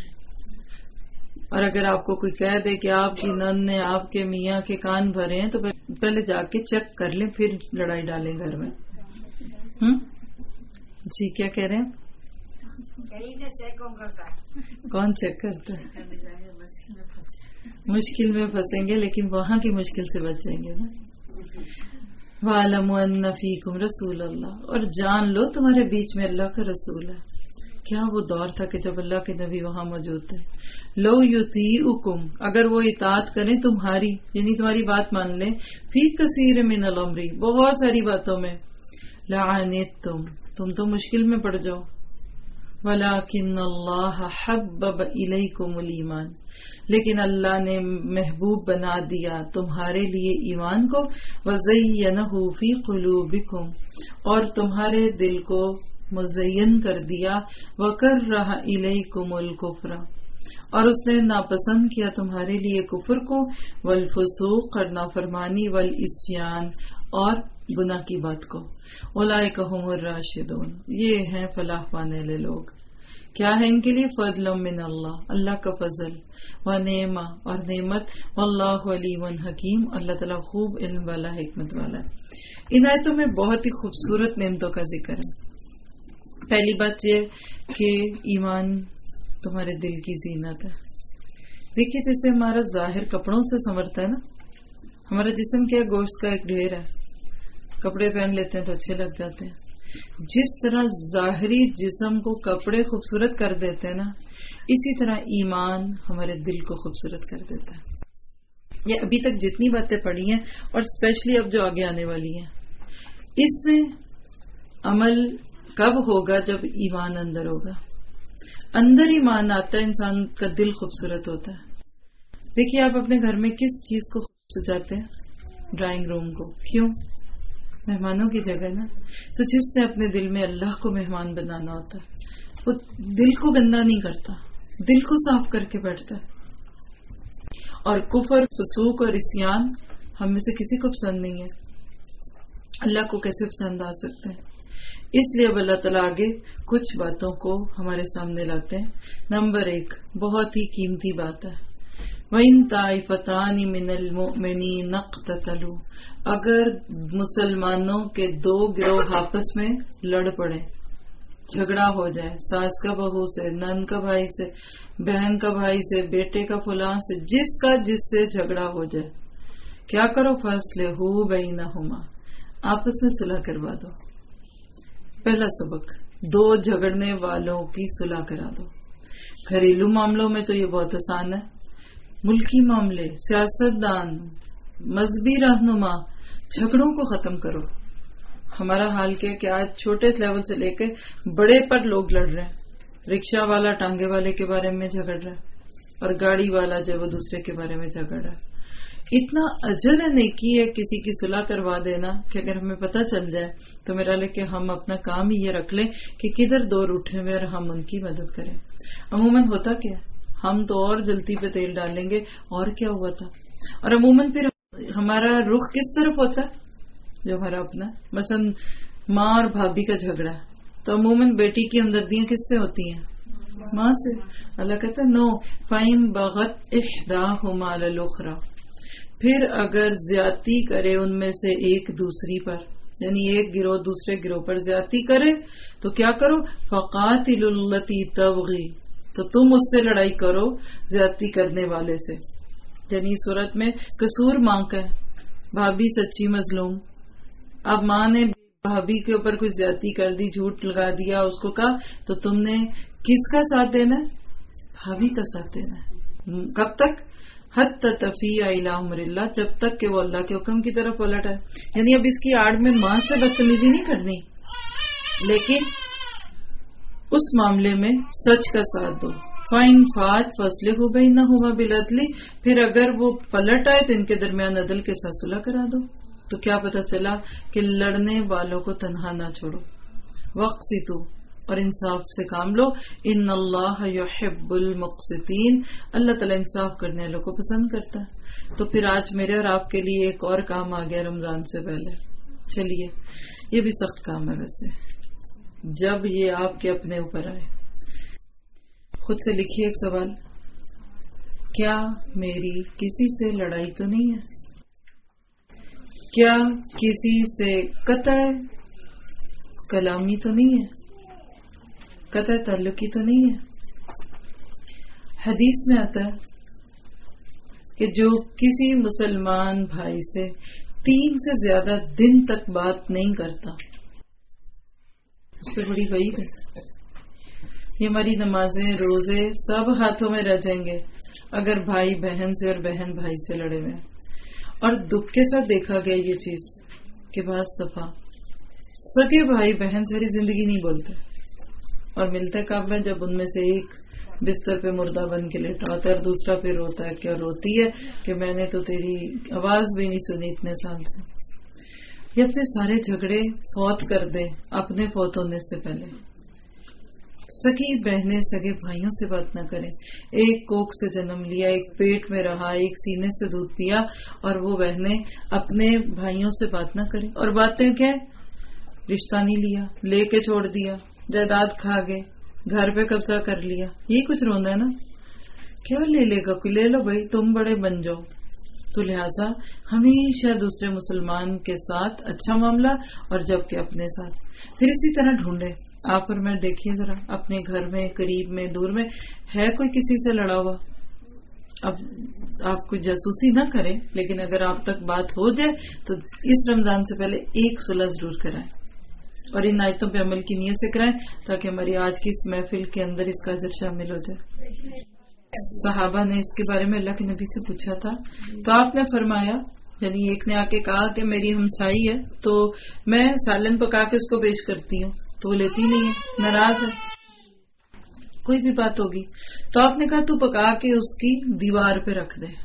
اور اگر آپ کو کوئی کہہ دے کہ آپ کی نند نے آپ کے میاں کے کان بھرے ہیں تو پہلے جا کے چیک کر لیں، پھر لڑائی ڈالیں گھر میں. جی کیا کہہ رہے ہیں؟ کون چیک کرتا ہے؟ مشکل میں پھنسیں گے لیکن وہاں کی مشکل سے بچ جائیں گے نا. وَاعْلَمُوا أَنَّ فِيكُمْ رَسُولَ اللَّهِ، اور جان لو تمہارے بیچ میں اللہ کا رسول ہے. کیا وہ دور تھا کہ جب اللہ کے نبی وہاں موجود تھے. لو یطیعکم، اگر وہ اطاعت کریں تمہاری، یعنی تمہاری بات مان لیں، فی کثیر من الامر، بہت ساری باتوں میں، لعنتم، تم تو مشکل میں پڑ جاؤ. ولکن اللہ حبب الیکم الایمان، لیکن اللہ نے محبوب بنا دیا تمہارے لیے ایمان کو، وزینہ فی قلوبکم، اور تمہارے دل کو مزین کر دیا، وکرہ الیکم الکفر، اور اس نے ناپسند کیا تمہارے لیے کفر کو، والفسوق، اور نافرمانی، والعصیان، اور گناہ کی بات کو. اولئک ھم الراشدون، یہ ہیں فلاح پانے والے لوگ. کیا ہے ان کے لیے؟ فضل من اللہ، اللہ کا فضل، ونعمہ، اور نعمت، واللہ علیم حکیم، اللہ تعالیٰ خوب علم والا، حکمت والا. ان آیتوں میں بہت ہی خوبصورت نعمتوں کا ذکر ہے. پہلی بات یہ کہ ایمان تمہارے دل کی زینت ہے. دیکھیے جیسے ہمارا ظاہر کپڑوں سے سنورتا ہے نا، ہمارا جسم کیا گوشت کا ایک ڈھیر ہے، کپڑے پہن لیتے ہیں تو اچھے لگ جاتے ہیں. جس طرح ظاہری جسم کو کپڑے خوبصورت کر دیتے ہیں نا، اسی طرح ایمان ہمارے دل کو خوبصورت کر دیتا ہے. یہ ابھی تک جتنی باتیں پڑھی ہیں اور اسپیشلی اب جو آگے آنے والی ہیں، اس میں عمل کب ہوگا؟ جب ایمان اندر ہوگا. اندر ایمان آتا ہے، انسان کا دل خوبصورت ہوتا ہے. دیکھیے آپ اپنے گھر میں کس چیز کو سجاتے ہیں؟ ڈرائنگ روم کو. کیوں؟ مہمانوں کی جگہ نا. تو جس نے اپنے دل میں اللہ کو مہمان بنانا ہوتا ہے، وہ دل کو گندا نہیں کرتا، دل کو صاف کر کے بیٹھتا ہے. اور کفر، فسوق اور عصیان ہم میں سے کسی کو پسند نہیں ہے. اللہ کو کیسے پسند آ سکتے ہیں؟ اس لیے اب اللہ تعالیٰ آگے کچھ باتوں کو ہمارے سامنے لاتے ہیں. نمبر 1 بہت ہی قیمتی بات ہے، وَإِن طَائِفَتَانِ مِنَ الْمُؤْمِنِينَ اقْتَتَلُوا، اگر مسلمانوں کے 2 گروہ آپس میں لڑ پڑے، جھگڑا ہو جائے، ساس کا بہو سے، نند کا بھائی سے، بہن کا بھائی سے، بیٹے کا فلاں سے، جس کا جس سے جھگڑا ہو جائے، کیا کرو؟ فَأَصْلِحُوا بَيْنَهُمَا، آپس میں صلح کروا دو. پہلا سبق، 2 جھگڑنے والوں کی صلح کرا دو. گھریلو معاملوں میں تو یہ بہت آسان ہے، ملکی معاملے، سیاست دان، مذہبی رہنما، جھگڑوں کو ختم کرو. ہمارا حال کیا کہ آج چھوٹے لیول سے لے کے بڑے پر لوگ لڑ رہے ہیں. رکشہ والا ٹانگے والے کے بارے میں جھگڑ رہا ہے، اور گاڑی والا جو وہ دوسرے کے بارے میں جھگڑ رہا ہے. اتنا اجر نیکی ہے کسی کی صلح کروا دینا کہ اگر ہمیں پتہ چل جائے تو میرا لے کہ ہم اپنا کام ہی یہ رکھ لیں کہ کدھر دور اٹھے ہوئے اور ہم ان کی مدد کریں. عموماً ہوتا کیا، ہم تو اور جلتی پہ تیل ڈالیں گے اور کیا ہوا تھا. اور عموماً پھر ہمارا رخ کس طرف ہوتا ہے؟ جو ہمارا اپنا، مثلا ماں اور بھابھی کا جھگڑا تو عموماً بیٹی کی ہمدردیاں کس سے ہوتی ہیں؟ ماں سے. اللہ کہتا ہے نو فَإِن بَغَتْ إِحْدَاهُمَا عَلَى الْأُخْرَى، پھر اگر زیادتی کرے ان میں سے ایک دوسری پر، یعنی ایک گروہ دوسرے گروہ پر زیادتی کرے تو کیا کرو؟ فَقَاتِلُوا الَّتِي تَبْغِي، تو تم اس سے لڑائی کرو زیادتی کرنے والے سے. یعنی صورت میں قصور ماں کا ہے، بھابھی سچی مظلوم. اب ماں نے بھابھی کے اوپر کوئی زیادتی کر دی، جھوٹ لگا دیا، اس کو کہا، تو تم نے کس کا ساتھ دینا ہے؟ بھابھی کا ساتھ دینا ہے. کب تک؟ حتی تفیء الی امر اللہ، جب تک کہ وہ اللہ کے حکم کی طرف پلٹ ہے. یعنی اب اس کی آڑ میں ماں سے بدتمیزی نہیں کرنی، لیکن اس معاملے میں سچ کا ساتھ دو. فَإِن فَاتَ فَأَصْلِحُوا بَيْنَهُمَا بِالْعَدْلِ، پھر اگر وہ پلٹ آئے تو ان کے درمیان عدل کے ساتھ صلح کرا دو. تو کیا پتہ چلا کہ لڑنے والوں کو تنہا نہ چھوڑو. وَاقْسِطُوا، اور انصاف سے کام لو. ان اللہ یحب المقسطین، اللہ تعالیٰ انصاف کرنے والوں کو پسند کرتا ہے. تو پھر آج میرے اور آپ کے لیے ایک اور کام آ گیا رمضان سے پہلے. چلیے، یہ بھی سخت کام ہے ویسے، جب یہ آپ کے اپنے اوپر آئے. خود سے لکھیے ایک سوال، کیا میری کسی سے لڑائی تو نہیں ہے؟ کیا کسی سے قطع کلامی تو نہیں ہے؟ قطع تعلقی تو نہیں ہے؟ حدیث میں آتا ہے کہ جو کسی مسلمان بھائی سے 3 سے زیادہ دن تک بات نہیں کرتا، اس پہ بڑی وعید ہے. یہ ہماری نمازیں روزے سب ہاتھوں میں رہ جائیں گے اگر بھائی بہن سے اور بہن بھائی سے لڑے ہوئے. اور دکھ کے ساتھ دیکھا گیا یہ چیز کہ بعض دفعہ سگے بھائی بہن ساری زندگی نہیں بولتے اور ملتے کب میں جب ان میں سے ایک بستر پہ مردہ بن کے لیٹا ہوتا ہے اور دوسرا پھر روتا ہے کیا روتی ہے کہ میں نے تو تیری آواز بھی نہیں سنی اتنے سال سے. یہ اپنے سارے جھگڑے فوت کر دے اپنے فوت ہونے سے پہلے. سگی بہنیں سگے بھائیوں سے بات نہ کریں. ایک کوکھ سے جنم لیا, ایک پیٹ میں رہا, ایک سینے سے دودھ پیا, اور وہ بہنیں اپنے بھائیوں سے بات نہ کریں. اور باتیں کیا, رشتہ نہیں لیا, لے کے چھوڑ دیا, جائیداد کھا گئے, گھر پہ قبضہ کر لیا. یہی کچھ رونا ہے نا. کیا لے لے گا, کوئی لے لو بھائی, تم بڑے بن جاؤ. تو لہٰذا ہمیشہ دوسرے مسلمان کے ساتھ اچھا معاملہ اور جبکہ اپنے ساتھ. پھر اسی طرح ڈھونڈے. آپ اور میں دیکھیے ذرا اپنے گھر میں, قریب میں, دور میں ہے کوئی کسی سے لڑا ہوا. اب آپ کوئی جاسوسی نہ کریں, لیکن اگر آپ تک بات ہو جائے تو اس رمضان سے پہلے ایک صلح ضرور کرائیں اور ان آیتوں پہ عمل کی نیت سے کرائیں تاکہ ہماری آج کی اس محفل کے اندر اس کا اجر شامل ہو جائے. صحابہ نے اس کے بارے میں اللہ کے نبی سے پوچھا تھا تو آپ نے فرمایا, یعنی ایک نے آ کے کہا کہ میری ہمسائی ہے تو میں سالن پکا کے اس کو پیش کرتی ہوں تو وہ لیتی نہیں ہے, ناراض ہے, کوئی بھی بات ہوگی. تو آپ نے کہا تو پکا کے اس کی دیوار پہ رکھ دے,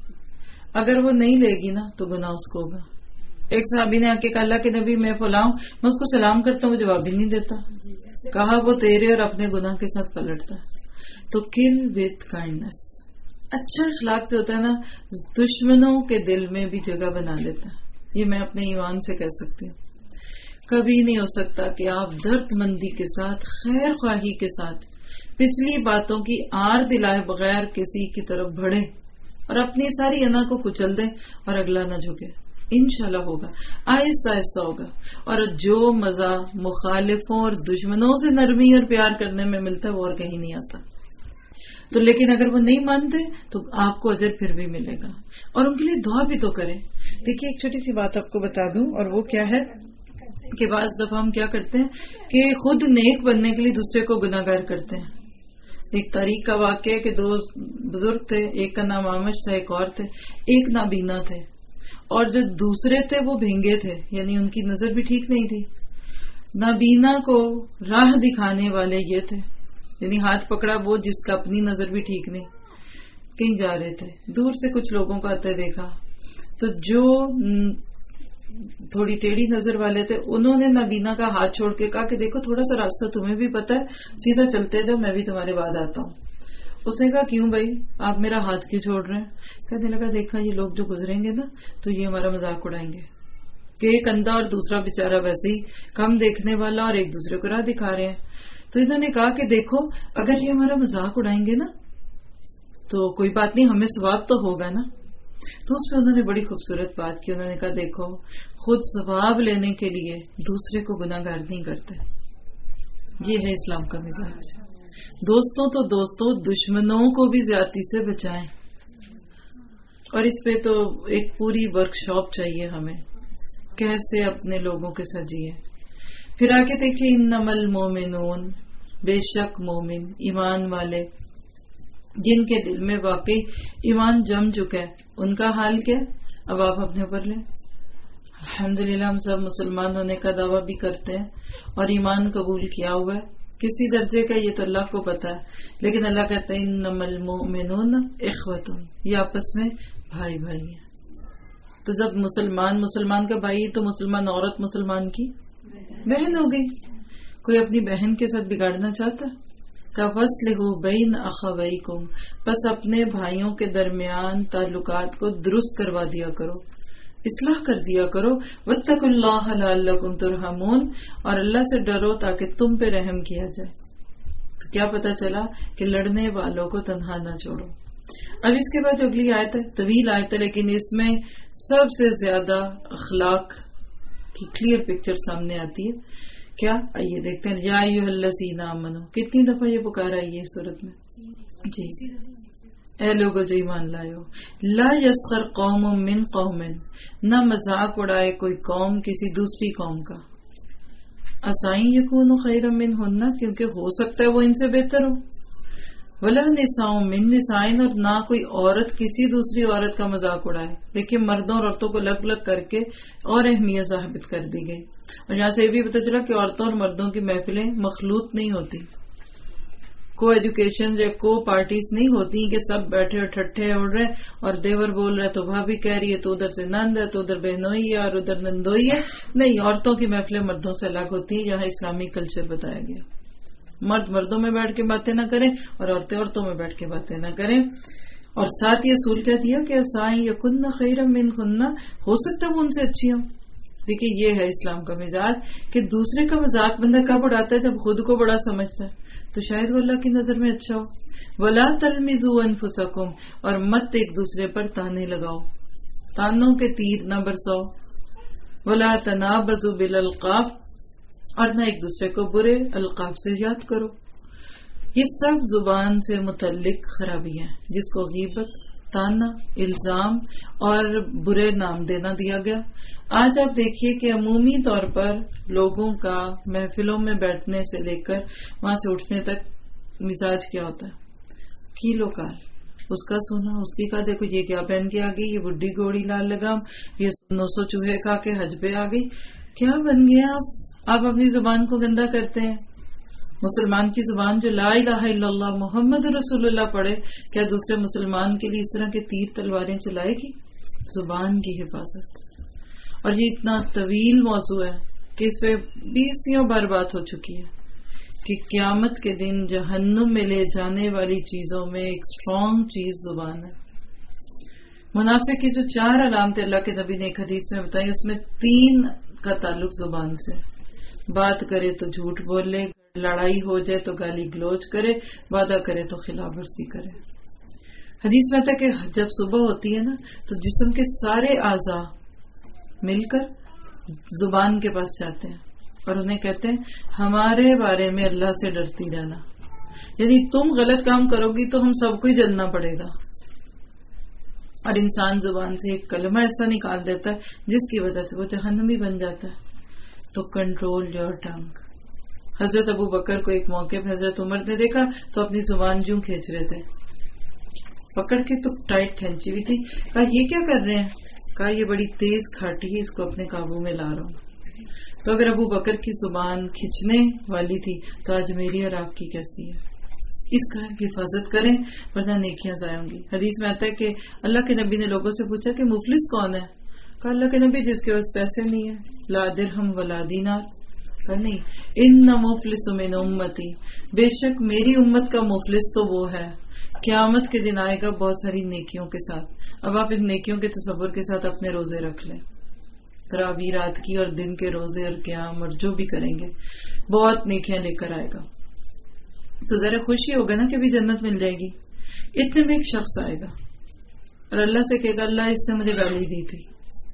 اگر وہ نہیں لے گی نا تو گناہ اس کو ہوگا. ایک صحابی نے آ کے کہا اللہ کے نبی میں فلاں میں اس کو سلام کرتا ہوں, وہ جواب بھی نہیں دیتا. کہا وہ تیرے اور اپنے گناہ کے ساتھ پلٹتا. تو کل وتھ کائنڈنس, اچھا اخلاق جو ہوتا ہے نا دشمنوں کے دل میں بھی جگہ بنا لیتا ہے. یہ میں اپنے ایمان سے کہہ سکتی ہوں. کبھی نہیں ہو سکتا کہ آپ درد مندی کے ساتھ, خیر خواہی کے ساتھ پچھلی باتوں کی آر دلائے بغیر کسی کی طرف بڑھیں اور اپنی ساری انا کو کچل دیں اور اگلا نہ جھکے. انشاءاللہ ہوگا, آہستہ آہستہ ہوگا. اور جو مزہ مخالفوں اور دشمنوں سے نرمی اور پیار کرنے میں ملتا ہے وہ اور کہیں نہیں آتا. تو لیکن اگر وہ نہیں مانتے تو آپ کو اجر پھر بھی ملے گا, اور ان کے لیے دعا بھی تو کریں. دیکھیے ایک چھوٹی سی بات آپ کو بتا دوں, اور وہ کیا ہے کہ بعض دفعہ ہم کیا کرتے ہیں کہ خود نیک بننے کے لیے دوسرے کو گناہ گار کرتے ہیں. ایک تاریخ کا واقعہ ہے کہ دو بزرگ تھے, ایک کا نام آمش تھا, ایک اور تھے, ایک نابینا تھے, اور جو دوسرے تھے وہ بھینگے تھے, یعنی ان کی نظر بھی ٹھیک نہیں تھی. نابینا کو راہ دکھانے والے یہ تھے, یعنی ہاتھ پکڑا وہ جس کا اپنی نظر بھی ٹھیک نہیں. کہیں جا رہے تھے, دور سے کچھ لوگوں کو آتے دیکھا تو جو تھوڑی ٹیڑھی نظر والے تھے انہوں نے نابینا کا ہاتھ چھوڑ کے کہا کہ دیکھو تھوڑا سا راستہ تمہیں بھی پتا ہے, سیدھا چلتے جاؤ, میں بھی تمہارے بعد آتا ہوں. اس نے کہا کیوں بھائی آپ میرا ہاتھ کیوں چھوڑ رہے ہیں؟ کہنے لگا دیکھا یہ لوگ جو گزریں گے نا تو یہ ہمارا مذاق اڑائیں گے کہ ایک اندھا اور دوسرا بےچارا ویسے ہی کم دیکھنے والا اور ایک دوسرے کو راہ دکھا رہے ہیں. تو انہوں نے کہا کہ دیکھو اگر یہ ہمارا مذاق اڑائیں گے نا تو کوئی بات نہیں, ہمیں ثواب تو ہوگا نا. تو اس میں انہوں نے بڑی خوبصورت بات کی. انہوں نے کہا دیکھو خود ثواب لینے کے لیے دوسرے کو گناہ گار نہیں کرتے. یہ ہے اسلام کا مزاج. دوستوں تو دوستوں, دشمنوں کو بھی زیادتی سے بچائیں. اور اس پہ تو ایک پوری ورکشاپ چاہیے ہمیں, کیسے اپنے لوگوں کے ساتھ جیے. پھر آگے دیکھیے انما المومنون, بے شک مومن ایمان والے جن کے دل میں واقعی ایمان جم چکا ہے, ان کا حال کیا؟ اب آپ اپنے اوپر لیں. الحمدللہ ہم سب مسلمان ہونے کا دعویٰ بھی کرتے ہیں اور ایمان قبول کیا ہوا ہے, کسی درجے کا یہ تو اللہ کو پتا ہے, لیکن اللہ کہتے ہیں انما المؤمنون اخوۃ, یہ آپس میں بھائی بھائی ہیں. تو جب مسلمان کا بھائی تو مسلمان عورت مسلمان کی بہن ہو گئی. کوئی اپنی بہن کے ساتھ بگاڑنا چاہتا کا فَاصْلِحُوا بَيْنَ أَخَوَيْكُمْ, بس اپنے بھائیوں کے درمیان تعلقات کو درست کروا دیا کرو, اصلاح کر دیا کرو. وَاتَّقُوا اللَّهَ لَعَلَّكُمْ تُرْحَمُونَ, اور اللہ سے ڈرو تاکہ تم پہ رحم کیا جائے. تو کیا پتا چلا کہ لڑنے والوں کو تنہا نہ چھوڑو. اب اس کے بعد جو اگلی آیت ہے, طویل آیت ہے, لیکن اس میں سب سے زیادہ اخلاق کی کلیئر پکچر سامنے آتی ہے. کیا آئیے دیکھتے ہیں. یا ایھا الذین آمنوا, کتنی دفعہ یہ پکارا ہے یہ سورت میں؟ جی, اے لوگو جو ایمان لائے ہو. لا یسخر قوم من قوم, نہ مذاق اڑائے کوئی قوم کسی دوسری قوم کا. اسائیں یکون خیرا منہن، کیونکہ ہو سکتا ہے وہ ان سے بہتر ہو. ولا نساء من نساء، اور نہ کوئی عورت کسی دوسری عورت کا مذاق اڑائے. دیکھیں مردوں اور عورتوں کو الگ الگ کر کے اور اہمیت ثابت کر دی گئی. اور یہاں سے یہ بھی پتہ چلا کہ عورتوں اور مردوں کی محفلیں مخلوط نہیں ہوتی، کو ایجوکیشن یا کو پارٹیز نہیں ہوتی کہ سب بیٹھے اور ٹھٹھے اڑ رہے اور دیور بول رہے تو بھابھی کہہ رہی ہے تو ادھر سے نند ہے تو ادھر بہنوئی ہے اور ادھر نندوئی ہے. نہیں، عورتوں کی محفلیں مردوں سے الگ ہوتی ہیں. یہاں اسلامی کلچر بتایا گیا. مرد مردوں میں بیٹھ کے باتیں نہ کریں اور عورتیں عورتوں میں بیٹھ کے باتیں نہ کریں. اور ساتھ یہ اصول کیا دیا کہ اسائیں یکن خیرا منکن، ہو سکتا ہے وہ ان سے اچھی ہوں. دیکھیے یہ ہے اسلام کا مزاج کہ دوسرے کا مذاق بندہ کب اڑاتا ہے؟ جب خود کو بڑا سمجھتا ہے. تو شاید وہ اللہ کی نظر میں اچھا ہو. ولا تلمزوا انفسکم، اور مت ایک دوسرے پر تانے لگاؤ، تانوں کے تیر نہ برساؤ. ولا تنابزوا بالالقاب، اور نہ ایک دوسرے کو برے القاب سے یاد کرو. یہ سب زبان سے متعلق خرابی ہیں جس کو غیبت، تانا، الزام اور برے نام دینا دیا گیا. آج آپ دیکھیے کہ عمومی طور پر لوگوں کا محفلوں میں بیٹھنے سے لے کر وہاں سے اٹھنے تک مزاج کیا ہوتا ہے؟ کیلو کال. اس کا سنا، اس کی کہا دیکھو یہ کیا پہن کے آ گئی، یہ بڈھی گھوڑی لال لگام، یہ 900 چوہے کھا کے حج پہ آ گئی. کیا بن گیا آپ اپنی زبان کو گندا کرتے ہیں. مسلمان کی زبان جو لا الہ الا اللہ محمد رسول اللہ پڑھے، کیا دوسرے مسلمان کے لیے اس طرح کے تیر تلواریں چلائے گی؟ زبان کی حفاظت. اور یہ اتنا طویل موضوع ہے کہ اس پہ 20 بار بات ہو چکی ہے کہ قیامت کے دن جہنم میں لے جانے والی چیزوں میں ایک اسٹرانگ چیز زبان ہے. منافق کی جو 4 علامتیں اللہ کے نبی نے ایک حدیث میں بتائی، اس میں 3 کا تعلق زبان سے. بات کرے تو جھوٹ بول لے، لڑائی ہو جائے تو گالی گلوچ کرے، وعدہ کرے تو خلاف ورزی کرے. حدیث میں آتا ہے کہ جب صبح ہوتی ہے نا تو جسم کے سارے اعضاء مل کر زبان کے پاس جاتے ہیں اور انہیں کہتے ہیں ہمارے بارے میں اللہ سے ڈرتی رہنا. یعنی تم غلط کام کرو گی تو ہم سب کو ہی جلنا پڑے گا. اور انسان زبان سے ایک کلمہ ایسا نکال دیتا ہے جس کی وجہ سے وہ جہنمی بن جاتا ہے. تو کنٹرول یور ٹنگ. حضرت ابو بکر کو ایک موقع پہ حضرت عمر نے دیکھا تو اپنی زبان یوں کھینچ رہے تھے، پکڑ کے تو ٹائٹ کھینچی ہوئی تھی. کہا یہ کیا کر رہے ہیں؟ کہا یہ بڑی تیز کھاٹی ہے، اس کو اپنے قابو میں لا رہا ہوں. تو اگر ابو بکر کی زبان کھینچنے والی تھی تو آج میری اور آپ کی کیسی ہے؟ اس کا حفاظت کریں ورنہ نیکیاں ضائع ہوں گی. حدیث میں آتا ہے کہ اللہ کے نبی نے لوگوں سے پوچھا کہ مفلس کون ہے؟ کہا اللہ کے نبی جس کے پاس پیسے نہیں ہے، لا درہم ولا دینار. کہا نہیں، ان مفلس من امتی، بے شک میری امت کا مفلس تو وہ ہے قیامت کے دن آئے گا بہت ساری نیکیوں کے ساتھ. اب آپ ان نیکیوں کے تصور کے ساتھ اپنے روزے رکھ لیں، تراویح رات کی اور دن کے روزے اور قیام اور جو بھی کریں گے بہت نیکیاں لے کر آئے گا. تو ذرا خوشی ہوگا نا کہ بھی جنت مل جائے گی. اتنے میں ایک شخص آئے گا اور اللہ سے کہے گا اللہ اس نے مجھے گالی دی تھی.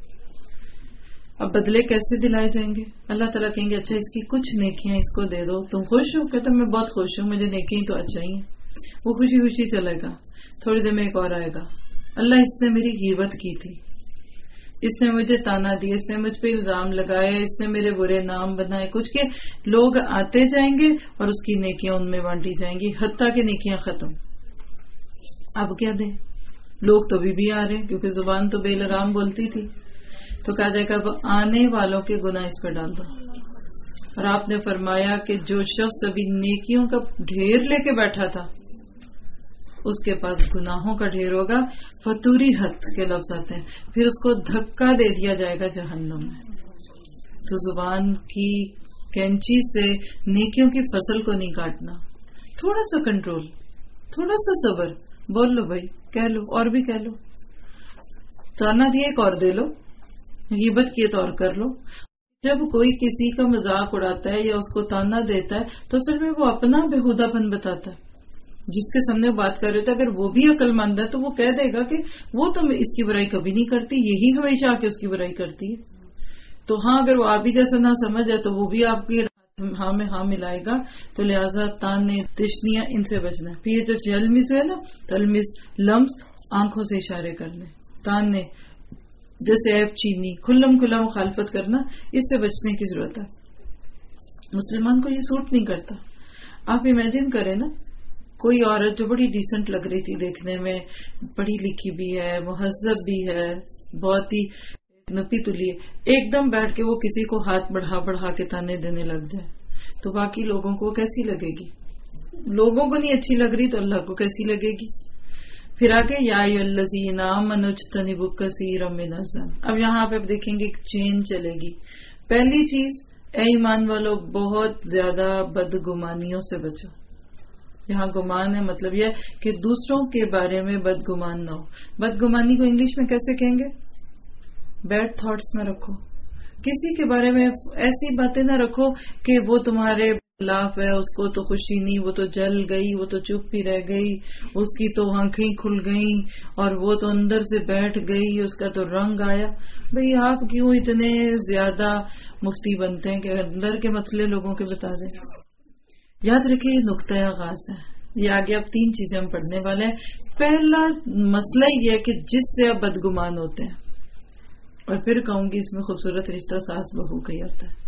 اب بدلے کیسے دلائے جائیں گے؟ اللہ تعالیٰ کہیں گے اچھا اس کی کچھ نیکیاں اس کو دے دو. تم خوش ہو؟ کہتا میں بہت خوش ہوں، مجھے نیکیاں تو اچھا ہی ہیں. وہ خوشی خوشی چلے گا. تھوڑی دیر میں ایک اور آئے گا، اللہ اس نے میری غیبت کی تھی، اس نے مجھے تانا دیا، اس نے مجھ پہ الزام لگائے، اس نے میرے برے نام بنائے کچھ کے. لوگ آتے جائیں گے اور اس کی نیکیاں ان میں بانٹی جائیں گی حتیٰ کہ نیکیاں ختم. اب کیا دیں؟ لوگ تو بھی آ رہے ہیں کیونکہ زبان تو بے لگام بولتی تھی. تو کہا جائے گا اب آنے والوں کے گناہ اس پہ ڈال دو. اور آپ نے فرمایا کہ جو شخص ابھی نیکیوں کا ڈھیر لے کے بیٹھا تھا اس کے پاس گناہوں کا ڈھیر ہوگا. فطوری حد کے لفظ آتے ہیں، پھر اس کو دھکا دے دیا جائے گا جہنم میں. تو زبان کی کینچی سے نیکیوں کی فصل کو نہیں کاٹنا. تھوڑا سا کنٹرول، تھوڑا سا صبر. بول لو بھائی، کہہ لو اور بھی کہہ لو. تانا دیا ایک اور دے لو، غیبت کیے تو اور کر لو. جب کوئی کسی کا مذاق اڑاتا ہے یا اس کو تانا دیتا ہے تو اصل میں وہ اپنا بےہودہ پن بتاتا ہے. جس کے سامنے بات کر رہے تھے اگر وہ بھی عقل مند ہے تو وہ کہہ دے گا کہ وہ تو اس کی برائی کبھی نہیں کرتی، یہی ہمیشہ آ کے اس کی برائی کرتی ہے. تو ہاں اگر وہ آپ ہی جیسا نہ سمجھ ہے تو وہ بھی آپ کی ہاں میں ہاں ملائے گا. تو لہٰذا تانے تشنیاں ان سے بچنا. پھر یہ جو تلمس ہے نا، تلمس لمس آنکھوں سے اشارے کرنے، تانے جیسے ایپ چینی، کھلم کھلا مخالفت کرنا، اس سے بچنے کی ضرورت ہے. مسلمان کو یہ سوٹ نہیں کرتا. آپ امیجن کریں نا، کوئی عورت جو بڑی ڈیسنٹ لگ رہی تھی دیکھنے میں، پڑھی لکھی بھی ہے، مہذب بھی ہے، بہت ہی نپی تلی ہے، ایک دم بیٹھ کے وہ کسی کو ہاتھ بڑھا بڑھا کے تانے دینے لگ جائے تو باقی لوگوں کو کیسی لگے گی؟ لوگوں کو نہیں اچھی لگ رہی تو اللہ کو کیسی لگے گی؟ پھر آگے یا ایھا الذین آمنوا اجتنبوا کثیرا من الظن. اب یہاں پہ دیکھیں گے ایک چین چلے گی. پہلی چیز، اے ایمان والو بہت زیادہ بدگمانیوں سے بچو. یہاں گمان ہے مطلب یہ کہ دوسروں کے بارے میں بدگمان نہ ہو. بدگمانی کو انگلش میں کیسے کہیں گے؟ بیڈ تھاٹس نہ رکھو. کسی کے بارے میں ایسی باتیں نہ رکھو کہ وہ تمہارے خلاف ہے، اس کو تو خوشی نہیں، وہ تو جل گئی، وہ تو چپ ہی رہ گئی، اس کی تو آنکھیں کھل گئیں اور وہ تو اندر سے بیٹھ گئی، اس کا تو رنگ آیا. بھئی آپ کیوں اتنے زیادہ مفتی بنتے ہیں کہ اندر کے مسئلے لوگوں کے بتا دیں؟ یاد رکھیں یہ نقطۂ آغاز ہے. یہ آگے اب 3 چیزیں ہم پڑھنے والے ہیں. پہلا مسئلہ یہ ہے کہ جس سے آپ بدگمان ہوتے ہیں، اور پھر کہوں گی اس میں خوبصورت رشتہ ساس بہو کا ہی ہوتا ہے.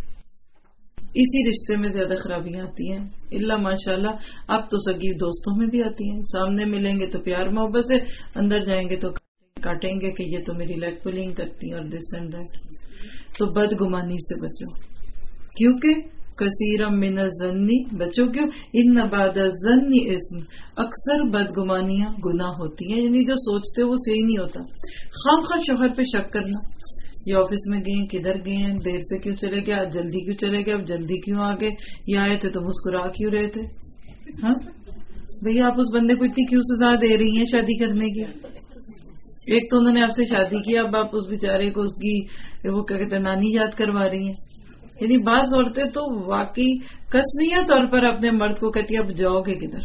اسی رشتے میں زیادہ خرابیاں آتی ہیں، اللہ ماشاءاللہ. اب تو سگی دوستوں میں بھی آتی ہیں، سامنے ملیں گے تو پیار محبت سے، اندر جائیں گے تو کاٹیں گے کہ یہ تو میری لیگ پولنگ کرتی ہیں اور دس اینڈ دیٹ. تو بدگمانی سے بچو، کیونکہ کثیرا من الظن، بچو کیوں؟ ان بعد الظن اسم، اکثر بدگمانیاں گناہ ہوتی ہیں. یعنی جو سوچتے وہ صحیح نہیں ہوتا. خواہ شوہر پہ شک کرنا، یہ آفس میں گئے، کدھر گئے ہیں، دیر سے کیوں چلے گئے، آج جلدی کیوں چلے گئے، اب جلدی کیوں آ گئے، یہ آئے تھے تو مسکرا کیوں رہے تھے. ہاں بھئی آپ اس بندے کو اتنی کیوں سزا دے رہی ہیں شادی کرنے کی؟ ایک تو انہوں نے آپ سے شادی کی، اب آپ اس بیچارے کو اس کی وہ کیا کہتے ہیں نانی یاد کروا رہی ہیں. یعنی بعض عورتیں تو واقعی قسمیہ طور پر اپنے مرد کو کہتی ہیں اب جاؤ گے کدھر،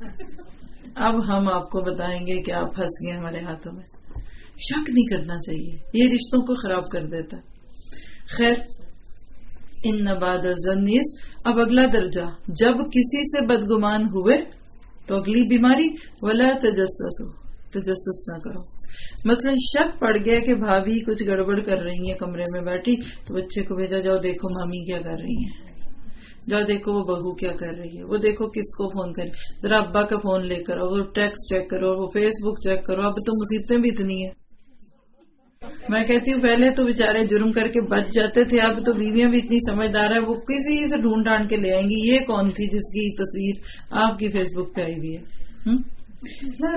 اب ہم آپ کو بتائیں گے کہ آپ پھنس گئے ہمارے ہاتھوں میں. شک نہیں کرنا چاہیے، یہ رشتوں کو خراب کر دیتا ہے. خیر، ان بعد الظن، اب اگلا درجہ، جب کسی سے بدگمان ہوئے تو اگلی بیماری ولا تجسسوا، تجسس نہ کرو. مثلا شک پڑ گیا کہ بھابھی کچھ گڑبڑ کر رہی ہیں کمرے میں بیٹھی، تو بچے کو بھیجا جاؤ دیکھو مامی کیا کر رہی ہیں، جاؤ دیکھو وہ بہو کیا کر رہی ہے، وہ دیکھو کس کو فون کرے، ذرا ابا کا فون لے کر، وہ ٹیکسٹ چیک کرو، وہ فیس بک چیک کرو. اب تو مصیبتیں بھی اتنی ہیں. میں کہتی ہوں پہلے تو بیچارے جرم کر کے بچ جاتے تھے، اب تو بیویاں بھی اتنی سمجھدار ہے، وہ کسی سے ڈھونڈ ڈھانڈ کے لے آئیں گی یہ کون تھی جس کی تصویر آپ کی فیس بک پہ آئی ہوئی ہے. نہ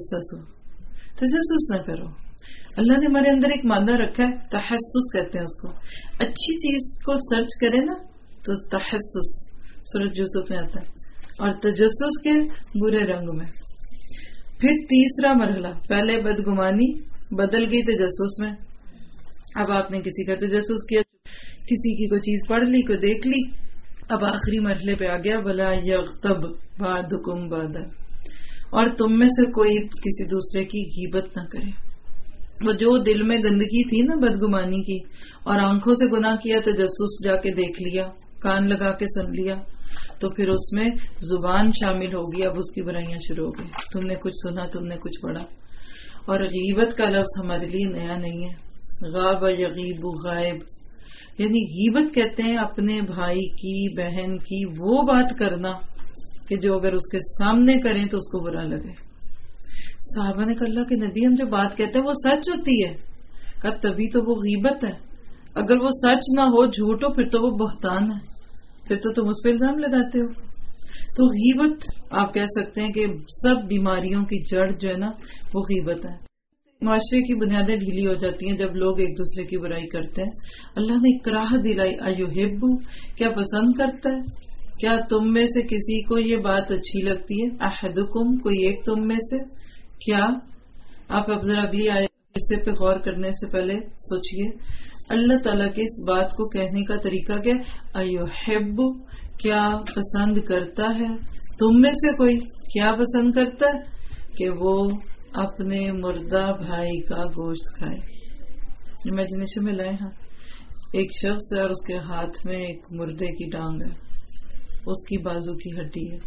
تجسس نہ کرو. اللہ نے ہمارے اندر ایک مادہ رکھا ہے، تحسس کہتے ہیں اس کو. اچھی چیز کو سرچ کرے نا تو تحسس سورۃ یوسف میں آتا ہے، اور تجسس کے برے رنگ میں. پھر تیسرا مرحلہ، پہلے بدگمانی بدل گئی تجسس میں. اب آپ نے کسی کا تجسس کیا، کسی کی کوئی چیز پڑھ لی، کوئی دیکھ لی. اب آخری مرحلے پہ آ گیا ولا یغتب بعضکم بعضا، اور تم میں سے کوئی کسی دوسرے کی غیبت نہ کرے. وہ جو دل میں گندگی تھی نا بدگمانی کی، اور آنکھوں سے گناہ کیا، تجسس جا کے دیکھ لیا، کان لگا کے سن لیا، تو پھر اس میں زبان شامل ہوگی. اب اس کی برائیاں شروع ہو گئی، تم نے کچھ سنا، تم نے کچھ پڑھا. اور غیبت کا لفظ ہمارے لیے نیا نہیں ہے. غاب یغیب، غائب، یعنی غیبت کہتے ہیں اپنے بھائی کی، بہن کی وہ بات کرنا کہ جو اگر اس کے سامنے کریں تو اس کو برا لگے. صحابہ نے کہا اللہ کے نبی ہم جو بات کہتے ہیں وہ سچ ہوتی ہے؟ کہا تبھی تو وہ غیبت ہے. اگر وہ سچ نہ ہو، جھوٹ ہو، پھر تو وہ بہتان ہے، پھر تو تم اس پہ الزام لگاتے ہو. تو غیبت آپ کہہ سکتے ہیں کہ سب بیماریوں کی جڑ جو ہے نا وہ غیبت ہے. معاشرے کی بنیادیں ڈھیلی ہو جاتی ہیں جب لوگ ایک دوسرے کی برائی کرتے ہیں. اللہ نے اکراہ دلائی، ایحب، کیا پسند کرتا ہے؟ کیا تم میں سے کسی کو یہ بات اچھی لگتی ہے؟ احدکم، کوئی ایک تم میں سے. کیا آپ اب ذرا اگلی آیت اس پہ غور کرنے سے پہلے سوچئے اللہ تعالیٰ کے اس بات کو کہنے کا طریقہ کیا؟ ایحب، کیا پسند کرتا ہے تم میں سے کوئی؟ کیا پسند کرتا ہے؟ کہ وہ اپنے مردہ بھائی کا گوشت کھائے. امیجنیشن میں لائے. ہاں، ایک شخص ہے اور اس کے ہاتھ میں ایک مردے کی ٹانگ ہے، اس کی بازو کی ہڈی ہے،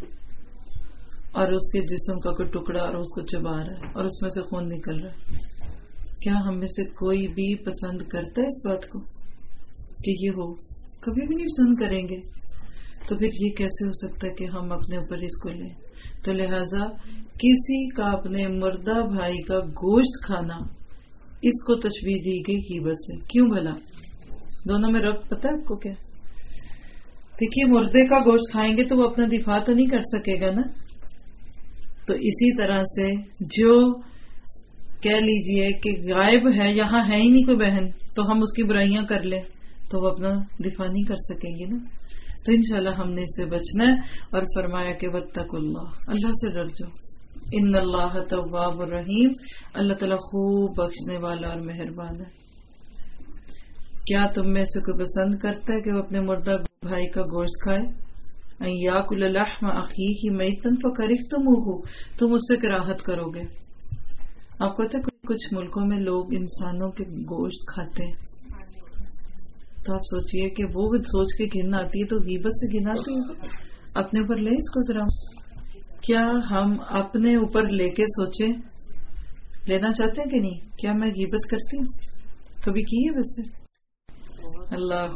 اور اس کے جسم کا کوئی ٹکڑا اور اس کو چبا رہا ہے اور اس میں سے خون نکل رہا ہے. کیا ہم میں سے کوئی بھی پسند کرتا ہے اس بات کو کہ یہ ہو؟ کبھی بھی نہیں پسند کریں گے. تو پھر یہ کیسے ہو سکتا ہے کہ ہم اپنے اوپر اس کو لیں؟ تو لہذا کسی کا اپنے مردہ بھائی کا گوشت کھانا، اس کو تشبیہ دی گئی غیبت سے. کیوں بھلا؟ دونوں میں ربط پتہ ہے آپ کو کیا؟ دیکھیے مردے کا گوشت کھائیں گے تو وہ اپنا دفاع تو نہیں کر سکے گا نا. تو اسی طرح سے جو کہہ لیجئے کہ غائب ہے، یہاں ہے ہی نہیں کوئی بہن، تو ہم اس کی برائیاں کر لیں تو وہ اپنا دفاع نہیں کر سکیں گے نا. تو انشاءاللہ ہم نے اس سے بچنا ہے. اور فرمایا کہ واتقوا اللہ، اللہ سے ڈر جاؤ. ان اللہ تواب الرحیم، اللہ تعالیٰ خوب بخشنے والا اور مہربان ہے. کیا تم میں سے کوئی پسند کرتا ہے کہ وہ اپنے مردہ بھائی کا گوشت کھائے؟ ان یاکل لحم اخیہ میتا فکرہتموہ، تم اس سے کراہت کرو گے. آپ کو پتہ ہے کچھ ملکوں میں لوگ انسانوں کے گوشت کھاتے ہیں، تو آپ سوچئے کہ وہ سوچ کے گھن آتی ہے تو غیبت سے گھن آتی ہے. اپنے اوپر لیں اس کو ذرا. کیا ہم اپنے اوپر لے کے سوچیں، لینا چاہتے ہیں کہ نہیں؟ کیا میں غیبت کرتی ہوں؟ کبھی کی ہے ویسے؟ اللہ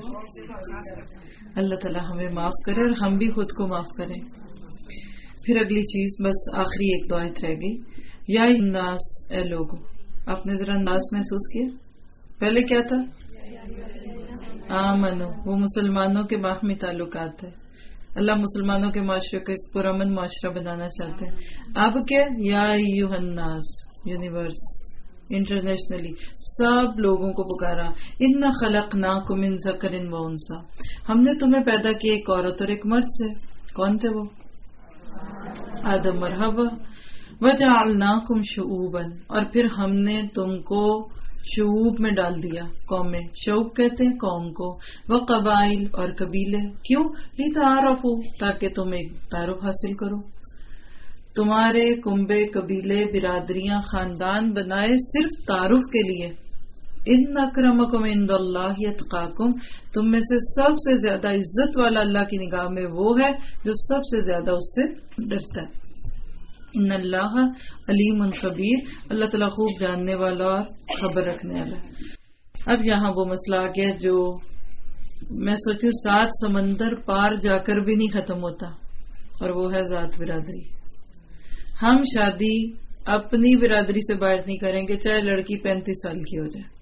اللہ تعالیٰ ہمیں معاف کرے اور ہم بھی خود کو معاف کریں. پھر اگلی چیز، بس آخری ایک دو آیت رہ گئی. یا الناس، اے لوگو. آپ نے ذرا الناس محسوس کیا؟ پہلے کیا تھا؟ آمنو، وہ مسلمانوں کے باہمی تعلقات ہے. اللہ مسلمانوں کے معاشرے کو ایک پرامن معاشرہ بنانا چاہتے ہیں. اب کیا؟ یا ایھا الناس، یونیورس، انٹرنیشنلی سب لوگوں کو پکارا. انا خلقناکم من ذکر و انثی، ہم نے تمہیں پیدا کیا ایک عورت اور ایک مرد سے. کون تھے وہ؟ آدم. مرحبا. وجعلناکم شعوبا، اور پھر ہم نے تم کو شعوب میں ڈال دیا، قوم میں. شعوب کہتے ہیں قوم کو. وقبائل، اور قبیلے. کیوں؟ لتعارفوا، تاکہ تم ایک تعارف حاصل کرو. تمہارے کنبے، قبیلے، برادریاں، خاندان بنائے صرف تعارف کے لیے. ان اکرمکم عند اللہ اتقاکم، تم میں سے سب سے زیادہ عزت والا اللہ کی نگاہ میں وہ ہے جو سب سے زیادہ اس سے ڈرتا ہے. ان اللہ علیم خبیر، اللہ تعالیٰ خوب جاننے والا اور خبر رکھنے والا. اب یہاں وہ مسئلہ آ گیا جو میں سوچتی ہوں 7 سمندر پار جا کر بھی نہیں ختم ہوتا، اور وہ ہے ذات برادری. ہم شادی اپنی برادری سے باہر نہیں کریں گے، چاہے لڑکی 35 سال کی ہو جائے،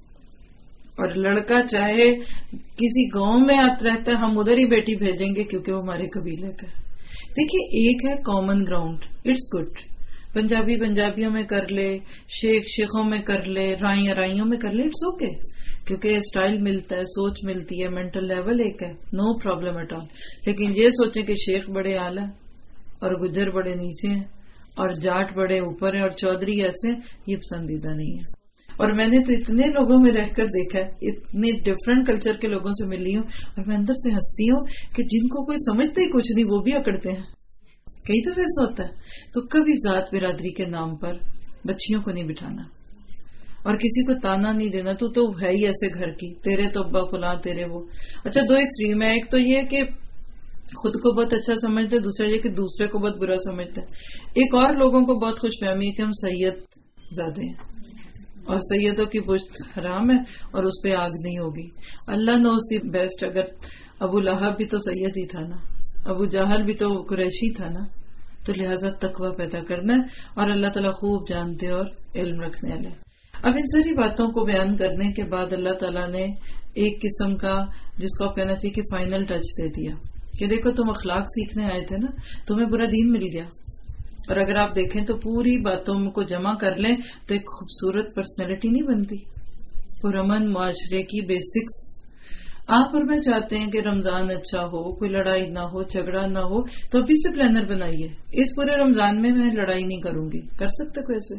اور لڑکا چاہے کسی گاؤں میں رہتا ہے، ہم ادھر ہی بیٹی بھیجیں گے کیونکہ وہ ہمارے قبیلے کا. دیکھیے ایک ہے common ground, it's good. Punjabi پنجابیوں میں کر لے، شیخ شیخوں میں کر لے، رائیاں رائیوں میں کر لے، اٹس اوکے، کیونکہ اسٹائل ملتا ہے، سوچ ملتی ہے، مینٹل لیول ایک ہے، نو پرابلم ایٹ آل. لیکن یہ سوچیں کہ شیخ بڑے اعلیٰ اور گجر بڑے نیچے ہیں اور جاٹ بڑے اوپر ہیں اور چودھری ایسے، یہ پسندیدہ نہیں ہے. اور میں نے تو اتنے لوگوں میں رہ کر دیکھا ہے، اتنے ڈفرینٹ کلچر کے لوگوں سے ملی ہوں، اور میں اندر سے ہنستی ہوں کہ جن کو کوئی سمجھتے ہی کچھ نہیں وہ بھی اکڑتے ہیں. کئی دفعہ ایسا ہوتا ہے. تو کبھی ذات برادری کے نام پر بچیوں کو نہیں بٹھانا اور کسی کو تانا نہیں دینا، تو ہے ہی ایسے گھر کی، تیرے تو ابا فلاں، تیرے وہ. اچھا 2 ایکسٹریم ہے، ایک تو یہ کہ خود کو بہت اچھا سمجھتے، دوسرا یہ کہ دوسرے کو بہت برا سمجھتے. ایک اور لوگوں کو بہت خوش فہمی ہے کہ ہم سید زیادہ ہیں اور سیدوں کی پشت حرام ہے اور اس پہ آگ نہیں ہوگی. اللہ نوز دی بیسٹ. اگر ابو لہب بھی تو سید ہی تھا نا، ابو جہل بھی تو قریشی تھا نا. تو لہٰذا تقوی پیدا کرنا ہے، اور اللہ تعالیٰ خوب جانتے اور علم رکھنے والے. اب ان ساری باتوں کو بیان کرنے کے بعد اللہ تعالیٰ نے ایک قسم کا، جس کو آپ کہنا چاہیے کہ فائنل ٹچ دے دیا کہ دیکھو تم اخلاق سیکھنے آئے تھے نا، تمہیں برا دین مل گیا. اور اگر آپ دیکھیں تو پوری باتوں کو جمع کر لیں تو ایک خوبصورت پرسنالٹی نہیں بنتی. پرامن معاشرے کی بیسکس. آپ اور میں چاہتے ہیں کہ رمضان اچھا ہو، کوئی لڑائی نہ ہو، جھگڑا نہ ہو، تو ابھی سے پلانر بنائیے. اس پورے رمضان میں لڑائی نہیں کروں گی. کر سکتے کوئی ایسے؟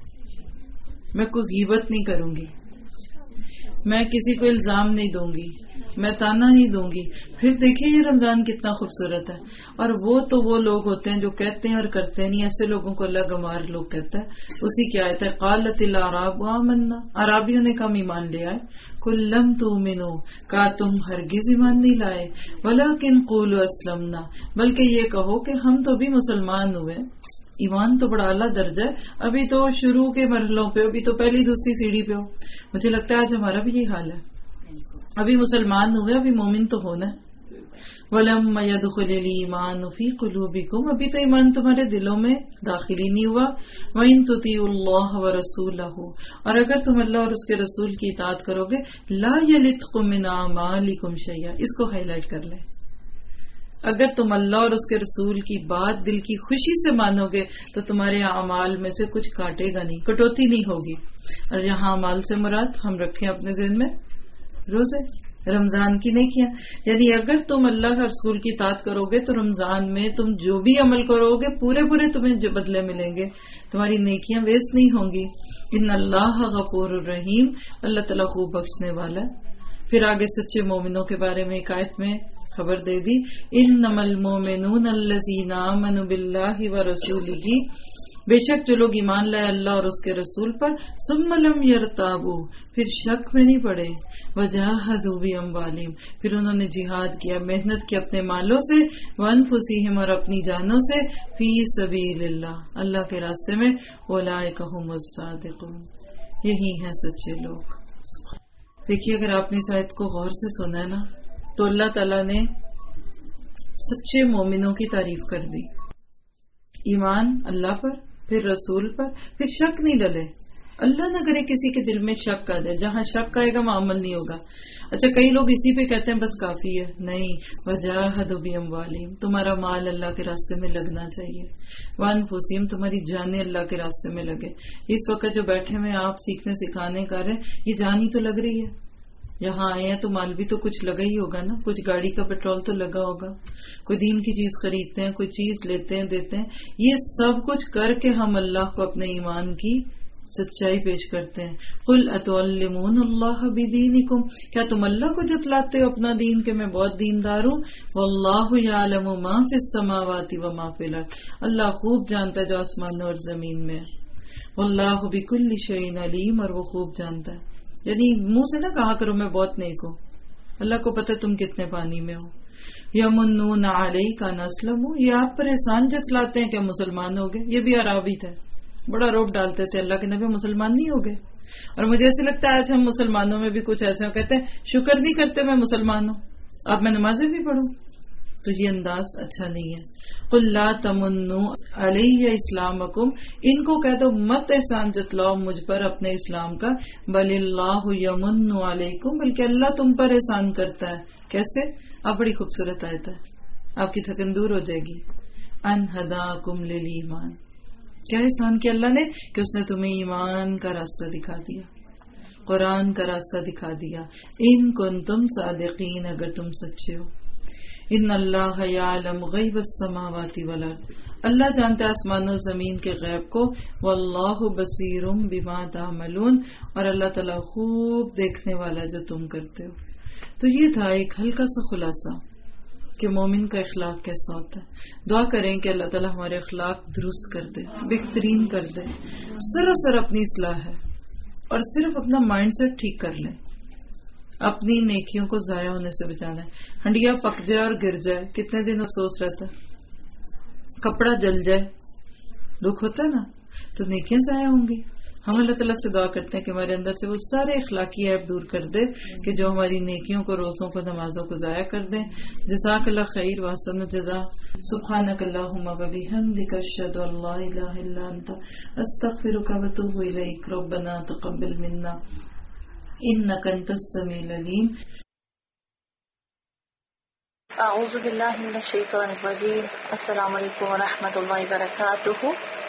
میں کوئی غیبت نہیں کروں گی، میں کسی کو الزام نہیں دوں گی، میں تانا نہیں دوں گی. پھر دیکھیے یہ رمضان کتنا خوبصورت ہے. اور وہ تو وہ لوگ ہوتے ہیں جو کہتے ہیں اور کرتے نہیں. ایسے لوگوں کو اللہ گمار لوگ کہتا ہے. اسی کی آیت ہے قالت الاعراب آمنا، عرابیوں نے کہا ہم ایمان لے آئے. قل لم تؤمنوا، کہا تم ہرگز ایمان نہیں لائے. ولکن قولوا اسلمنا، بلکہ یہ کہو کہ ہم تو بھی مسلمان ہوئے. ایمان تو بڑا اعلیٰ درجہ ہے، ابھی تو شروع کے مرحلوں پہ، ابھی تو پہلی دوسری سیڑھی پہ ہو. مجھے لگتا ہے آج ہمارا بھی یہی حال ہے. ابھی مسلمان ہوئے، ابھی مومن تو ہونا ہے. وَلَمَّ يَدْخُلِ الْإِيمَانُ فِي قُلُوبِكُمْ، ابھی تو ایمان تمہارے دلوں میں داخل ہی نہیں ہوا. وَإِن تُطِيعُوا اللَّهَ وَرَسُولَهُ، اور اگر تم اللہ اور اس کے رسول کی اطاعت کرو گے، لَا يَلِتْكُم مِّنْ أَعْمَالِكُمْ شَيْئًا، اس کو ہائی لائٹ کر لیں. اگر تم اللہ اور اس کے رسول کی بات دل کی خوشی سے مانو گے تو تمہارے اعمال میں سے کچھ کاٹے گا نہیں، کٹوتی نہیں ہوگی. اور یہاں اعمال سے مراد ہم رکھیں اپنے ذہن میں روزے، رمضان کی نیکیاں. یعنی اگر تم اللہ کے رسول کی اطاعت کرو گے تو رمضان میں تم جو بھی عمل کرو گے پورے تمہیں جو بدلے ملیں گے، تمہاری نیکیاں ویسٹ نہیں ہوں گی. ان اللہ غفور الرحیم، اللہ تعالیٰ خوب بخشنے والا ہے. پھر آگے سچے مومنوں کے بارے میں ایک آیت میں خبر دے دی، انما المؤمنون الذین آمنوا باللہ ورسولہ، بے شک جو لوگ ایمان لائے اللہ اور اس کے رسول پر، ثم لم یرتابوا، پھر شک میں نہیں پڑے، وجاہدوا باموالہم، پھر انہوں نے جہاد کیا، محنت کی اپنے مالوں سے، وانفسہم، اور اپنی جانوں سے، فی سبیل اللہ، اللہ کے راستے میں، اولئک ھم الصادقون، یہی ہیں سچے لوگ. دیکھیے اگر آپ نے اس آیت کو غور سے سنا ہے نا تو اللہ تعالیٰ نے سچے مومنوں کی تعریف کر دی. ایمان اللہ پر، پھر رسول پر، پھر شک نہیں ڈلے. اللہ نہ کرے کسی کے دل میں شک آ جائے، جہاں شک آئے گا وہاں عمل نہیں ہوگا. اچھا کئی لوگ اسی پہ کہتے ہیں بس کافی ہے، نہیں، وجاہدوا باموالہم، تمہارا مال اللہ کے راستے میں لگنا چاہیے، وانفسہم، تمہاری جانیں اللہ کے راستے میں لگے. اس وقت جو بیٹھے ہوئے آپ سیکھنے سکھانے کر رہے ہیں، یہ جان ہی تو لگ رہی ہے. یہاں آئے ہیں تو مال بھی تو کچھ لگا ہی ہوگا نا، کچھ گاڑی کا پیٹرول تو لگا ہوگا، کوئی دین کی چیز خریدتے ہیں، کوئی چیز لیتے ہیں دیتے ہیں. یہ سب کچھ کر کے ہم اللہ کو اپنے ایمان کی سچائی پیش کرتے ہیں. قل اتعلمون اللہ بدینکم، کیا تم اللہ کو جتلاتے ہو اپنا دین کہ میں بہت دیندار ہوں. واللہ یعلم ما فی السماوات وما فی الارض، اللہ خوب جانتا ہے جو آسمانوں اور زمین میں. واللہ بکل شیء علیم، اور وہ خوب جانتا ہے. یعنی منہ سے نہ کہا کرو میں بہت نیک ہوں، اللہ کو پتہ تم کتنے پانی میں ہو. یمنون علیک ان اسلموا، یہ آپ پر احسان جتلاتے ہیں کہ مسلمان ہو گئے. یہ بھی عربی تھے، بڑا روپ ڈالتے تھے اللہ کے نبی مسلمان نہیں ہو گئے. اور مجھے ایسے لگتا ہے آج ہم مسلمانوں میں بھی کچھ ایسے کہتے ہیں شکر نہیں کرتے میں مسلمان ہوں، اب میں نمازیں بھی پڑھوں. تو یہ انداز اچھا نہیں ہے. قل لا تمنوا علی اسلامکم، ان کو کہہ دو مت احسان جتلاؤ مجھ پر اپنے اسلام کا، بل اللہ یمن علیکم، بلکہ اللہ تم پر احسان کرتا ہے. کیسے؟ آپ بڑی خوبصورت آیت ہے، آپ کی تھکن دور ہو جائے گی. ان ہداکم للایمان، کیا احسان کیا اللہ نے کہ اس نے تمہیں ایمان کا راستہ دکھا دیا، قرآن کا راستہ دکھا دیا. ان کنتم صادقین، اگر تم سچے ہو. ان اللہ یعلم غیب السماوات والارض، اللہ جانتا ہے آسمان و زمین کے غیب کو. واللہ بصیر بما تعملون، اور اللہ تعالیٰ خوب دیکھنے والا جو تم کرتے ہو. تو یہ تھا ایک ہلکا سا خلاصہ کہ مومن کا اخلاق کیسا ہوتا ہے. دعا کریں کہ اللہ تعالیٰ ہمارے اخلاق درست کر دے، بہترین کر دے. سراسر اپنی اصلاح ہے، اور صرف اپنا مائنڈ سیٹ ٹھیک کر لیں، اپنی نیکیوں کو ضائع ہونے سے بچانا ہے. ہنڈیا پک جائے اور گر جائے کتنے دن افسوس رہتا ہے، کپڑا جل جائے دکھ ہوتا ہے نا، تو نیکیاں ضائع ہوں گی. ہم اللہ تعالیٰ سے دعا کرتے ہیں کہ ہمارے اندر سے وہ سارے اخلاقی عیب دور کر دے کہ جو ہماری نیکیوں کو، روزوں کو، نمازوں کو ضائع کر دیں. جزاک اللہ خیر واحسن الجزاء. سبحانک اللہم وبحمدک، اشہد ان لا الہ الا انت، استغفرک واتوب الیک. ربنا تقبل منا انک انت السمیع العلیم. اعوذ باللہ من الشیطان الرجیم. السلام علیکم ورحمۃ اللہ وبرکاتہ.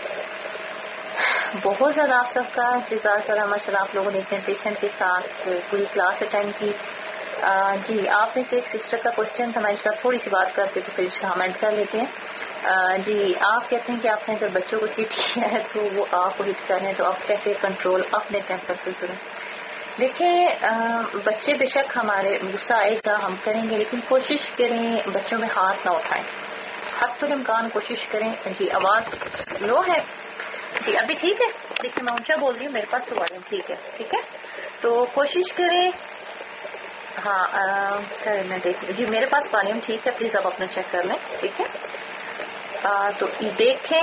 بہت زیادہ آپ سب کا جزاک اللہ، ماشاء اللہ آپ لوگوں نے اتنے پیشنٹ کے ساتھ پوری کلاس اٹینڈ کی. جی آپ میں سے ایک سسٹر کا کوشچن تھا، میں اس کا تھوڑی سی بات کرتے تو پھر ہم اینڈ کر لیتے ہیں. جی آپ کہتے ہیں کہ آپ نے اگر بچوں کو ہٹ کیا ہے تو وہ آپ کو ہٹ کر رہے ہیں، تو آپ کیسے کنٹرول اپنے ٹیمپر سے کریں. دیکھیں بچے بے شک ہمارے غصہ آئے گا ہم کریں گے، لیکن کوشش کریں بچوں میں ہاتھ نہ اٹھائیں، حد الامکان کوشش کریں. جی آواز لو ہے؟ جی ابھی ٹھیک ہے؟ دیکھیے میں اونچا بول رہی ہوں، میرے پاس تو والیوم ٹھیک ہے. ٹھیک ہے تو کوشش کریں. ہاں سر میں دیکھ جی میرے پاس والیوم ٹھیک ہے، پلیز آپ اپنا چیک کر لیں. ٹھیک ہے تو دیکھیں.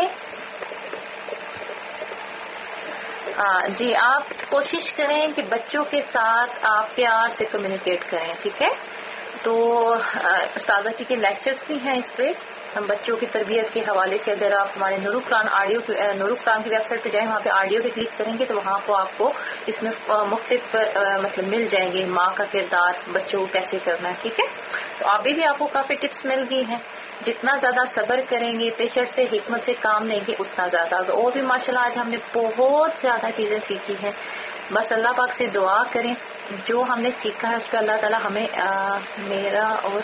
جی آپ کوشش کریں کہ بچوں کے ساتھ آپ پیار سے کمیونیکیٹ کریں. ٹھیک ہے تو استاذہ جی کے لیکچرز بھی ہیں اس پہ، ہم بچوں کی تربیت کے حوالے سے. اگر آپ ہمارے نور القرآن کی ویب سائٹ پہ جائیں، وہاں پہ آڈیو پہ کلک کریں گے تو وہاں کو آپ کو اس میں مختلف مطلب مل جائیں گے، ماں کا کردار بچوں کو کیسے کرنا ہے. ٹھیک ہے، تو ابھی بھی آپ کو کافی ٹپس مل گئی ہیں. جتنا زیادہ صبر کریں گے، پیشنس سے، حکمت سے کام لیں گے، اتنا زیادہ. اور بھی ماشاءاللہ آج ہم نے بہت زیادہ چیزیں سیکھی ہیں. بس اللہ پاک سے دعا کریں جو ہم نے سیکھا ہے اس پہ اللہ تعالیٰ ہمیں میرا اور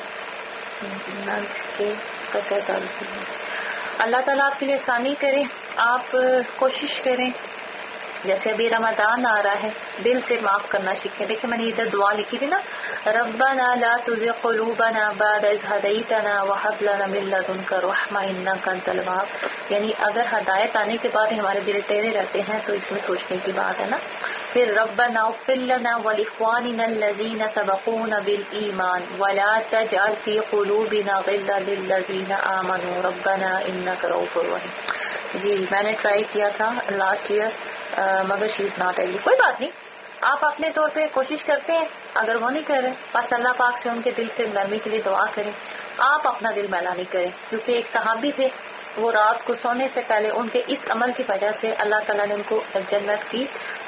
اللہ تعالیٰ آپ کے لیے آسانی کرے. آپ کوشش کریں، جیسے ابھی رمضان آ رہا ہے، دل سے معاف کرنا سیکھیں. دیکھیں میں نے ادھر دعا لکھی تھی نا، ربنا لا تزغ قلوبنا بعد إذ هديتنا وهب لنا من لدنك رحمة إنك أنت الوهاب. یعنی اگر ہدایت آنے کے بعد ہمارے دل ٹیڑے رہتے ہیں تو اس میں سوچنے کی بات ہے نا. پھر ربنا اغفر لنا ولإخواننا الذين سبقونا بالإيمان ولا تجعل في قلوبنا غلا للذين آمنوا ربنا إنك رؤوف رحيم. جی میں نے ٹرائی کیا تھا لاسٹ ایئر مگر شی از ناٹ ایگری. کوئی بات نہیں، آپ اپنے طور پہ کوشش کرتے ہیں. اگر وہ نہیں کر رہے بس اللہ پاک سے ان کے دل سے نرمی کے لیے دعا کریں. آپ اپنا دل میلا نہیں کریں، کیونکہ ایک صحابی تھے، وہ رات کو سونے سے پہلے ان کے اس عمل کی وجہ سے اللہ تعالیٰ نے ان کو جنت کی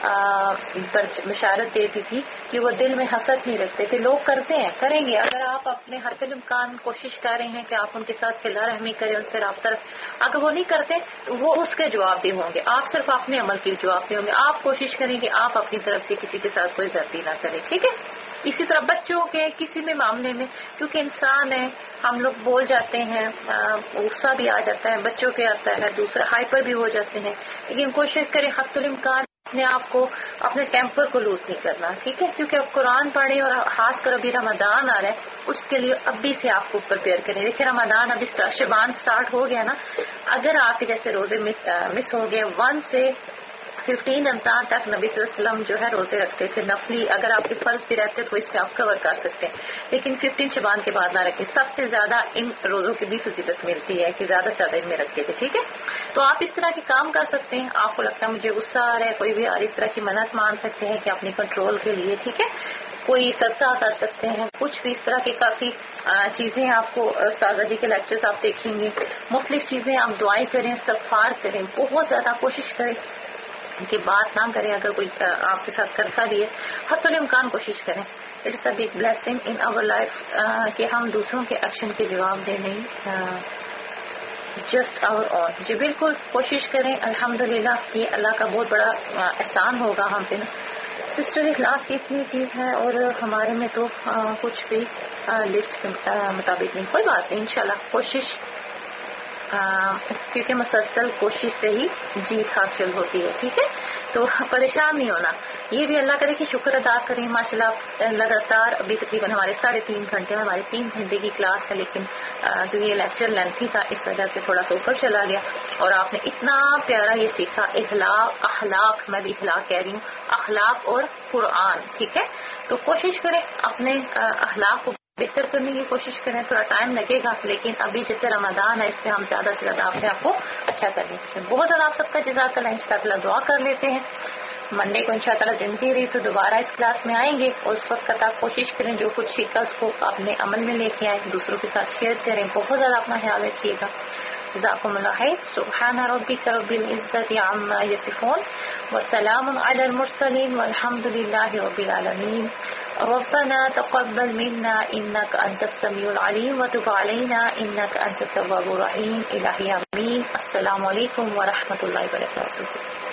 بشارت دیتی تھی کہ وہ دل میں حسد نہیں رکھتے تھے. لوگ کرتے ہیں، کریں گے. اگر آپ اپنے ہر امکان کوشش کر رہے ہیں کہ آپ ان کے ساتھ صلہ رحمی کریں، ان سے رابطہ رکھیں، اگر وہ نہیں کرتے تو وہ اس کے جواب بھی ہوں گے، آپ صرف اپنے عمل کے جواب بھی ہوں گے. آپ کوشش کریں کہ آپ اپنی طرف سے کسی کے ساتھ کوئی زیادتی نہ کریں. ٹھیک ہے، اسی طرح بچوں کے کسی بھی معاملے میں، کیونکہ انسان ہے، ہم لوگ بول جاتے ہیں، غصہ بھی آ جاتا ہے، بچوں پہ آتا ہے، دوسرا ہائپر بھی ہو جاتے ہیں. لیکن کوشش کریں حتی الامکان اپنے آپ کو، اپنے ٹیمپر کو لوز نہیں کرنا. ٹھیک ہے، کیونکہ اب قرآن پڑھیں اور خاص کر ابھی رمضان آ رہا ہے، اس کے لیے ابھی سے آپ کو پریپیئر کریں. دیکھیں رمضان ابھی شعبان سٹارٹ ہو گیا نا، اگر آپ کے جیسے روزے مس ہو گئے 1 سے 15 رمضان تک نبی صلی اللہ علیہ وسلم جو ہے روزے رکھتے تھے نفلی. اگر آپ کے فرض بھی رہتے تو اس سے آپ کور کر سکتے ہیں، لیکن 15 شعبان کے بعد نہ رکھیں. سب سے زیادہ ان روزوں کی بھی فضیلت ملتی ہے کہ زیادہ سے زیادہ ان میں رکھتے تھے. ٹھیک ہے، تو آپ اس طرح کے کام کر سکتے ہیں. آپ کو لگتا ہے مجھے غصہ آ رہا ہے، کوئی بھی اس طرح کی منت مان سکتے ہیں کہ اپنی کنٹرول کے لیے. ٹھیک ہے، کوئی صدقہ کر سکتے ہیں، کچھ بھی اس طرح کی کافی چیزیں آپ کو استاذہ جی کے لیکچرز آپ دیکھیں گے. مختلف چیزیں آپ دعائیں کریں، استغفار کریں، بہت زیادہ کوشش کریں کہ بات نہ کریں. اگر کوئی آپ کے ساتھ کرتا بھی ہے حتی الامکان کوشش کریں. It's a big blessing in our life کہ ہم دوسروں کے ایکشن کے جواب دیں، نہیں جسٹ آور اون. جی بالکل کوشش کریں. الحمدللہ یہ اللہ کا بہت بڑا احسان ہوگا ہم پہ. سسٹر اخلاص کی اتنی چیز ہے اور ہمارے میں تو کچھ بھی لسٹ کے مطابق نہیں. کوئی بات نہیں، انشاءاللہ کوشش، کیونکہ مسلسل کوشش سے ہی جیت حاصل ہوتی ہے. ٹھیک ہے، تو پریشان نہیں ہونا. یہ بھی اللہ کرے کہ شکر ادا کریں. ماشاءاللہ لگاتار ابھی تقریباً ہمارے 3.5 گھنٹے میں ہماری 3 گھنٹے کی کلاس ہے، لیکن یہ لیکچر لینتھی تھا اس وجہ سے تھوڑا سا اوپر چلا گیا. اور آپ نے اتنا پیارا یہ سیکھا، اخلاق، میں بھی اخلاق کہہ رہی ہوں، اخلاق اور قرآن. ٹھیک ہے، تو کوشش کریں اپنے اخلاق کو بہتر کرنے کی کوشش کریں. تھوڑا ٹائم لگے گا، لیکن ابھی جیسے رمضان ہے اس سے ہم زیادہ سے زیادہ اپنے آپ کو اچھا کرنے کی. بہت زیادہ آپ سب کا جزاک اللہ. انشاءاللہ دعا کر لیتے ہیں. منڈے کو انشاءاللہ زندگی رہی تو دوبارہ اس کلاس میں آئیں گے، اور اس وقت تک کوشش کریں جو کچھ سیکھا اس کو اپنے عمل میں لے کے آئیں، دوسروں کے ساتھ شیئر کریں. بہت زیادہ اپنا خیال رکھیے گا. جزاکم اللہ خیر. سبحان ربک رب العزۃ عما یصفون وسلام علی المرسلین والحمد للہ رب العالمین. ربنا تقبل منا انك انت السميع العليم وتب علينا انك انت التواب الرحيم. الہی آمین. السلام علیکم ورحمۃ اللہ وبرکاتہ.